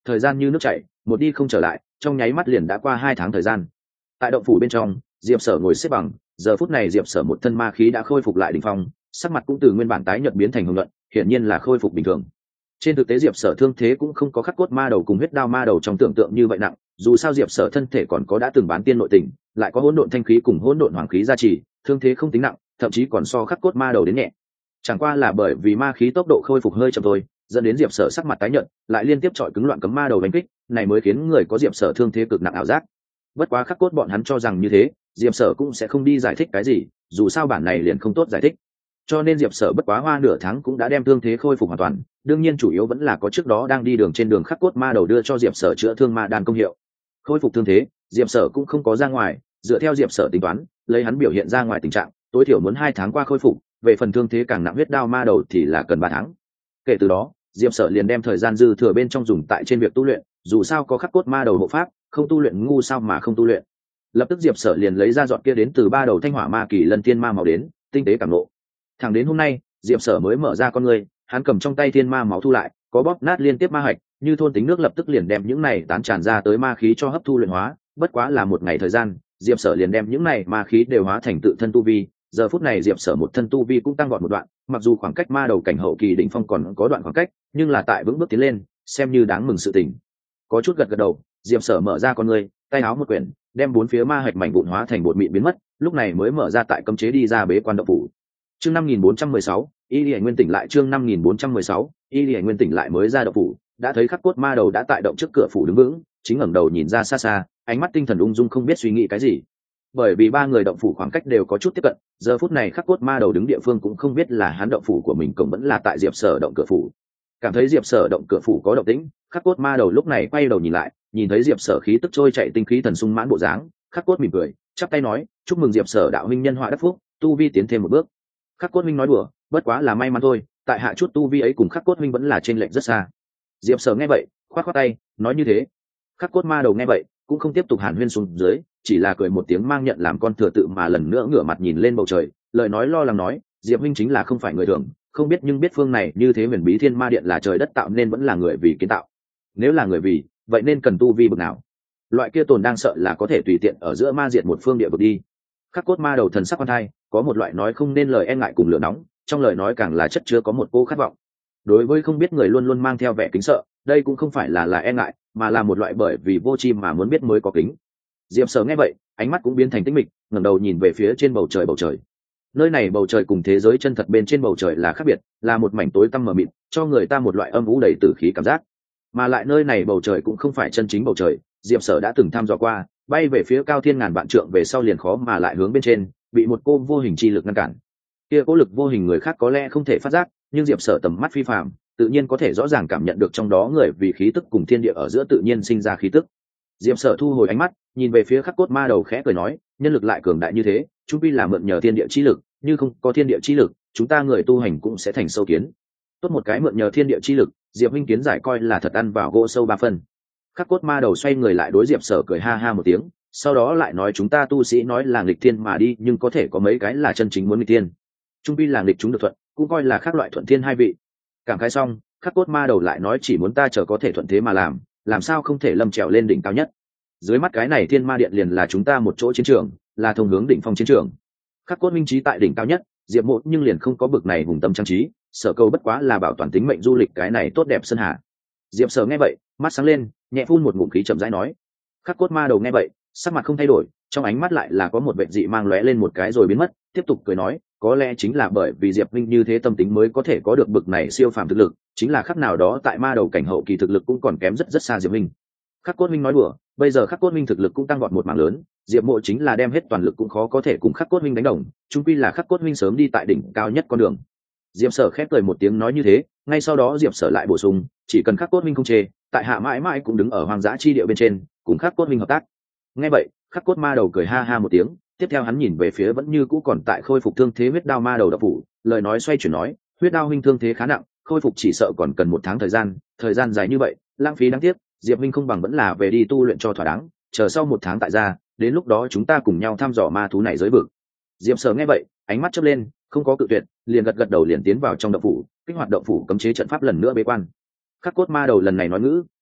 thời gian như nước chảy, một đi không trở lại, trong nháy mắt liền đã qua 2 tháng thời gian. Tại động phủ bên trong, Diệp Sở ngồi xếp bằng, giờ phút này Diệp Sở một thân ma khí đã khôi phục lại đỉnh phong, sắc mặt cũng từ nguyên bản tái nhợt biến thành hồng nhuận, hiển nhiên là khôi phục bình thường. Trên thực tế Diệp Sở thương thế cũng không có khắc cốt ma đầu cùng huyết đao ma đầu trong tưởng tượng như vậy nặng, dù sao Diệp Sở thân thể còn có đã từng bán tiên nội tình, lại có hỗn độn thanh khí cùng hỗn độn hoàng khí gia trì, thương thế không tính nặng, thậm chí còn so khắc cốt ma đầu đến nhẹ. Chẳng qua là bởi vì ma khí tốc độ khôi phục hơi chậm thôi, dẫn đến Diệp Sở sắc mặt tái nhợt, lại liên tiếp chọi cứng loạn cấm ma đầu đánh kích, này mới khiến người có Diệp Sở thương thế cực nặng ảo giác. Bất quá khắc cốt bọn hắn cho rằng như thế, Diệp Sở cũng sẽ không đi giải thích cái gì, dù sao bản này liền không tốt giải thích. Cho nên Diệp Sở bất quá hoa nửa tháng cũng đã đem thương thế khôi phục hoàn toàn, đương nhiên chủ yếu vẫn là có trước đó đang đi đường trên đường khắc cốt ma đầu đưa cho Diệp Sở chữa thương ma đan công hiệu. Khôi phục thương thế, Diệp Sở cũng không có ra ngoài, dựa theo Diệp Sở tính toán, lấy hắn biểu hiện ra ngoài tình trạng, tối thiểu muốn 2 tháng qua khôi phục, về phần thương thế càng nặng huyết đao ma đầu thì là cần 3 tháng. Kể từ đó, Diệp Sở liền đem thời gian dư thừa bên trong dùng tại trên việc tu luyện, dù sao có khắc cốt ma đầu hộ pháp, không tu luyện ngu sao mà không tu luyện. Lập tức Diệp Sở liền lấy ra giọt kia đến từ 3 đầu thanh hỏa ma kỳ lân thiên ma máu đến, tinh tế cảm ngộ. Thẳng đến hôm nay, Diệp Sở mới mở ra con người, hắn cầm trong tay thiên ma máu thu lại, có bóp nát liên tiếp ma hạch, như thôn tính nước lập tức liền đem những này tán tràn ra tới ma khí cho hấp thu luyện hóa, bất quá là một ngày thời gian, Diệp Sở liền đem những này ma khí đều hóa thành tự thân tu vi. Giờ phút này Diệp Sở một thân tu vi cũng tăng vọt một đoạn, mặc dù khoảng cách ma đầu cảnh hậu kỳ đỉnh phong còn có đoạn khoảng cách, nhưng là tại vững bước tiến lên, xem như đáng mừng sự tình. Có chút gật gật đầu, Diệp Sở mở ra con người, tay áo một quyển, đem 4 phía ma hạch mảnh vụn hóa thành bột mịn biến mất, lúc này mới mở ra tại cấm chế đi ra bế quan động phủ. Chương 5416, Y Lệ Nguyên tỉnh lại chương 5416, Y Lệ Nguyên tỉnh lại mới ra động phủ, đã thấy khắc cốt ma đầu đã tại động trước cửa phủ đứng vững, chính ngẩng đầu nhìn ra xa xa, ánh mắt tinh thần ung dung không biết suy nghĩ cái gì. Bởi vì 3 người động phủ khoảng cách đều có chút tiếp cận, giờ phút này khắc cốt ma đầu đứng địa phương cũng không biết là hắn động phủ của mình cổng vẫn là tại Diệp Sở động cửa phủ. Cảm thấy Diệp Sở động cửa phủ có động tĩnh, khắc cốt ma đầu lúc này quay đầu nhìn lại, nhìn thấy Diệp Sở khí tức trôi chạy tinh khí thần sung mãn bộ dáng, khắc cốt mỉm cười, chắp tay nói, chúc mừng Diệp Sở đạo huynh nhân họa đắc phúc, tu vi tiến thêm một bước. Khắc cốt huynh nói đùa, bất quá là may mắn thôi, tại hạ chút tu vi ấy cùng khắc cốt huynh vẫn là trên lệnh rất xa. Diệp Sở nghe vậy, khoát khoát tay, nói như thế. Khắc cốt ma đầu nghe vậy, cũng không tiếp tục hàn huyên xuống dưới, chỉ là cười một tiếng mang nhận làm con thừa tự mà lần nữa ngửa mặt nhìn lên bầu trời, lời nói lo lắng nói, Diệp huynh chính là không phải người thường, không biết nhưng biết phương này như thế huyền bí thiên ma điện là trời đất tạo nên vẫn là người vì kiến tạo. Nếu là người vì, vậy nên cần tu vi bậc nào? Loại kia tồn đang sợ là có thể tùy tiện ở giữa ma diệt một phương địa vực đi. Khắc cốt ma đầu thần sắc quan thai, có một loại nói không nên lời e ngại cùng lửa nóng, trong lời nói càng là chất chứa có một cô khát vọng. Đối với không biết người luôn luôn mang theo vẻ kính sợ, đây cũng không phải là e ngại, mà là một loại bởi vì vô tri mà muốn biết mới có kính. Diệp Sở nghe vậy, ánh mắt cũng biến thành tĩnh mịch, ngẩng đầu nhìn về phía trên bầu trời. Nơi này bầu trời cùng thế giới chân thật bên trên bầu trời là khác biệt, là một mảnh tối tăm mờ mịt, cho người ta một loại âm u đầy tử khí cảm giác. Mà lại nơi này bầu trời cũng không phải chân chính bầu trời, Diệp Sở đã từng thăm dò qua, bay về phía cao thiên ngàn vạn trượng về sau liền khó mà lại hướng bên trên, bị một cô vô hình chi lực ngăn cản. Kia cố lực vô hình người khác có lẽ không thể phát giác, nhưng Diệp Sở tầm mắt phi phàm, tự nhiên có thể rõ ràng cảm nhận được trong đó người vì khí tức cùng thiên địa ở giữa tự nhiên sinh ra khí tức. Diệp Sở thu hồi ánh mắt, nhìn về phía khắc cốt ma đầu khẽ cười nói, nhân lực lại cường đại như thế, chúng quy là mượn nhờ thiên địa chi lực, như không có thiên địa chi lực, chúng ta người tu hành cũng sẽ thành sâu kiến. Tốt một cái mượn nhờ thiên địa chi lực, Diệp huynh kiến giải coi là thật ăn vào gỗ sâu 3 phần. Khắc cốt ma đầu xoay người lại đối Diệp Sở cười ha ha một tiếng, sau đó lại nói chúng ta tu sĩ nói là nghịch thiên mà đi, nhưng có thể có mấy cái là chân chính muốn nghịch thiên. Trung quy là nghịch chúng được thuận, cũng coi là khác loại thuận thiên hai vị. Cảm khái xong, khắc cốt ma đầu lại nói chỉ muốn ta chờ có thể thuận thế mà làm sao không thể lâm trèo lên đỉnh cao nhất. Dưới mắt cái này thiên ma điện liền là chúng ta một chỗ chiến trường, là thông hướng đỉnh phong chiến trường. Khắc cốt minh trí tại đỉnh cao nhất, Diệp Mộ nhưng liền không có bực này hùng tâm trang trí, sở cầu bất quá là bảo toàn tính mệnh du lịch cái này tốt đẹp sơn hà. Diệp Sở nghe vậy, mắt sáng lên, nhẹ phun một ngụm khí chậm rãi nói. Khắc cốt ma đầu nghe vậy, sắc mặt không thay đổi, trong ánh mắt lại là có một vẻ dị mang lóe lên một cái rồi biến mất, tiếp tục cười nói, có lẽ chính là bởi vì Diệp Minh như thế tâm tính mới có thể có được bực này siêu phàm thực lực, chính là khắc nào đó tại ma đầu cảnh hậu kỳ thực lực cũng còn kém rất xa Diệp Minh. Khắc cốt minh nói đùa, bây giờ khắc cốt minh thực lực cũng tăng vọt một mảng lớn, Diệp Mộ chính là đem hết toàn lực cũng khó có thể cùng khắc cốt minh đánh đồng, chung quy là khắc cốt minh sớm đi tại đỉnh cao nhất con đường. Diệp Sở khép cười một tiếng nói như thế, ngay sau đó Diệp Sở lại bổ sung, chỉ cần khắc cốt minh không chê, tại hạ mãi mãi cũng đứng ở hoang dã chi địa bên trên, cùng khắc cốt minh hợp tác. Nghe vậy, khắc cốt ma đầu cười ha ha một tiếng, tiếp theo hắn nhìn về phía vẫn như cũ còn tại khôi phục thương thế huyết đao ma đầu đập phủ, lời nói xoay chuyển nói, huyết đao huynh thương thế khá nặng, khôi phục chỉ sợ còn cần 1 tháng thời gian dài như vậy, lãng phí đáng tiếc, Diệp Minh không bằng vẫn là về đi tu luyện cho thỏa đáng, chờ sau 1 tháng tại ra, đến lúc đó chúng ta cùng nhau thăm dò ma thú này giới vực. Diệp Sở nghe vậy, ánh mắt chớp lên, không có cự tuyệt, liền gật đầu liền tiến vào trong động phủ, kích hoạt động phủ cấm chế trận pháp lần nữa bế quan. Khắc cốt ma đầu lần này nói ngữ,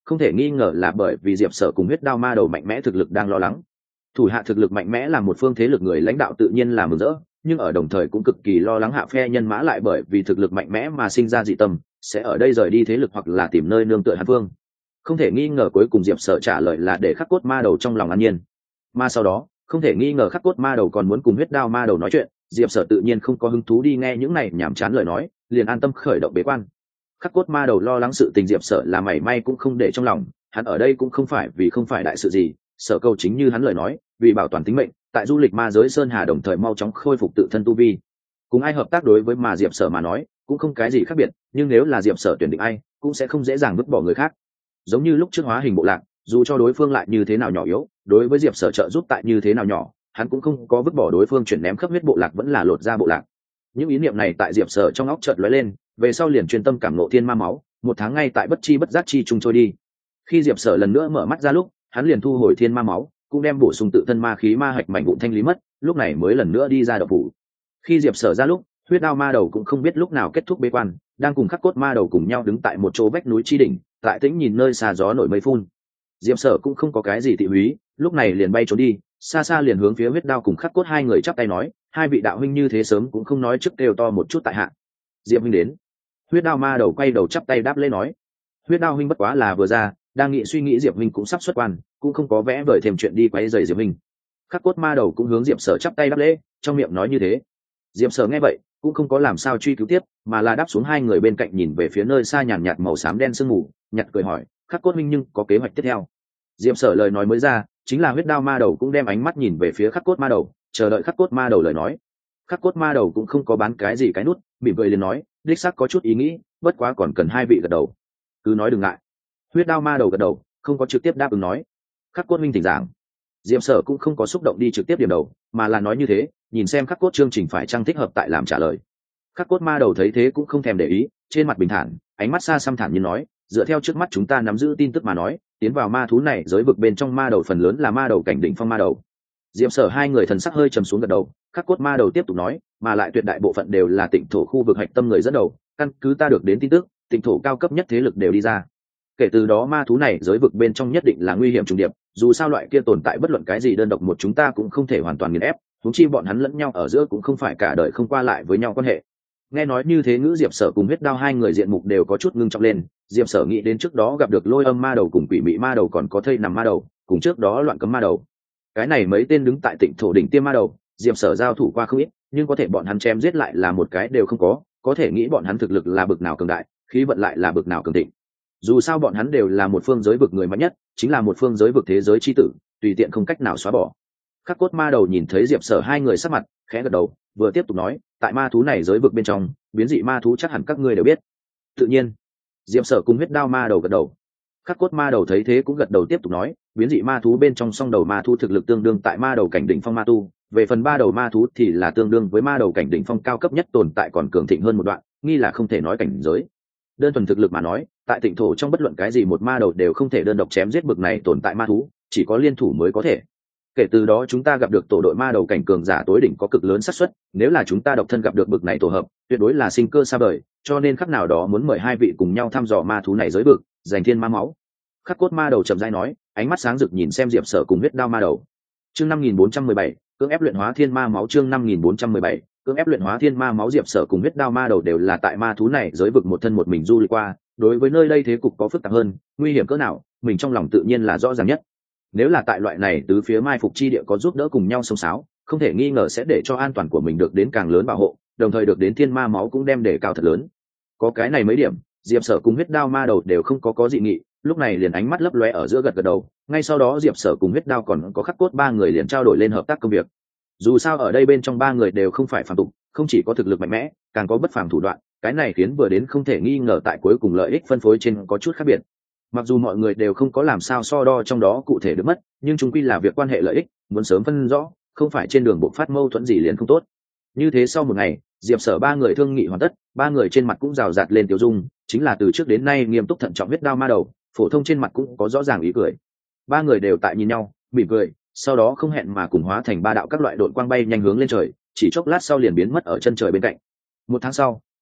không thể nghi ngờ là bởi vì diệp sở cùng huyết đao ma đầu mạnh mẽ thực lực đang lo lắng. Thủ hạ thực lực mạnh mẽ là một phương thế lực người lãnh đạo tự nhiên là mừng rỡ, nhưng ở đồng thời cũng cực kỳ lo lắng hạ phe nhân mã lại bởi vì thực lực mạnh mẽ mà sinh ra dị tâm, sẽ ở đây rời đi thế lực hoặc là tìm nơi nương tựa hắn phương. Không thể nghi ngờ cuối cùng diệp sở trả lời là để khắc cốt ma đầu trong lòng an nhiên. Mà sau đó không thể nghi ngờ khắc cốt ma đầu còn muốn cùng huyết đao ma đầu nói chuyện, diệp sở tự nhiên không có hứng thú đi nghe những này nhảm chán lời nói, liền an tâm khởi động bế quan. Khắc cốt ma đầu lo lắng sự tình diệp sở là mảy may cũng không để trong lòng, hắn ở đây cũng không phải vì không phải đại sự gì, sở câu chính như hắn lời nói, vì bảo toàn tính mệnh, tại du lịch ma giới sơn hà đồng thời mau chóng khôi phục tự thân tu vi. Cùng ai hợp tác đối với mà diệp sở mà nói cũng không cái gì khác biệt, nhưng nếu là diệp sở tuyển định ai cũng sẽ không dễ dàng vứt bỏ người khác. Giống như lúc trước hóa hình bộ lạc, dù cho đối phương lại như thế nào nhỏ yếu, đối với diệp sở trợ giúp tại như thế nào nhỏ, hắn cũng không có vứt bỏ đối phương chuyển ném khắp huyết bộ lạc vẫn là lột ra bộ lạc. Những ý niệm này tại diệp sở trong óc chợt lóe lên, về sau liền chuyên tâm cảm ngộ thiên ma máu, một tháng ngay tại bất chi bất giác chi trùng trôi đi. Khi diệp sở lần nữa mở mắt ra lúc, hắn liền thu hồi thiên ma máu, cũng đem bổ sung tự thân ma khí ma hạch mảnh vụn thanh lý mất, lúc này mới lần nữa đi ra động phủ. Khi diệp sở ra lúc, huyết đao ma đầu cũng không biết lúc nào kết thúc bế quan, đang cùng khắc cốt ma đầu cùng nhau đứng tại một chỗ vách núi chi đỉnh, tại tĩnh nhìn nơi xa gió nổi mây phun. Diệp sở cũng không có cái gì tị húy, lúc này liền bay trốn đi, xa xa liền hướng phía huyết đao cùng khắc cốt hai người chắp tay nói, hai vị đạo huynh như thế sớm cũng không nói trước đều to một chút tại hạ. Diệp huynh đến. Huyết đao ma đầu quay đầu chắp tay đáp lễ nói, huyết đao huynh bất quá là vừa ra, đang nghĩ suy nghĩ diệp huynh cũng sắp xuất quan, cũng không có vẽ vời thêm chuyện đi quấy rầy diệp huynh. Khắc cốt ma đầu cũng hướng diệp sở chắp tay đáp lễ, trong miệng nói như thế. Diệp sở nghe vậy cũng không có làm sao truy cứu tiếp, mà là đáp xuống hai người bên cạnh nhìn về phía nơi xa nhàn nhạt màu xám đen sương mù, nhặt cười hỏi, khắc cốt huynh nhưng có kế hoạch tiếp theo. Diệp sở lời nói mới ra, chính là huyết đao ma đầu cũng đem ánh mắt nhìn về phía khắc cốt ma đầu, chờ đợi khắc cốt ma đầu lời nói. Khắc cốt ma đầu cũng không có bán cái gì cái nút, mỉm cười liền nói, đích xác có chút ý nghĩ, bất quá còn cần hai vị gật đầu. Cứ nói đừng ngại. Huyết đao ma đầu gật đầu, không có trực tiếp đáp ứng nói. Khắc cốt minh thỉnh giảng. Diệp sở cũng không có xúc động đi trực tiếp điểm đầu, mà là nói như thế, nhìn xem khắc cốt chương trình phải trang thích hợp tại làm trả lời. Khắc cốt ma đầu thấy thế cũng không thèm để ý, trên mặt bình thản, ánh mắt xa xăm thản nhiên nói, dựa theo trước mắt chúng ta nắm giữ tin tức mà nói, tiến vào ma thú này giới vực bên trong ma đầu phần lớn là ma đầu cảnh đỉnh phong ma đầu. Diệp sở hai người thần sắc hơi trầm xuống gật đầu, khắc cốt ma đầu tiếp tục nói, mà lại tuyệt đại bộ phận đều là tịnh thổ khu vực hạch tâm người dẫn đầu, căn cứ ta được đến tin tức, tịnh thổ cao cấp nhất thế lực đều đi ra. Kể từ đó ma thú này giới vực bên trong nhất định là nguy hiểm trùng điệp, dù sao loại kia tồn tại bất luận cái gì đơn độc một chúng ta cũng không thể hoàn toàn nghiền ép, huống chi bọn hắn lẫn nhau ở giữa cũng không phải cả đời không qua lại với nhau quan hệ. Nghe nói như thế ngữ diệp sở cùng huyết đao hai người diện mục đều có chút ngưng trọng lên. Diệp sở nghĩ đến trước đó gặp được lôi âm ma đầu cùng quỷ mị ma đầu còn có thây nằm ma đầu, cùng trước đó loạn cấm ma đầu, cái này mấy tên đứng tại tịnh thổ đỉnh tiêm ma đầu diệp sở giao thủ qua không ít, nhưng có thể bọn hắn chém giết lại là một cái đều không có thể nghĩ bọn hắn thực lực là bực nào cường đại, khí vận lại là bực nào cường thịnh. Dù sao bọn hắn đều là một phương giới vực người mạnh nhất, chính là một phương giới vực thế giới chi tử, tùy tiện không cách nào xóa bỏ. Khắc cốt ma đầu nhìn thấy diệp sở hai người sắc mặt, khẽ gật đầu, vừa tiếp tục nói, tại ma thú này giới vực bên trong, biến dị ma thú chắc hẳn các ngươi đều biết. Tự nhiên. Diệp sở cùng huyết đao ma đầu gật đầu. Khắc cốt ma đầu thấy thế cũng gật đầu tiếp tục nói, biến dị ma thú bên trong song đầu ma thú thực lực tương đương tại ma đầu cảnh đỉnh phong ma tu, về phần ba đầu ma thú thì là tương đương với ma đầu cảnh đỉnh phong cao cấp nhất tồn tại còn cường thịnh hơn một đoạn, nghi là không thể nói cảnh giới. Đơn thuần thực lực mà nói, tại tịnh thổ trong bất luận cái gì một ma đầu đều không thể đơn độc chém giết bực này tồn tại ma thú, chỉ có liên thủ mới có thể. Kể từ đó chúng ta gặp được tổ đội ma đầu cảnh cường giả tối đỉnh có cực lớn xác suất, nếu là chúng ta độc thân gặp được bực này tổ hợp, tuyệt đối là sinh cơ xa vời, cho nên khắc nào đó muốn mời hai vị cùng nhau thăm dò ma thú này giới vực, giành thiên ma máu. Khắc cốt ma đầu chậm rãi nói, ánh mắt sáng rực nhìn xem diệp sở cùng huyết đao ma đầu. Chương 5417, cưỡng ép luyện hóa thiên ma máu. Chương 5417, cưỡng ép luyện hóa thiên ma máu. Diệp sở cùng huyết đao ma đầu đều là tại ma thú này giới vực một thân một mình du lịch qua, đối với nơi đây thế cục có phức tạp hơn, nguy hiểm cỡ nào, mình trong lòng tự nhiên là rõ ràng nhất. Nếu là tại loại này tứ phía mai phục chi địa có giúp đỡ cùng nhau xông xáo, không thể nghi ngờ sẽ để cho an toàn của mình được đến càng lớn bảo hộ, đồng thời được đến thiên ma máu cũng đem đề cao thật lớn. Có cái này mấy điểm, diệp sở cùng huyết đao ma đầu đều không có dị nghị, lúc này liền ánh mắt lấp lóe ở giữa gật gật đầu. Ngay sau đó diệp sở cùng huyết đao còn có khắc cốt ba người liền trao đổi lên hợp tác công việc. Dù sao ở đây bên trong ba người đều không phải phàm tục, không chỉ có thực lực mạnh mẽ, càng có bất phàm thủ đoạn, cái này khiến vừa đến không thể nghi ngờ tại cuối cùng lợi ích phân phối trên có chút khác biệt. Mặc dù mọi người đều không có làm sao so đo trong đó cụ thể được mất, nhưng chung quy là việc quan hệ lợi ích, muốn sớm phân rõ, không phải trên đường bộc phát mâu thuẫn gì liền không tốt. Như thế sau một ngày, diệp sở ba người thương nghị hoàn tất, ba người trên mặt cũng rào rạt lên tiêu dung, chính là từ trước đến nay nghiêm túc thận trọng huyết đao ma đầu, phổ thông trên mặt cũng có rõ ràng ý cười. Ba người đều tại nhìn nhau, mỉm cười, sau đó không hẹn mà cùng hóa thành ba đạo các loại đội quang bay nhanh hướng lên trời, chỉ chốc lát sau liền biến mất ở chân trời bên cạnh. Một tháng sau,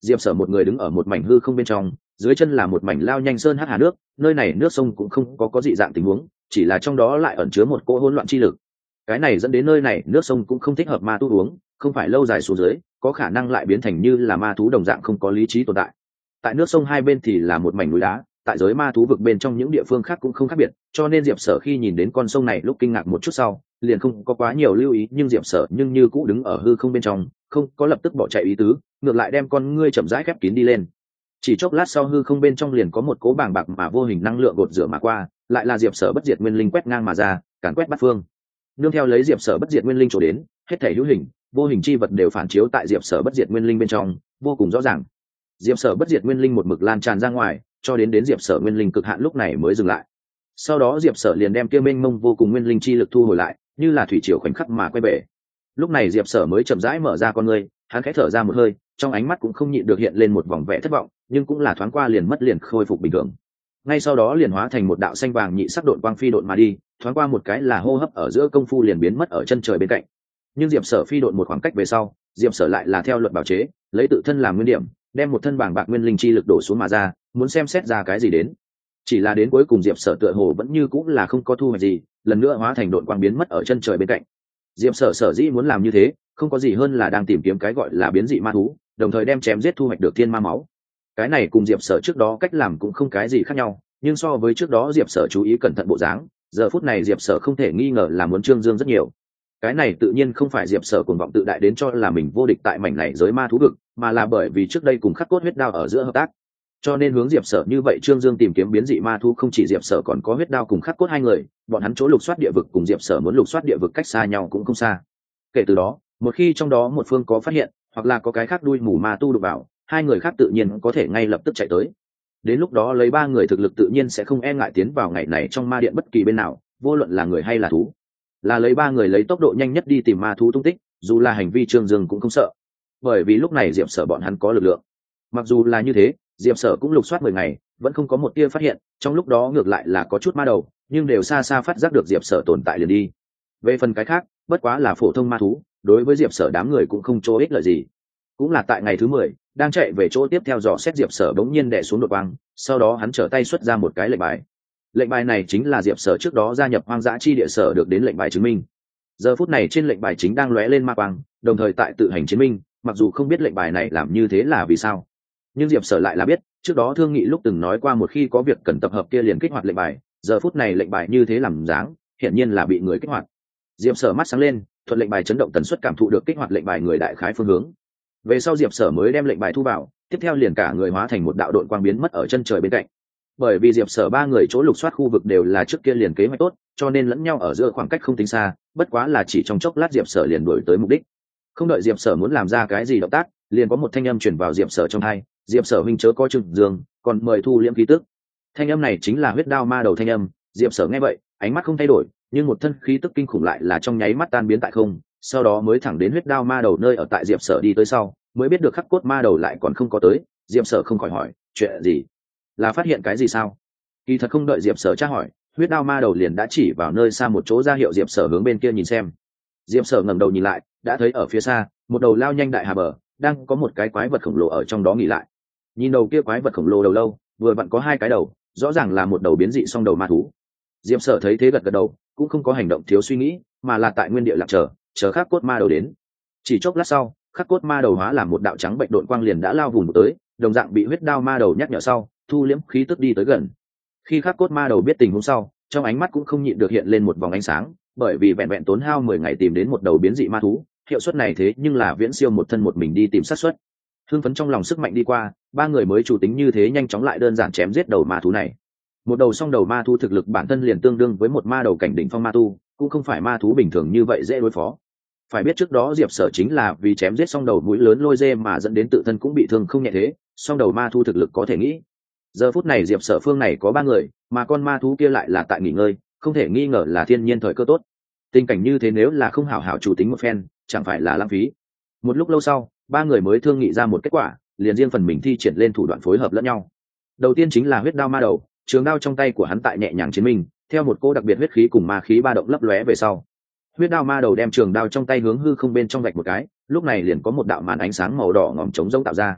diệp sở một người đứng ở một mảnh hư không bên trong, dưới chân là một mảnh lao nhanh sơn hắc hà nước, nơi này nước sông cũng không có dị dạng tình huống, chỉ là trong đó lại ẩn chứa một cỗ hỗn loạn chi lực. Cái này dẫn đến nơi này nước sông cũng không thích hợp ma tu uống, không phải lâu dài xuống dưới có khả năng lại biến thành như là ma thú đồng dạng không có lý trí tồn tại. Tại nước sông hai bên thì là một mảnh núi đá, tại giới ma thú vực bên trong những địa phương khác cũng không khác biệt, cho nên diệp sở khi nhìn đến con sông này lúc kinh ngạc một chút sau liền không có quá nhiều lưu ý, nhưng diệp sở nhưng như cũ đứng ở hư không bên trong, không có lập tức bỏ chạy ý tứ, ngược lại đem con ngươi chậm rãi khép kín đi lên. Chỉ chốc lát sau hư không bên trong liền có một cỗ bàng bạc mà vô hình năng lượng gột rửa mà qua, lại là diệp sở bất diệt nguyên linh quét ngang mà ra, càn quét bát phương. Nương theo lấy diệp sở bất diệt nguyên linh trổ đến, hết thể hữu hình vô hình chi vật đều phản chiếu tại diệp sở bất diệt nguyên linh bên trong, vô cùng rõ ràng. Diệp sở bất diệt nguyên linh một mực lan tràn ra ngoài, cho đến diệp sở nguyên linh cực hạn lúc này mới dừng lại. Sau đó diệp sở liền đem kia mênh mông vô cùng nguyên linh chi lực thu hồi lại, như là thủy triều khoảnh khắc mà quay về. Lúc này diệp sở mới chậm rãi mở ra con ngươi, hắn khẽ thở ra một hơi, trong ánh mắt cũng không nhịn được hiện lên một vòng vẻ thất vọng, nhưng cũng là thoáng qua liền mất liền khôi phục bình thường. Ngay sau đó liền hóa thành một đạo xanh vàng nhị sắc độn quang phi độn mà đi, thoáng qua một cái là hô hấp ở giữa công phu liền biến mất ở chân trời bên cạnh. Nhưng diệp sở phi độn một khoảng cách về sau, diệp sở lại là theo luật bảo chế, lấy tự thân làm nguyên điểm, đem một thân bảng bạc nguyên linh chi lực đổ xuống mà ra, muốn xem xét ra cái gì đến. Chỉ là đến cuối cùng diệp sở tựa hồ vẫn như cũng là không có thu hoạch gì, lần nữa hóa thành độn quang biến mất ở chân trời bên cạnh. Diệp sở sở dĩ muốn làm như thế, không có gì hơn là đang tìm kiếm cái gọi là biến dị ma thú, đồng thời đem chém giết thu hoạch được thiên ma máu. Cái này cùng diệp sở trước đó cách làm cũng không cái gì khác nhau, nhưng so với trước đó diệp sở chú ý cẩn thận bộ dáng, giờ phút này diệp sở không thể nghi ngờ là muốn trương dương rất nhiều. Cái này tự nhiên không phải diệp sở cuồng vọng tự đại đến cho là mình vô địch tại mảnh này giới ma thú vực, mà là bởi vì trước đây cùng khắc cốt huyết đao ở giữa hợp tác, cho nên hướng diệp sở như vậy trương dương tìm kiếm biến dị ma thú không chỉ diệp sở còn có huyết đao cùng khắc cốt hai người, bọn hắn chỗ lục soát địa vực cùng diệp sở muốn lục soát địa vực cách xa nhau cũng không xa. Kể từ đó một khi trong đó một phương có phát hiện hoặc là có cái khác đuôi mù ma tu đụng vào, hai người khác tự nhiên có thể ngay lập tức chạy tới. Đến lúc đó lấy ba người thực lực tự nhiên sẽ không e ngại tiến vào ngày này trong ma điện bất kỳ bên nào, vô luận là người hay là thú, là lấy ba người lấy tốc độ nhanh nhất đi tìm ma thú tung tích, dù là hành vi trương dương cũng không sợ, bởi vì lúc này diệp sở bọn hắn có lực lượng. Mặc dù là như thế, diệp sở cũng lục soát 10 ngày vẫn không có một tia phát hiện, trong lúc đó ngược lại là có chút ma đầu, nhưng đều xa xa phát giác được diệp sở tồn tại liền đi. Về phần cái khác bất quá là phổ thông ma thú, đối với diệp sở đám người cũng không chỗ ích lợi gì. Cũng là tại ngày thứ 10, đang chạy về chỗ tiếp theo dò xét diệp sở bỗng nhiên đè xuống đột quang, sau đó hắn trở tay xuất ra một cái lệnh bài. Lệnh bài này chính là diệp sở trước đó gia nhập hoang dã chi địa sở được đến lệnh bài chứng minh. Giờ phút này trên lệnh bài chính đang lóe lên ma quang, đồng thời tại tự hành chứng minh, mặc dù không biết lệnh bài này làm như thế là vì sao, nhưng diệp sở lại là biết, trước đó thương nghị lúc từng nói qua một khi có việc cần tập hợp kia liền kích hoạt lệnh bài, giờ phút này lệnh bài như thế làm dáng, hiển nhiên là bị người kích hoạt. Diệp sở mắt sáng lên, thuận lệnh bài chấn động tần suất cảm thụ được kích hoạt lệnh bài người đại khái phương hướng. Về sau diệp sở mới đem lệnh bài thu vào, tiếp theo liền cả người hóa thành một đạo độn quang biến mất ở chân trời bên cạnh. Bởi vì diệp sở ba người chỗ lục soát khu vực đều là trước kia liền kế hoạch tốt, cho nên lẫn nhau ở giữa khoảng cách không tính xa, bất quá là chỉ trong chốc lát diệp sở liền đuổi tới mục đích. Không đợi diệp sở muốn làm ra cái gì động tác, liền có một thanh âm truyền vào diệp sở trong tai: diệp sở huynh chớ có chừng dương, còn mời thu liễm khí tức. Thanh âm này chính là huyết đao ma đầu thanh âm. Diệp sở nghe vậy, ánh mắt không thay đổi, nhưng một thân khí tức kinh khủng lại là trong nháy mắt tan biến tại không, sau đó mới thẳng đến huyết đao ma đầu nơi ở. Tại diệp sở đi tới sau mới biết được khắc cốt ma đầu lại còn không có tới. Diệp sở không khỏi hỏi: chuyện gì? Là phát hiện cái gì sao? Kỳ thật không đợi diệp sở tra hỏi, huyết đao ma đầu liền đã chỉ vào nơi xa một chỗ ra hiệu diệp sở hướng bên kia nhìn xem. Diệp sở ngẩng đầu nhìn lại, đã thấy ở phía xa một đầu lao nhanh đại hà bờ đang có một cái quái vật khổng lồ ở trong đó nghỉ lại. Nhìn đầu kia quái vật khổng lồ đầu lâu vừa vặn có hai cái đầu, rõ ràng là một đầu biến dị song đầu ma thú. Diệp sở thấy thế gật gật đầu, cũng không có hành động thiếu suy nghĩ, mà là tại nguyên địa lặng chờ khắc cốt ma đầu đến. Chỉ chốc lát sau, khắc cốt ma đầu hóa làm một đạo trắng bệnh độn quang liền đã lao vùng tới, đồng dạng bị huyết đao ma đầu nhắc nhở sau thu liễm khí tức đi tới gần. Khi khắc cốt ma đầu biết tình huống sau, trong ánh mắt cũng không nhịn được hiện lên một vòng ánh sáng, bởi vì vẹn vẹn tốn hao 10 ngày tìm đến một đầu biến dị ma thú, hiệu suất này thế nhưng là viễn siêu một thân một mình đi tìm sát suất. Hưng phấn trong lòng sức mạnh đi qua, ba người mới chủ tính như thế nhanh chóng lại đơn giản chém giết đầu ma thú này. Một đầu song đầu ma thú thực lực bản thân liền tương đương với một ma đầu cảnh đỉnh phong ma tu, cũng không phải ma thú bình thường như vậy dễ đối phó. Phải biết trước đó diệp sở chính là vì chém giết song đầu mũi lớn lôi dê mà dẫn đến tự thân cũng bị thương không nhẹ thế, song đầu ma thú thực lực có thể nghĩ. Giờ phút này diệp sở phương này có ba người, mà con ma thú kia lại là tại nghỉ ngơi, không thể nghi ngờ là thiên nhiên thời cơ tốt. Tình cảnh như thế nếu là không hảo hảo chủ tính một phen, chẳng phải là lãng phí. Một lúc lâu sau, ba người mới thương nghị ra một kết quả, liền riêng phần mình thi triển lên thủ đoạn phối hợp lẫn nhau. Đầu tiên chính là huyết đao ma đầu, trường đao trong tay của hắn tại nhẹ nhàng chiến minh, theo một cô đặc biệt huyết khí cùng ma khí ba động lấp lóe về sau. Huyết đao ma đầu đem trường đao trong tay hướng hư không bên trong vạch một cái, lúc này liền có một đạo màn ánh sáng màu đỏ ngòm trống rỗng tạo ra.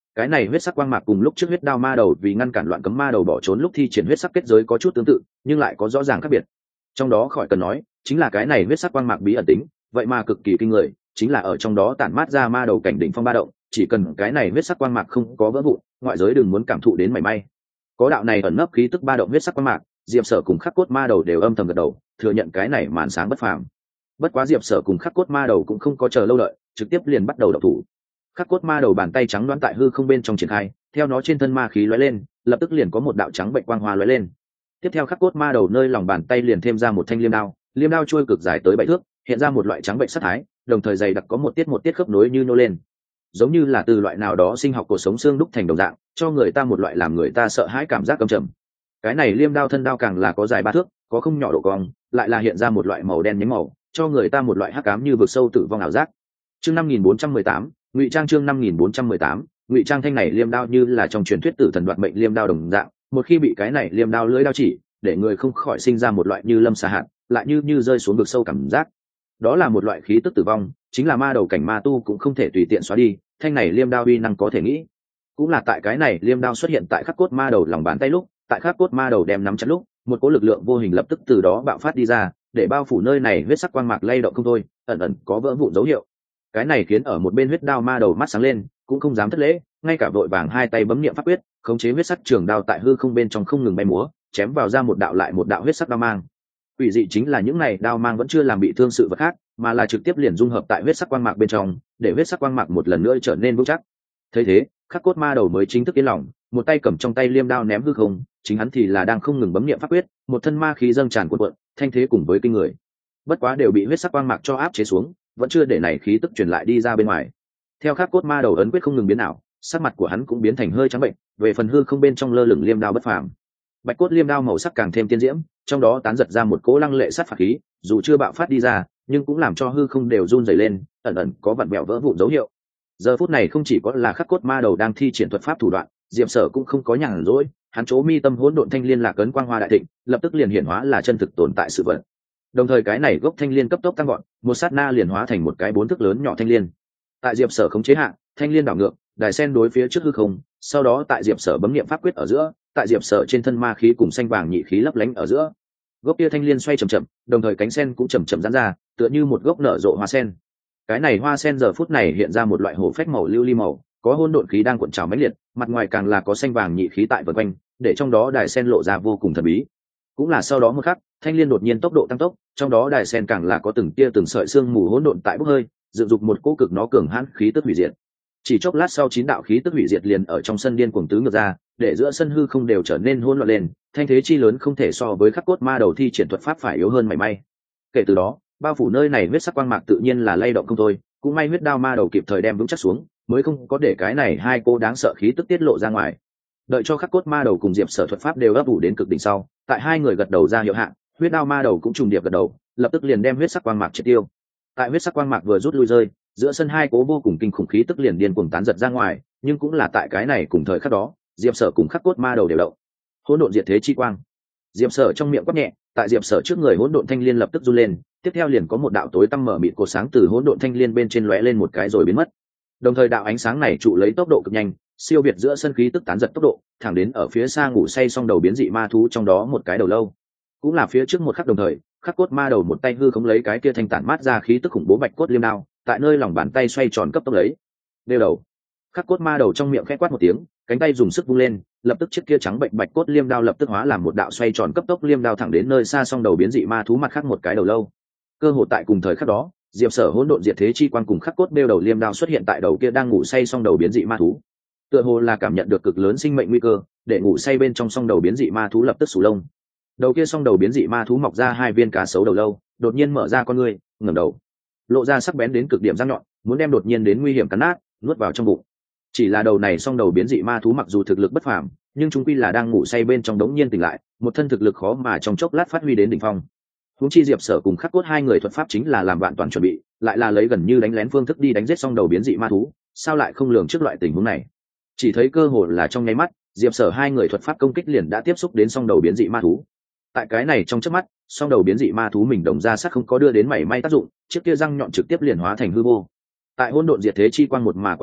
Cái này huyết sắc quang mạc cùng lúc trước huyết đao ma đầu vì ngăn cản loạn cấm ma đầu bỏ trốn lúc thi triển huyết sắc kết giới có chút tương tự, nhưng lại có rõ ràng khác biệt. Trong đó khỏi cần nói, chính là cái này huyết sắc quang mạc bí ẩn tính, vậy mà cực kỳ kinh người, chính là ở trong đó tản mát ra ma đầu cảnh đỉnh phong ba động, chỉ cần cái này huyết sắc quang mạc không có vỡ vụn, ngoại giới đừng muốn cảm thụ đến mảy may. Có đạo này ẩn nấp khí tức ba động huyết sắc quang mạc, Diệp Sở cùng Khắc Cốt ma đầu đều âm thầm gật đầu, thừa nhận cái này màn sáng bất phàm. Bất quá Diệp Sở cùng Khắc Cốt ma đầu cũng không có chờ lâu đợi, trực tiếp liền bắt đầu động thủ. Khắc Cốt ma đầu bàn tay trắng đoán tại hư không bên trong triển khai, theo nó trên thân ma khí lóe lên, lập tức liền có một đạo trắng bệnh quang hoa lóe lên. Tiếp theo Khắc Cốt ma đầu nơi lòng bàn tay liền thêm ra một thanh liêm đao trôi cực dài tới 7 thước, hiện ra một loại trắng bệnh sắc thái, đồng thời dày đặc có một tiết khớp nối như nô lên, giống như là từ loại nào đó sinh học cuộc sống xương đúc thành đồng dạng, cho người ta một loại làm người ta sợ hãi cảm giác căm trầm. Cái này liêm đao thân đao càng là có dài 3 thước, có không nhỏ độ cong, lại là hiện ra một loại màu đen nhánh màu, cho người ta một loại hắc ám như vực sâu tử vong ảo giác. Chương 5418, ngụy trang chương 5418, ngụy trang thanh này liêm đao như là trong truyền thuyết tử thần đoạt mệnh liêm đao đồng dạng, một khi bị cái này liêm đao lưỡi đao chỉ, để người không khỏi sinh ra một loại như lâm xà hạt, lại như rơi xuống vực sâu cảm giác. Đó là một loại khí tức tử vong, chính là ma đầu cảnh ma tu cũng không thể tùy tiện xóa đi, thanh này liêm đao uy năng có thể nghĩ. Cũng là tại cái này liêm đao xuất hiện tại Khắc Cốt ma đầu lòng bàn tay lúc, tại Khắc Cốt ma đầu đem nắm chặt lúc, một cỗ lực lượng vô hình lập tức từ đó bạo phát đi ra, để bao phủ nơi này huyết sắc quang mạc lay động không thôi, ẩn ẩn có vỡ vụn dấu hiệu. Cái này khiến ở một bên huyết đao ma đầu mắt sáng lên, cũng không dám thất lễ, ngay cả vội vàng hai tay bấm niệm pháp quyết, khống chế huyết sắc trường đao tại hư không bên trong không ngừng bay múa, chém vào ra một đạo lại một đạo huyết sắc đao mang. Quỷ dị chính là những này đao mang vẫn chưa làm bị thương sự vật khác, mà là trực tiếp liền dung hợp tại huyết sắc quang mạc bên trong, để huyết sắc quang mạc một lần nữa trở nên vững chắc. Thấy thế, Khắc Cốt ma đầu mới chính thức yên lòng, một tay cầm trong tay liêm đao ném hư không, chính hắn thì là đang không ngừng bấm niệm pháp quyết, một thân ma khí dâng tràn cuộn cuộn, thanh thế cùng với kinh người. Bất quá đều bị huyết sắc quang mạc cho áp chế xuống, vẫn chưa để này khí tức truyền lại đi ra bên ngoài. Theo Khắc Cốt ma đầu ấn quyết không ngừng biến ảo, sắc mặt của hắn cũng biến thành hơi trắng bệnh, về phần hư không bên trong lơ lửng liêm đao bất phàm. Bạch cốt liêm đao màu sắc càng thêm tiên diễm, trong đó tán giật ra một cỗ lăng lệ sát phạt khí, dù chưa bạo phát đi ra, nhưng cũng làm cho hư không đều run rẩy lên, ẩn ẩn có vặn vẹo vỡ vụn dấu hiệu. Giờ phút này không chỉ có là Khắc Cốt ma đầu đang thi triển thuật pháp thủ đoạn, Diệp Sở cũng không có nhàn rỗi, hắn chỗ mi tâm hỗn độn thanh liên lạc ấn quang hoa đại thịnh, lập tức liền hiển hóa là chân thực tồn tại sự vật. Đồng thời cái này gốc thanh liên cấp tốc tăng gọn, một sát na liền hóa thành một cái 4 thước lớn nhỏ thanh liên. Tại Diệp Sở khống chế hạ, thanh liên đảo ngược, đài sen đối phía trước hư không, sau đó tại Diệp Sở bấm niệm pháp quyết ở giữa, tại Diệp Sở trên thân ma khí cùng xanh vàng nhị khí lấp lánh ở giữa. Gốc kia thanh liên xoay chậm chậm, đồng thời cánh sen cũng chậm chậm giãn ra, tựa như một gốc nở rộ hoa sen. Cái này hoa sen giờ phút này hiện ra một loại hổ phách màu lưu ly màu, có hỗn độn khí đang cuộn trào mãnh liệt, mặt ngoài càng là có xanh vàng nhị khí tại vần quanh, để trong đó đài sen lộ ra vô cùng thần bí. Cũng là sau đó một khắc, thanh liên đột nhiên tốc độ tăng tốc, trong đó đài sen càng là có từng tia từng sợi xương mù hỗn độn tại bốc hơi, dựng dục một cỗ cực nó cường hãn khí tức hủy diệt. Chỉ chốc lát sau 9 đạo khí tức hủy diệt liền ở trong sân điên cuồng tứ ngược ra, để giữa sân hư không đều trở nên hỗn loạn lên, thanh thế chi lớn không thể so với Khắc Cốt ma đầu thi triển thuật pháp phải yếu hơn mảy may. Kể từ đó, bao phủ nơi này huyết sắc quang mạc tự nhiên là lay động không thôi, cũng may huyết đao ma đầu kịp thời đem vững chắc xuống, mới không có để cái này hai cô đáng sợ khí tức tiết lộ ra ngoài. Đợi cho Khắc Cốt ma đầu cùng Diệp Sở thuật pháp đều ấp ủ đến cực đỉnh sau, tại hai người gật đầu ra hiệu hạn, huyết đao ma đầu cũng trùng điệp gật đầu, lập tức liền đem huyết sắc quang mạc triệt tiêu. Tại huyết sắc quang mạc vừa rút lui rơi, giữa sân hai cố vô cùng kinh khủng khí tức liền điên cuồng tán giật ra ngoài, nhưng cũng là tại cái này cùng thời khắc đó, Diệp Sở cùng Khắc Cốt ma đầu đều động. Hỗn độn diệt thế chi quang. Diệp Sở trong miệng quát nhẹ, tại Diệp Sở trước người hỗn độn thanh liên lập tức run lên, tiếp theo liền có một đạo tối tăm mở mịt cột sáng từ hỗn độn thanh liên bên trên lóe lên một cái rồi biến mất. Đồng thời đạo ánh sáng này trụ lấy tốc độ cực nhanh, siêu việt giữa sân khí tức tán giật tốc độ, thẳng đến ở phía xa ngủ say song đầu biến dị ma thú trong đó một cái đầu lâu. Cũng là phía trước một khắc đồng thời, Khắc Cốt ma đầu một tay hư khống lấy cái kia thanh tản mát ra khí tức khủng bố bạch cốt liêm đao, tại nơi lòng bàn tay xoay tròn cấp tốc lấy. Đeo đầu. Khắc Cốt ma đầu trong miệng khẽ quát một tiếng, cánh tay dùng sức vung lên, lập tức chiếc kia trắng bệnh bạch cốt liêm đao lập tức hóa làm một đạo xoay tròn cấp tốc liêm đao thẳng đến nơi xa song đầu biến dị ma thú mặt khác một cái đầu lâu. Cơ hội tại cùng thời khắc đó, Diệp Sở hỗn độn diệt thế chi quang cùng Khắc Cốt đeo đầu liêm đao xuất hiện tại đầu kia đang ngủ say song đầu biến dị ma thú. Tựa hồ là cảm nhận được cực lớn sinh mệnh nguy cơ, để ngủ say bên trong song đầu biến dị ma thú lập tức sù lông. Đầu kia song đầu biến dị ma thú mọc ra hai viên cá sấu đầu lâu, đột nhiên mở ra con ngươi, ngẩng đầu, lộ ra sắc bén đến cực điểm răng nhọn, muốn đem đột nhiên đến nguy hiểm cắn nát, nuốt vào trong bụng. Chỉ là đầu này song đầu biến dị ma thú mặc dù thực lực bất phàm, nhưng chúng quy là đang ngủ say bên trong đống nhiên tỉnh lại, một thân thực lực khó mà trong chốc lát phát huy đến đỉnh phong. Huống chi Diệp Sở cùng Khắc Cốt hai người thuật pháp chính là làm vạn toàn chuẩn bị, lại là lấy gần như đánh lén phương thức đi đánh giết song đầu biến dị ma thú, sao lại không lường trước loại tình huống này. Chỉ thấy cơ hội là trong nháy mắt, Diệp Sở hai người thuật pháp công kích liền đã tiếp xúc đến song đầu biến dị ma thú. Tại cái này trong chớp mắt, song đầu biến dị ma thú mình đồng ra sắc không có đưa đến mảy may tác dụng, chiếc kia răng nhọn trực tiếp liền hóa thành hư vô. Tại hỗn độn diệt thế chi quang một mà qua đi,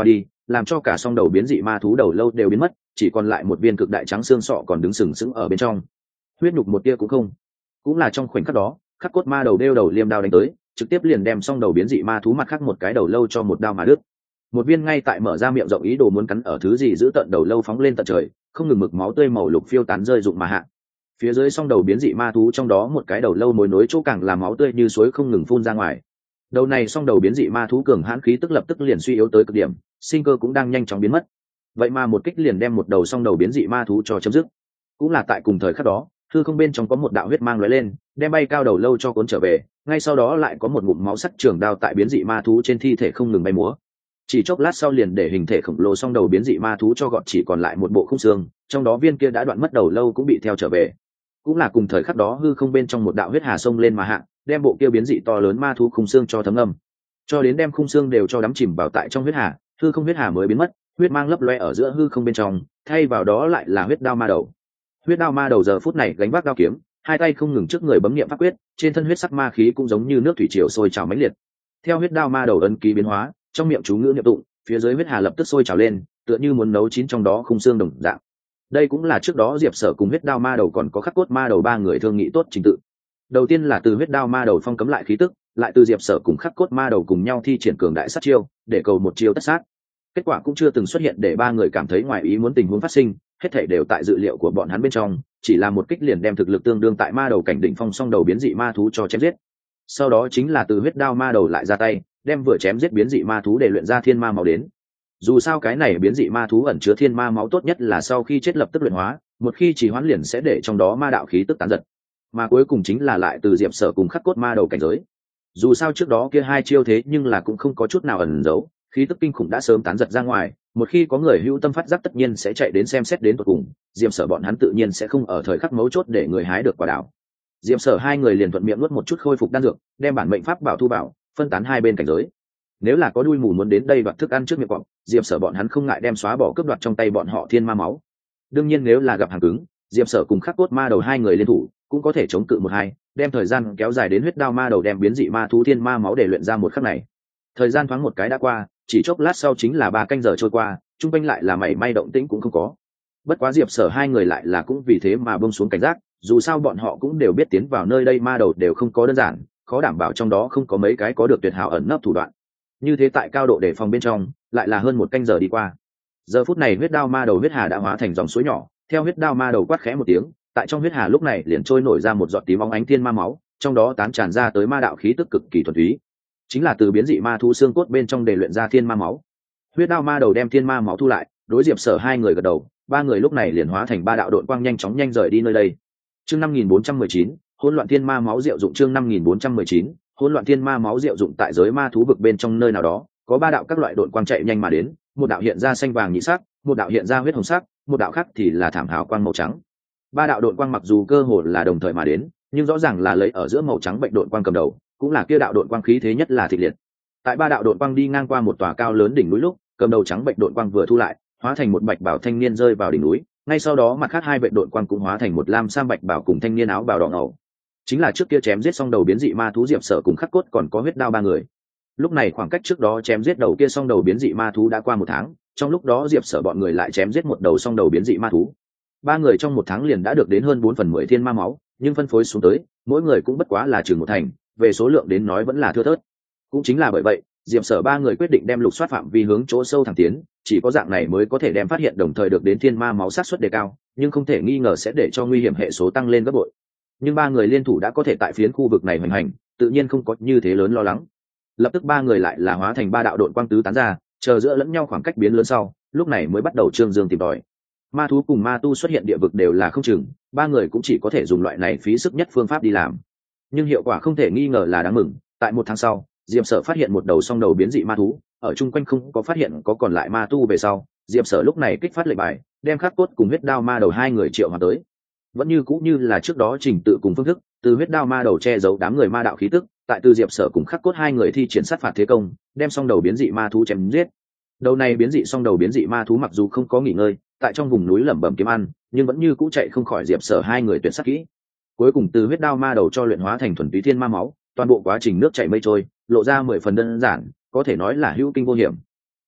làm cho cả song đầu biến dị ma thú đầu lâu đều biến mất, chỉ còn lại một viên cực đại trắng xương sọ còn đứng sừng sững ở bên trong, huyết nhục một tia cũng không. Cũng là trong khoảnh khắc đó, khắc cốt ma đầu đeo đầu liêm đao đánh tới, trực tiếp liền đem song đầu biến dị ma thú mặt khác một cái đầu lâu cho một đao mà đứt. Một viên ngay tại mở ra miệng rộng ý đồ muốn cắn ở thứ gì giữ tận đầu lâu phóng lên tận trời, không ngừng mực máu tươi màu lục phiêu tán rơi rụng mà hạ. Phía dưới song đầu biến dị ma thú trong đó một cái đầu lâu mối nối chỗ càng là máu tươi như suối không ngừng phun ra ngoài. Đầu này song đầu biến dị ma thú cường hãn khí tức lập tức liền suy yếu tới cực điểm, sinh cơ cũng đang nhanh chóng biến mất. Vậy mà một kích liền đem một đầu song đầu biến dị ma thú cho chấm dứt. Cũng là tại cùng thời khắc đó, hư không bên trong có một đạo huyết mang lóe lên, đem bay cao đầu lâu cho cuốn trở về, ngay sau đó lại có một ngụm máu sắc trường đao tại biến dị ma thú trên thi thể không ngừng bay múa. Chỉ chốc lát sau liền để hình thể khổng lồ song đầu biến dị ma thú cho gọn chỉ còn lại một bộ khung xương, trong đó viên kia đã đoạn mất đầu lâu cũng bị theo trở về. Cũng là cùng thời khắc đó hư không bên trong một đạo huyết hà sông lên mà hạ, đem bộ kia biến dị to lớn ma thú khung xương cho thấm ngâm, cho đến đem khung xương đều cho đắm chìm vào tại trong huyết hà, hư không huyết hà mới biến mất, huyết mang lấp loe ở giữa hư không bên trong, thay vào đó lại là huyết đao ma đầu. Huyết đao ma đầu giờ phút này gánh vác đao kiếm, hai tay không ngừng trước người bấm niệm pháp quyết, trên thân huyết sắc ma khí cũng giống như nước thủy triều sôi trào mãnh liệt. Theo huyết đao ma đầu ấn ký biến hóa, trong miệng chú ngữ niệm tụng, phía dưới huyết hà lập tức sôi trào lên, tựa như muốn nấu chín trong đó khung xương đồng dạng. Đây cũng là trước đó Diệp Sở cùng huyết đao ma đầu còn có khắc cốt ma đầu ba người thương nghị tốt trình tự. Đầu tiên là từ huyết đao ma đầu phong cấm lại khí tức, lại từ Diệp Sở cùng khắc cốt ma đầu cùng nhau thi triển cường đại sát chiêu, để cầu một chiêu tất sát. Kết quả cũng chưa từng xuất hiện để ba người cảm thấy ngoài ý muốn tình huống phát sinh, hết thảy đều tại dự liệu của bọn hắn bên trong, chỉ là một kích liền đem thực lực tương đương tại ma đầu cảnh đỉnh phong song đầu biến dị ma thú cho chém giết. Sau đó chính là từ huyết đao ma đầu lại ra tay, đem vừa chém giết biến dị ma thú để luyện ra thiên ma máu đến. Dù sao cái này biến dị ma thú ẩn chứa thiên ma máu tốt nhất là sau khi chết lập tức luyện hóa, một khi trì hoãn liền sẽ để trong đó ma đạo khí tức tán giật. Mà cuối cùng chính là lại từ Diệp Sở cùng khắc cốt ma đầu cảnh giới. Dù sao trước đó kia hai chiêu thế nhưng là cũng không có chút nào ẩn giấu, khí tức kinh khủng đã sớm tán giật ra ngoài, một khi có người hữu tâm phát giác tất nhiên sẽ chạy đến xem xét đến tận cùng, Diệp Sở bọn hắn tự nhiên sẽ không ở thời khắc mấu chốt để người hái được quả đảo. Diệp Sở hai người liền thuận miệng nuốt một chút khôi phục đan dược, đem bản mệnh pháp bảo thu bảo, phân tán hai bên cảnh giới. Nếu là có đuôi mù muốn đến đây đoạt thức ăn trước miệng cọp, Diệp Sở bọn hắn không ngại đem xóa bỏ cướp đoạt trong tay bọn họ thiên ma máu. Đương nhiên nếu là gặp hàng cứng, Diệp Sở cùng khắc cốt ma đầu hai người liên thủ cũng có thể chống cự một hai, đem thời gian kéo dài đến huyết đao ma đầu đem biến dị ma thú thiên ma máu để luyện ra một khắc này. Thời gian thoáng một cái đã qua, chỉ chốc lát sau chính là 3 canh giờ trôi qua, trung quanh lại là mảy may động tĩnh cũng không có. Bất quá Diệp Sở hai người lại là cũng vì thế mà buông xuống cảnh giác, dù sao bọn họ cũng đều biết tiến vào nơi đây ma đầu đều không có đơn giản, khó đảm bảo trong đó không có mấy cái có được tuyệt hảo ẩn nấp thủ đoạn. Như thế tại cao độ đề phòng bên trong, lại là hơn 1 canh giờ đi qua. Giờ phút này huyết đao ma đầu huyết hà đã hóa thành dòng suối nhỏ, theo huyết đao ma đầu quát khẽ một tiếng, tại trong huyết hà lúc này liền trôi nổi ra một giọt tím óng ánh thiên ma máu, trong đó tán tràn ra tới ma đạo khí tức cực kỳ thuần túy, chính là từ biến dị ma thu xương cốt bên trong để luyện ra thiên ma máu. Huyết đao ma đầu đem thiên ma máu thu lại, đối Diệp Sở hai người gật đầu, ba người lúc này liền hóa thành ba đạo độn quang nhanh chóng nhanh rời đi nơi đây. Chương 5419, hỗn loạn thiên ma máu diệu dụng. Chương 5419, hỗn loạn thiên ma máu diệu dụng. Tại giới ma thú vực bên trong nơi nào đó, có ba đạo các loại độn quang chạy nhanh mà đến, một đạo hiện ra xanh vàng nhị sắc, một đạo hiện ra huyết hồng sắc, một đạo khác thì là thảm hào quang màu trắng. Ba đạo độn quang mặc dù cơ hồ là đồng thời mà đến, nhưng rõ ràng là lấy ở giữa màu trắng bệnh độn quang cầm đầu, cũng là kia đạo độn quang khí thế nhất là thịnh liệt. Tại ba đạo độn quang đi ngang qua một tòa cao lớn đỉnh núi lúc, cầm đầu trắng bệnh độn quang vừa thu lại, hóa thành một bạch bảo thanh niên rơi vào đỉnh núi, ngay sau đó mặt khác hai vệ độn quang cũng hóa thành một lam sam bạch bảo cùng thanh niên áo bào đỏ ngầu. Chính là trước kia chém giết xong đầu biến dị ma thú Diệp Sở cùng khắc cốt còn có huyết đao ba người. Lúc này khoảng cách trước đó chém giết đầu kia xong đầu biến dị ma thú đã qua 1 tháng, trong lúc đó Diệp Sở bọn người lại chém giết một đầu xong đầu biến dị ma thú. Ba người trong 1 tháng liền đã được đến hơn 4/10 thiên ma máu, nhưng phân phối xuống tới, mỗi người cũng bất quá là chừng 1 thành, về số lượng đến nói vẫn là thưa thớt. Cũng chính là bởi vậy, Diệp Sở ba người quyết định đem lục soát phạm vi hướng chỗ sâu thẳng tiến, chỉ có dạng này mới có thể đem phát hiện đồng thời được đến thiên ma máu sát suất đề cao, nhưng không thể nghi ngờ sẽ để cho nguy hiểm hệ số tăng lên gấp bội. Nhưng ba người liên thủ đã có thể tại phiến khu vực này hoành hành, tự nhiên không có như thế lớn lo lắng. Lập tức ba người lại là hóa thành ba đạo độn quang tứ tán ra, chờ giữa lẫn nhau khoảng cách biến lớn sau, lúc này mới bắt đầu trương dương tìm tòi. Ma thú cùng ma tu xuất hiện địa vực đều là không chừng, ba người cũng chỉ có thể dùng loại này phí sức nhất phương pháp đi làm. Nhưng hiệu quả không thể nghi ngờ là đáng mừng, tại 1 tháng sau, Diệp Sở phát hiện một đầu song đầu biến dị ma thú, ở chung quanh không có phát hiện có còn lại ma tu về sau, Diệp Sở lúc này kích phát lệnh bài, đem khắc cốt cùng huyết đao ma đầu hai người triệu hòa tới. Vẫn như cũ như là trước đó trình tự cùng phương thức, từ huyết đao ma đầu che giấu đám người ma đạo khí tức, tại từ Diệp Sở cùng khắc cốt hai người thi triển sát phạt thế công, đem song đầu biến dị ma thú chém giết. Đầu này biến dị song đầu biến dị ma thú mặc dù không có nghỉ ngơi, tại trong vùng núi lẩm bẩm kiếm ăn, nhưng vẫn như cũ chạy không khỏi Diệp Sở hai người tuyệt sát kỹ. Cuối cùng từ huyết đao ma đầu cho luyện hóa thành thuần túy thiên ma máu, toàn bộ quá trình nước chảy mây trôi, lộ ra 10 phần đơn giản, có thể nói là hữu kinh vô hiểm.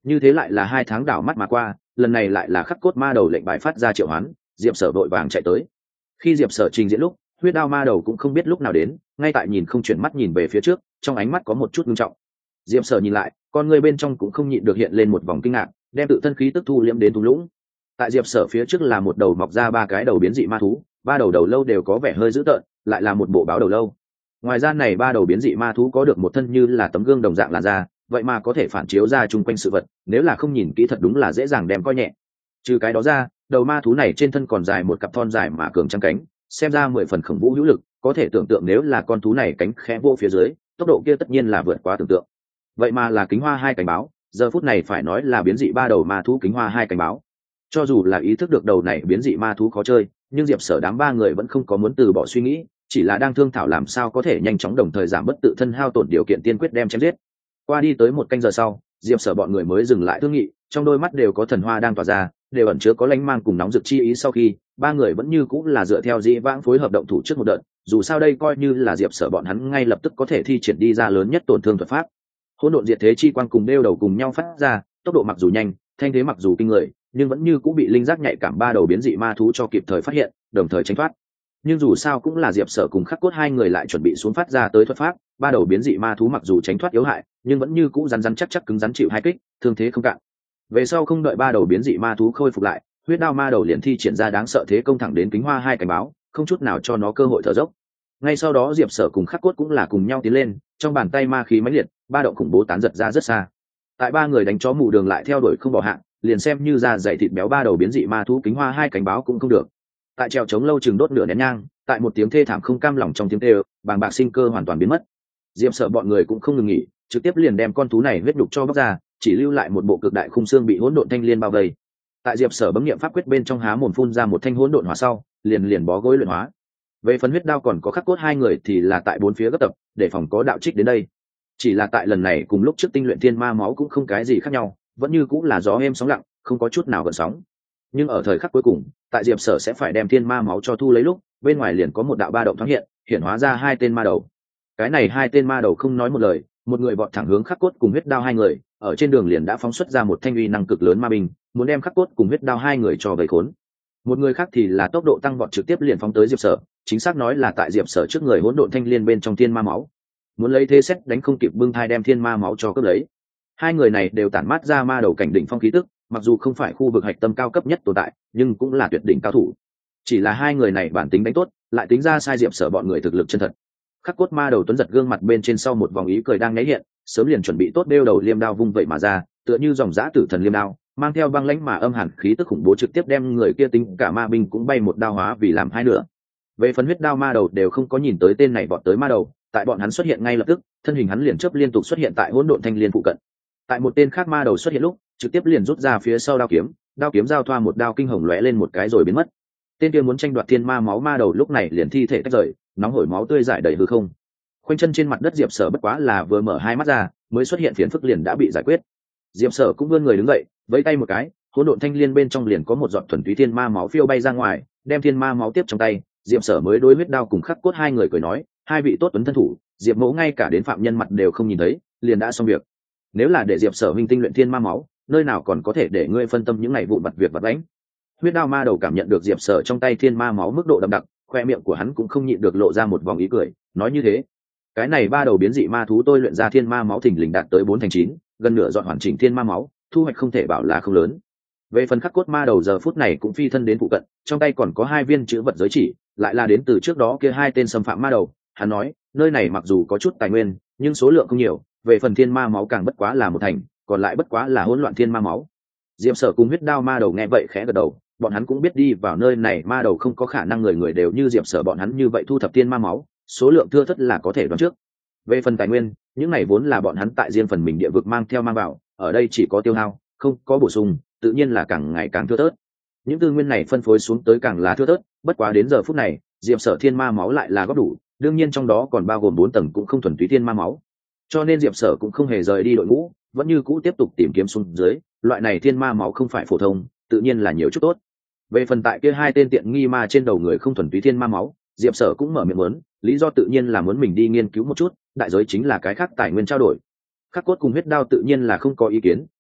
Như thế lại là 2 tháng đảo mắt mà qua, lần này lại là khắc cốt ma đầu lệnh bài phát ra triệu hoán. Diệp Sở vội vàng chạy tới. Khi Diệp Sở trình diễn lúc, huyết đao ma đầu cũng không biết lúc nào đến, ngay tại nhìn không chuyển mắt nhìn về phía trước, trong ánh mắt có một chút nghiêm trọng. Diệp Sở nhìn lại, con người bên trong cũng không nhịn được hiện lên một vòng kinh ngạc, đem tự thân khí tức thu liễm đến thung lũng. Tại Diệp Sở phía trước là một đầu mọc ra 3 cái đầu biến dị ma thú, 3 đầu đầu lâu đều có vẻ hơi dữ tợn, lại là một bộ báo đầu lâu. Ngoài ra này 3 đầu biến dị ma thú có được một thân như là tấm gương đồng dạng làn da, vậy mà có thể phản chiếu ra chung quanh sự vật, nếu là không nhìn kỹ thật đúng là dễ dàng đem coi nhẹ. Trừ cái đó ra, đầu ma thú này trên thân còn dài một cặp thon dài mà cường trắng cánh, xem ra 10 phần khổng vũ hữu lực, có thể tưởng tượng nếu là con thú này cánh khẽ vô phía dưới, tốc độ kia tất nhiên là vượt quá tưởng tượng. Vậy mà là kính hoa 2 cánh báo, giờ phút này phải nói là biến dị 3 đầu ma thú kính hoa 2 cánh báo. Cho dù là ý thức được đầu này biến dị ma thú khó chơi, nhưng Diệp Sở đám 3 người vẫn không có muốn từ bỏ suy nghĩ, chỉ là đang thương thảo làm sao có thể nhanh chóng đồng thời giảm bất tự thân hao tổn điều kiện tiên quyết đem chém giết. Qua đi tới 1 canh giờ sau, Diệp Sở bọn người mới dừng lại thương nghị, trong đôi mắt đều có thần hoa đang tỏa ra, đều ẩn chứa có lánh mang cùng nóng rực chi ý. Sau khi 3 người vẫn như cũng là dựa theo dĩ vãng phối hợp động thủ trước một đợt, dù sao đây coi như là Diệp Sở bọn hắn ngay lập tức có thể thi triển đi ra lớn nhất tổn thương thuật pháp. Hỗn độn diệt thế chi quang cùng đeo đầu cùng nhau phát ra, tốc độ mặc dù nhanh, thanh thế mặc dù kinh người, nhưng vẫn như cũng bị linh giác nhạy cảm 3 đầu biến dị ma thú cho kịp thời phát hiện, đồng thời tránh thoát. Nhưng dù sao cũng là Diệp Sở cùng Khắc Cốt 2 người lại chuẩn bị xuống phát ra tới thuật pháp, 3 đầu biến dị ma thú mặc dù tránh thoát yếu hại, nhưng vẫn như cũ rắn rắn chắc chắc cứng rắn chịu 2 kích, thương thế không cạn. Về sau không đợi 3 đầu biến dị ma thú khôi phục lại, huyết đao ma đầu liền thi triển ra đáng sợ thế công thẳng đến kính hoa 2 cảnh báo, không chút nào cho nó cơ hội thở dốc. Ngay sau đó Diệp Sở cùng Khắc Cốt cũng là cùng nhau tiến lên, trong bàn tay ma khí mãnh liệt, 3 động khủng bố tán giật ra rất xa. Tại 3 người đánh chó mù đường lại theo đuổi không bỏ hạng, liền xem như da dày thịt béo 3 đầu biến dị ma thú kính hoa 2 cảnh báo cũng không được. Tại treo chống lâu chừng đốt nửa nén nhang, tại một tiếng thê thảm không cam lòng trong tiếng kêu, bàng bạc sinh cơ hoàn toàn biến mất. Diệp Sở bọn người cũng không ngừng nghỉ, trực tiếp liền đem con thú này huyết đục cho bóc ra, chỉ lưu lại một bộ cực đại khung xương bị hỗn độn thanh liên bao vây. Tại Diệp Sở bấm niệm pháp quyết bên trong há mồm phun ra một thanh hỗn độn hỏa sau, liền bó gối luyện hóa. Về phần huyết đao còn có Khắc Cốt 2 người thì là tại 4 phía gấp tập, để phòng có đạo trích đến đây. Chỉ là tại lần này cùng lúc trước tinh luyện thiên ma máu cũng không cái gì khác nhau, vẫn như cũng là gió êm sóng lặng, không có chút nào gợn sóng. Nhưng ở thời khắc cuối cùng, tại Diệp Sở sẽ phải đem thiên ma máu cho thu lấy lúc, bên ngoài liền có một đạo ba động thoáng hiện hóa ra 2 tên ma đầu. Cái này 2 tên ma đầu không nói một lời, một người vọt thẳng hướng Khắc Cốt cùng huyết đao 2 người, ở trên đường liền đã phóng xuất ra một thanh uy năng cực lớn ma binh, muốn đem Khắc Cốt cùng huyết đao 2 người cho vây khốn. Một người khác thì là tốc độ tăng vọt trực tiếp liền phóng tới Diệp Sở, chính xác nói là tại Diệp Sở trước người hỗn độn thanh liên bên trong thiên ma máu, muốn lấy thế xét đánh không kịp bưng thai đem thiên ma máu cho cướp lấy. 2 người này đều tản mát ra ma đầu cảnh đỉnh phong khí tức, mặc dù không phải khu vực hạch tâm cao cấp nhất tồn tại, nhưng cũng là tuyệt đỉnh cao thủ. Chỉ là 2 người này bản tính đánh tốt, lại tính ra sai Diệp Sở bọn người thực lực chân thật. Khắc Cốt ma đầu tuấn giật gương mặt bên trên sau một vòng ý cười đang nảy hiện, sớm liền chuẩn bị tốt đeo đầu liêm đao vung vậy mà ra, tựa như dòng dã tử thần liêm đao, mang theo băng lãnh mà âm hàn khí tức khủng bố trực tiếp đem người kia tính cả ma binh cũng bay một đao hóa vì làm 2 nửa. Về phần huyết đao ma đầu đều không có nhìn tới tên này vọt tới ma đầu, tại bọn hắn xuất hiện ngay lập tức, thân hình hắn liền chớp liên tục xuất hiện tại hỗn độn thanh liên phụ cận. Tại một tên khác ma đầu xuất hiện lúc, trực tiếp liền rút ra phía sau đao kiếm giao thoa một đao kinh hồng lóe lên một cái rồi biến mất. Tên kia muốn tranh đoạt thiên ma máu ma đầu lúc này liền thi thể tách rời, nóng hổi máu tươi rải đầy hư không. Khoanh chân trên mặt đất Diệp Sở bất quá là vừa mở 2 mắt ra, mới xuất hiện phiền phức liền đã bị giải quyết. Diệp Sở cũng vươn người đứng dậy, vẫy tay một cái, hỗn độn thanh liên bên trong liền có một giọt thuần túy thiên ma máu phiêu bay ra ngoài, đem thiên ma máu tiếp trong tay. Diệp Sở mới đối huyết đao cùng Khắc Cốt 2 người cười nói, 2 vị tốt tuấn thân thủ, Diệp mẫu ngay cả đến phạm nhân mặt đều không nhìn thấy, liền đã xong việc. Nếu là để Diệp Sở huynh tinh luyện thiên ma máu, nơi nào còn có thể để ngươi phân tâm những ngày vụn vặt việc vặt vãnh. Huyết đao ma đầu cảm nhận được Diệp Sở trong tay thiên ma máu mức độ đậm đặc, khoe miệng của hắn cũng không nhịn được lộ ra một vòng ý cười, nói như thế, cái này 3 đầu biến dị ma thú tôi luyện ra thiên ma máu thình lình đạt tới 4/9, gần nửa dọn hoàn chỉnh thiên ma máu, thu hoạch không thể bảo là không lớn. Về phần Khắc Cốt ma đầu giờ phút này cũng phi thân đến phụ cận, trong tay còn có 2 viên chữ vật giới chỉ, lại là đến từ trước đó kia 2 tên xâm phạm ma đầu. Hắn nói, nơi này mặc dù có chút tài nguyên, nhưng số lượng không nhiều, về phần thiên ma máu càng bất quá là 1 thành, còn lại bất quá là hỗn loạn thiên ma máu. Diệp Sở cùng huyết đao ma đầu nghe vậy khẽ gật đầu, bọn hắn cũng biết đi vào nơi này ma đầu không có khả năng người người đều như Diệp Sở bọn hắn như vậy thu thập thiên ma máu, số lượng thưa thớt là có thể đoán trước. Về phần tài nguyên, những này vốn là bọn hắn tại riêng phần mình địa vực mang vào, ở đây chỉ có tiêu hao, không có bổ sung, tự nhiên là càng ngày càng thưa thớt. Những tư nguyên này phân phối xuống tới càng là thưa thớt, bất quá đến giờ phút này, Diệp Sở thiên ma máu lại là góp đủ, đương nhiên trong đó còn bao gồm 4 tầng cũng không thuần túy thiên ma máu. Cho nên Diệp Sở cũng không hề rời đi đội ngũ, vẫn như cũ tiếp tục tìm kiếm xuống dưới, loại này thiên ma máu không phải phổ thông, tự nhiên là nhiều chút tốt. Về phần tại kia 2 tên tiện nghi ma trên đầu người không thuần túy thiên ma máu, Diệp Sở cũng mở miệng muốn, lý do tự nhiên là muốn mình đi nghiên cứu một chút, đại giới chính là cái khác tài nguyên trao đổi. Khắc Cốt cùng huyết đao tự nhiên là không có ý kiến,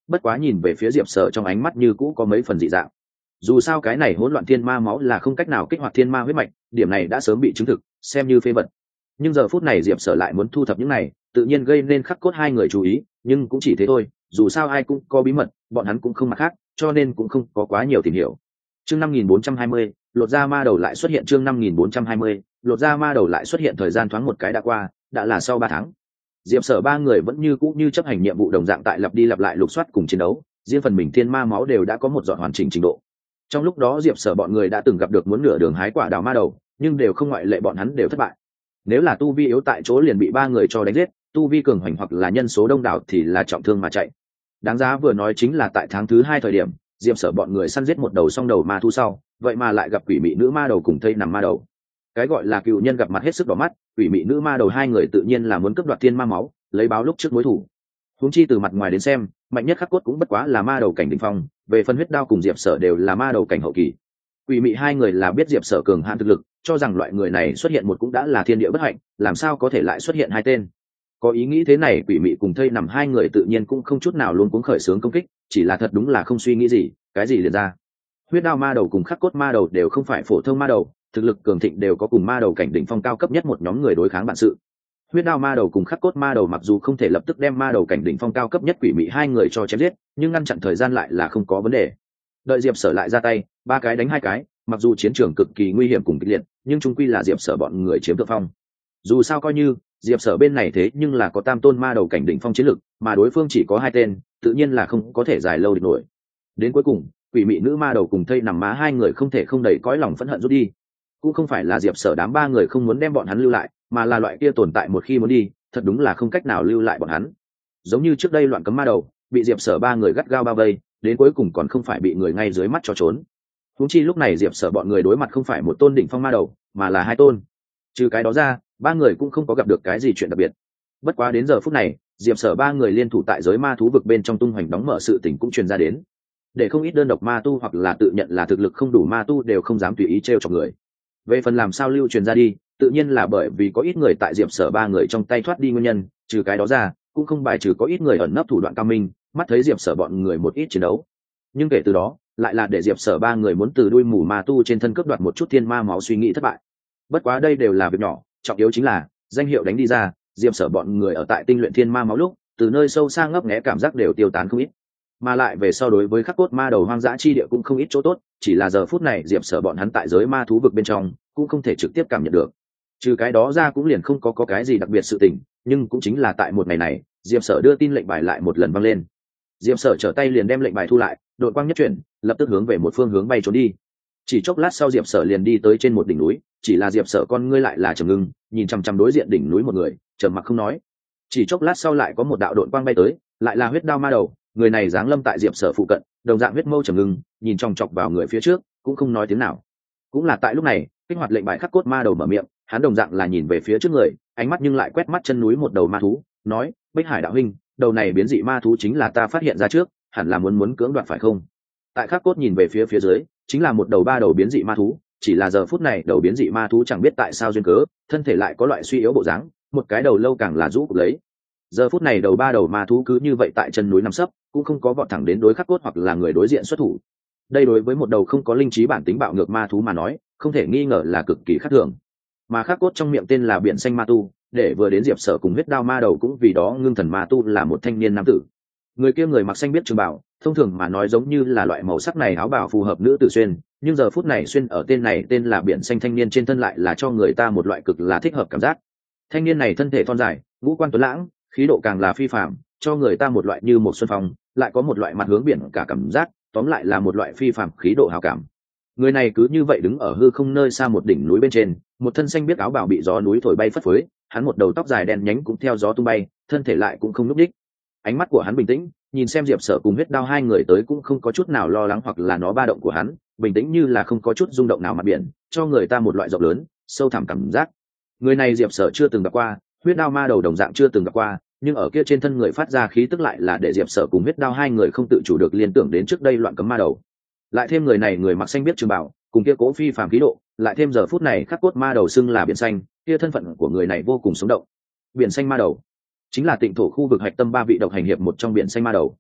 bất quá nhìn về phía diệp sở trong ánh mắt như cũ có mấy phần dị dạng. Dù sao cái này hỗn loạn thiên ma máu là không cách nào kích hoạt thiên ma huyết mạch, điểm này đã sớm bị chứng thực, xem như phế vật. Nhưng giờ phút này diệp sở lại muốn thu thập những này, tự nhiên gây nên Khắc Cốt hai người chú ý, nhưng cũng chỉ thế thôi, dù sao ai cũng có bí mật, bọn hắn cũng không mặt khác, cho nên cũng không có quá nhiều tìm hiểu. Chương 5420, lột da ma đầu lại xuất hiện. Chương 5420, lột da ma đầu lại xuất hiện. Thời gian thoáng một cái đã qua, đã là sau 3 tháng. Diệp sở ba người vẫn như cũ như chấp hành nhiệm vụ đồng dạng tại lặp đi lặp lại lục soát cùng chiến đấu, riêng phần mình thiên ma máu đều đã có một dọn hoàn chỉnh trình độ. Trong lúc đó diệp sở bọn người đã từng gặp được muốn nửa đường hái quả đào ma đầu, nhưng đều không ngoại lệ bọn hắn đều thất bại. Nếu là tu vi yếu tại chỗ liền bị 3 người cho đánh giết, tu vi cường hoành hoặc là nhân số đông đảo thì là trọng thương mà chạy. Đáng giá vừa nói chính là tại tháng thứ 2 thời điểm, diệp sở bọn người săn giết một đầu song đầu ma thú sau, vậy mà lại gặp quỷ mị nữ ma đầu cùng thây nằm ma đầu. Cái gọi là cựu nhân gặp mặt hết sức đỏ mắt, quỷ mị nữ ma đầu hai người tự nhiên là muốn cướp đoạt thiên ma máu, lấy báo lúc trước mối thủ. Huống chi từ mặt ngoài đến xem, mạnh nhất Khắc Cốt cũng bất quá là ma đầu cảnh đỉnh phong, về phần huyết đao cùng diệp sở đều là ma đầu cảnh hậu kỳ. Quỷ mị hai người là biết diệp sở cường hãn thực lực, cho rằng loại người này xuất hiện một cũng đã là thiên địa bất hạnh, làm sao có thể lại xuất hiện hai tên. Có ý nghĩ thế này, quỷ mị cùng thây nằm hai người tự nhiên cũng không chút nào luôn cuống khởi xướng công kích, chỉ là thật đúng là không suy nghĩ gì, cái gì liền ra. Huyết đao ma đầu cùng Khắc Cốt ma đầu đều không phải phổ thông ma đầu, thực lực cường thịnh đều có cùng ma đầu cảnh đỉnh phong cao cấp nhất một nhóm người đối kháng bản sự. Huyết đao ma đầu cùng Khắc Cốt ma đầu mặc dù không thể lập tức đem ma đầu cảnh đỉnh phong cao cấp nhất quỷ mị hai người cho chém giết, nhưng ngăn chặn thời gian lại là không có vấn đề. Đợi diệp sở lại ra tay, 3 cái đánh 2 cái, mặc dù chiến trường cực kỳ nguy hiểm cùng kịch liệt, nhưng chung quy là diệp sở bọn người chiếm thượng phong. Dù sao coi như diệp sở bên này thế nhưng là có tam tôn ma đầu cảnh đỉnh phong chiến lực, mà đối phương chỉ có 2 tên, tự nhiên là không có thể dài lâu địch nổi. Đến cuối cùng, quỷ mị nữ ma đầu cùng thây nằm má hai người không thể không đẩy cõi lòng phẫn hận rút đi. Cũng không phải là diệp sở đám 3 người không muốn đem bọn hắn lưu lại, mà là loại kia tồn tại một khi muốn đi, thật đúng là không cách nào lưu lại bọn hắn. Giống như trước đây loạn cấm ma đầu, bị diệp sở 3 người gắt gao bao vây, đến cuối cùng còn không phải bị người ngay dưới mắt cho trốn. Huống chi lúc này diệp sở bọn người đối mặt không phải một tôn đỉnh phong ma đầu, mà là 2 tôn. Trừ cái đó ra, 3 người cũng không có gặp được cái gì chuyện đặc biệt. Bất quá đến giờ phút này, diệp sở 3 người liên thủ tại giới ma thú vực bên trong tung hoành đóng mở sự tình cũng truyền ra đến, để không ít đơn độc ma tu hoặc là tự nhận là thực lực không đủ ma tu đều không dám tùy ý trêu chọc người. Về phần làm sao lưu truyền ra đi, tự nhiên là bởi vì có ít người tại diệp sở 3 người trong tay thoát đi nguyên nhân, trừ cái đó ra cũng không bài trừ có ít người ẩn nấp thủ đoạn cao minh, mắt thấy diệp sở bọn người một ít chiến đấu, nhưng kể từ đó lại là để diệp sở 3 người muốn từ đuôi mù ma tu trên thân cướp đoạt một chút thiên ma máu suy nghĩ thất bại. Bất quá đây đều là việc nhỏ, trọng yếu chính là danh hiệu đánh đi ra, diệp sở bọn người ở tại tinh luyện thiên ma máu lúc, từ nơi sâu xa ngấp nghé cảm giác đều tiêu tán không ít, mà lại về sau đối với Khắc Cốt ma đầu hoang dã chi địa cũng không ít chỗ tốt, chỉ là giờ phút này diệp sở bọn hắn tại giới ma thú vực bên trong cũng không thể trực tiếp cảm nhận được. Trừ cái đó ra cũng liền không có cái gì đặc biệt sự tình, nhưng cũng chính là tại một ngày này, diệp sở đưa tin lệnh bài lại một lần vang lên. Diệp sở trở tay liền đem lệnh bài thu lại, đội quang nhất chuyển, lập tức hướng về một phương hướng bay trốn đi. Chỉ chốc lát sau diệp sở liền đi tới trên một đỉnh núi, chỉ là diệp sở con ngươi lại là trầm ngưng, nhìn chằm chằm đối diện đỉnh núi một người, trầm mặc không nói. Chỉ chốc lát sau lại có một đạo đội quang bay tới, lại là huyết đao ma đầu, người này giáng lâm tại diệp sở phụ cận, đồng dạng huyết mâu trầm ngưng, nhìn chòng chọc vào người phía trước, cũng không nói tiếng nào. Cũng là tại lúc này, kích hoạt lệnh bài Khắc Cốt ma đầu mở miệng, hắn đồng dạng là nhìn về phía trước người, ánh mắt nhưng lại quét mắt chân núi một đầu ma thú, nói: Bích Hải đạo huynh, đầu này biến dị ma thú chính là ta phát hiện ra trước, hẳn là muốn cưỡng đoạt phải không? Tại Khắc Cốt nhìn về phía dưới, chính là một đầu 3 đầu biến dị ma thú, chỉ là giờ phút này đầu biến dị ma thú chẳng biết tại sao duyên cớ, thân thể lại có loại suy yếu bộ dáng, một cái đầu lâu càng là rũ cụp lấy. Giờ phút này đầu 3 đầu ma thú cứ như vậy tại chân núi nằm sấp, cũng không có vọt thẳng đến đối Khắc Cốt hoặc là người đối diện xuất thủ. Đây đối với một đầu không có linh trí bản tính bạo ngược ma thú mà nói, không thể nghi ngờ là cực kỳ khác thường. Mà Khắc Cốt trong miệng tên là Biển Xanh Ma Tu, để vừa đến diệp sở cùng huyết đao ma đầu cũng vì đó ngưng thần ma tu là một thanh niên nam tử. Người kia người mặc xanh biết trường bảo, thông thường mà nói giống như là loại màu sắc này áo bào phù hợp nữ tử xuyên, nhưng giờ phút này xuyên ở tên này tên là Biển Xanh thanh niên trên thân lại là cho người ta một loại cực là thích hợp cảm giác. Thanh niên này thân thể thon dài, ngũ quan tuấn lãng, khí độ càng là phi phàm, cho người ta một loại như một xuân phong, lại có một loại mặt hướng biển cả cảm giác, tóm lại là một loại phi phàm khí độ hào cảm. Người này cứ như vậy đứng ở hư không nơi xa một đỉnh núi bên trên, một thân xanh biết áo bào bị gió núi thổi bay phất phới, hắn một đầu tóc dài đen nhánh cũng theo gió tung bay, thân thể lại cũng không nhúc nhích. Ánh mắt của hắn bình tĩnh, nhìn xem diệp sở cùng huyết đao hai người tới cũng không có chút nào lo lắng hoặc là nó ba động của hắn, bình tĩnh như là không có chút rung động nào mặt biển, cho người ta một loại rộng lớn sâu thẳm cảm giác. Người này diệp sở chưa từng gặp qua, huyết đao ma đầu đồng dạng chưa từng gặp qua, nhưng ở kia trên thân người phát ra khí tức lại là để diệp sở cùng huyết đao hai người không tự chủ được liên tưởng đến trước đây loạn cấm ma đầu. Lại thêm người này người mặc xanh biết trường bảo, cùng kia cố phi phàm khí độ, lại thêm giờ phút này Khắc Cốt ma đầu xưng là Biển Xanh, kia thân phận của người này vô cùng sống động. Biển Xanh ma đầu chính là Tịnh thổ khu vực hạch tâm 3 vị độc hành hiệp một trong Biển Xanh ma đầu.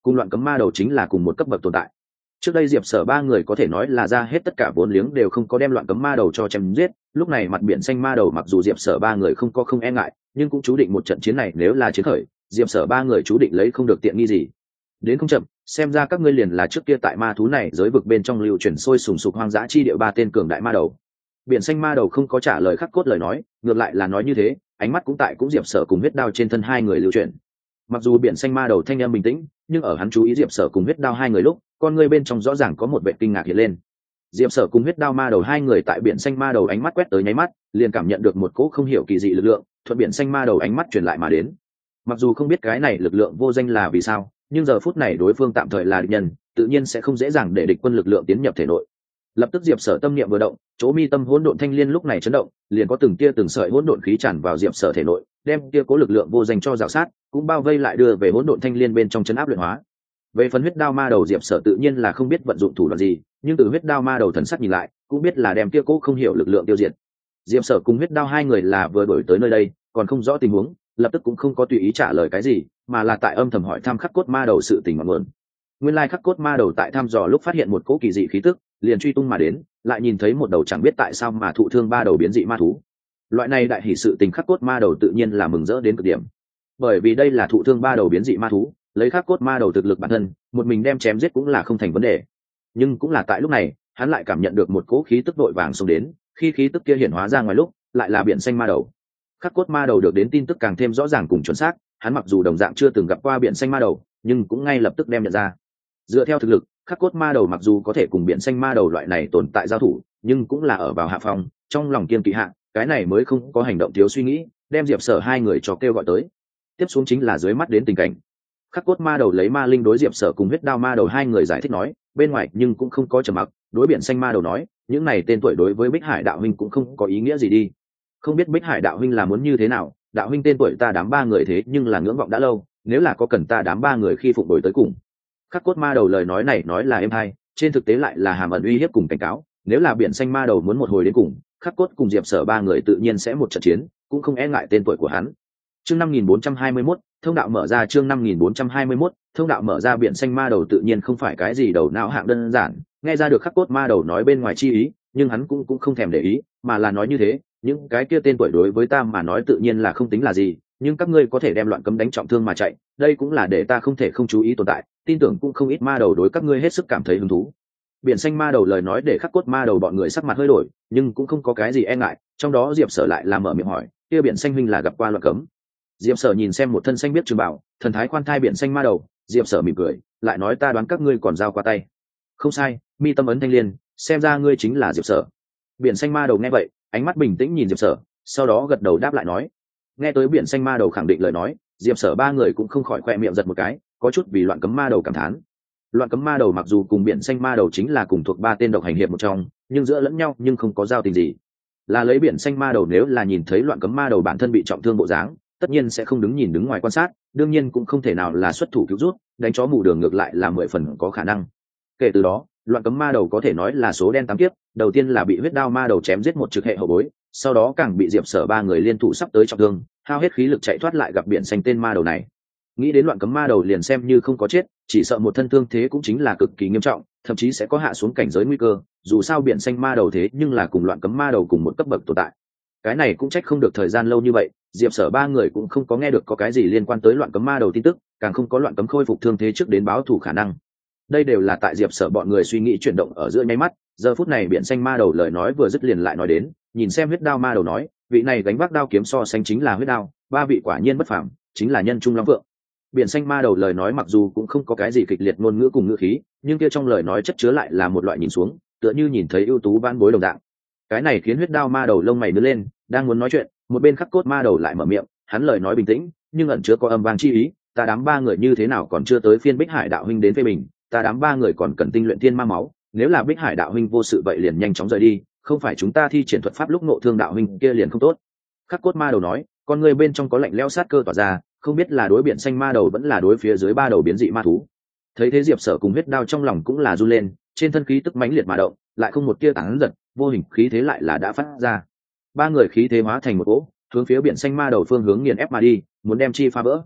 cùng loạn cấm ma đầu chính là cùng một cấp bậc tồn tại. Trước đây Diệp Sở ba người có thể nói là ra hết tất cả vốn liếng đều không có đem loạn cấm ma đầu cho chém giết, lúc này mặt biển xanh ma đầu mặc dù Diệp Sở ba người không e ngại, nhưng cũng chú định một trận chiến này nếu là chiến khởi, Diệp Sở ba người chú định lấy không được tiện nghi gì. Đến không chậm, xem ra các ngươi liền là trước kia tại ma thú này giới vực bên trong lưu truyền sôi sùng sục hoang dã chi địa ba tên cường đại ma đầu. Biển xanh ma đầu không có trả lời Khắc Cốt lời nói, ngược lại là nói như thế, ánh mắt cũng tại cũng Diệp Sở cùng huyết đao trên thân hai người lưu truyền. Mặc dù biển xanh ma đầu thanh âm bình tĩnh, nhưng ở hắn chú ý Diệp Sở cùng huyết đao hai người lúc, con người bên trong rõ ràng có một vẻ kinh ngạc hiện lên. Diệp Sở cùng huyết đao ma đầu hai người tại biển xanh ma đầu ánh mắt quét tới nháy mắt, liền cảm nhận được một cỗ không hiểu kỳ dị lực lượng thuận biển xanh ma đầu ánh mắt truyền lại mà đến. Mặc dù không biết cái này lực lượng vô danh là vì sao, nhưng giờ phút này đối phương tạm thời là địch nhân, tự nhiên sẽ không dễ dàng để địch quân lực lượng tiến nhập thể nội. Lập tức Diệp Sở tâm niệm vừa động, chỗ mi tâm hỗn độn thanh liên lúc này chấn động, liền có từng tia từng sợi hỗn độn khí tràn vào Diệp Sở thể nội, đem kia cố lực lượng vô danh cho rào sát, cũng bao vây lại đưa về hỗn độn thanh liên bên trong chấn áp luyện hóa. Về phần huyết đao ma đầu Diệp Sở tự nhiên là không biết vận dụng thủ đoạn gì, nhưng từ huyết đao ma đầu thần sắc nhìn lại, cũng biết là đem kia cố không hiểu lực lượng tiêu diệt. Diệp Sở cùng huyết đao hai người là vừa đổi tới nơi đây, còn không rõ tình huống, lập tức cũng không có tùy ý trả lời cái gì, mà là tại âm thầm hỏi thăm Khắc Cốt ma đầu sự tình ngọn nguồn. Nguyên lai Khắc Cốt ma đầu tại thăm dò lúc phát hiện một cỗ kỳ dị khí tức, liền truy tung mà đến, lại nhìn thấy một đầu chẳng biết tại sao mà thụ thương ba đầu biến dị ma thú. Loại này đại hỷ sự tình Khắc Cốt ma đầu tự nhiên là mừng rỡ đến cực điểm, bởi vì đây là thụ thương ba đầu biến dị ma thú, lấy Khắc Cốt ma đầu thực lực bản thân, một mình đem chém giết cũng là không thành vấn đề. Nhưng cũng là tại lúc này, hắn lại cảm nhận được một cỗ khí tức vội vàng xông đến, khi khí tức kia hiển hóa ra ngoài lúc, lại là biển xanh ma đầu. Khắc Cốt ma đầu được đến tin tức càng thêm rõ ràng cùng chuẩn xác, hắn mặc dù đồng dạng chưa từng gặp qua biển xanh ma đầu, nhưng cũng ngay lập tức đem nhận ra. Dựa theo thực lực, Khắc Cốt ma đầu mặc dù có thể cùng biển xanh ma đầu loại này tồn tại giao thủ, nhưng cũng là ở vào hạ phòng, trong lòng kiên kỵ hạ, cái này mới không có hành động thiếu suy nghĩ, đem Diệp Sở hai người cho kêu gọi tới. Tiếp xuống chính là dưới mắt đến tình cảnh. Khắc Cốt ma đầu lấy ma linh đối Diệp Sở cùng huyết đao ma đầu hai người giải thích nói, bên ngoài nhưng cũng không có trầm mặc, đối biển xanh ma đầu nói, những này tên tuổi đối với Bích Hải đạo huynh cũng không có ý nghĩa gì đi. Không biết Bích Hải đạo huynh là muốn như thế nào, đạo huynh tên tuổi ta đám ba người thế nhưng là ngưỡng vọng đã lâu, nếu là có cần ta đám ba người khi phụng đổi tới cùng. Khắc Cốt ma đầu lời nói này nói là êm hay, trên thực tế lại là hàm ẩn uy hiếp cùng cảnh cáo, nếu là biển xanh ma đầu muốn một hồi đến cùng, Khắc Cốt cùng Diệp Sở ba người tự nhiên sẽ một trận chiến, cũng không e ngại tên tuổi của hắn. Chương 5421, thông đạo mở ra. Chương 5421, thông đạo mở ra. Biển xanh ma đầu tự nhiên không phải cái gì đầu não hạng đơn giản, nghe ra được Khắc Cốt ma đầu nói bên ngoài chi ý, nhưng hắn cũng không thèm để ý, mà là nói như thế, những cái kia tên tuổi đối với ta mà nói tự nhiên là không tính là gì, nhưng các ngươi có thể đem loạn cấm đánh trọng thương mà chạy, đây cũng là để ta không thể không chú ý tồn tại, tin tưởng cũng không ít ma đầu đối các ngươi hết sức cảm thấy hứng thú. Biển xanh ma đầu lời nói để Khắc Cốt ma đầu bọn người sắc mặt hơi đổi, nhưng cũng không có cái gì e ngại, trong đó Diệp Sở lại là mở miệng hỏi, kia biển xanh huynh là gặp qua loạn cấm? Diệp Sở nhìn xem một thân xanh biết trường bảo, thần thái khoan thai biển xanh ma đầu, Diệp Sở mỉm cười, lại nói ta đoán các ngươi còn giao qua tay. Không sai, mi tâm ấn thanh liên, xem ra ngươi chính là Diệp Sở. Biển xanh ma đầu nghe vậy, ánh mắt bình tĩnh nhìn Diệp Sở, sau đó gật đầu đáp lại nói. Nghe tới biển xanh ma đầu khẳng định lời nói, Diệp Sở ba người cũng không khỏi khoe miệng giật một cái, có chút vì loạn cấm ma đầu cảm thán. Loạn cấm ma đầu mặc dù cùng biển xanh ma đầu chính là cùng thuộc ba tên độc hành hiệp một trong, nhưng giữa lẫn nhau nhưng không có giao tình gì. Là lấy biển xanh ma đầu nếu là nhìn thấy loạn cấm ma đầu bản thân bị trọng thương bộ dáng, tất nhiên sẽ không đứng ngoài quan sát, đương nhiên cũng không thể nào là xuất thủ cứu rút, đánh chó mù đường ngược lại là 10 phần có khả năng. Kể từ đó, loạn cấm ma đầu có thể nói là số đen tám kiếp, đầu tiên là bị huyết đao ma đầu chém giết một trực hệ hậu bối, sau đó càng bị Diệp Sở ba người liên thủ sắp tới trọng thương, hao hết khí lực chạy thoát lại gặp biển xanh tên ma đầu này. Nghĩ đến loạn cấm ma đầu liền xem như không có chết, chỉ sợ một thân thương thế cũng chính là cực kỳ nghiêm trọng, thậm chí sẽ có hạ xuống cảnh giới nguy cơ, dù sao biển xanh ma đầu thế nhưng là cùng loạn cấm ma đầu cùng một cấp bậc tồn tại. Cái này cũng trách không được thời gian lâu như vậy, Diệp Sở ba người cũng không có nghe được có cái gì liên quan tới loạn cấm ma đầu tin tức, càng không có loạn cấm khôi phục thương thế trước đến báo thù khả năng. Đây đều là tại Diệp Sở bọn người suy nghĩ chuyển động ở giữa nháy mắt, giờ phút này biển xanh ma đầu lời nói vừa dứt liền lại nói đến, nhìn xem huyết đao ma đầu nói, vị này gánh vác đao kiếm so sánh chính là huyết đao, ba vị quả nhiên bất phàm, chính là nhân trung long vượng. Biển xanh ma đầu lời nói mặc dù cũng không có cái gì kịch liệt ngôn ngữ cùng ngữ khí, nhưng kia trong lời nói chất chứa lại là một loại nhìn xuống, tựa như nhìn thấy ưu tú vãn bối đồng dạng. Cái này khiến huyết đao ma đầu lông mày nhướng lên, đang muốn nói chuyện, một bên Khắc Cốt ma đầu lại mở miệng, hắn lời nói bình tĩnh, nhưng ẩn chứa có âm vang chi ý, ta đám ba người như thế nào còn chưa tới phiên Bích Hải đạo huynh đến phê bình, ta đám ba người còn cần tinh luyện thiên ma máu, nếu là Bích Hải đạo huynh vô sự vậy liền nhanh chóng rời đi, không phải chúng ta thi triển thuật pháp lúc ngộ thương đạo huynh kia liền không tốt. Khắc Cốt ma đầu nói, con người bên trong có lạnh lẽo sát cơ tỏa ra, không biết là đối biển xanh ma đầu vẫn là đối phía dưới ba đầu biến dị ma thú. Thấy thế Diệp Sở cùng huyết đao trong lòng cũng là run lên, trên thân khí tức mãnh liệt mà động, lại không một tia tán giật, vô hình khí thế lại là đã phát ra. Ba người khí thế hóa thành một cỗ, hướng phía biển xanh ma đầu phương hướng nghiền ép mà đi, muốn đem chi phá vỡ.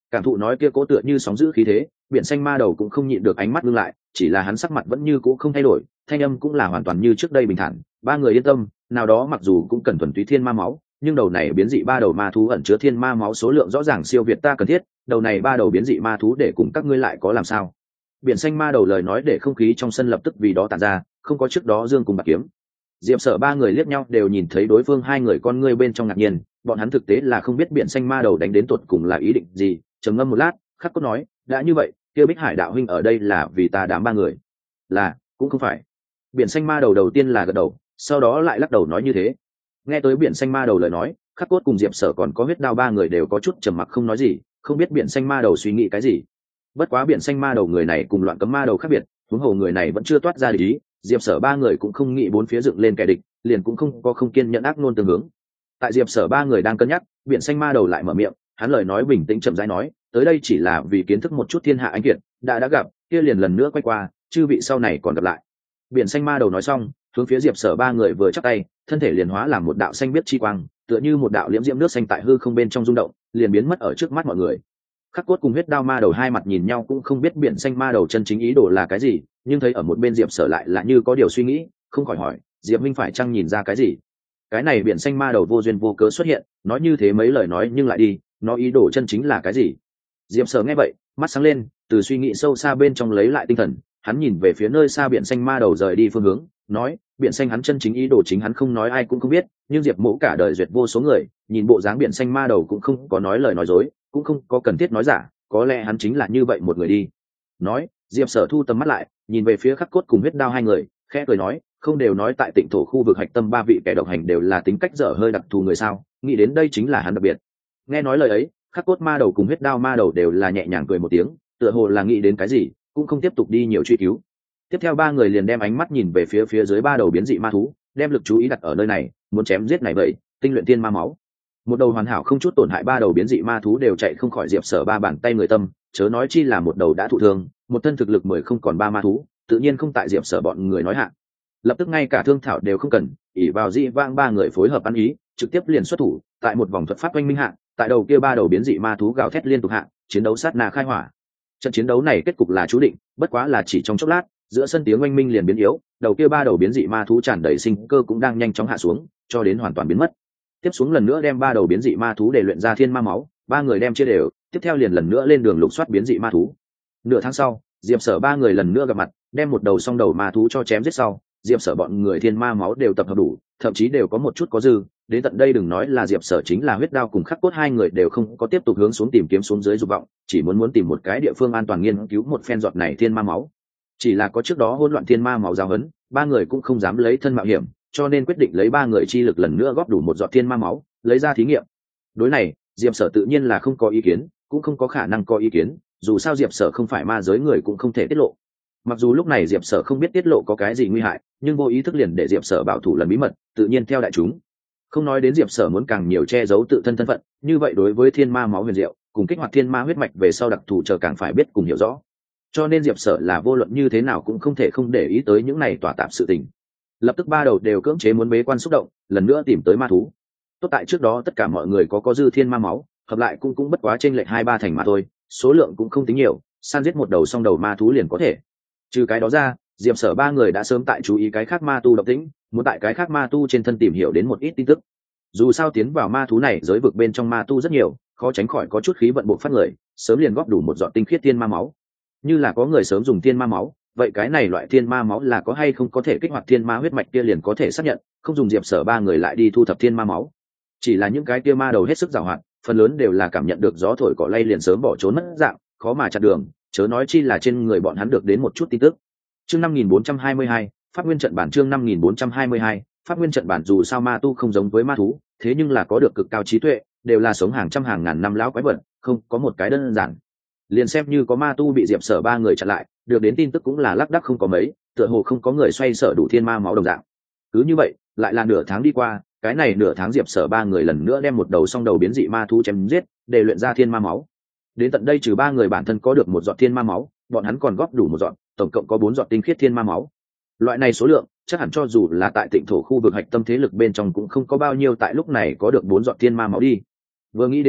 Cảm thụ nói kia cố tựa như sóng dữ khí thế, biển xanh ma đầu cũng không nhịn được ánh mắt ngưng lại, chỉ là hắn sắc mặt vẫn như cũ không thay đổi, thanh âm cũng là hoàn toàn như trước đây bình thản. Ba người yên tâm, nào đó mặc dù cũng cần thuần túy thiên ma máu, nhưng đầu này biến dị ba đầu ma thú ẩn chứa thiên ma máu số lượng rõ ràng siêu việt ta cần thiết, đầu này ba đầu biến dị ma thú để cùng các ngươi lại có làm sao? Biển xanh ma đầu lời nói để không khí trong sân lập tức vì đó tản ra, không có trước đó dương cùng bạc kiếm. Diệp Sở ba người liếc nhau đều nhìn thấy đối phương hai người con ngươi bên trong ngạc nhiên, bọn hắn thực tế là không biết biển xanh ma đầu đánh đến tuột cùng là ý định gì. Trầm ngâm một lát, Khắc Cốt nói, đã như vậy, kia Bích Hải đạo huynh ở đây là vì ta đám ba người. Là, cũng không phải. Biển xanh ma đầu đầu tiên là gật đầu, sau đó lại lắc đầu nói như thế. Nghe tới biển xanh ma đầu lời nói, Khắc Cốt cùng Diệp Sở còn có huyết đao ba người đều có chút trầm mặc không nói gì, không biết biển xanh ma đầu suy nghĩ cái gì. Bất quá biển xanh ma đầu người này cùng loạn cấm ma đầu khác biệt, huống hồ người này vẫn chưa toát ra ý, Diệp Sở ba người cũng không nghĩ bốn phía dựng lên kẻ địch, liền cũng không có không kiên nhẫn ác nôn tương hướng. Tại Diệp Sở ba người đang cân nhắc, biển xanh ma đầu lại mở miệng, hắn lời nói bình tĩnh chậm rãi nói, tới đây chỉ là vì kiến thức một chút thiên hạ anh kiệt, đã gặp, kia liền lần nữa quay qua, chư vị sau này còn gặp lại. Biển xanh ma đầu nói xong, hướng phía Diệp Sở ba người vừa chắp tay, thân thể liền hóa làm một đạo xanh biết chi quang, tựa như một đạo liễm diễm nước xanh tại hư không bên trong rung động, liền biến mất ở trước mắt mọi người. Khắc Cốt cùng huyết đao ma đầu hai mặt nhìn nhau cũng không biết biển xanh ma đầu chân chính ý đồ là cái gì, nhưng thấy ở một bên Diệp Sở lại là như có điều suy nghĩ, không khỏi hỏi, Diệp minh phải chăng nhìn ra cái gì? Cái này biển xanh ma đầu vô duyên vô cớ xuất hiện, nói như thế mấy lời nói nhưng lại đi, nó ý đồ chân chính là cái gì? Diệp Sở nghe vậy, mắt sáng lên, từ suy nghĩ sâu xa bên trong lấy lại tinh thần, hắn nhìn về phía nơi xa biển xanh ma đầu rời đi phương hướng, nói, biển xanh hắn chân chính ý đồ chính hắn không nói ai cũng không biết, nhưng Diệp Mỗ cả đời duyệt vô số người, nhìn bộ dáng biển xanh ma đầu cũng không có nói lời nói dối, cũng không có cần thiết nói giả, có lẽ hắn chính là như vậy một người đi. Nói, Diệp Sở thu tầm mắt lại, nhìn về phía Khắc Cốt cùng huyết đao hai người, khẽ cười nói, không đều nói tại Tịnh thổ khu vực hạch tâm ba vị kẻ độc hành đều là tính cách dở hơi đặc thù người sao, nghĩ đến đây chính là hắn đặc biệt. Nghe nói lời ấy, Khắc Cốt ma đầu cùng huyết đao ma đầu đều là nhẹ nhàng cười một tiếng, tựa hồ là nghĩ đến cái gì, cũng không tiếp tục đi nhiều truy cứu. Tiếp theo ba người liền đem ánh mắt nhìn về phía dưới ba đầu biến dị ma thú, đem lực chú ý đặt ở nơi này, muốn chém giết này vậy, tinh luyện tiên ma máu. Một đầu hoàn hảo không chút tổn hại ba đầu biến dị ma thú đều chạy không khỏi Diệp Sở ba bàn tay người tâm, chớ nói chi là một đầu đã thụ thương, một thân thực lực 10 không còn ba ma thú, tự nhiên không tại Diệp Sở bọn người nói hạn. Lập tức ngay cả thương thảo đều không cần, ỷ vào dị vang ba người phối hợp ăn ý, trực tiếp liền xuất thủ, tại một vòng thuật pháp oanh minh hạ, tại đầu kia ba đầu biến dị ma thú gào thét liên tục hạ, chiến đấu sát na khai hỏa. Trận chiến đấu này kết cục là chú định, bất quá là chỉ trong chốc lát, giữa sân tiếng oanh minh liền biến yếu, đầu kia ba đầu biến dị ma thú tràn đầy sinh cơ cũng đang nhanh chóng hạ xuống, cho đến hoàn toàn biến mất. Tiếp xuống lần nữa đem ba đầu biến dị ma thú để luyện ra thiên ma máu, ba người đem chia đều, tiếp theo liền lần nữa lên đường lục soát biến dị ma thú. Nửa tháng sau, Diệp Sở ba người lần nữa gặp mặt, đem một đầu song đầu ma thú cho chém giết sau, Diệp Sở bọn người thiên ma máu đều tập hợp đủ, thậm chí đều có một chút có dư, đến tận đây đừng nói là Diệp Sở, chính là huyết đao cùng Khắc Cốt hai người đều không có tiếp tục hướng xuống tìm kiếm xuống dưới dục vọng, chỉ muốn tìm một cái địa phương an toàn nghiên cứu một phen giọt này thiên ma máu. Chỉ là có trước đó hỗn loạn thiên ma máu giáo huấn, ba người cũng không dám lấy thân mạo hiểm, cho nên quyết định lấy ba người chi lực lần nữa góp đủ một giọt thiên ma máu, lấy ra thí nghiệm. Đối này, Diệp Sở tự nhiên là không có ý kiến, cũng không có khả năng có ý kiến, dù sao Diệp Sở không phải ma giới người cũng không thể tiết lộ. Mặc dù lúc này Diệp Sở không biết tiết lộ có cái gì nguy hại, nhưng vô ý thức liền để Diệp Sở bảo thủ lần bí mật, tự nhiên theo đại chúng. Không nói đến Diệp Sở muốn càng nhiều che giấu tự thân thân phận, như vậy đối với thiên ma máu huyền diệu, cùng kích hoạt thiên ma huyết mạch về sau đặc thù chờ càng phải biết cùng hiểu rõ. Cho nên Diệp Sở là vô luận như thế nào cũng không thể không để ý tới những này tỏa tạp sự tình. Lập tức ba đầu đều cưỡng chế muốn bế quan xúc động, lần nữa tìm tới ma thú. Tốt tại trước đó tất cả mọi người có dư thiên ma máu, hợp lại cũng bất quá chênh lệch 2-3 thành mà thôi, số lượng cũng không tính nhiều, săn giết một đầu song đầu ma thú liền có thể. Trừ cái đó ra, Diệp Sở ba người đã sớm tại chú ý cái khác ma tu động tĩnh, muốn tại cái khác ma tu trên thân tìm hiểu đến một ít tin tức. Dù sao tiến vào ma thú này giới vực bên trong ma tu rất nhiều, khó tránh khỏi có chút khí vận bộc phát người, sớm liền góp đủ một giọt tinh khiết thiên ma máu. Như là có người sớm dùng thiên ma máu, vậy cái này loại thiên ma máu là có hay không có thể kích hoạt thiên ma huyết mạch kia liền có thể xác nhận, không dùng Diệp Sở ba người lại đi thu thập thiên ma máu. Chỉ là những cái kia ma đầu hết sức giàu hoạt, phần lớn đều là cảm nhận được gió thổi cỏ lay liền sớm bỏ trốn mất dạng, khó mà chặn đường, chớ nói chi là trên người bọn hắn được đến một chút tin tức. Chương 5422, Pháp Nguyên trận bản. Chương 5422, Pháp Nguyên trận bản. Dù sao ma tu không giống với ma thú, thế nhưng là có được cực cao trí tuệ, đều là sống hàng trăm hàng ngàn năm lão quái vật, không có một cái đơn giản. Liền xem như có ma tu bị Diệp Sở ba người chặn lại, được đến tin tức cũng là lác đác không có mấy, tựa hồ không có người xoay sở đủ thiên ma máu đồng dạng. Cứ như vậy, lại là nửa tháng đi qua, cái này nửa tháng Diệp Sở ba người lần nữa đem một đầu song đầu biến dị ma thú chém giết, để luyện ra thiên ma máu. Đến tận đây trừ ba người bản thân có được một giọt thiên ma máu, bọn hắn còn góp đủ một giọt, tổng cộng có 4 giọt tinh khiết thiên ma máu. Loại này số lượng, chắc hẳn cho dù là tại Tịnh thổ khu vực hạch tâm thế lực bên trong cũng không có bao nhiêu tại lúc này có được 4 giọt thiên ma máu đi. Vừa nghĩ đến đây,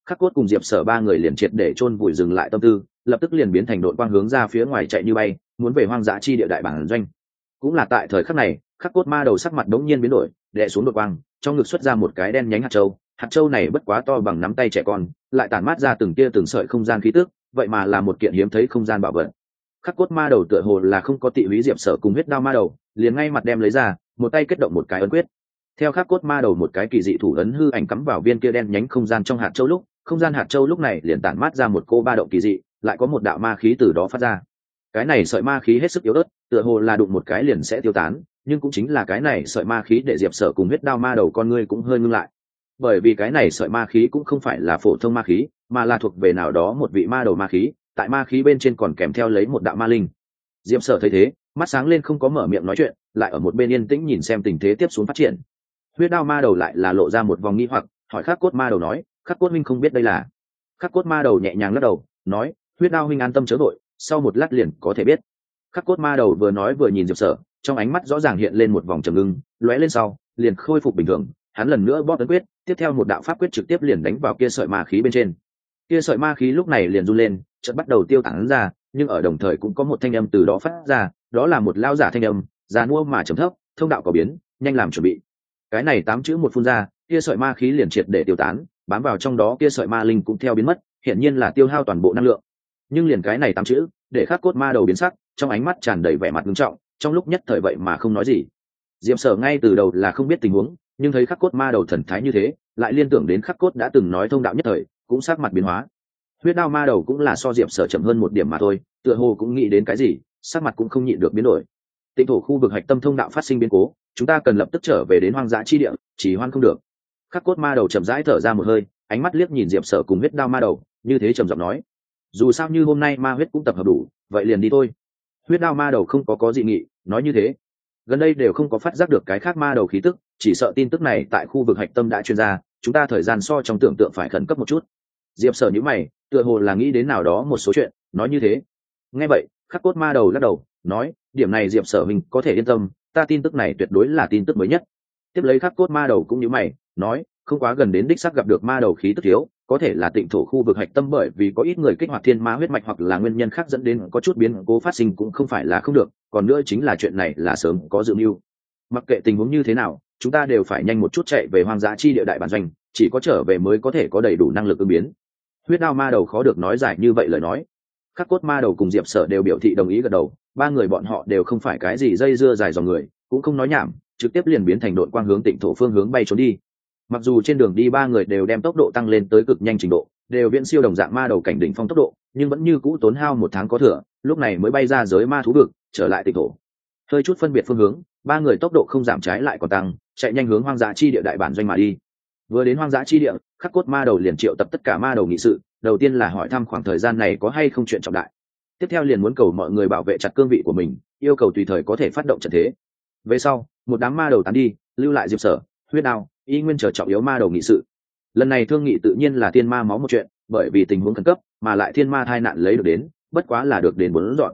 Khắc Cốt cùng Diệp Sở ba người liền triệt để chôn vùi dừng lại tâm tư, lập tức liền biến thành đội quang hướng ra phía ngoài chạy như bay, muốn về hoang dã chi địa đại bản doanh. Cũng là tại thời khắc này, Khắc Cốt ma đầu sắc mặt đống nhiên biến đổi, đè xuống đội quang, trong ngực xuất ra một cái đen nhánh hạt châu này bất quá to bằng nắm tay trẻ con, lại tản mát ra từng tia từng sợi không gian khí tức, vậy mà là một kiện hiếm thấy không gian bảo vật. Khắc Cốt ma đầu tựa hồ là không có tị húy Diệp Sở cùng huyết đao ma đầu, liền ngay mặt đem lấy ra, một tay kết động một cái ấn quyết. Theo Khắc Cốt ma đầu một cái kỳ dị thủ ấn hư ảnh cắm vào viên kia đen nhánh không gian trong hạt châu lúc, không gian hạt châu lúc này liền tản mát ra một cô ba động kỳ dị, lại có một đạo ma khí từ đó phát ra. Cái này sợi ma khí hết sức yếu ớt, tựa hồ là đụng một cái liền sẽ tiêu tán, nhưng cũng chính là cái này sợi ma khí để Diệp Sở cùng huyết đao ma đầu con ngươi cũng hơi ngưng lại. Bởi vì cái này sợi ma khí cũng không phải là phổ thông ma khí, mà là thuộc về nào đó một vị ma đầu ma khí, tại ma khí bên trên còn kèm theo lấy một đạo ma linh. Diệp Sở thấy thế, mắt sáng lên không có mở miệng nói chuyện, lại ở một bên yên tĩnh nhìn xem tình thế tiếp xuống phát triển. Huyết đao ma đầu lại là lộ ra một vòng nghi hoặc, hỏi Khắc Cốt ma đầu nói, Khắc Cốt huynh không biết đây là? Khắc Cốt ma đầu nhẹ nhàng lắc đầu, nói, huyết đao huynh an tâm chớ vội, sau một lát liền có thể biết. Khắc Cốt ma đầu vừa nói vừa nhìn Diệp Sở, trong ánh mắt rõ ràng hiện lên một vòng trầm ngưng, lóe lên sau liền khôi phục bình thường. Hắn lần nữa bóp ấn quyết, tiếp theo một đạo pháp quyết trực tiếp liền đánh vào kia sợi ma khí bên trên. Kia sợi ma khí lúc này liền run lên, chợt bắt đầu tiêu tán ra, nhưng ở đồng thời cũng có một thanh âm từ đó phát ra, đó là một lao giả thanh âm, già nua mà trầm thấp, thông đạo có biến, nhanh làm chuẩn bị. Cái này 8 chữ một phun ra, kia sợi ma khí liền triệt để tiêu tán, bám vào trong đó kia sợi ma linh cũng theo biến mất, hiển nhiên là tiêu hao toàn bộ năng lượng. Nhưng liền cái này 8 chữ, để Khắc Cốt ma đầu biến sắc, trong ánh mắt tràn đầy vẻ mặt nghiêm trọng, trong lúc nhất thời vậy mà không nói gì. Diệp Sở ngay từ đầu là không biết tình huống, nhưng thấy Khắc Cốt ma đầu thần thái như thế, lại liên tưởng đến Khắc Cốt đã từng nói thông đạo nhất thời, cũng sắc mặt biến hóa. Huyết đao ma đầu cũng là so Diệp Sở chậm hơn một điểm mà thôi, tựa hồ cũng nghĩ đến cái gì, sắc mặt cũng không nhịn được biến đổi. Tịnh thổ khu vực hạch tâm thông đạo phát sinh biến cố, chúng ta cần lập tức trở về đến hoang dã chi địa, chỉ hoan không được. Khắc Cốt ma đầu chậm rãi thở ra một hơi, ánh mắt liếc nhìn Diệp Sở cùng huyết đao ma đầu, như thế trầm giọng nói, dù sao như hôm nay ma huyết cũng tập hợp đủ, vậy liền đi thôi. Huyết đao ma đầu không có dị nghị, nói như thế gần đây đều không có phát giác được cái khác ma đầu khí tức, chỉ sợ tin tức này tại khu vực hạch tâm đã truyền ra, chúng ta thời gian so trong tưởng tượng phải khẩn cấp một chút. Diệp Sở nhíu mày, tựa hồ là nghĩ đến nào đó một số chuyện, nói như thế. Nghe vậy, Khắc Cốt ma đầu lắc đầu, nói, điểm này Diệp Sở mình có thể yên tâm, ta tin tức này tuyệt đối là tin tức mới nhất. Tiếp lấy Khắc Cốt ma đầu cũng nhíu mày, nói, không quá gần đến đích xác gặp được ma đầu khí tức thiếu, có thể là tịnh thổ khu vực hạch tâm, bởi vì có ít người kích hoạt thiên ma huyết mạch hoặc là nguyên nhân khác dẫn đến có chút biến cố phát sinh cũng không phải là không được, còn nữa chính là chuyện này là sớm có dự mưu. Mặc kệ tình huống như thế nào, chúng ta đều phải nhanh một chút chạy về hoang dã chi địa đại bản doanh, chỉ có trở về mới có thể có đầy đủ năng lực ứng biến. Huyết đao ma đầu khó được nói giải như vậy lời nói. Khắc Cốt ma đầu cùng Diệp Sở đều biểu thị đồng ý gật đầu, ba người bọn họ đều không phải cái gì dây dưa dài dòng người, cũng không nói nhảm, trực tiếp liền biến thành đội quang hướng tịnh thổ phương hướng bay trốn đi. Mặc dù trên đường đi ba người đều đem tốc độ tăng lên tới cực nhanh trình độ, đều viễn siêu đồng dạng ma đầu cảnh đỉnh phong tốc độ, nhưng vẫn như cũ tốn hao 1 tháng có thừa, lúc này mới bay ra giới ma thú vực, trở lại tịnh thổ. Hơi chút phân biệt phương hướng, ba người tốc độ không giảm trái lại còn tăng, chạy nhanh hướng hoang dã chi địa đại bản doanh mà đi. Vừa đến hoang dã chi địa, Khắc Cốt ma đầu liền triệu tập tất cả ma đầu nghị sự, đầu tiên là hỏi thăm khoảng thời gian này có hay không chuyện trọng đại. Tiếp theo liền muốn cầu mọi người bảo vệ chặt cương vị của mình, yêu cầu tùy thời có thể phát động trận thế. Về sau, một đám ma đầu tán đi, lưu lại Diệp Sở, huyết đao, y nguyên chờ trọng yếu ma đầu nghị sự. Lần này thương nghị tự nhiên là thiên ma máu một chuyện, bởi vì tình huống khẩn cấp mà lại thiên ma thai nạn lấy được đến, bất quá là được đến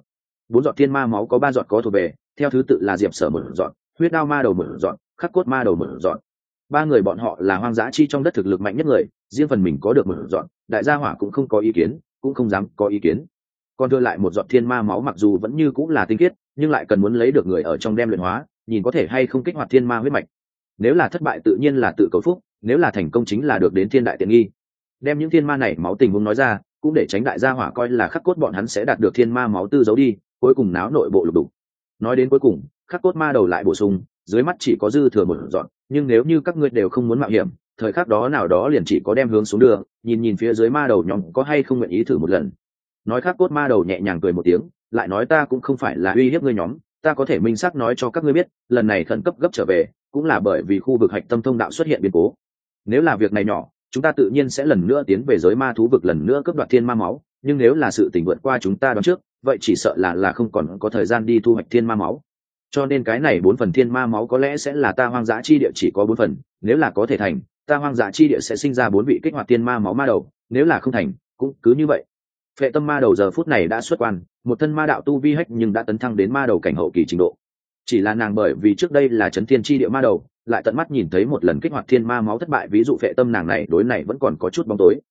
4 giọt thiên ma máu, có 3 giọt có thuộc về, theo thứ tự là Diệp Sở 1 giọt, huyết đao ma đầu 1 giọt, Khắc Cốt ma đầu 1 giọt. Ba người bọn họ là hoang dã chi trong đất thực lực mạnh nhất người, riêng phần mình có được 1 giọt, đại gia hỏa cũng không có ý kiến, cũng không dám có ý kiến. Còn đưa lại 1 giọt thiên ma máu mặc dù vẫn như cũng là tinh khiết, nhưng lại cần muốn lấy được người ở trong đem luyện hóa, nhìn có thể hay không kích hoạt thiên ma huyết mạch. Nếu là thất bại tự nhiên là tự cầu phúc, nếu là thành công chính là được đến thiên đại tiện nghi. Đem những thiên ma này máu tình huống nói ra, cũng để tránh đại gia hỏa coi là Khắc Cốt bọn hắn sẽ đạt được thiên ma máu tư giấu đi, cuối cùng náo nội bộ lục đục. Nói đến cuối cùng, Khắc Cốt ma đầu lại bổ sung, dưới mắt chỉ có dư thừa 1 giọt, nhưng nếu như các ngươi đều không muốn mạo hiểm, thời khắc đó nào đó liền chỉ có đem hướng xuống đường, nhìn phía dưới ma đầu nhóm có hay không nguyện ý thử một lần. Nói Khắc Cốt ma đầu nhẹ nhàng cười một tiếng, lại nói, ta cũng không phải là uy hiếp ngươi nhóm, ta có thể minh xác nói cho các ngươi biết, lần này khẩn cấp gấp trở về, cũng là bởi vì khu vực hạch tâm thông đạo xuất hiện biến cố. Nếu là việc này nhỏ, chúng ta tự nhiên sẽ lần nữa tiến về giới ma thú vực lần nữa cướp đoạt thiên ma máu, nhưng nếu là sự tình vượt qua chúng ta đoán trước, vậy chỉ sợ là không còn có thời gian đi thu hoạch thiên ma máu. Cho nên cái này 4 phần thiên ma máu có lẽ sẽ là ta hoang dã chi địa chỉ có 4 phần, nếu là có thể thành, ta hoang dã chi địa sẽ sinh ra 4 vị kích hoạt thiên ma máu ma đầu, nếu là không thành, cũng cứ như vậy. Phệ Tâm ma đầu giờ phút này đã xuất quan, một thân ma đạo tu vi hách nhưng đã tấn thăng đến ma đầu cảnh hậu kỳ trình độ. Chỉ là nàng bởi vì trước đây là chấn thiên chi địa ma đầu, lại tận mắt nhìn thấy một lần kích hoạt thiên ma máu thất bại, ví dụ Phệ Tâm nàng này đối này vẫn còn có chút bóng tối.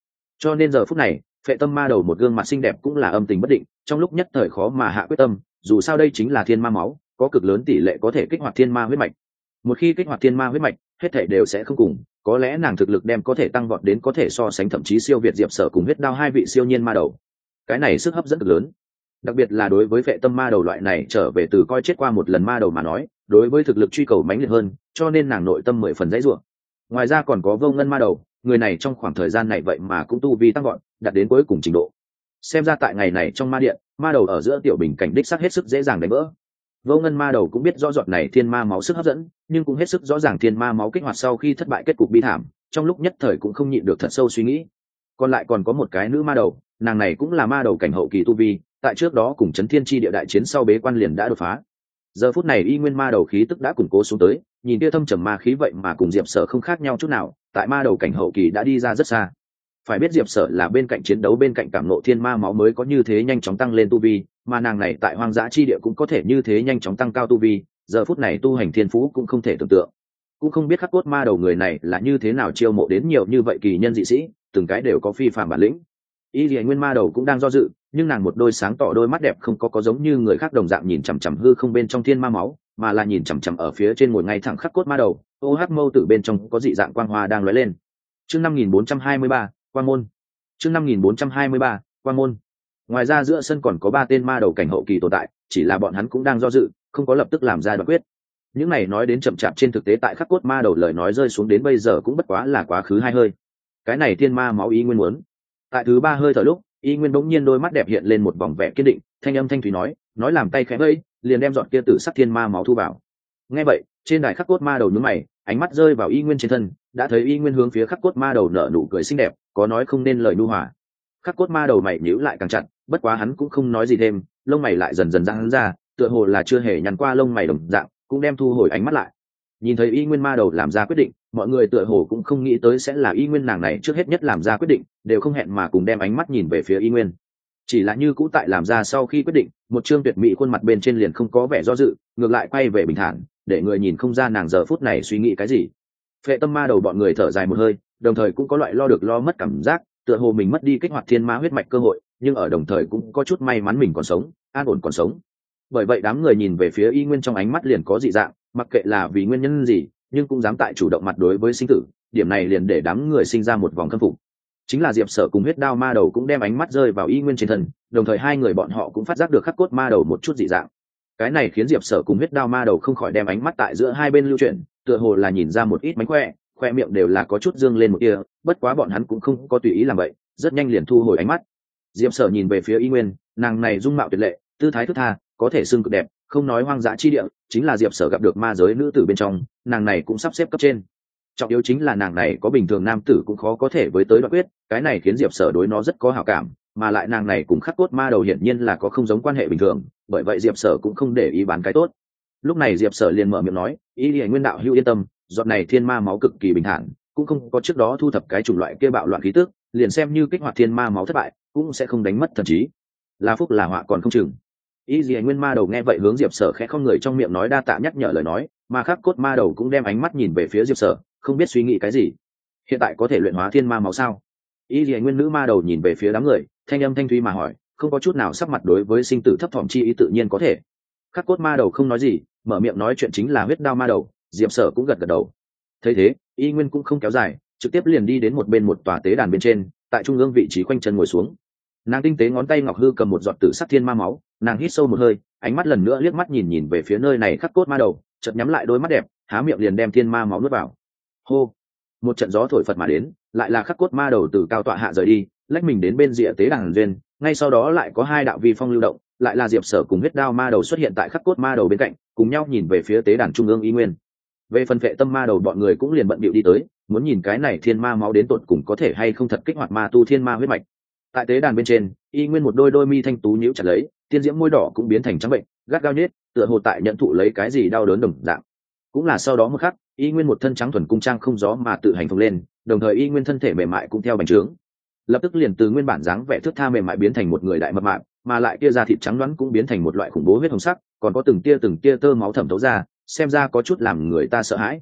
Cho nên giờ phút này phệ tâm ma đầu một gương mặt xinh đẹp cũng là âm tình bất định, trong lúc nhất thời khó mà hạ quyết tâm, dù sao đây chính là thiên ma máu, có cực lớn tỷ lệ có thể kích hoạt thiên ma huyết mạch. Một khi kích hoạt thiên ma huyết mạch, hết thảy đều sẽ không cùng, có lẽ nàng thực lực đem có thể tăng vọt đến có thể so sánh thậm chí siêu việt Diệp Sở cùng huyết đao hai vị siêu nhiên ma đầu. Cái này sức hấp dẫn cực lớn, đặc biệt là đối với phệ tâm ma đầu loại này trở về từ coi chết qua một lần ma đầu mà nói, đối với thực lực truy cầu mãnh liệt hơn, cho nên nàng nội tâm 10 phần dãy rủa. Ngoài ra còn có Vô Ngân ma đầu, người này trong khoảng thời gian này vậy mà cũng tu vi tăng vọt, đạt đến cuối cùng trình độ. Xem ra tại ngày này trong ma điện, ma đầu ở giữa tiểu bình cảnh đích xác hết sức dễ dàng đánh vỡ. Vô Ngân ma đầu cũng biết rõ giọt này thiên ma máu sức hấp dẫn, nhưng cũng hết sức rõ ràng thiên ma máu kích hoạt sau khi thất bại kết cục bi thảm, trong lúc nhất thời cũng không nhịn được thật sâu suy nghĩ. Còn lại còn có một cái nữ ma đầu, nàng này cũng là ma đầu cảnh hậu kỳ tu vi, tại trước đó cùng chấn thiên chi địa đại chiến sau bế quan liền đã đột phá. Giờ phút này y nguyên ma đầu khí tức đã củng cố xuống tới, nhìn kia thâm trầm ma khí vậy mà cùng Diệp Sở không khác nhau chút nào, tại ma đầu cảnh hậu kỳ đã đi ra rất xa. Phải biết Diệp Sở là bên cạnh chiến đấu bên cạnh cảm ngộ thiên ma máu mới có như thế nhanh chóng tăng lên tu vi, mà nàng này tại hoang dã chi địa cũng có thể như thế nhanh chóng tăng cao tu vi, giờ phút này tu hành thiên phú cũng không thể tưởng tượng. Cũng không biết khắc cốt ma đầu người này là như thế nào chiêu mộ đến nhiều như vậy kỳ nhân dị sĩ, từng cái đều có phi phàm bản lĩnh. Y Liễu Nguyên ma đầu cũng đang do dự, nhưng nàng một đôi sáng tỏ đôi mắt đẹp không có giống như người khác đồng dạng nhìn chằm chằm hư không bên trong thiên ma máu, mà là nhìn chằm chằm ở phía trên ngồi ngay thẳng khắc cốt ma đầu, ô hắc mâu tử bên trong có dị dạng quang hoa đang lóe lên. Chương 5423, Quang môn. Chương 5423, Quang môn. Ngoài ra giữa sân còn có 3 tên ma đầu cảnh hậu kỳ tồn tại, chỉ là bọn hắn cũng đang do dự, không có lập tức làm ra đoạn quyết. Những này nói đến chậm chạp, trên thực tế tại khắc cốt ma đầu lời nói rơi xuống đến bây giờ cũng bất quá là quá khứ 2 hơi. Cái này thiên ma máu ý nguyên muốn. Tại thứ 3 hơi thở lúc, y nguyên bỗng nhiên đôi mắt đẹp hiện lên một vòng vẻ kiên định, thanh âm thanh thủy nói làm tay khẽ vẫy, liền đem giọt kia tử sắc thiên ma máu thu vào. Nghe vậy, trên đài khắc cốt ma đầu nhướng mày, ánh mắt rơi vào y nguyên trên thân, đã thấy y nguyên hướng phía khắc cốt ma đầu nở nụ cười xinh đẹp, có nói không nên lời nhu hòa. Khắc cốt ma đầu mày nhíu lại càng chặt, bất quá hắn cũng không nói gì thêm, lông mày lại dần dần giãn ra, tựa hồ là chưa hề nhăn qua lông mày đồng dạng, cũng đem thu hồi ánh mắt lại. Nhìn thấy y nguyên ma đầu làm ra quyết định, mọi người tựa hồ cũng không nghĩ tới sẽ là y nguyên nàng này trước hết nhất làm ra quyết định, đều không hẹn mà cùng đem ánh mắt nhìn về phía y nguyên. Chỉ là như cũ tại làm ra sau khi quyết định, một trương tuyệt mỹ khuôn mặt bên trên liền không có vẻ do dự, ngược lại quay về bình thản, để người nhìn không ra nàng giờ phút này suy nghĩ cái gì. Phệ tâm ma đầu bọn người thở dài một hơi, đồng thời cũng có loại lo được lo mất cảm giác, tựa hồ mình mất đi kích hoạt thiên ma huyết mạch cơ hội, nhưng ở đồng thời cũng có chút may mắn mình còn sống, an ổn còn sống. Bởi vậy đám người nhìn về phía y nguyên trong ánh mắt liền có dị dạng, mặc kệ là vì nguyên nhân gì, nhưng cũng dám tại chủ động mặt đối với sinh tử, điểm này liền để đám người sinh ra một vòng khâm phục. Chính là Diệp Sở cùng huyết đao ma đầu cũng đem ánh mắt rơi vào y nguyên trên thân, đồng thời hai người bọn họ cũng phát giác được khắc cốt ma đầu một chút dị dạng. Cái này khiến Diệp Sở cùng huyết đao ma đầu không khỏi đem ánh mắt tại giữa hai bên lưu chuyển, tựa hồ là nhìn ra một ít mánh khoe miệng đều là có chút dương lên một kia, bất quá bọn hắn cũng không có tùy ý làm vậy, rất nhanh liền thu hồi ánh mắt. Diệp Sở nhìn về phía y nguyên, nàng này dung mạo tuyệt lệ, tư thái thướt tha, có thể xưng cực đẹp, không nói hoang dã chi địa, chính là Diệp Sở gặp được ma giới nữ tử bên trong, nàng này cũng sắp xếp cấp trên. Trọng yếu chính là nàng này có bình thường nam tử cũng khó có thể với tới đoạn quyết, cái này khiến Diệp Sở đối nó rất có hảo cảm, mà lại nàng này cùng khắc cốt ma đầu hiển nhiên là có không giống quan hệ bình thường, bởi vậy Diệp Sở cũng không để ý bán cái tốt. Lúc này Diệp Sở liền mở miệng nói, ý Liễu Nguyên đạo hữu yên tâm, giọt này thiên ma máu cực kỳ bình thản, cũng không có trước đó thu thập cái chủng loại kia bạo loạn khí tức, liền xem như kích hoạt thiên ma máu thất bại, cũng sẽ không đánh mất thần trí. Là phúc là họa còn không chừng. Y Liễu Nguyên ma đầu nghe vậy hướng Diệp Sở khẽ không người trong miệng nói đa tạ nhắc nhở lời nói, mà khắc cốt ma đầu cũng đem ánh mắt nhìn về phía Diệp Sở, không biết suy nghĩ cái gì. Hiện tại có thể luyện hóa thiên ma máu sao? Y Liễu Nguyên nữ ma đầu nhìn về phía đám người, thanh âm thanh thúy mà hỏi, không có chút nào sắc mặt đối với sinh tử thấp thỏm chi ý tự nhiên có thể. Khắc cốt ma đầu không nói gì, mở miệng nói chuyện chính là huyết đao ma đầu, Diệp Sở cũng gật gật đầu. Thấy thế, Y Nguyên cũng không kéo dài, trực tiếp liền đi đến một bên một tòa tế đàn bên trên, tại trung ương vị trí khoanh chân ngồi xuống. Nàng tinh tế ngón tay ngọc hư cầm một giọt tử sắc thiên ma máu, nàng hít sâu một hơi, ánh mắt lần nữa liếc mắt nhìn về phía nơi này khắc cốt ma đầu, chợt nhắm lại đôi mắt đẹp, há miệng liền đem thiên ma máu nuốt vào. Hô, một trận gió thổi phật mà đến, lại là khắc cốt ma đầu từ cao tọa hạ rời đi, lách mình đến bên rìa tế đàn duyên, ngay sau đó lại có hai đạo vi phong lưu động, lại là Diệp Sở cùng huyết đao ma đầu xuất hiện tại khắc cốt ma đầu bên cạnh, cùng nhau nhìn về phía tế đàn trung ương Y Nguyên. Về phần Phệ tâm ma đầu bọn người cũng liền bận bịu đi tới, muốn nhìn cái này thiên ma máu đến tột cùng có thể hay không thật kích hoạt ma tu thiên ma huyết mạch. Tại tế đàn bên trên, Y Nguyên một đôi mi thanh tú nhíu chặt lấy, tiên diễm môi đỏ cũng biến thành trắng bệnh, gắt gao nhết, tựa hồ tại nhận thụ lấy cái gì đau đớn đồng dạng. Cũng là sau đó một khắc, Y Nguyên một thân trắng thuần cung trang không gió mà tự hành phồng lên, đồng thời Y Nguyên thân thể mềm mại cũng theo bành trướng, lập tức liền từ nguyên bản dáng vẻ thướt tha mềm mại biến thành một người đại mập mạp, mà lại kia da thịt trắng đoán cũng biến thành một loại khủng bố huyết hồng sắc, còn có từng tia tơ máu thẩm thấu ra, xem ra có chút làm người ta sợ hãi.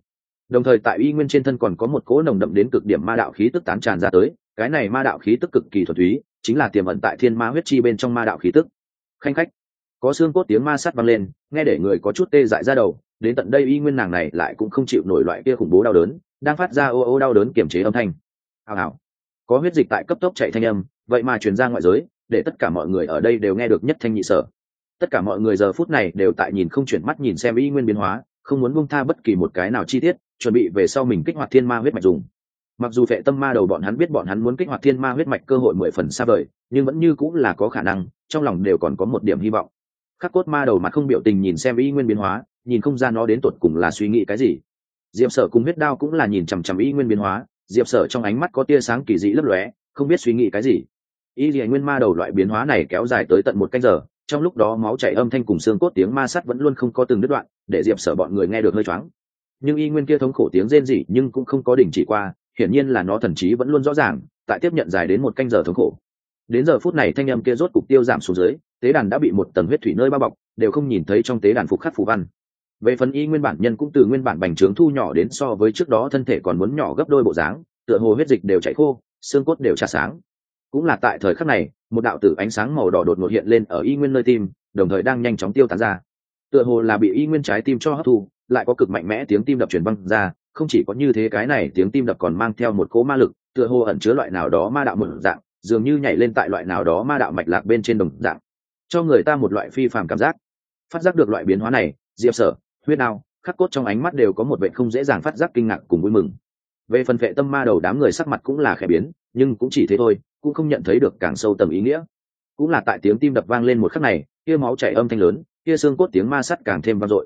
Đồng thời tại y nguyên trên thân còn có một cỗ nồng đậm đến cực điểm ma đạo khí tức tán tràn ra tới, cái này ma đạo khí tức cực kỳ thuần túy, chính là tiềm ẩn tại thiên ma huyết chi bên trong ma đạo khí tức. Khanh khách, có xương cốt tiếng ma sát vang lên, nghe để người có chút tê dại ra đầu. Đến tận đây y nguyên nàng này lại cũng không chịu nổi loại kia khủng bố đau đớn, đang phát ra ô ô đau đớn kiềm chế âm thanh. Hào hào, có huyết dịch tại cấp tốc chạy thanh âm, vậy mà truyền ra ngoại giới, để tất cả mọi người ở đây đều nghe được nhất thanh nhị sở. Tất cả mọi người giờ phút này đều tại nhìn không chuyển mắt nhìn xem y nguyên biến hóa, không muốn buông tha bất kỳ một cái nào chi tiết, chuẩn bị về sau mình kích hoạt thiên ma huyết mạch dùng. Mặc dù Phệ Tâm Ma Đầu bọn hắn biết bọn hắn muốn kích hoạt thiên ma huyết mạch cơ hội 10 phần xa vời, nhưng vẫn như cũng là có khả năng, trong lòng đều còn có một điểm hy vọng. Khắc Cốt Ma Đầu mặt không biểu tình nhìn xem y nguyên biến hóa, nhìn không ra nó đến tột cùng là suy nghĩ cái gì. Diệp Sở cùng Huyết Đao cũng là nhìn chằm chằm y nguyên biến hóa, Diệp Sở trong ánh mắt có tia sáng kỳ dị lấp lóe, không biết suy nghĩ cái gì. Y Liễu Nguyên Ma Đầu loại biến hóa này kéo dài tới tận 1 canh giờ, trong lúc đó máu chảy âm thanh cùng xương cốt tiếng ma sát vẫn luôn không có từng đứt đoạn, để Diệp Sở bọn người nghe được hơi choáng. Nhưng y nguyên kia thống khổ tiếng rên rỉ nhưng cũng không có đình chỉ qua, hiển nhiên là nó thần trí vẫn luôn rõ ràng, tại tiếp nhận dài đến 1 canh giờ thống khổ. Đến giờ phút này thanh âm kia rốt cục tiêu giảm xuống dưới, tế đàn đã bị một tầng huyết thủy nơi bao bọc, đều không nhìn thấy trong tế đàn phục khắc phù văn. Về phần y nguyên bản nhân cũng từ nguyên bản bành trướng thu nhỏ đến so với trước đó thân thể còn muốn nhỏ gấp đôi bộ dáng, tựa hồ huyết dịch đều chảy khô, xương cốt đều trà sáng. Cũng là tại thời khắc này, một đạo tử ánh sáng màu đỏ đột ngột hiện lên ở y nguyên nơi tim, đồng thời đang nhanh chóng tiêu tán ra. Tựa hồ là bị y nguyên trái tim cho hấp thu, lại có cực mạnh mẽ tiếng tim đập truyền vang ra, không chỉ có như thế, cái này tiếng tim đập còn mang theo một cỗ ma lực, tựa hồ ẩn chứa loại nào đó ma đạo một dạng, dường như nhảy lên tại loại nào đó ma đạo mạch lạc bên trên đồng dạng, cho người ta một loại phi phàm cảm giác. Phát giác được loại biến hóa này, Diệp Sở, Huyết Đao, Khắc Cốt trong ánh mắt đều có một vẻ không dễ dàng phát giác kinh ngạc cùng vui mừng. Về phần Phệ Tâm Ma Đầu đám người sắc mặt cũng là khẽ biến, nhưng cũng chỉ thế thôi, cũng không nhận thấy được càng sâu tầng ý nghĩa. Cũng là tại tiếng tim đập vang lên một khắc này, kia máu chảy âm thanh lớn, kia xương cốt tiếng ma sát càng thêm vang dội.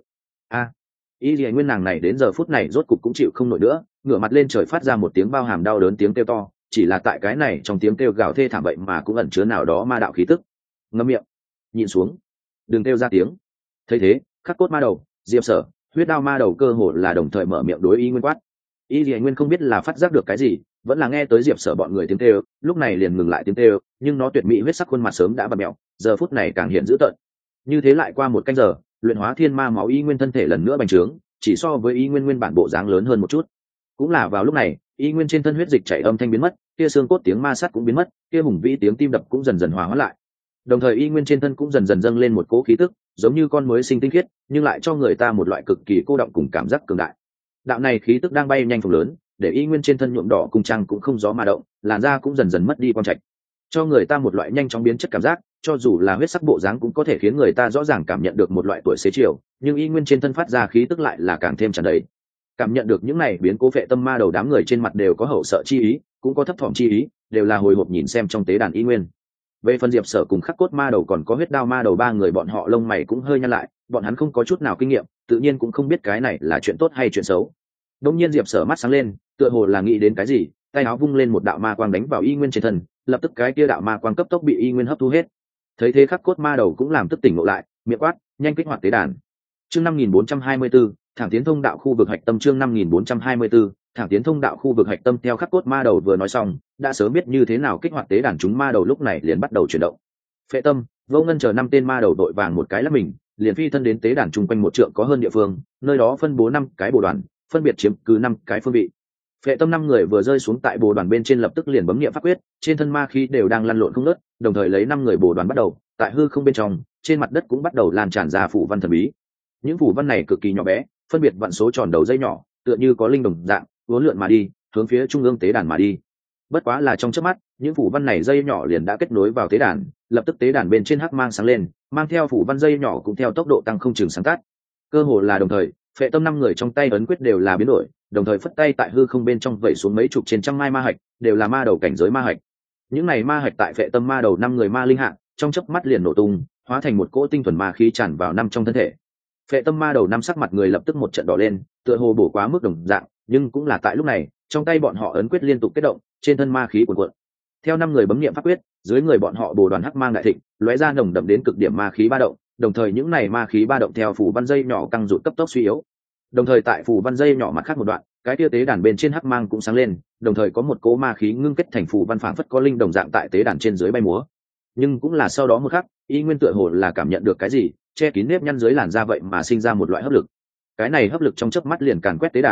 Y Liễu Nguyên nàng này đến giờ phút này rốt cục cũng chịu không nổi nữa, ngửa mặt lên trời phát ra một tiếng bao hàm đau đớn tiếng kêu to, chỉ là tại cái này trong tiếng kêu gào thê thảm vậy mà cũng ẩn chứa nào đó ma đạo khí tức. Ngậm miệng, nhìn xuống, đừng kêu ra tiếng. Thấy thế, Khắc Cốt Ma Đầu, Diệp Sở, Huyết Đao Ma Đầu cơ hồ là đồng thời mở miệng đối Y Nguyên quát. Y Liễu Nguyên không biết là phát giác được cái gì, vẫn là nghe tới Diệp Sở bọn người tiếng kêu, lúc này liền ngừng lại tiếng kêu, nhưng nó tuyệt mỹ huyết sắc khuôn mặt sớm đã bặm mèo, giờ phút này càng hiện dữ tợn. Như thế lại qua 1 canh giờ, luyện hóa thiên ma máu Y Nguyên thân thể lần nữa bành trướng, chỉ so với Y Nguyên nguyên bản bộ dáng lớn hơn một chút. Cũng là vào lúc này, Y Nguyên trên thân huyết dịch chảy âm thanh biến mất, kia xương cốt tiếng ma sát cũng biến mất, kia hùng vĩ tiếng tim đập cũng dần dần hòa hóa lại. Đồng thời Y Nguyên trên thân cũng dần dần dâng lên một cỗ khí tức, giống như con mới sinh tinh khiết, nhưng lại cho người ta một loại cực kỳ cô động cùng cảm giác cường đại. Đạo này khí tức đang bay nhanh phồng lớn, để Y Nguyên trên thân nhuộm đỏ cung trang cũng không gió mà động, làn da cũng dần dần mất đi quang trạch, cho người ta một loại nhanh chóng biến chất cảm giác, cho dù là huyết sắc bộ dáng cũng có thể khiến người ta rõ ràng cảm nhận được một loại tuổi xế chiều, nhưng Y Nguyên trên thân phát ra khí tức lại là càng thêm tràn đầy. Cảm nhận được những này biến cố, Phệ Tâm Ma Đầu đám người trên mặt đều có hậu sợ chi ý, cũng có thấp thỏm chi ý, đều là hồi hộp nhìn xem trong tế đàn Y Nguyên. Về phần Diệp Sở cùng Khắc Cốt Ma Đầu còn có Huyết Đao Ma Đầu ba người, bọn họ lông mày cũng hơi nhăn lại, bọn hắn không có chút nào kinh nghiệm, tự nhiên cũng không biết cái này là chuyện tốt hay chuyện xấu. Đột nhiên Diệp Sở mắt sáng lên, tựa hồ là nghĩ đến cái gì, tay áo vung lên một đạo ma quang đánh vào Y Nguyên trên thân, lập tức cái kia đạo ma quang cấp tốc bị Y Nguyên hấp thu hết. Thấy thế, Khắc Cốt Ma Đầu cũng làm tức tỉnh ngộ lại, miệng quát, nhanh kích hoạt tế đàn. Chương 5424, thẳng tiến thông đạo khu vực hạch tâm. Chương 5424, thẳng tiến thông đạo khu vực hạch tâm. Theo Khắc Cốt Ma Đầu vừa nói xong, đã sớm biết như thế nào kích hoạt tế đàn, chúng ma đầu lúc này liền bắt đầu chuyển động. Phệ Tâm, Vô Ngân chờ 5 tên ma đầu đội vàng một cái lắp mình, liền phi thân đến tế đàn chung quanh 1 trượng có hơn địa phương, nơi đó phân bố 5 cái bồ đoàn, phân biệt chiếm cứ 5 cái phương vị. Phệ Tâm 5 người vừa rơi xuống tại bồ đoàn bên trên, lập tức liền bấm niệm pháp quyết, trên thân ma khí đều đang lăn lộn không ngớt, đồng thời lấy 5 người bồ đoàn bắt đầu, tại hư không bên trong, trên mặt đất cũng bắt đầu lan tràn ra phù văn thần bí. Những phù văn này cực kỳ nhỏ bé, phân biệt vặn số tròn đầu dây nhỏ, tựa như có linh đồng dạng, uốn lượn mà đi, hướng phía trung ương tế đàn mà đi. Bất quá là trong chớp mắt, những phù văn này dây nhỏ liền đã kết nối vào tế đàn, lập tức tế đàn bên trên hắc mang sáng lên, mang theo phù văn dây nhỏ cũng theo tốc độ tăng không chừng sáng tắt. Cơ hồ là đồng thời, Phệ Tâm 5 người trong tay ấn quyết đều là biến đổi, đồng thời phất tay tại hư không bên trong vẩy xuống mấy chục trên trăm mai ma hạch, đều là ma đầu cảnh giới ma hạch. Những này ma hạch tại Phệ Tâm ma đầu 5 người ma linh hạng, trong chớp mắt liền nổ tung, hóa thành một cỗ tinh thuần ma khí tràn vào năm trong thân thể. Phệ Tâm ma đầu 5 sắc mặt người lập tức một trận đỏ lên, tựa hồ bổ quá mức đồng dạng, nhưng cũng là tại lúc này, trong tay bọn họ ấn quyết liên tục kết động, trên thân ma khí cuồn cuộn. Theo 5 người bấm niệm pháp quyết, dưới người bọn họ bồ đoàn hắc mang đại thịnh, lóe ra nồng đậm đến cực điểm ma khí ba động, đồng thời những này ma khí ba động theo phù văn dây nhỏ căng rụt cấp tốc suy yếu. Đồng thời tại phù văn dây nhỏ mặt khác một đoạn, cái tia tế đàn bên trên hắc mang cũng sáng lên, đồng thời có một cỗ ma khí ngưng kết thành phù văn phảng phất có linh đồng dạng tại tế đàn trên dưới bay múa. Nhưng cũng là sau đó một khắc, Y Nguyên tựa hồ là cảm nhận được cái gì, che kín nếp nhăn dưới làn da vậy mà sinh ra một loại hấp lực. Cái này hấp lực trong chớp mắt liền càn quét tế đàn,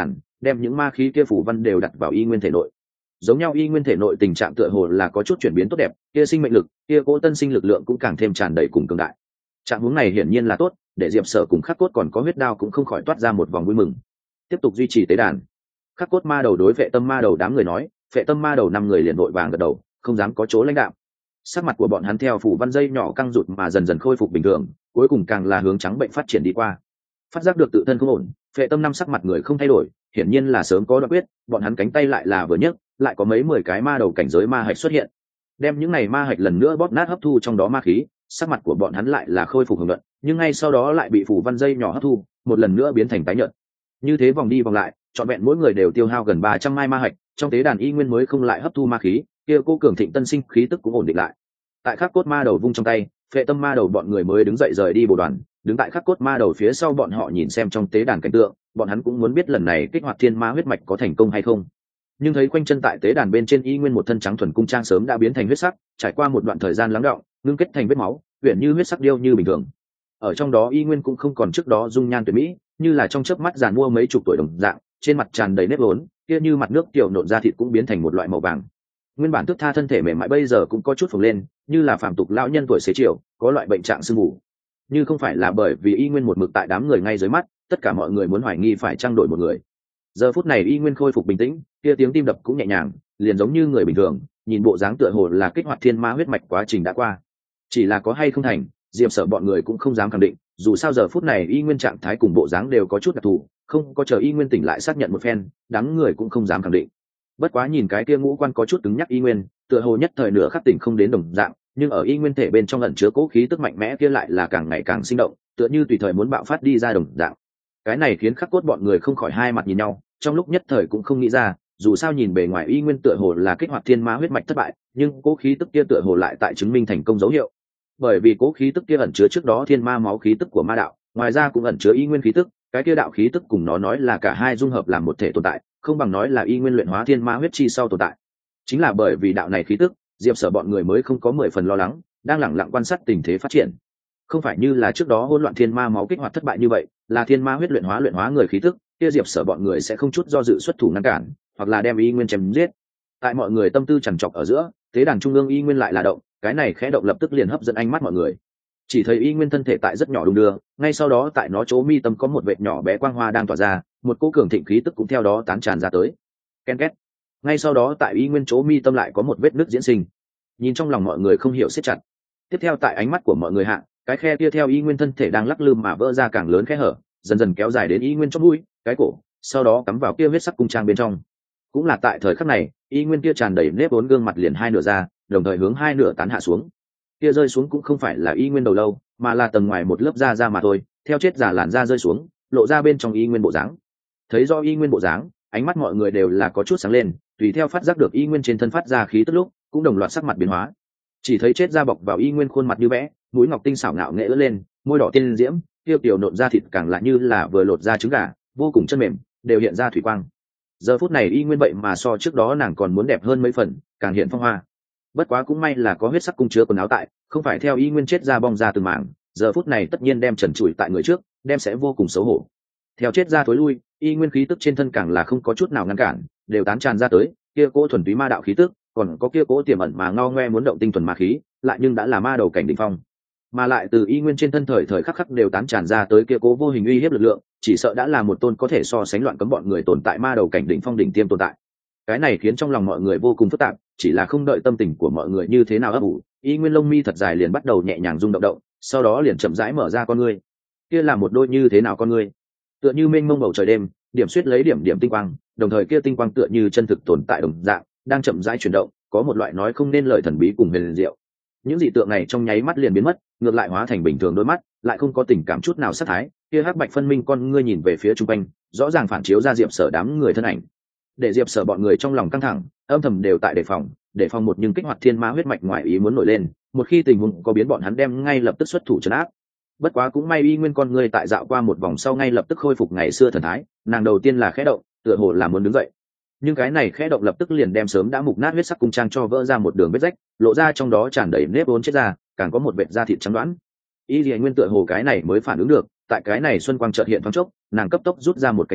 đem những ma khí kia phủ văn đều đặt vào y nguyên thể nội. Giống nhau y nguyên thể nội tình trạng tựa hồ là có chút chuyển biến tốt đẹp, kia sinh mệnh lực, kia cỗ tân sinh lực lượng cũng càng thêm tràn đầy cùng cường đại. Trạng huống này hiển nhiên là tốt, để Diệp Sở cùng Khắc Cốt còn có huyết đao cũng không khỏi toát ra một vòng vui mừng. Tiếp tục duy trì tế đàn. Khắc Cốt ma đầu đối Phệ Tâm ma đầu đám người nói, Phệ Tâm ma đầu 5 người liền vội vàng gật đầu, không dám có chỗ lãnh đạm. Sắc mặt của bọn hắn theo phủ văn dây nhỏ căng rụt mà dần dần khôi phục bình thường, cuối cùng càng là hướng trắng bệnh phát triển đi qua. Phát giác được tự thân không ổn, Phệ Tâm 5 sắc mặt người không thay đổi, hiển nhiên là sớm có đoạn quyết, bọn hắn cánh tay lại là vừa nhấc, lại có mấy 10 cái ma đầu cảnh giới ma hạch xuất hiện. Đem những này ma hạch lần nữa bóp nát hấp thu trong đó ma khí, sắc mặt của bọn hắn lại là khôi phục hưởng luận, nhưng ngay sau đó lại bị phủ văn dây nhỏ hấp thu, một lần nữa biến thành tái nhợt. Như thế vòng đi vòng lại, trọn vẹn mỗi người đều tiêu hao gần 300 mai ma hạch, trong tế đàn y nguyên mới không lại hấp thu ma khí, kia cô cường thịnh tân sinh khí tức cũng ổn định lại. Tại Khắc Cốt ma đầu vung trong tay, Phệ Tâm ma đầu bọn người mới đứng dậy rời đi bộ đoàn, đứng tại Khắc Cốt ma đầu phía sau bọn họ nhìn xem trong tế đàn cảnh tượng, bọn hắn cũng muốn biết lần này kích hoạt thiên ma huyết mạch có thành công hay không. Nhưng thấy quanh chân tại tế đàn bên trên y nguyên một thân trắng thuần cung trang sớm đã biến thành huyết sắc, trải qua một đoạn thời gian lắng đọng, ngưng kết thành vết máu, uyển như huyết sắc điêu như bình thường. Ở trong đó y nguyên cũng không còn trước đó dung nhan tuyệt mỹ, như là trong chớp mắt giàn mua mấy chục tuổi đồng dạng, trên mặt tràn đầy nếp vốn, kia như mặt nước tiểu nộn ra thịt cũng biến thành một loại màu vàng. Nguyên bản thức tha thân thể mềm mại bây giờ cũng có chút phồng lên, như là phàm tục lão nhân tuổi xế chiều, có loại bệnh trạng sưng mù. Như không phải là bởi vì y nguyên một mực tại đám người ngay dưới mắt, tất cả mọi người muốn hoài nghi phải trang đổi một người. Giờ phút này y nguyên khôi phục bình tĩnh, kia tiếng tim đập cũng nhẹ nhàng, liền giống như người bình thường, nhìn bộ dáng tựa hồ là kích hoạt thiên ma huyết mạch quá trình đã qua. Chỉ là có hay không thành, Diệp Sở bọn người cũng không dám khẳng định, dù sao giờ phút này y nguyên trạng thái cùng bộ dáng đều có chút đặc thù, không có chờ y nguyên tỉnh lại xác nhận một phen, đám người cũng không dám khẳng định. Bất quá nhìn cái kia ngũ quan có chút cứng nhắc y nguyên, tựa hồ nhất thời nửa khắc tỉnh không đến đồng dạng, nhưng ở y nguyên thể bên trong ẩn chứa cố khí tức mạnh mẽ kia lại là càng ngày càng sinh động, tựa như tùy thời muốn bạo phát đi ra đồng dạng. Cái này khiến Khắc Cốt bọn người không khỏi hai mặt nhìn nhau, trong lúc nhất thời cũng không nghĩ ra, dù sao nhìn bề ngoài y nguyên tựa hồ là kích hoạt thiên ma huyết mạch thất bại, nhưng cố khí tức kia tựa hồ lại tại chứng minh thành công dấu hiệu. Bởi vì cố khí tức kia ẩn chứa trước đó thiên ma máu khí tức của ma đạo, ngoài ra cũng ẩn chứa y nguyên khí tức, cái kia đạo khí tức cùng nó nói là cả hai dung hợp làm một thể tồn tại, không bằng nói là y nguyên luyện hóa thiên ma huyết chi sau tồn tại. Chính là bởi vì đạo này khí tức, Diệp Sở bọn người mới không có 10 phần lo lắng, đang lẳng lặng quan sát tình thế phát triển. Không phải như là trước đó hỗn loạn thiên ma máu kích hoạt thất bại như vậy, là thiên ma huyết luyện hóa người khí tức, kia Diệp Sở bọn người sẽ không chút do dự xuất thủ ngăn cản, hoặc là đem y nguyên chém giết. Tại mọi người tâm tư chằn chọc ở giữa, tế đàn trung ương y nguyên lại là động, cái này khẽ động lập tức liền hấp dẫn ánh mắt mọi người. Chỉ thấy y nguyên thân thể tại rất nhỏ đung đưa, ngay sau đó tại nó chỗ mi tâm có một vệt nhỏ bé quang hoa đang tỏa ra, một cỗ cường thịnh khí tức cũng theo đó tán tràn ra tới. Ken két. Ngay sau đó tại y nguyên chỗ mi tâm lại có một vết nứt diễn sinh. Nhìn trong lòng mọi người không hiểu siết chặt. Tiếp theo tại ánh mắt của mọi người hạ, cái khe kia theo y nguyên thân thể đang lắc lư mà vỡ ra càng lớn khe hở, dần dần kéo dài đến y nguyên chóp mũi, cái cổ, sau đó cắm vào kia huyết sắc cung trang bên trong. Cũng là tại thời khắc này, y nguyên kia tràn đầy nếp vốn gương mặt liền hai nửa ra, đồng thời hướng hai nửa tán hạ xuống. Kia rơi xuống cũng không phải là y nguyên đầu lâu, mà là tầng ngoài một lớp da mà thôi, theo chết giả làn da rơi xuống, lộ ra bên trong y nguyên bộ dáng. Thấy do y nguyên bộ dáng, ánh mắt mọi người đều là có chút sáng lên, tùy theo phát giác được y nguyên trên thân phát ra khí tức lúc, cũng đồng loạt sắc mặt biến hóa. Chỉ thấy chết da bọc vào y nguyên khuôn mặt như vẽ, mũi ngọc tinh xảo ngạo nghệ ưỡn lên, môi đỏ tiên diễm, tiêu tiểu nộn ra thịt càng lại như là vừa lột ra trứng gà, vô cùng chân mềm, đều hiện ra thủy quang. Giờ phút này y nguyên vậy mà so trước đó nàng còn muốn đẹp hơn mấy phần, càng hiện phong hoa. Bất quá cũng may là có huyết sắc cung chứa quần áo tại, không phải theo y nguyên chết ra bong ra từng mảng, giờ phút này tất nhiên đem trần trụi tại người trước, đem sẽ vô cùng xấu hổ. Theo chết ra thối lui, y nguyên khí tức trên thân càng là không có chút nào ngăn cản, đều tán tràn ra tới, kia cỗ thuần túy ma đạo khí tức, còn có kia cỗ tiềm ẩn mà ngao ngoe muốn động tinh thuần ma khí, lại nhưng đã là ma đầu cảnh đỉnh phong. Mà lại từ y nguyên trên thân thời thời khắc khắc đều tán tràn ra tới kia cố vô hình uy hiếp lực lượng, chỉ sợ đã là một tôn có thể so sánh loạn cấm bọn người tồn tại ma đầu cảnh đỉnh phong đỉnh tiêm tồn tại. Cái này khiến trong lòng mọi người vô cùng phức tạp, chỉ là không đợi tâm tình của mọi người như thế nào ấp ủ, y nguyên lông mi thật dài liền bắt đầu nhẹ nhàng rung động động, sau đó liền chậm rãi mở ra con ngươi. Kia là một đôi như thế nào con ngươi? Tựa như mênh mông bầu trời đêm, điểm xuyết lấy điểm điểm tinh quang, đồng thời kia tinh quang tựa như chân thực tồn tại đồng dạng, đang chậm rãi chuyển động, có một loại nói không nên lời thần bí cùng huyền diệu. Những dị tượng này trong nháy mắt liền biến mất, ngược lại hóa thành bình thường đôi mắt, lại không có tình cảm chút nào sát thái, kia hắc bạch phân minh con ngươi nhìn về phía trung quanh, rõ ràng phản chiếu ra Diệp Sở đám người thân ảnh. Để Diệp Sở bọn người trong lòng căng thẳng, âm thầm đều tại đề phòng một nhưng kích hoạt thiên ma huyết mạch ngoài ý muốn nổi lên, một khi tình huống có biến bọn hắn đem ngay lập tức xuất thủ trấn áp. Bất quá cũng may y nguyên con ngươi tại dạo qua một vòng sau ngay lập tức khôi phục ngày xưa thần thái, nàng đầu tiên là khẽ động, tựa hồ là muốn đứng dậy. Nhưng cái này khẽ động lập tức liền đem sớm đã mục nát huyết sắc cung trang cho vỡ ra một đường vết rách, lộ ra trong đó tràn đầy nếp vốn chết ra, càng có một vệt da thịt trắng đoán. Y Lệ Nguyên tựa hồ cái này mới phản ứng được, tại cái này xuân quang chợt hiện thoáng chốc, nàng cấp tốc rút ra một cánh tay,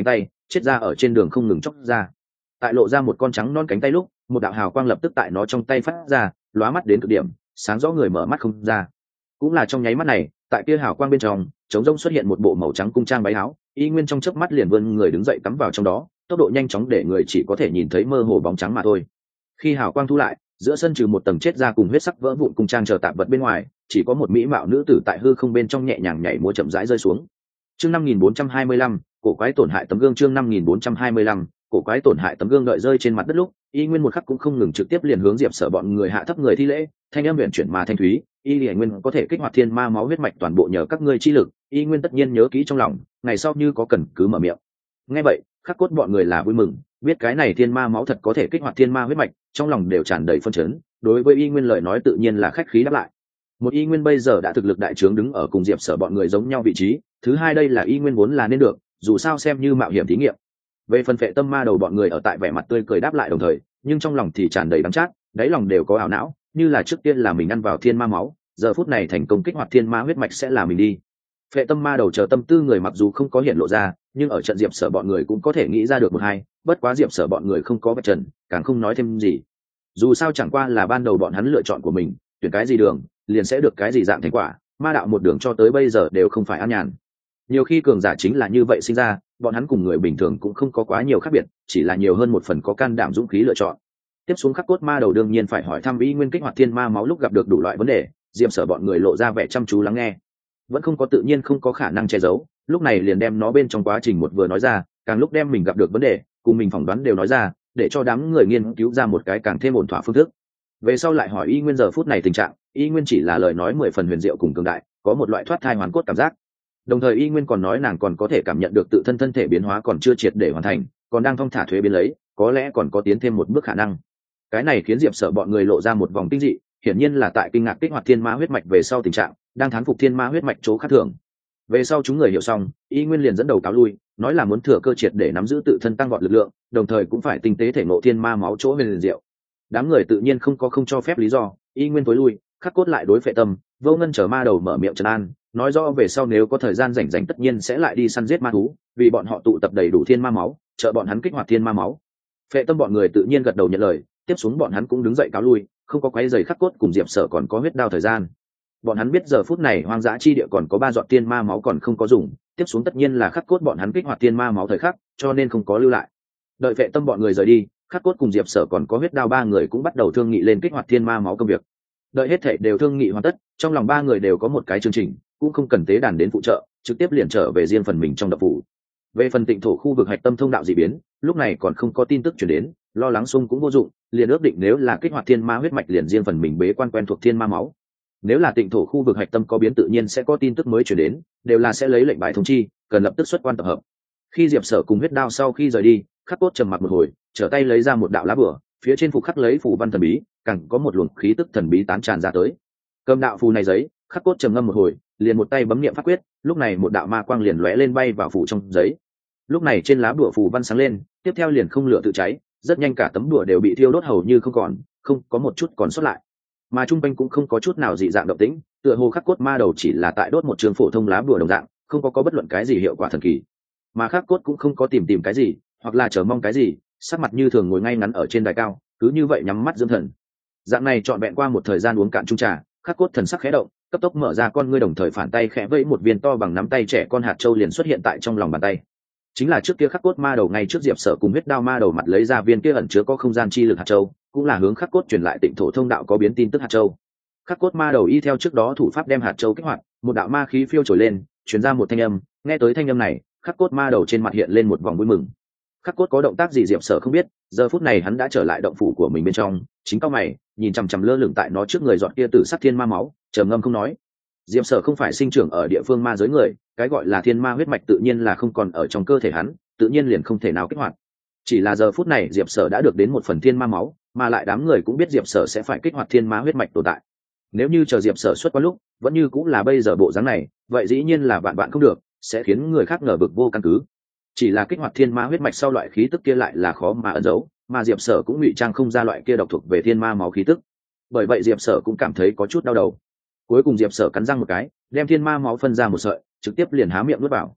chết ra ở trên đường không ngừng chóc ra. Tại lộ ra một con trắng non cánh tay lúc, một đạo hào quang lập tức tại nó trong tay phát ra, lóa mắt đến cực điểm, sáng rõ người mở mắt không ra. Cũng là trong nháy mắt này, tại kia hào quang bên trong, trống rỗng xuất hiện một bộ màu trắng cung trang váy áo, y nguyên trong chớp mắt liền vươn người đứng dậy cắm vào trong đó, tốc độ nhanh chóng để người chỉ có thể nhìn thấy mơ hồ bóng trắng mà thôi. Khi hào quang thu lại, giữa sân trừ một tầng chết ra cùng huyết sắc vỡ vụn cung trang chờ tạp vật bên ngoài, chỉ có một mỹ mạo nữ tử tại hư không bên trong nhẹ nhàng nhảy múa chậm rãi rơi xuống. Chương 5425, cổ quái tổn hại tấm gương. Chương 5425, cổ quái tổn hại tấm gương đợi rơi trên mặt đất lúc, y nguyên một khắc cũng không ngừng trực tiếp liền hướng Diệp Sở bọn người hạ thấp người thi lễ, thanh âm huyền chuyển mà thanh thúy, y liền nguyên có thể kích hoạt thiên ma máu huyết mạch toàn bộ nhờ các ngươi chi lực, y nguyên tất nhiên nhớ kỹ trong lòng, ngày sau như có cần cứ mở miệng. Nghe vậy, khắc cốt bọn người là vui mừng, biết cái này thiên ma máu thật có thể kích hoạt thiên ma huyết mạch, trong lòng đều tràn đầy phân chấn, đối với y nguyên lời nói tự nhiên là khách khí đáp lại. Một y nguyên bây giờ đã thực lực đại trướng đứng ở cùng Diệp Sở bọn người giống nhau vị trí, thứ hai đây là y nguyên vốn là nên được, dù sao xem như mạo hiểm thí nghiệm. Về phần Phệ Tâm ma đầu bọn người ở tại vẻ mặt tươi cười đáp lại đồng thời, nhưng trong lòng thì tràn đầy đắng chát, đáy lòng đều có ảo não, như là trước tiên là mình ăn vào thiên ma máu, giờ phút này thành công kích hoạt thiên ma huyết mạch sẽ là mình đi. Phệ Tâm ma đầu chờ tâm tư người mặc dù không có hiện lộ ra, nhưng ở trận Diệp Sở bọn người cũng có thể nghĩ ra được một hai, bất quá Diệp Sở bọn người không có vạch trần, càng không nói thêm gì. Dù sao chẳng qua là ban đầu bọn hắn lựa chọn của mình, tuyển cái gì đường, liền sẽ được cái gì dạng thành quả, ma đạo một đường cho tới bây giờ đều không phải an nhàn. Nhiều khi cường giả chính là như vậy sinh ra, bọn hắn cùng người bình thường cũng không có quá nhiều khác biệt, chỉ là nhiều hơn một phần có can đảm dũng khí lựa chọn. Tiếp xuống khắc cốt ma đầu đương nhiên phải hỏi thăm y nguyên kích hoạt thiên ma máu lúc gặp được đủ loại vấn đề, Diệp Sở bọn người lộ ra vẻ chăm chú lắng nghe, vẫn không có tự nhiên không có khả năng che giấu, lúc này liền đem nó bên trong quá trình một vừa nói ra, càng lúc đem mình gặp được vấn đề cùng mình phỏng đoán đều nói ra, để cho đám người nghiên cứu ra một cái càng thêm ổn thỏa phương thức. Về sau lại hỏi y nguyên giờ phút này tình trạng, y nguyên chỉ là lời nói 10 phần huyền diệu cùng cường đại, có một loại thoát thai hoàn cốt cảm giác. Đồng thời y nguyên còn nói nàng còn có thể cảm nhận được tự thân thân thể biến hóa còn chưa triệt để hoàn thành, còn đang thong thả thuế biến lấy, có lẽ còn có tiến thêm một bước khả năng. Cái này khiến Diệp Sở bọn người lộ ra một vòng kinh dị, hiển nhiên là tại kinh ngạc kích hoạt thiên ma huyết mạch về sau tình trạng, đang thán phục thiên ma huyết mạch chỗ khác thường. Về sau chúng người hiểu xong, y nguyên liền dẫn đầu cáo lui, nói là muốn thừa cơ triệt để nắm giữ tự thân tăng vọt lực lượng, đồng thời cũng phải tinh tế thể ngộ thiên ma máu chỗ huyền diệu. Đám người tự nhiên không cho phép lý do, y nguyên tối lui, khắc cốt lại đối Phệ Tâm, Vô Ngân chờ ma đầu mở miệng trấn an, nói rõ về sau nếu có thời gian rảnh rảnh tất nhiên sẽ lại đi săn giết ma thú, vì bọn họ tụ tập đầy đủ thiên ma máu, trợ bọn hắn kích hoạt thiên ma máu. Phệ Tâm bọn người tự nhiên gật đầu nhận lời, tiếp xuống bọn hắn cũng đứng dậy cáo lui, không có quấy rầy khắc cốt cùng Diệp Sở còn có huyết đao thời gian. Bọn hắn biết giờ phút này hoang dã chi địa còn có 3 giọt thiên ma máu còn không có dùng, tiếp xuống tất nhiên là khắc cốt bọn hắn kích hoạt thiên ma máu thời khắc, cho nên không có lưu lại. Đợi Phệ Tâm bọn người rời đi, khắc cốt cùng Diệp Sở còn có huyết đao 3 người cũng bắt đầu thương nghị lên kích hoạt thiên ma máu công việc. Đợi hết thảy đều thương nghị hoàn tất, trong lòng 3 người đều có một cái chương trình, cũng không cần tế đàn đến phụ trợ, trực tiếp liền trở về riêng phần mình trong đập phủ. Về phần Tịnh thổ khu vực hạch tâm thông đạo dị biến, lúc này còn không có tin tức truyền đến, lo lắng xung cũng vô dụng, liền ước định nếu là kích hoạt thiên ma huyết mạch liền riêng phần mình bế quan quen thuộc thiên ma máu. Nếu là Tịnh thổ khu vực hạch tâm có biến tự nhiên sẽ có tin tức mới truyền đến, đều là sẽ lấy lệnh bài thông chi, cần lập tức xuất quan tập hợp. Khi Diệp Sở cùng huyết đao sau khi rời đi, khắc cốt trầm mặc một hồi, trở tay lấy ra một đạo lá bửa, phía trên phục khắc lấy phù văn thần bí, càng có một luồng khí tức thần bí tán tràn ra tới. Cầm đạo phù này giấy, khắc cốt trầm ngâm một hồi, liền một tay bấm niệm pháp quyết, lúc này một đạo ma quang liền lóe lên bay vào phù trong giấy. Lúc này trên lá bùa phù văn sáng lên, tiếp theo liền không lửa tự cháy, rất nhanh cả tấm bùa đều bị thiêu đốt hầu như không còn, không có một chút còn sót lại. Mà trung quanh cũng không có chút nào dị dạng động tĩnh, tựa hồ khắc cốt ma đầu chỉ là tại đốt một trường phổ thông lá bùa đồng dạng, không có bất luận cái gì hiệu quả thần kỳ. Mà khắc cốt cũng không có tìm cái gì, hoặc là chờ mong cái gì, sắc mặt như thường ngồi ngay ngắn ở trên đài cao, cứ như vậy nhắm mắt dưỡng thần. Dạng này trọn vẹn qua một thời gian uống cạn chung trà, khắc cốt thần sắc khẽ động, cấp tốc mở ra con ngươi đồng thời phản tay khẽ vẫy một viên to bằng nắm tay trẻ con hạt châu liền xuất hiện tại trong lòng bàn tay. Chính là trước kia khắc cốt ma đầu ngay trước Diệp Sở cùng huyết đao ma đầu mặt lấy ra viên kia ẩn chứa có không gian chi lực hạt châu, cũng là hướng khắc cốt truyền lại Tịnh thổ thông đạo có biến tin tức hạt châu. Khắc cốt ma đầu y theo trước đó thủ pháp đem hạt châu kích hoạt, một đạo ma khí phiêu trồi lên, truyền ra một thanh âm, nghe tới thanh âm này, khắc cốt ma đầu trên mặt hiện lên một vòng vui mừng. Khắc cốt có động tác gì Diệp Sở không biết, giờ phút này hắn đã trở lại động phủ của mình bên trong, chính cao mày, nhìn chằm chằm lơ lửng tại nó trước người giọt kia tử sắc thiên ma máu, trầm ngâm không nói. Diệp Sở không phải sinh trưởng ở địa phương ma giới người, cái gọi là thiên ma huyết mạch tự nhiên là không còn ở trong cơ thể hắn, tự nhiên liền không thể nào kích hoạt. Chỉ là giờ phút này Diệp Sở đã được đến một phần thiên ma máu, mà lại đám người cũng biết Diệp Sở sẽ phải kích hoạt thiên ma huyết mạch tồn tại. Nếu như chờ Diệp Sở xuất qua lúc, vẫn như cũng là bây giờ bộ dáng này, vậy dĩ nhiên là vạn vạn không được, sẽ khiến người khác ngờ vực vô căn cứ. Chỉ là kích hoạt thiên ma huyết mạch sau loại khí tức kia lại là khó mà ẩn giấu, mà Diệp Sở cũng ngụy trang không ra loại kia độc thuộc về thiên ma máu khí tức. Bởi vậy Diệp Sở cũng cảm thấy có chút đau đầu. Cuối cùng Diệp Sở cắn răng một cái, đem thiên ma máu phân ra một sợi, trực tiếp liền há miệng nuốt vào.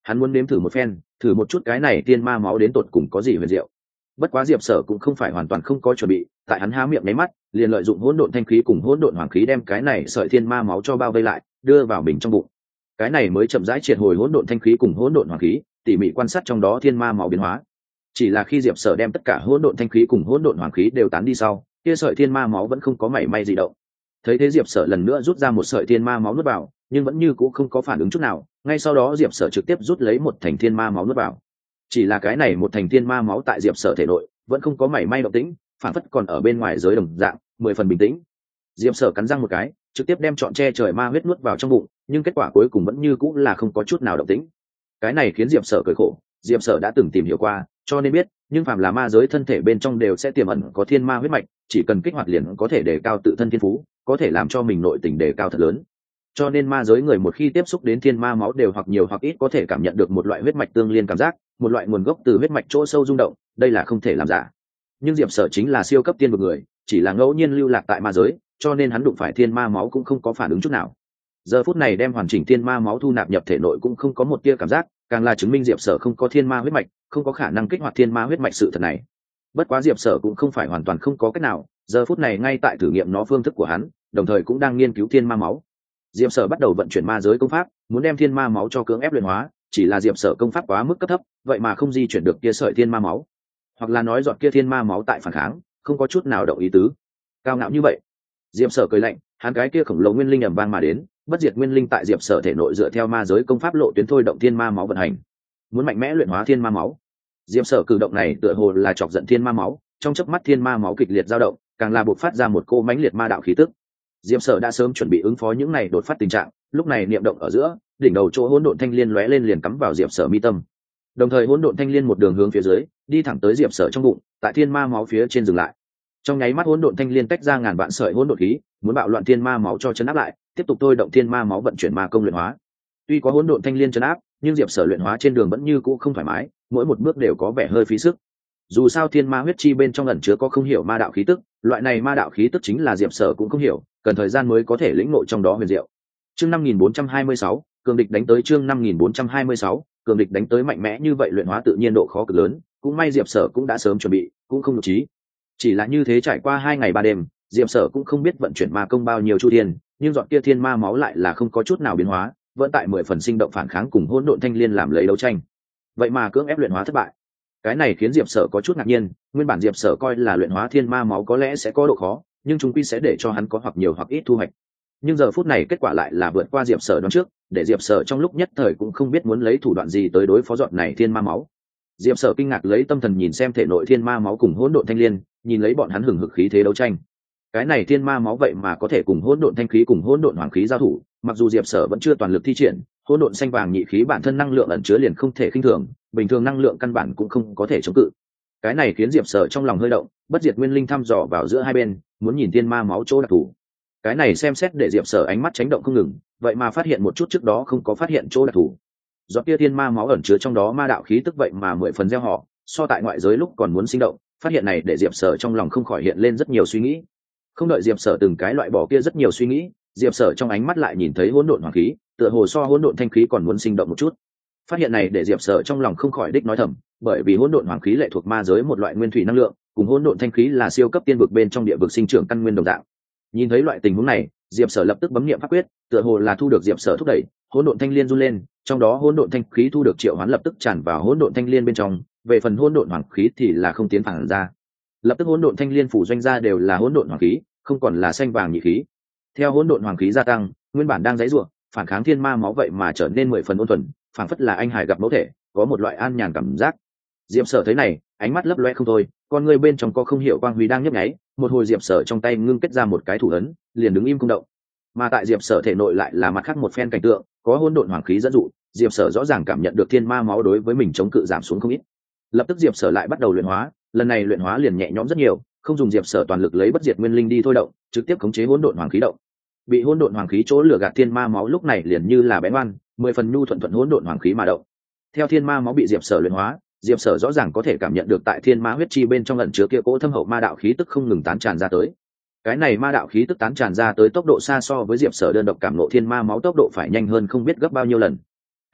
hắn muốn nếm thử một phen, thử một chút cái này thiên ma máu đến tột cùng có gì huyền diệu. Bất quá diệp sở cũng không phải hoàn toàn không có chuẩn bị, tại hắn há miệng nháy mắt liền lợi dụng hỗn độn thanh khí cùng hỗn độn hoàng khí đem cái này sợi thiên ma máu cho bao vây lại, đưa vào mình trong bụng. Cái này mới chậm rãi triệt hồi hỗn độn thanh khí cùng hỗn độn hoàng khí, tỉ mỉ quan sát trong đó thiên ma máu biến hóa. Chỉ là khi diệp sở đem tất cả hỗn độn thanh khí cùng hỗn độn hoàng khí đều tán đi sau, kia sợi thiên ma máu vẫn không có mảy may gì động. Thấy thế diệp sở lần nữa rút ra một sợi thiên ma máu nuốt vào, nhưng vẫn như cũ không có phản ứng chút nào. Ngay sau đó diệp sở trực tiếp rút lấy một thành thiên ma máu nuốt vào. Chỉ là cái này một thành thiên ma máu tại diệp sở thể nội vẫn không có mảy may động tĩnh, phản phất còn ở bên ngoài giới đồng dạng, 10 phần bình tĩnh. Diệp sở cắn răng một cái, trực tiếp đem trọn che trời ma huyết nuốt vào trong bụng, nhưng kết quả cuối cùng vẫn như cũng là không có chút nào động tĩnh. Cái này khiến diệp sở cười khổ. Diệp sở đã từng tìm hiểu qua, cho nên biết, nhưng phàm là ma giới thân thể bên trong đều sẽ tiềm ẩn có thiên ma huyết mạch, chỉ cần kích hoạt liền có thể đề cao tự thân thiên phú, có thể làm cho mình nội tình đề cao thật lớn. Cho nên ma giới người một khi tiếp xúc đến thiên ma máu đều hoặc nhiều hoặc ít có thể cảm nhận được một loại huyết mạch tương liên cảm giác, một loại nguồn gốc từ huyết mạch chỗ sâu rung động, đây là không thể làm giả. Nhưng diệp sở chính là siêu cấp tiên vực người, chỉ là ngẫu nhiên lưu lạc tại ma giới, cho nên hắn đụng phải thiên ma máu cũng không có phản ứng chút nào. Giờ phút này đem hoàn chỉnh thiên ma máu thu nạp nhập thể nội cũng không có một tia cảm giác, càng là chứng minh diệp sở không có thiên ma huyết mạch, không có khả năng kích hoạt thiên ma huyết mạch sự thật này. Bất quá diệp sở cũng không phải hoàn toàn không có cách nào, giờ phút này ngay tại thử nghiệm nó phương thức của hắn, đồng thời cũng đang nghiên cứu thiên ma máu. Diệp sở bắt đầu vận chuyển ma giới công pháp, muốn đem thiên ma máu cho cưỡng ép luyện hóa, chỉ là diệp sở công pháp quá mức cấp thấp, vậy mà không di chuyển được kia sợi thiên ma máu, hoặc là nói giọt kia thiên ma máu tại phản kháng, không có chút nào động ý tứ. Cao ngạo như vậy, diệp sở cười lạnh, hắn cái kia khổng lồ nguyên linh ầm vang mà đến, bất diệt nguyên linh tại diệp sở thể nội dựa theo ma giới công pháp lộ tuyến thôi động thiên ma máu vận hành, muốn mạnh mẽ luyện hóa thiên ma máu. Diệp sở cử động này tựa hồ là chọc giận thiên ma máu, trong chớp mắt thiên ma máu kịch liệt dao động, càng là bộc phát ra một cô mãnh liệt ma đạo khí tức. Diệp sở đã sớm chuẩn bị ứng phó những này đột phát tình trạng, lúc này niệm động ở giữa, đỉnh đầu chỗ hỗn độn thanh liên lóe lên liền cắm vào diệp sở mi tâm. Đồng thời hỗn độn thanh liên một đường hướng phía dưới, đi thẳng tới diệp sở trong bụng, tại thiên ma máu phía trên dừng lại. Trong nháy mắt hỗn độn thanh liên tách ra ngàn vạn sợi hỗn độn khí, muốn bạo loạn thiên ma máu cho chấn áp lại, tiếp tục thôi động thiên ma máu vận chuyển ma công luyện hóa. Tuy có hỗn độn thanh liên chấn áp, nhưng diệp sở luyện hóa trên đường vẫn như cũ không thoải mái, mỗi một bước đều có vẻ hơi phí sức. Dù sao thiên ma huyết chi bên trong ẩn chứa có không hiểu ma đạo khí tức, loại này ma đạo khí tức chính là diệp sở cũng không hiểu, cần thời gian mới có thể lĩnh ngộ trong đó huyền diệu. Chương 5426, cường địch đánh tới. Chương 5426, cường địch đánh tới. Mạnh mẽ như vậy luyện hóa tự nhiên độ khó cực lớn, cũng may diệp sở cũng đã sớm chuẩn bị, cũng không nhục trí. Chỉ là như thế trải qua 2 ngày 3 đêm, diệp sở cũng không biết vận chuyển ma công bao nhiêu chu thiên, nhưng dọn kia thiên ma máu lại là không có chút nào biến hóa, vẫn tại 10 phần sinh động phản kháng cùng hỗn độn thanh liên làm lấy đấu tranh. Vậy mà cưỡng ép luyện hóa thất bại. Cái này khiến diệp sở có chút ngạc nhiên, nguyên bản diệp sở coi là luyện hóa thiên ma máu có lẽ sẽ có độ khó, nhưng chúng quy sẽ để cho hắn có hoặc nhiều hoặc ít thu hoạch. Nhưng giờ phút này kết quả lại là vượt qua diệp sở đoán trước, để diệp sở trong lúc nhất thời cũng không biết muốn lấy thủ đoạn gì tới đối phó dọn này thiên ma máu. Diệp sở kinh ngạc lấy tâm thần nhìn xem thể nội thiên ma máu cùng hỗn độn thanh liên, nhìn lấy bọn hắn hừng hực khí thế đấu tranh. Cái này thiên ma máu vậy mà có thể cùng hỗn độn thanh khí cùng hỗn độn hoàng khí giao thủ, mặc dù diệp sở vẫn chưa toàn lực thi triển, hỗn độn xanh vàng nhị khí bản thân năng lượng ẩn chứa liền không thể khinh thường, bình thường năng lượng căn bản cũng không có thể chống cự. Cái này khiến diệp sở trong lòng hơi động, bất diệt nguyên linh thăm dò vào giữa hai bên, muốn nhìn thiên ma máu chỗ đặc thù. Cái này xem xét để diệp sở ánh mắt chánh động không ngừng, vậy mà phát hiện một chút trước đó không có phát hiện chỗ đặc thù. Do kia thiên ma máu ẩn chứa trong đó ma đạo khí tức vậy mà 10 phần gieo họ, so tại ngoại giới lúc còn muốn sinh động. Phát hiện này để diệp sở trong lòng không khỏi hiện lên rất nhiều suy nghĩ. Không đợi diệp sở từng cái loại bỏ kia rất nhiều suy nghĩ, diệp sở trong ánh mắt lại nhìn thấy hỗn độn hoàng khí, tựa hồ so hỗn độn thanh khí còn muốn sinh động một chút. Phát hiện này để diệp sở trong lòng không khỏi đích nói thầm, bởi vì hỗn độn hoàng khí lệ thuộc ma giới một loại nguyên thủy năng lượng, cùng hỗn độn thanh khí là siêu cấp tiên vực bên trong địa vực sinh trưởng căn nguyên đồng dạng. Nhìn thấy loại tình huống này, diệp sở lập tức bấm niệm pháp quyết, tựa hồ là thu được diệp sở thúc đẩy, hỗn độn thanh liên run lên, trong đó hỗn độn thanh khí thu được triệu hoán lập tức tràn vào hỗn độn thanh liên bên trong, về phần hỗn độn hoàng khí thì là không tiến phản ra. Lập tức hỗn độn thanh liên phủ doanh ra đều là hỗn độn hoàng khí, không còn là xanh vàng nhị khí. Theo hỗn độn hoàng khí gia tăng, nguyên bản đang giãy giụa, phản kháng thiên ma máu vậy mà trở nên 10 phần ôn thuần, phảng phất là anh hải gặp mẫu thể, có một loại an nhàn cảm giác. Diệp Sở thấy này, ánh mắt lấp loe không thôi, con người bên trong có không hiểu quang huy đang nhấp nháy, một hồi Diệp Sở trong tay ngưng kết ra một cái thủ ấn, liền đứng im không động. Mà tại Diệp Sở thể nội lại là mặt khác một phen cảnh tượng, có hỗn độn hoàng khí dẫn dụ, Diệp Sở rõ ràng cảm nhận được thiên ma máu đối với mình chống cự giảm xuống không ít. Lập tức Diệp Sở lại bắt đầu luyện hóa, lần này luyện hóa liền nhẹ nhõm rất nhiều, không dùng Diệp Sở toàn lực lấy bất diệt nguyên linh đi thôi động, trực tiếp khống chế hỗn độn hoàng khí động. Bị hỗn độn hoàng khí chỗ lửa gạt thiên ma máu lúc này liền như là bén oan, 10 phần nhu thuận hỗn độn hoàng khí mà động. Theo thiên ma máu bị Diệp Sở luyện hóa, Diệp Sở rõ ràng có thể cảm nhận được tại thiên ma huyết chi bên trong ẩn chứa kia cỗ thâm hậu ma đạo khí tức không ngừng tán tràn ra tới. Cái này ma đạo khí tức tán tràn ra tới tốc độ xa so với Diệp Sở đơn độc cảm ngộ thiên ma máu tốc độ phải nhanh hơn không biết gấp bao nhiêu lần.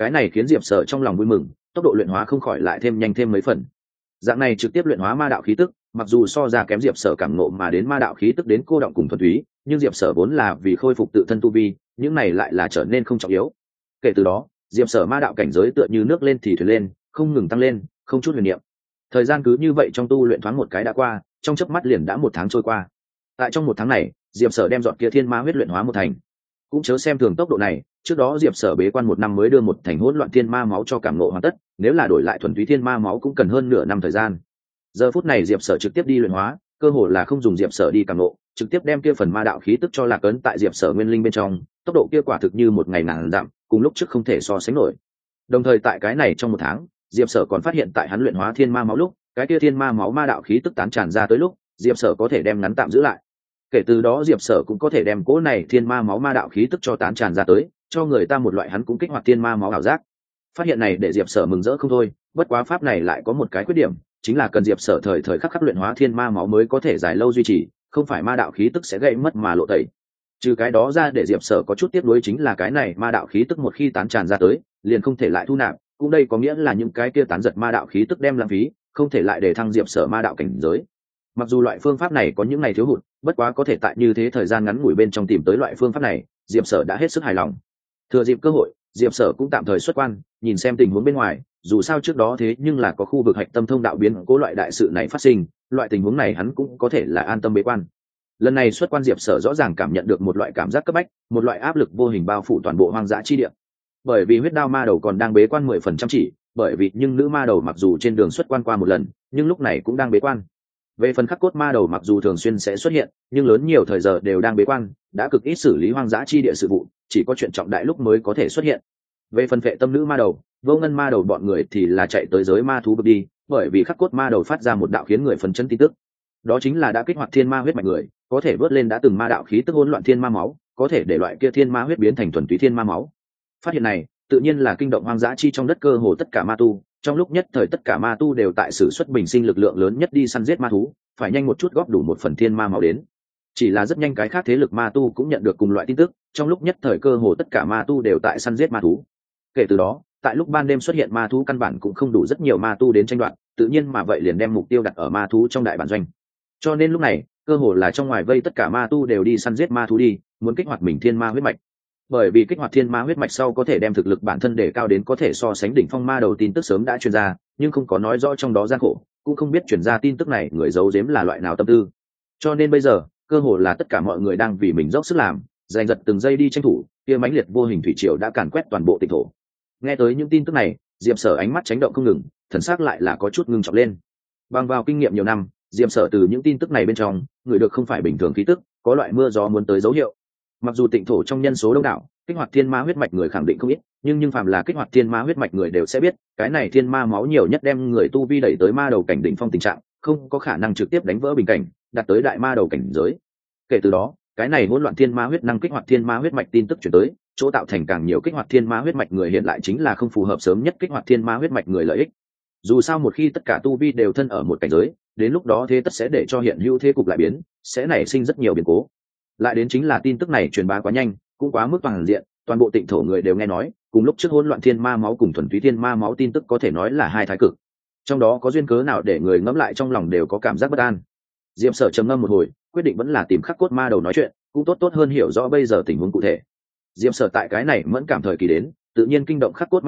cái này khiến diệp sở trong lòng vui mừng, tốc độ luyện hóa không khỏi lại thêm nhanh thêm mấy phần. Dạng này trực tiếp luyện hóa ma đạo khí tức, mặc dù so ra kém diệp sở cảm ngộ mà đến ma đạo khí tức đến cô động cùng thuần túy, nhưng diệp sở vốn là vì khôi phục tự thân tu vi, những này lại là trở nên không trọng yếu. Kể từ đó, diệp sở ma đạo cảnh giới tựa như nước lên thì thuyền lên, không ngừng tăng lên, không chút huyền niệm. Thời gian cứ như vậy trong tu luyện thoáng một cái đã qua, trong chớp mắt liền đã 1 tháng trôi qua. Tại trong 1 tháng này, diệp sở đem dọn kia thiên ma huyết luyện hóa một thành. Cũng chớ xem thường tốc độ này, trước đó diệp sở bế quan 1 năm mới đưa một thành hỗn loạn thiên ma máu cho cảm ngộ hoàn tất, nếu là đổi lại thuần túy thiên ma máu cũng cần hơn nửa năm thời gian. Giờ phút này diệp sở trực tiếp đi luyện hóa, cơ hồ là không dùng diệp sở đi cảm ngộ, trực tiếp đem kia phần ma đạo khí tức cho lạc ấn tại diệp sở nguyên linh bên trong, tốc độ kia quả thực như một ngày ngàn dặm, cùng lúc trước không thể so sánh nổi. Đồng thời tại cái này trong 1 tháng, diệp sở còn phát hiện tại hắn luyện hóa thiên ma máu lúc, cái kia thiên ma máu ma đạo khí tức tán tràn ra tới lúc, diệp sở có thể đem ngắn tạm giữ lại. Kể từ đó diệp sở cũng có thể đem cỗ này thiên ma máu ma đạo khí tức cho tán tràn ra tới, cho người ta một loại hắn cũng kích hoạt thiên ma máu ảo giác. Phát hiện này để diệp sở mừng rỡ không thôi, bất quá pháp này lại có một cái khuyết điểm, chính là cần diệp sở thời thời khắc khắc luyện hóa thiên ma máu mới có thể dài lâu duy trì, không phải ma đạo khí tức sẽ gây mất mà lộ tẩy. Trừ cái đó ra, để diệp sở có chút tiếc nuối chính là cái này ma đạo khí tức một khi tán tràn ra tới liền không thể lại thu nạp, cũng đây có nghĩa là những cái kia tán giật ma đạo khí tức đem lãng phí, không thể lại để thăng diệp sở ma đạo cảnh giới. Mặc dù loại phương pháp này có những ngày thiếu hụt, bất quá có thể tại như thế thời gian ngắn ngủi bên trong tìm tới loại phương pháp này, diệp sở đã hết sức hài lòng. Thừa dịp cơ hội, diệp sở cũng tạm thời xuất quan, nhìn xem tình huống bên ngoài, dù sao trước đó thế nhưng là có khu vực hạch tâm thông đạo biến cố loại đại sự này phát sinh, loại tình huống này hắn cũng có thể là an tâm bế quan. Lần này xuất quan diệp sở rõ ràng cảm nhận được một loại cảm giác cấp bách, một loại áp lực vô hình bao phủ toàn bộ hoang dã chi địa. Bởi vì huyết đao ma đầu còn đang bế quan 10% chỉ, bởi vì nhưng nữ ma đầu mặc dù trên đường xuất quan qua một lần, nhưng lúc này cũng đang bế quan. Về phần khắc cốt ma đầu mặc dù thường xuyên sẽ xuất hiện, nhưng lớn nhiều thời giờ đều đang bế quan, đã cực ít xử lý hoang dã chi địa sự vụ, chỉ có chuyện trọng đại lúc mới có thể xuất hiện. Về phần vệ tâm nữ ma đầu, vô ngân ma đầu bọn người thì là chạy tới giới ma thú vực đi, bởi vì khắc cốt ma đầu phát ra một đạo khiến người phấn chấn tin tức, đó chính là đã kích hoạt thiên ma huyết mạch người, có thể vớt lên đã từng ma đạo khí tức hỗn loạn thiên ma máu, có thể để loại kia thiên ma huyết biến thành thuần túy thiên ma máu. Phát hiện này tự nhiên là kinh động hoang dã chi trong đất cơ hồ tất cả ma tu, trong lúc nhất thời tất cả ma tu đều tại sử xuất bình sinh lực lượng lớn nhất đi săn giết ma thú, phải nhanh một chút góp đủ một phần thiên ma máu đến. Chỉ là rất nhanh cái khác thế lực ma tu cũng nhận được cùng loại tin tức, trong lúc nhất thời cơ hồ tất cả ma tu đều tại săn giết ma thú. Kể từ đó, tại lúc ban đêm xuất hiện ma thú căn bản cũng không đủ rất nhiều ma tu đến tranh đoạt, tự nhiên mà vậy liền đem mục tiêu đặt ở ma thú trong đại bản doanh. Cho nên lúc này, cơ hồ là trong ngoài vây tất cả ma tu đều đi săn giết ma thú đi, muốn kích hoạt mình thiên ma huyết mạch. Bởi vì kích hoạt thiên ma huyết mạch sau có thể đem thực lực bản thân để cao đến có thể so sánh đỉnh phong ma đầu tin tức sớm đã truyền ra, nhưng không có nói rõ trong đó gian khổ, cũng không biết truyền ra tin tức này người giấu giếm là loại nào tâm tư. Cho nên bây giờ, cơ hồ là tất cả mọi người đang vì mình dốc sức làm, giành giật từng giây đi tranh thủ, kia mãnh liệt vô hình thủy triều đã càn quét toàn bộ tịnh thổ. Nghe tới những tin tức này, Diệp Sở ánh mắt chấn động không ngừng, thần sắc lại là có chút ngưng trọng lên. Bằng vào kinh nghiệm nhiều năm, Diệp Sở từ những tin tức này bên trong, người được không phải bình thường khí tức, có loại mưa gió muốn tới dấu hiệu. Mặc dù tịnh thổ trong nhân số đông đảo, kích hoạt thiên ma huyết mạch người khẳng định không ít, nhưng phàm là kích hoạt thiên ma huyết mạch người đều sẽ biết, cái này thiên ma máu nhiều nhất đem người tu vi đẩy tới ma đầu cảnh đỉnh phong tình trạng, không có khả năng trực tiếp đánh vỡ bình cảnh, đạt tới đại ma đầu cảnh giới. Kể từ đó, cái này hỗn loạn thiên ma huyết năng kích hoạt thiên ma huyết mạch tin tức chuyển tới, chỗ tạo thành càng nhiều kích hoạt thiên ma huyết mạch người hiện lại chính là không phù hợp sớm nhất kích hoạt thiên ma huyết mạch người lợi ích. Dù sao một khi tất cả tu vi đều thân ở một cảnh giới, đến lúc đó thế tất sẽ để cho hiện hữu thế cục lại biến, sẽ nảy sinh rất nhiều biến cố. Lại đến chính là tin tức này truyền bá quá nhanh, cũng quá mức toàn diện, toàn bộ tịnh thổ người đều nghe nói, cùng lúc trước hỗn loạn thiên ma máu cùng thuần túy thiên ma máu tin tức có thể nói là hai thái cực. Trong đó có duyên cớ nào để người ngẫm lại trong lòng đều có cảm giác bất an. Diệp Sở trầm ngâm một hồi, quyết định vẫn là tìm khắc cốt ma đầu nói chuyện, cũng tốt hơn hiểu rõ bây giờ tình huống cụ thể. Diệp Sở tại cái này mẫn cảm thời kỳ đến, tự nhiên kinh động khắc cốt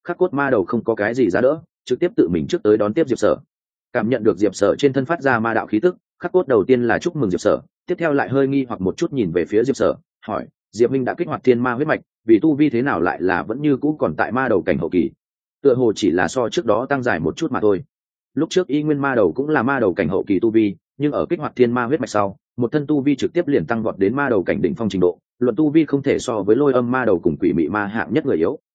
ma đầu không có cái gì giá đỡ, trực tiếp tự mình trước tới đón tiếp Diệp Sở. Cảm nhận được Diệp Sở trên thân phát ra ma đạo khí tức, khắc cốt đầu tiên là chúc mừng Diệp Sở, tiếp theo lại hơi nghi hoặc một chút nhìn về phía Diệp Sở, hỏi: Diệp minh đã kích hoạt thiên ma huyết mạch, vì tu vi thế nào lại là vẫn như cũ còn tại ma đầu cảnh hậu kỳ? Tựa hồ chỉ là so trước đó tăng dài một chút mà thôi. Lúc trước y nguyên ma đầu cũng là ma đầu cảnh hậu kỳ tu vi, nhưng ở kích hoạt thiên ma huyết mạch sau, một thân tu vi trực tiếp liền tăng vọt đến ma đầu cảnh đỉnh phong trình độ, luận tu vi không thể so với lôi âm ma đầu cùng quỷ mị ma hạng nhất người yếu,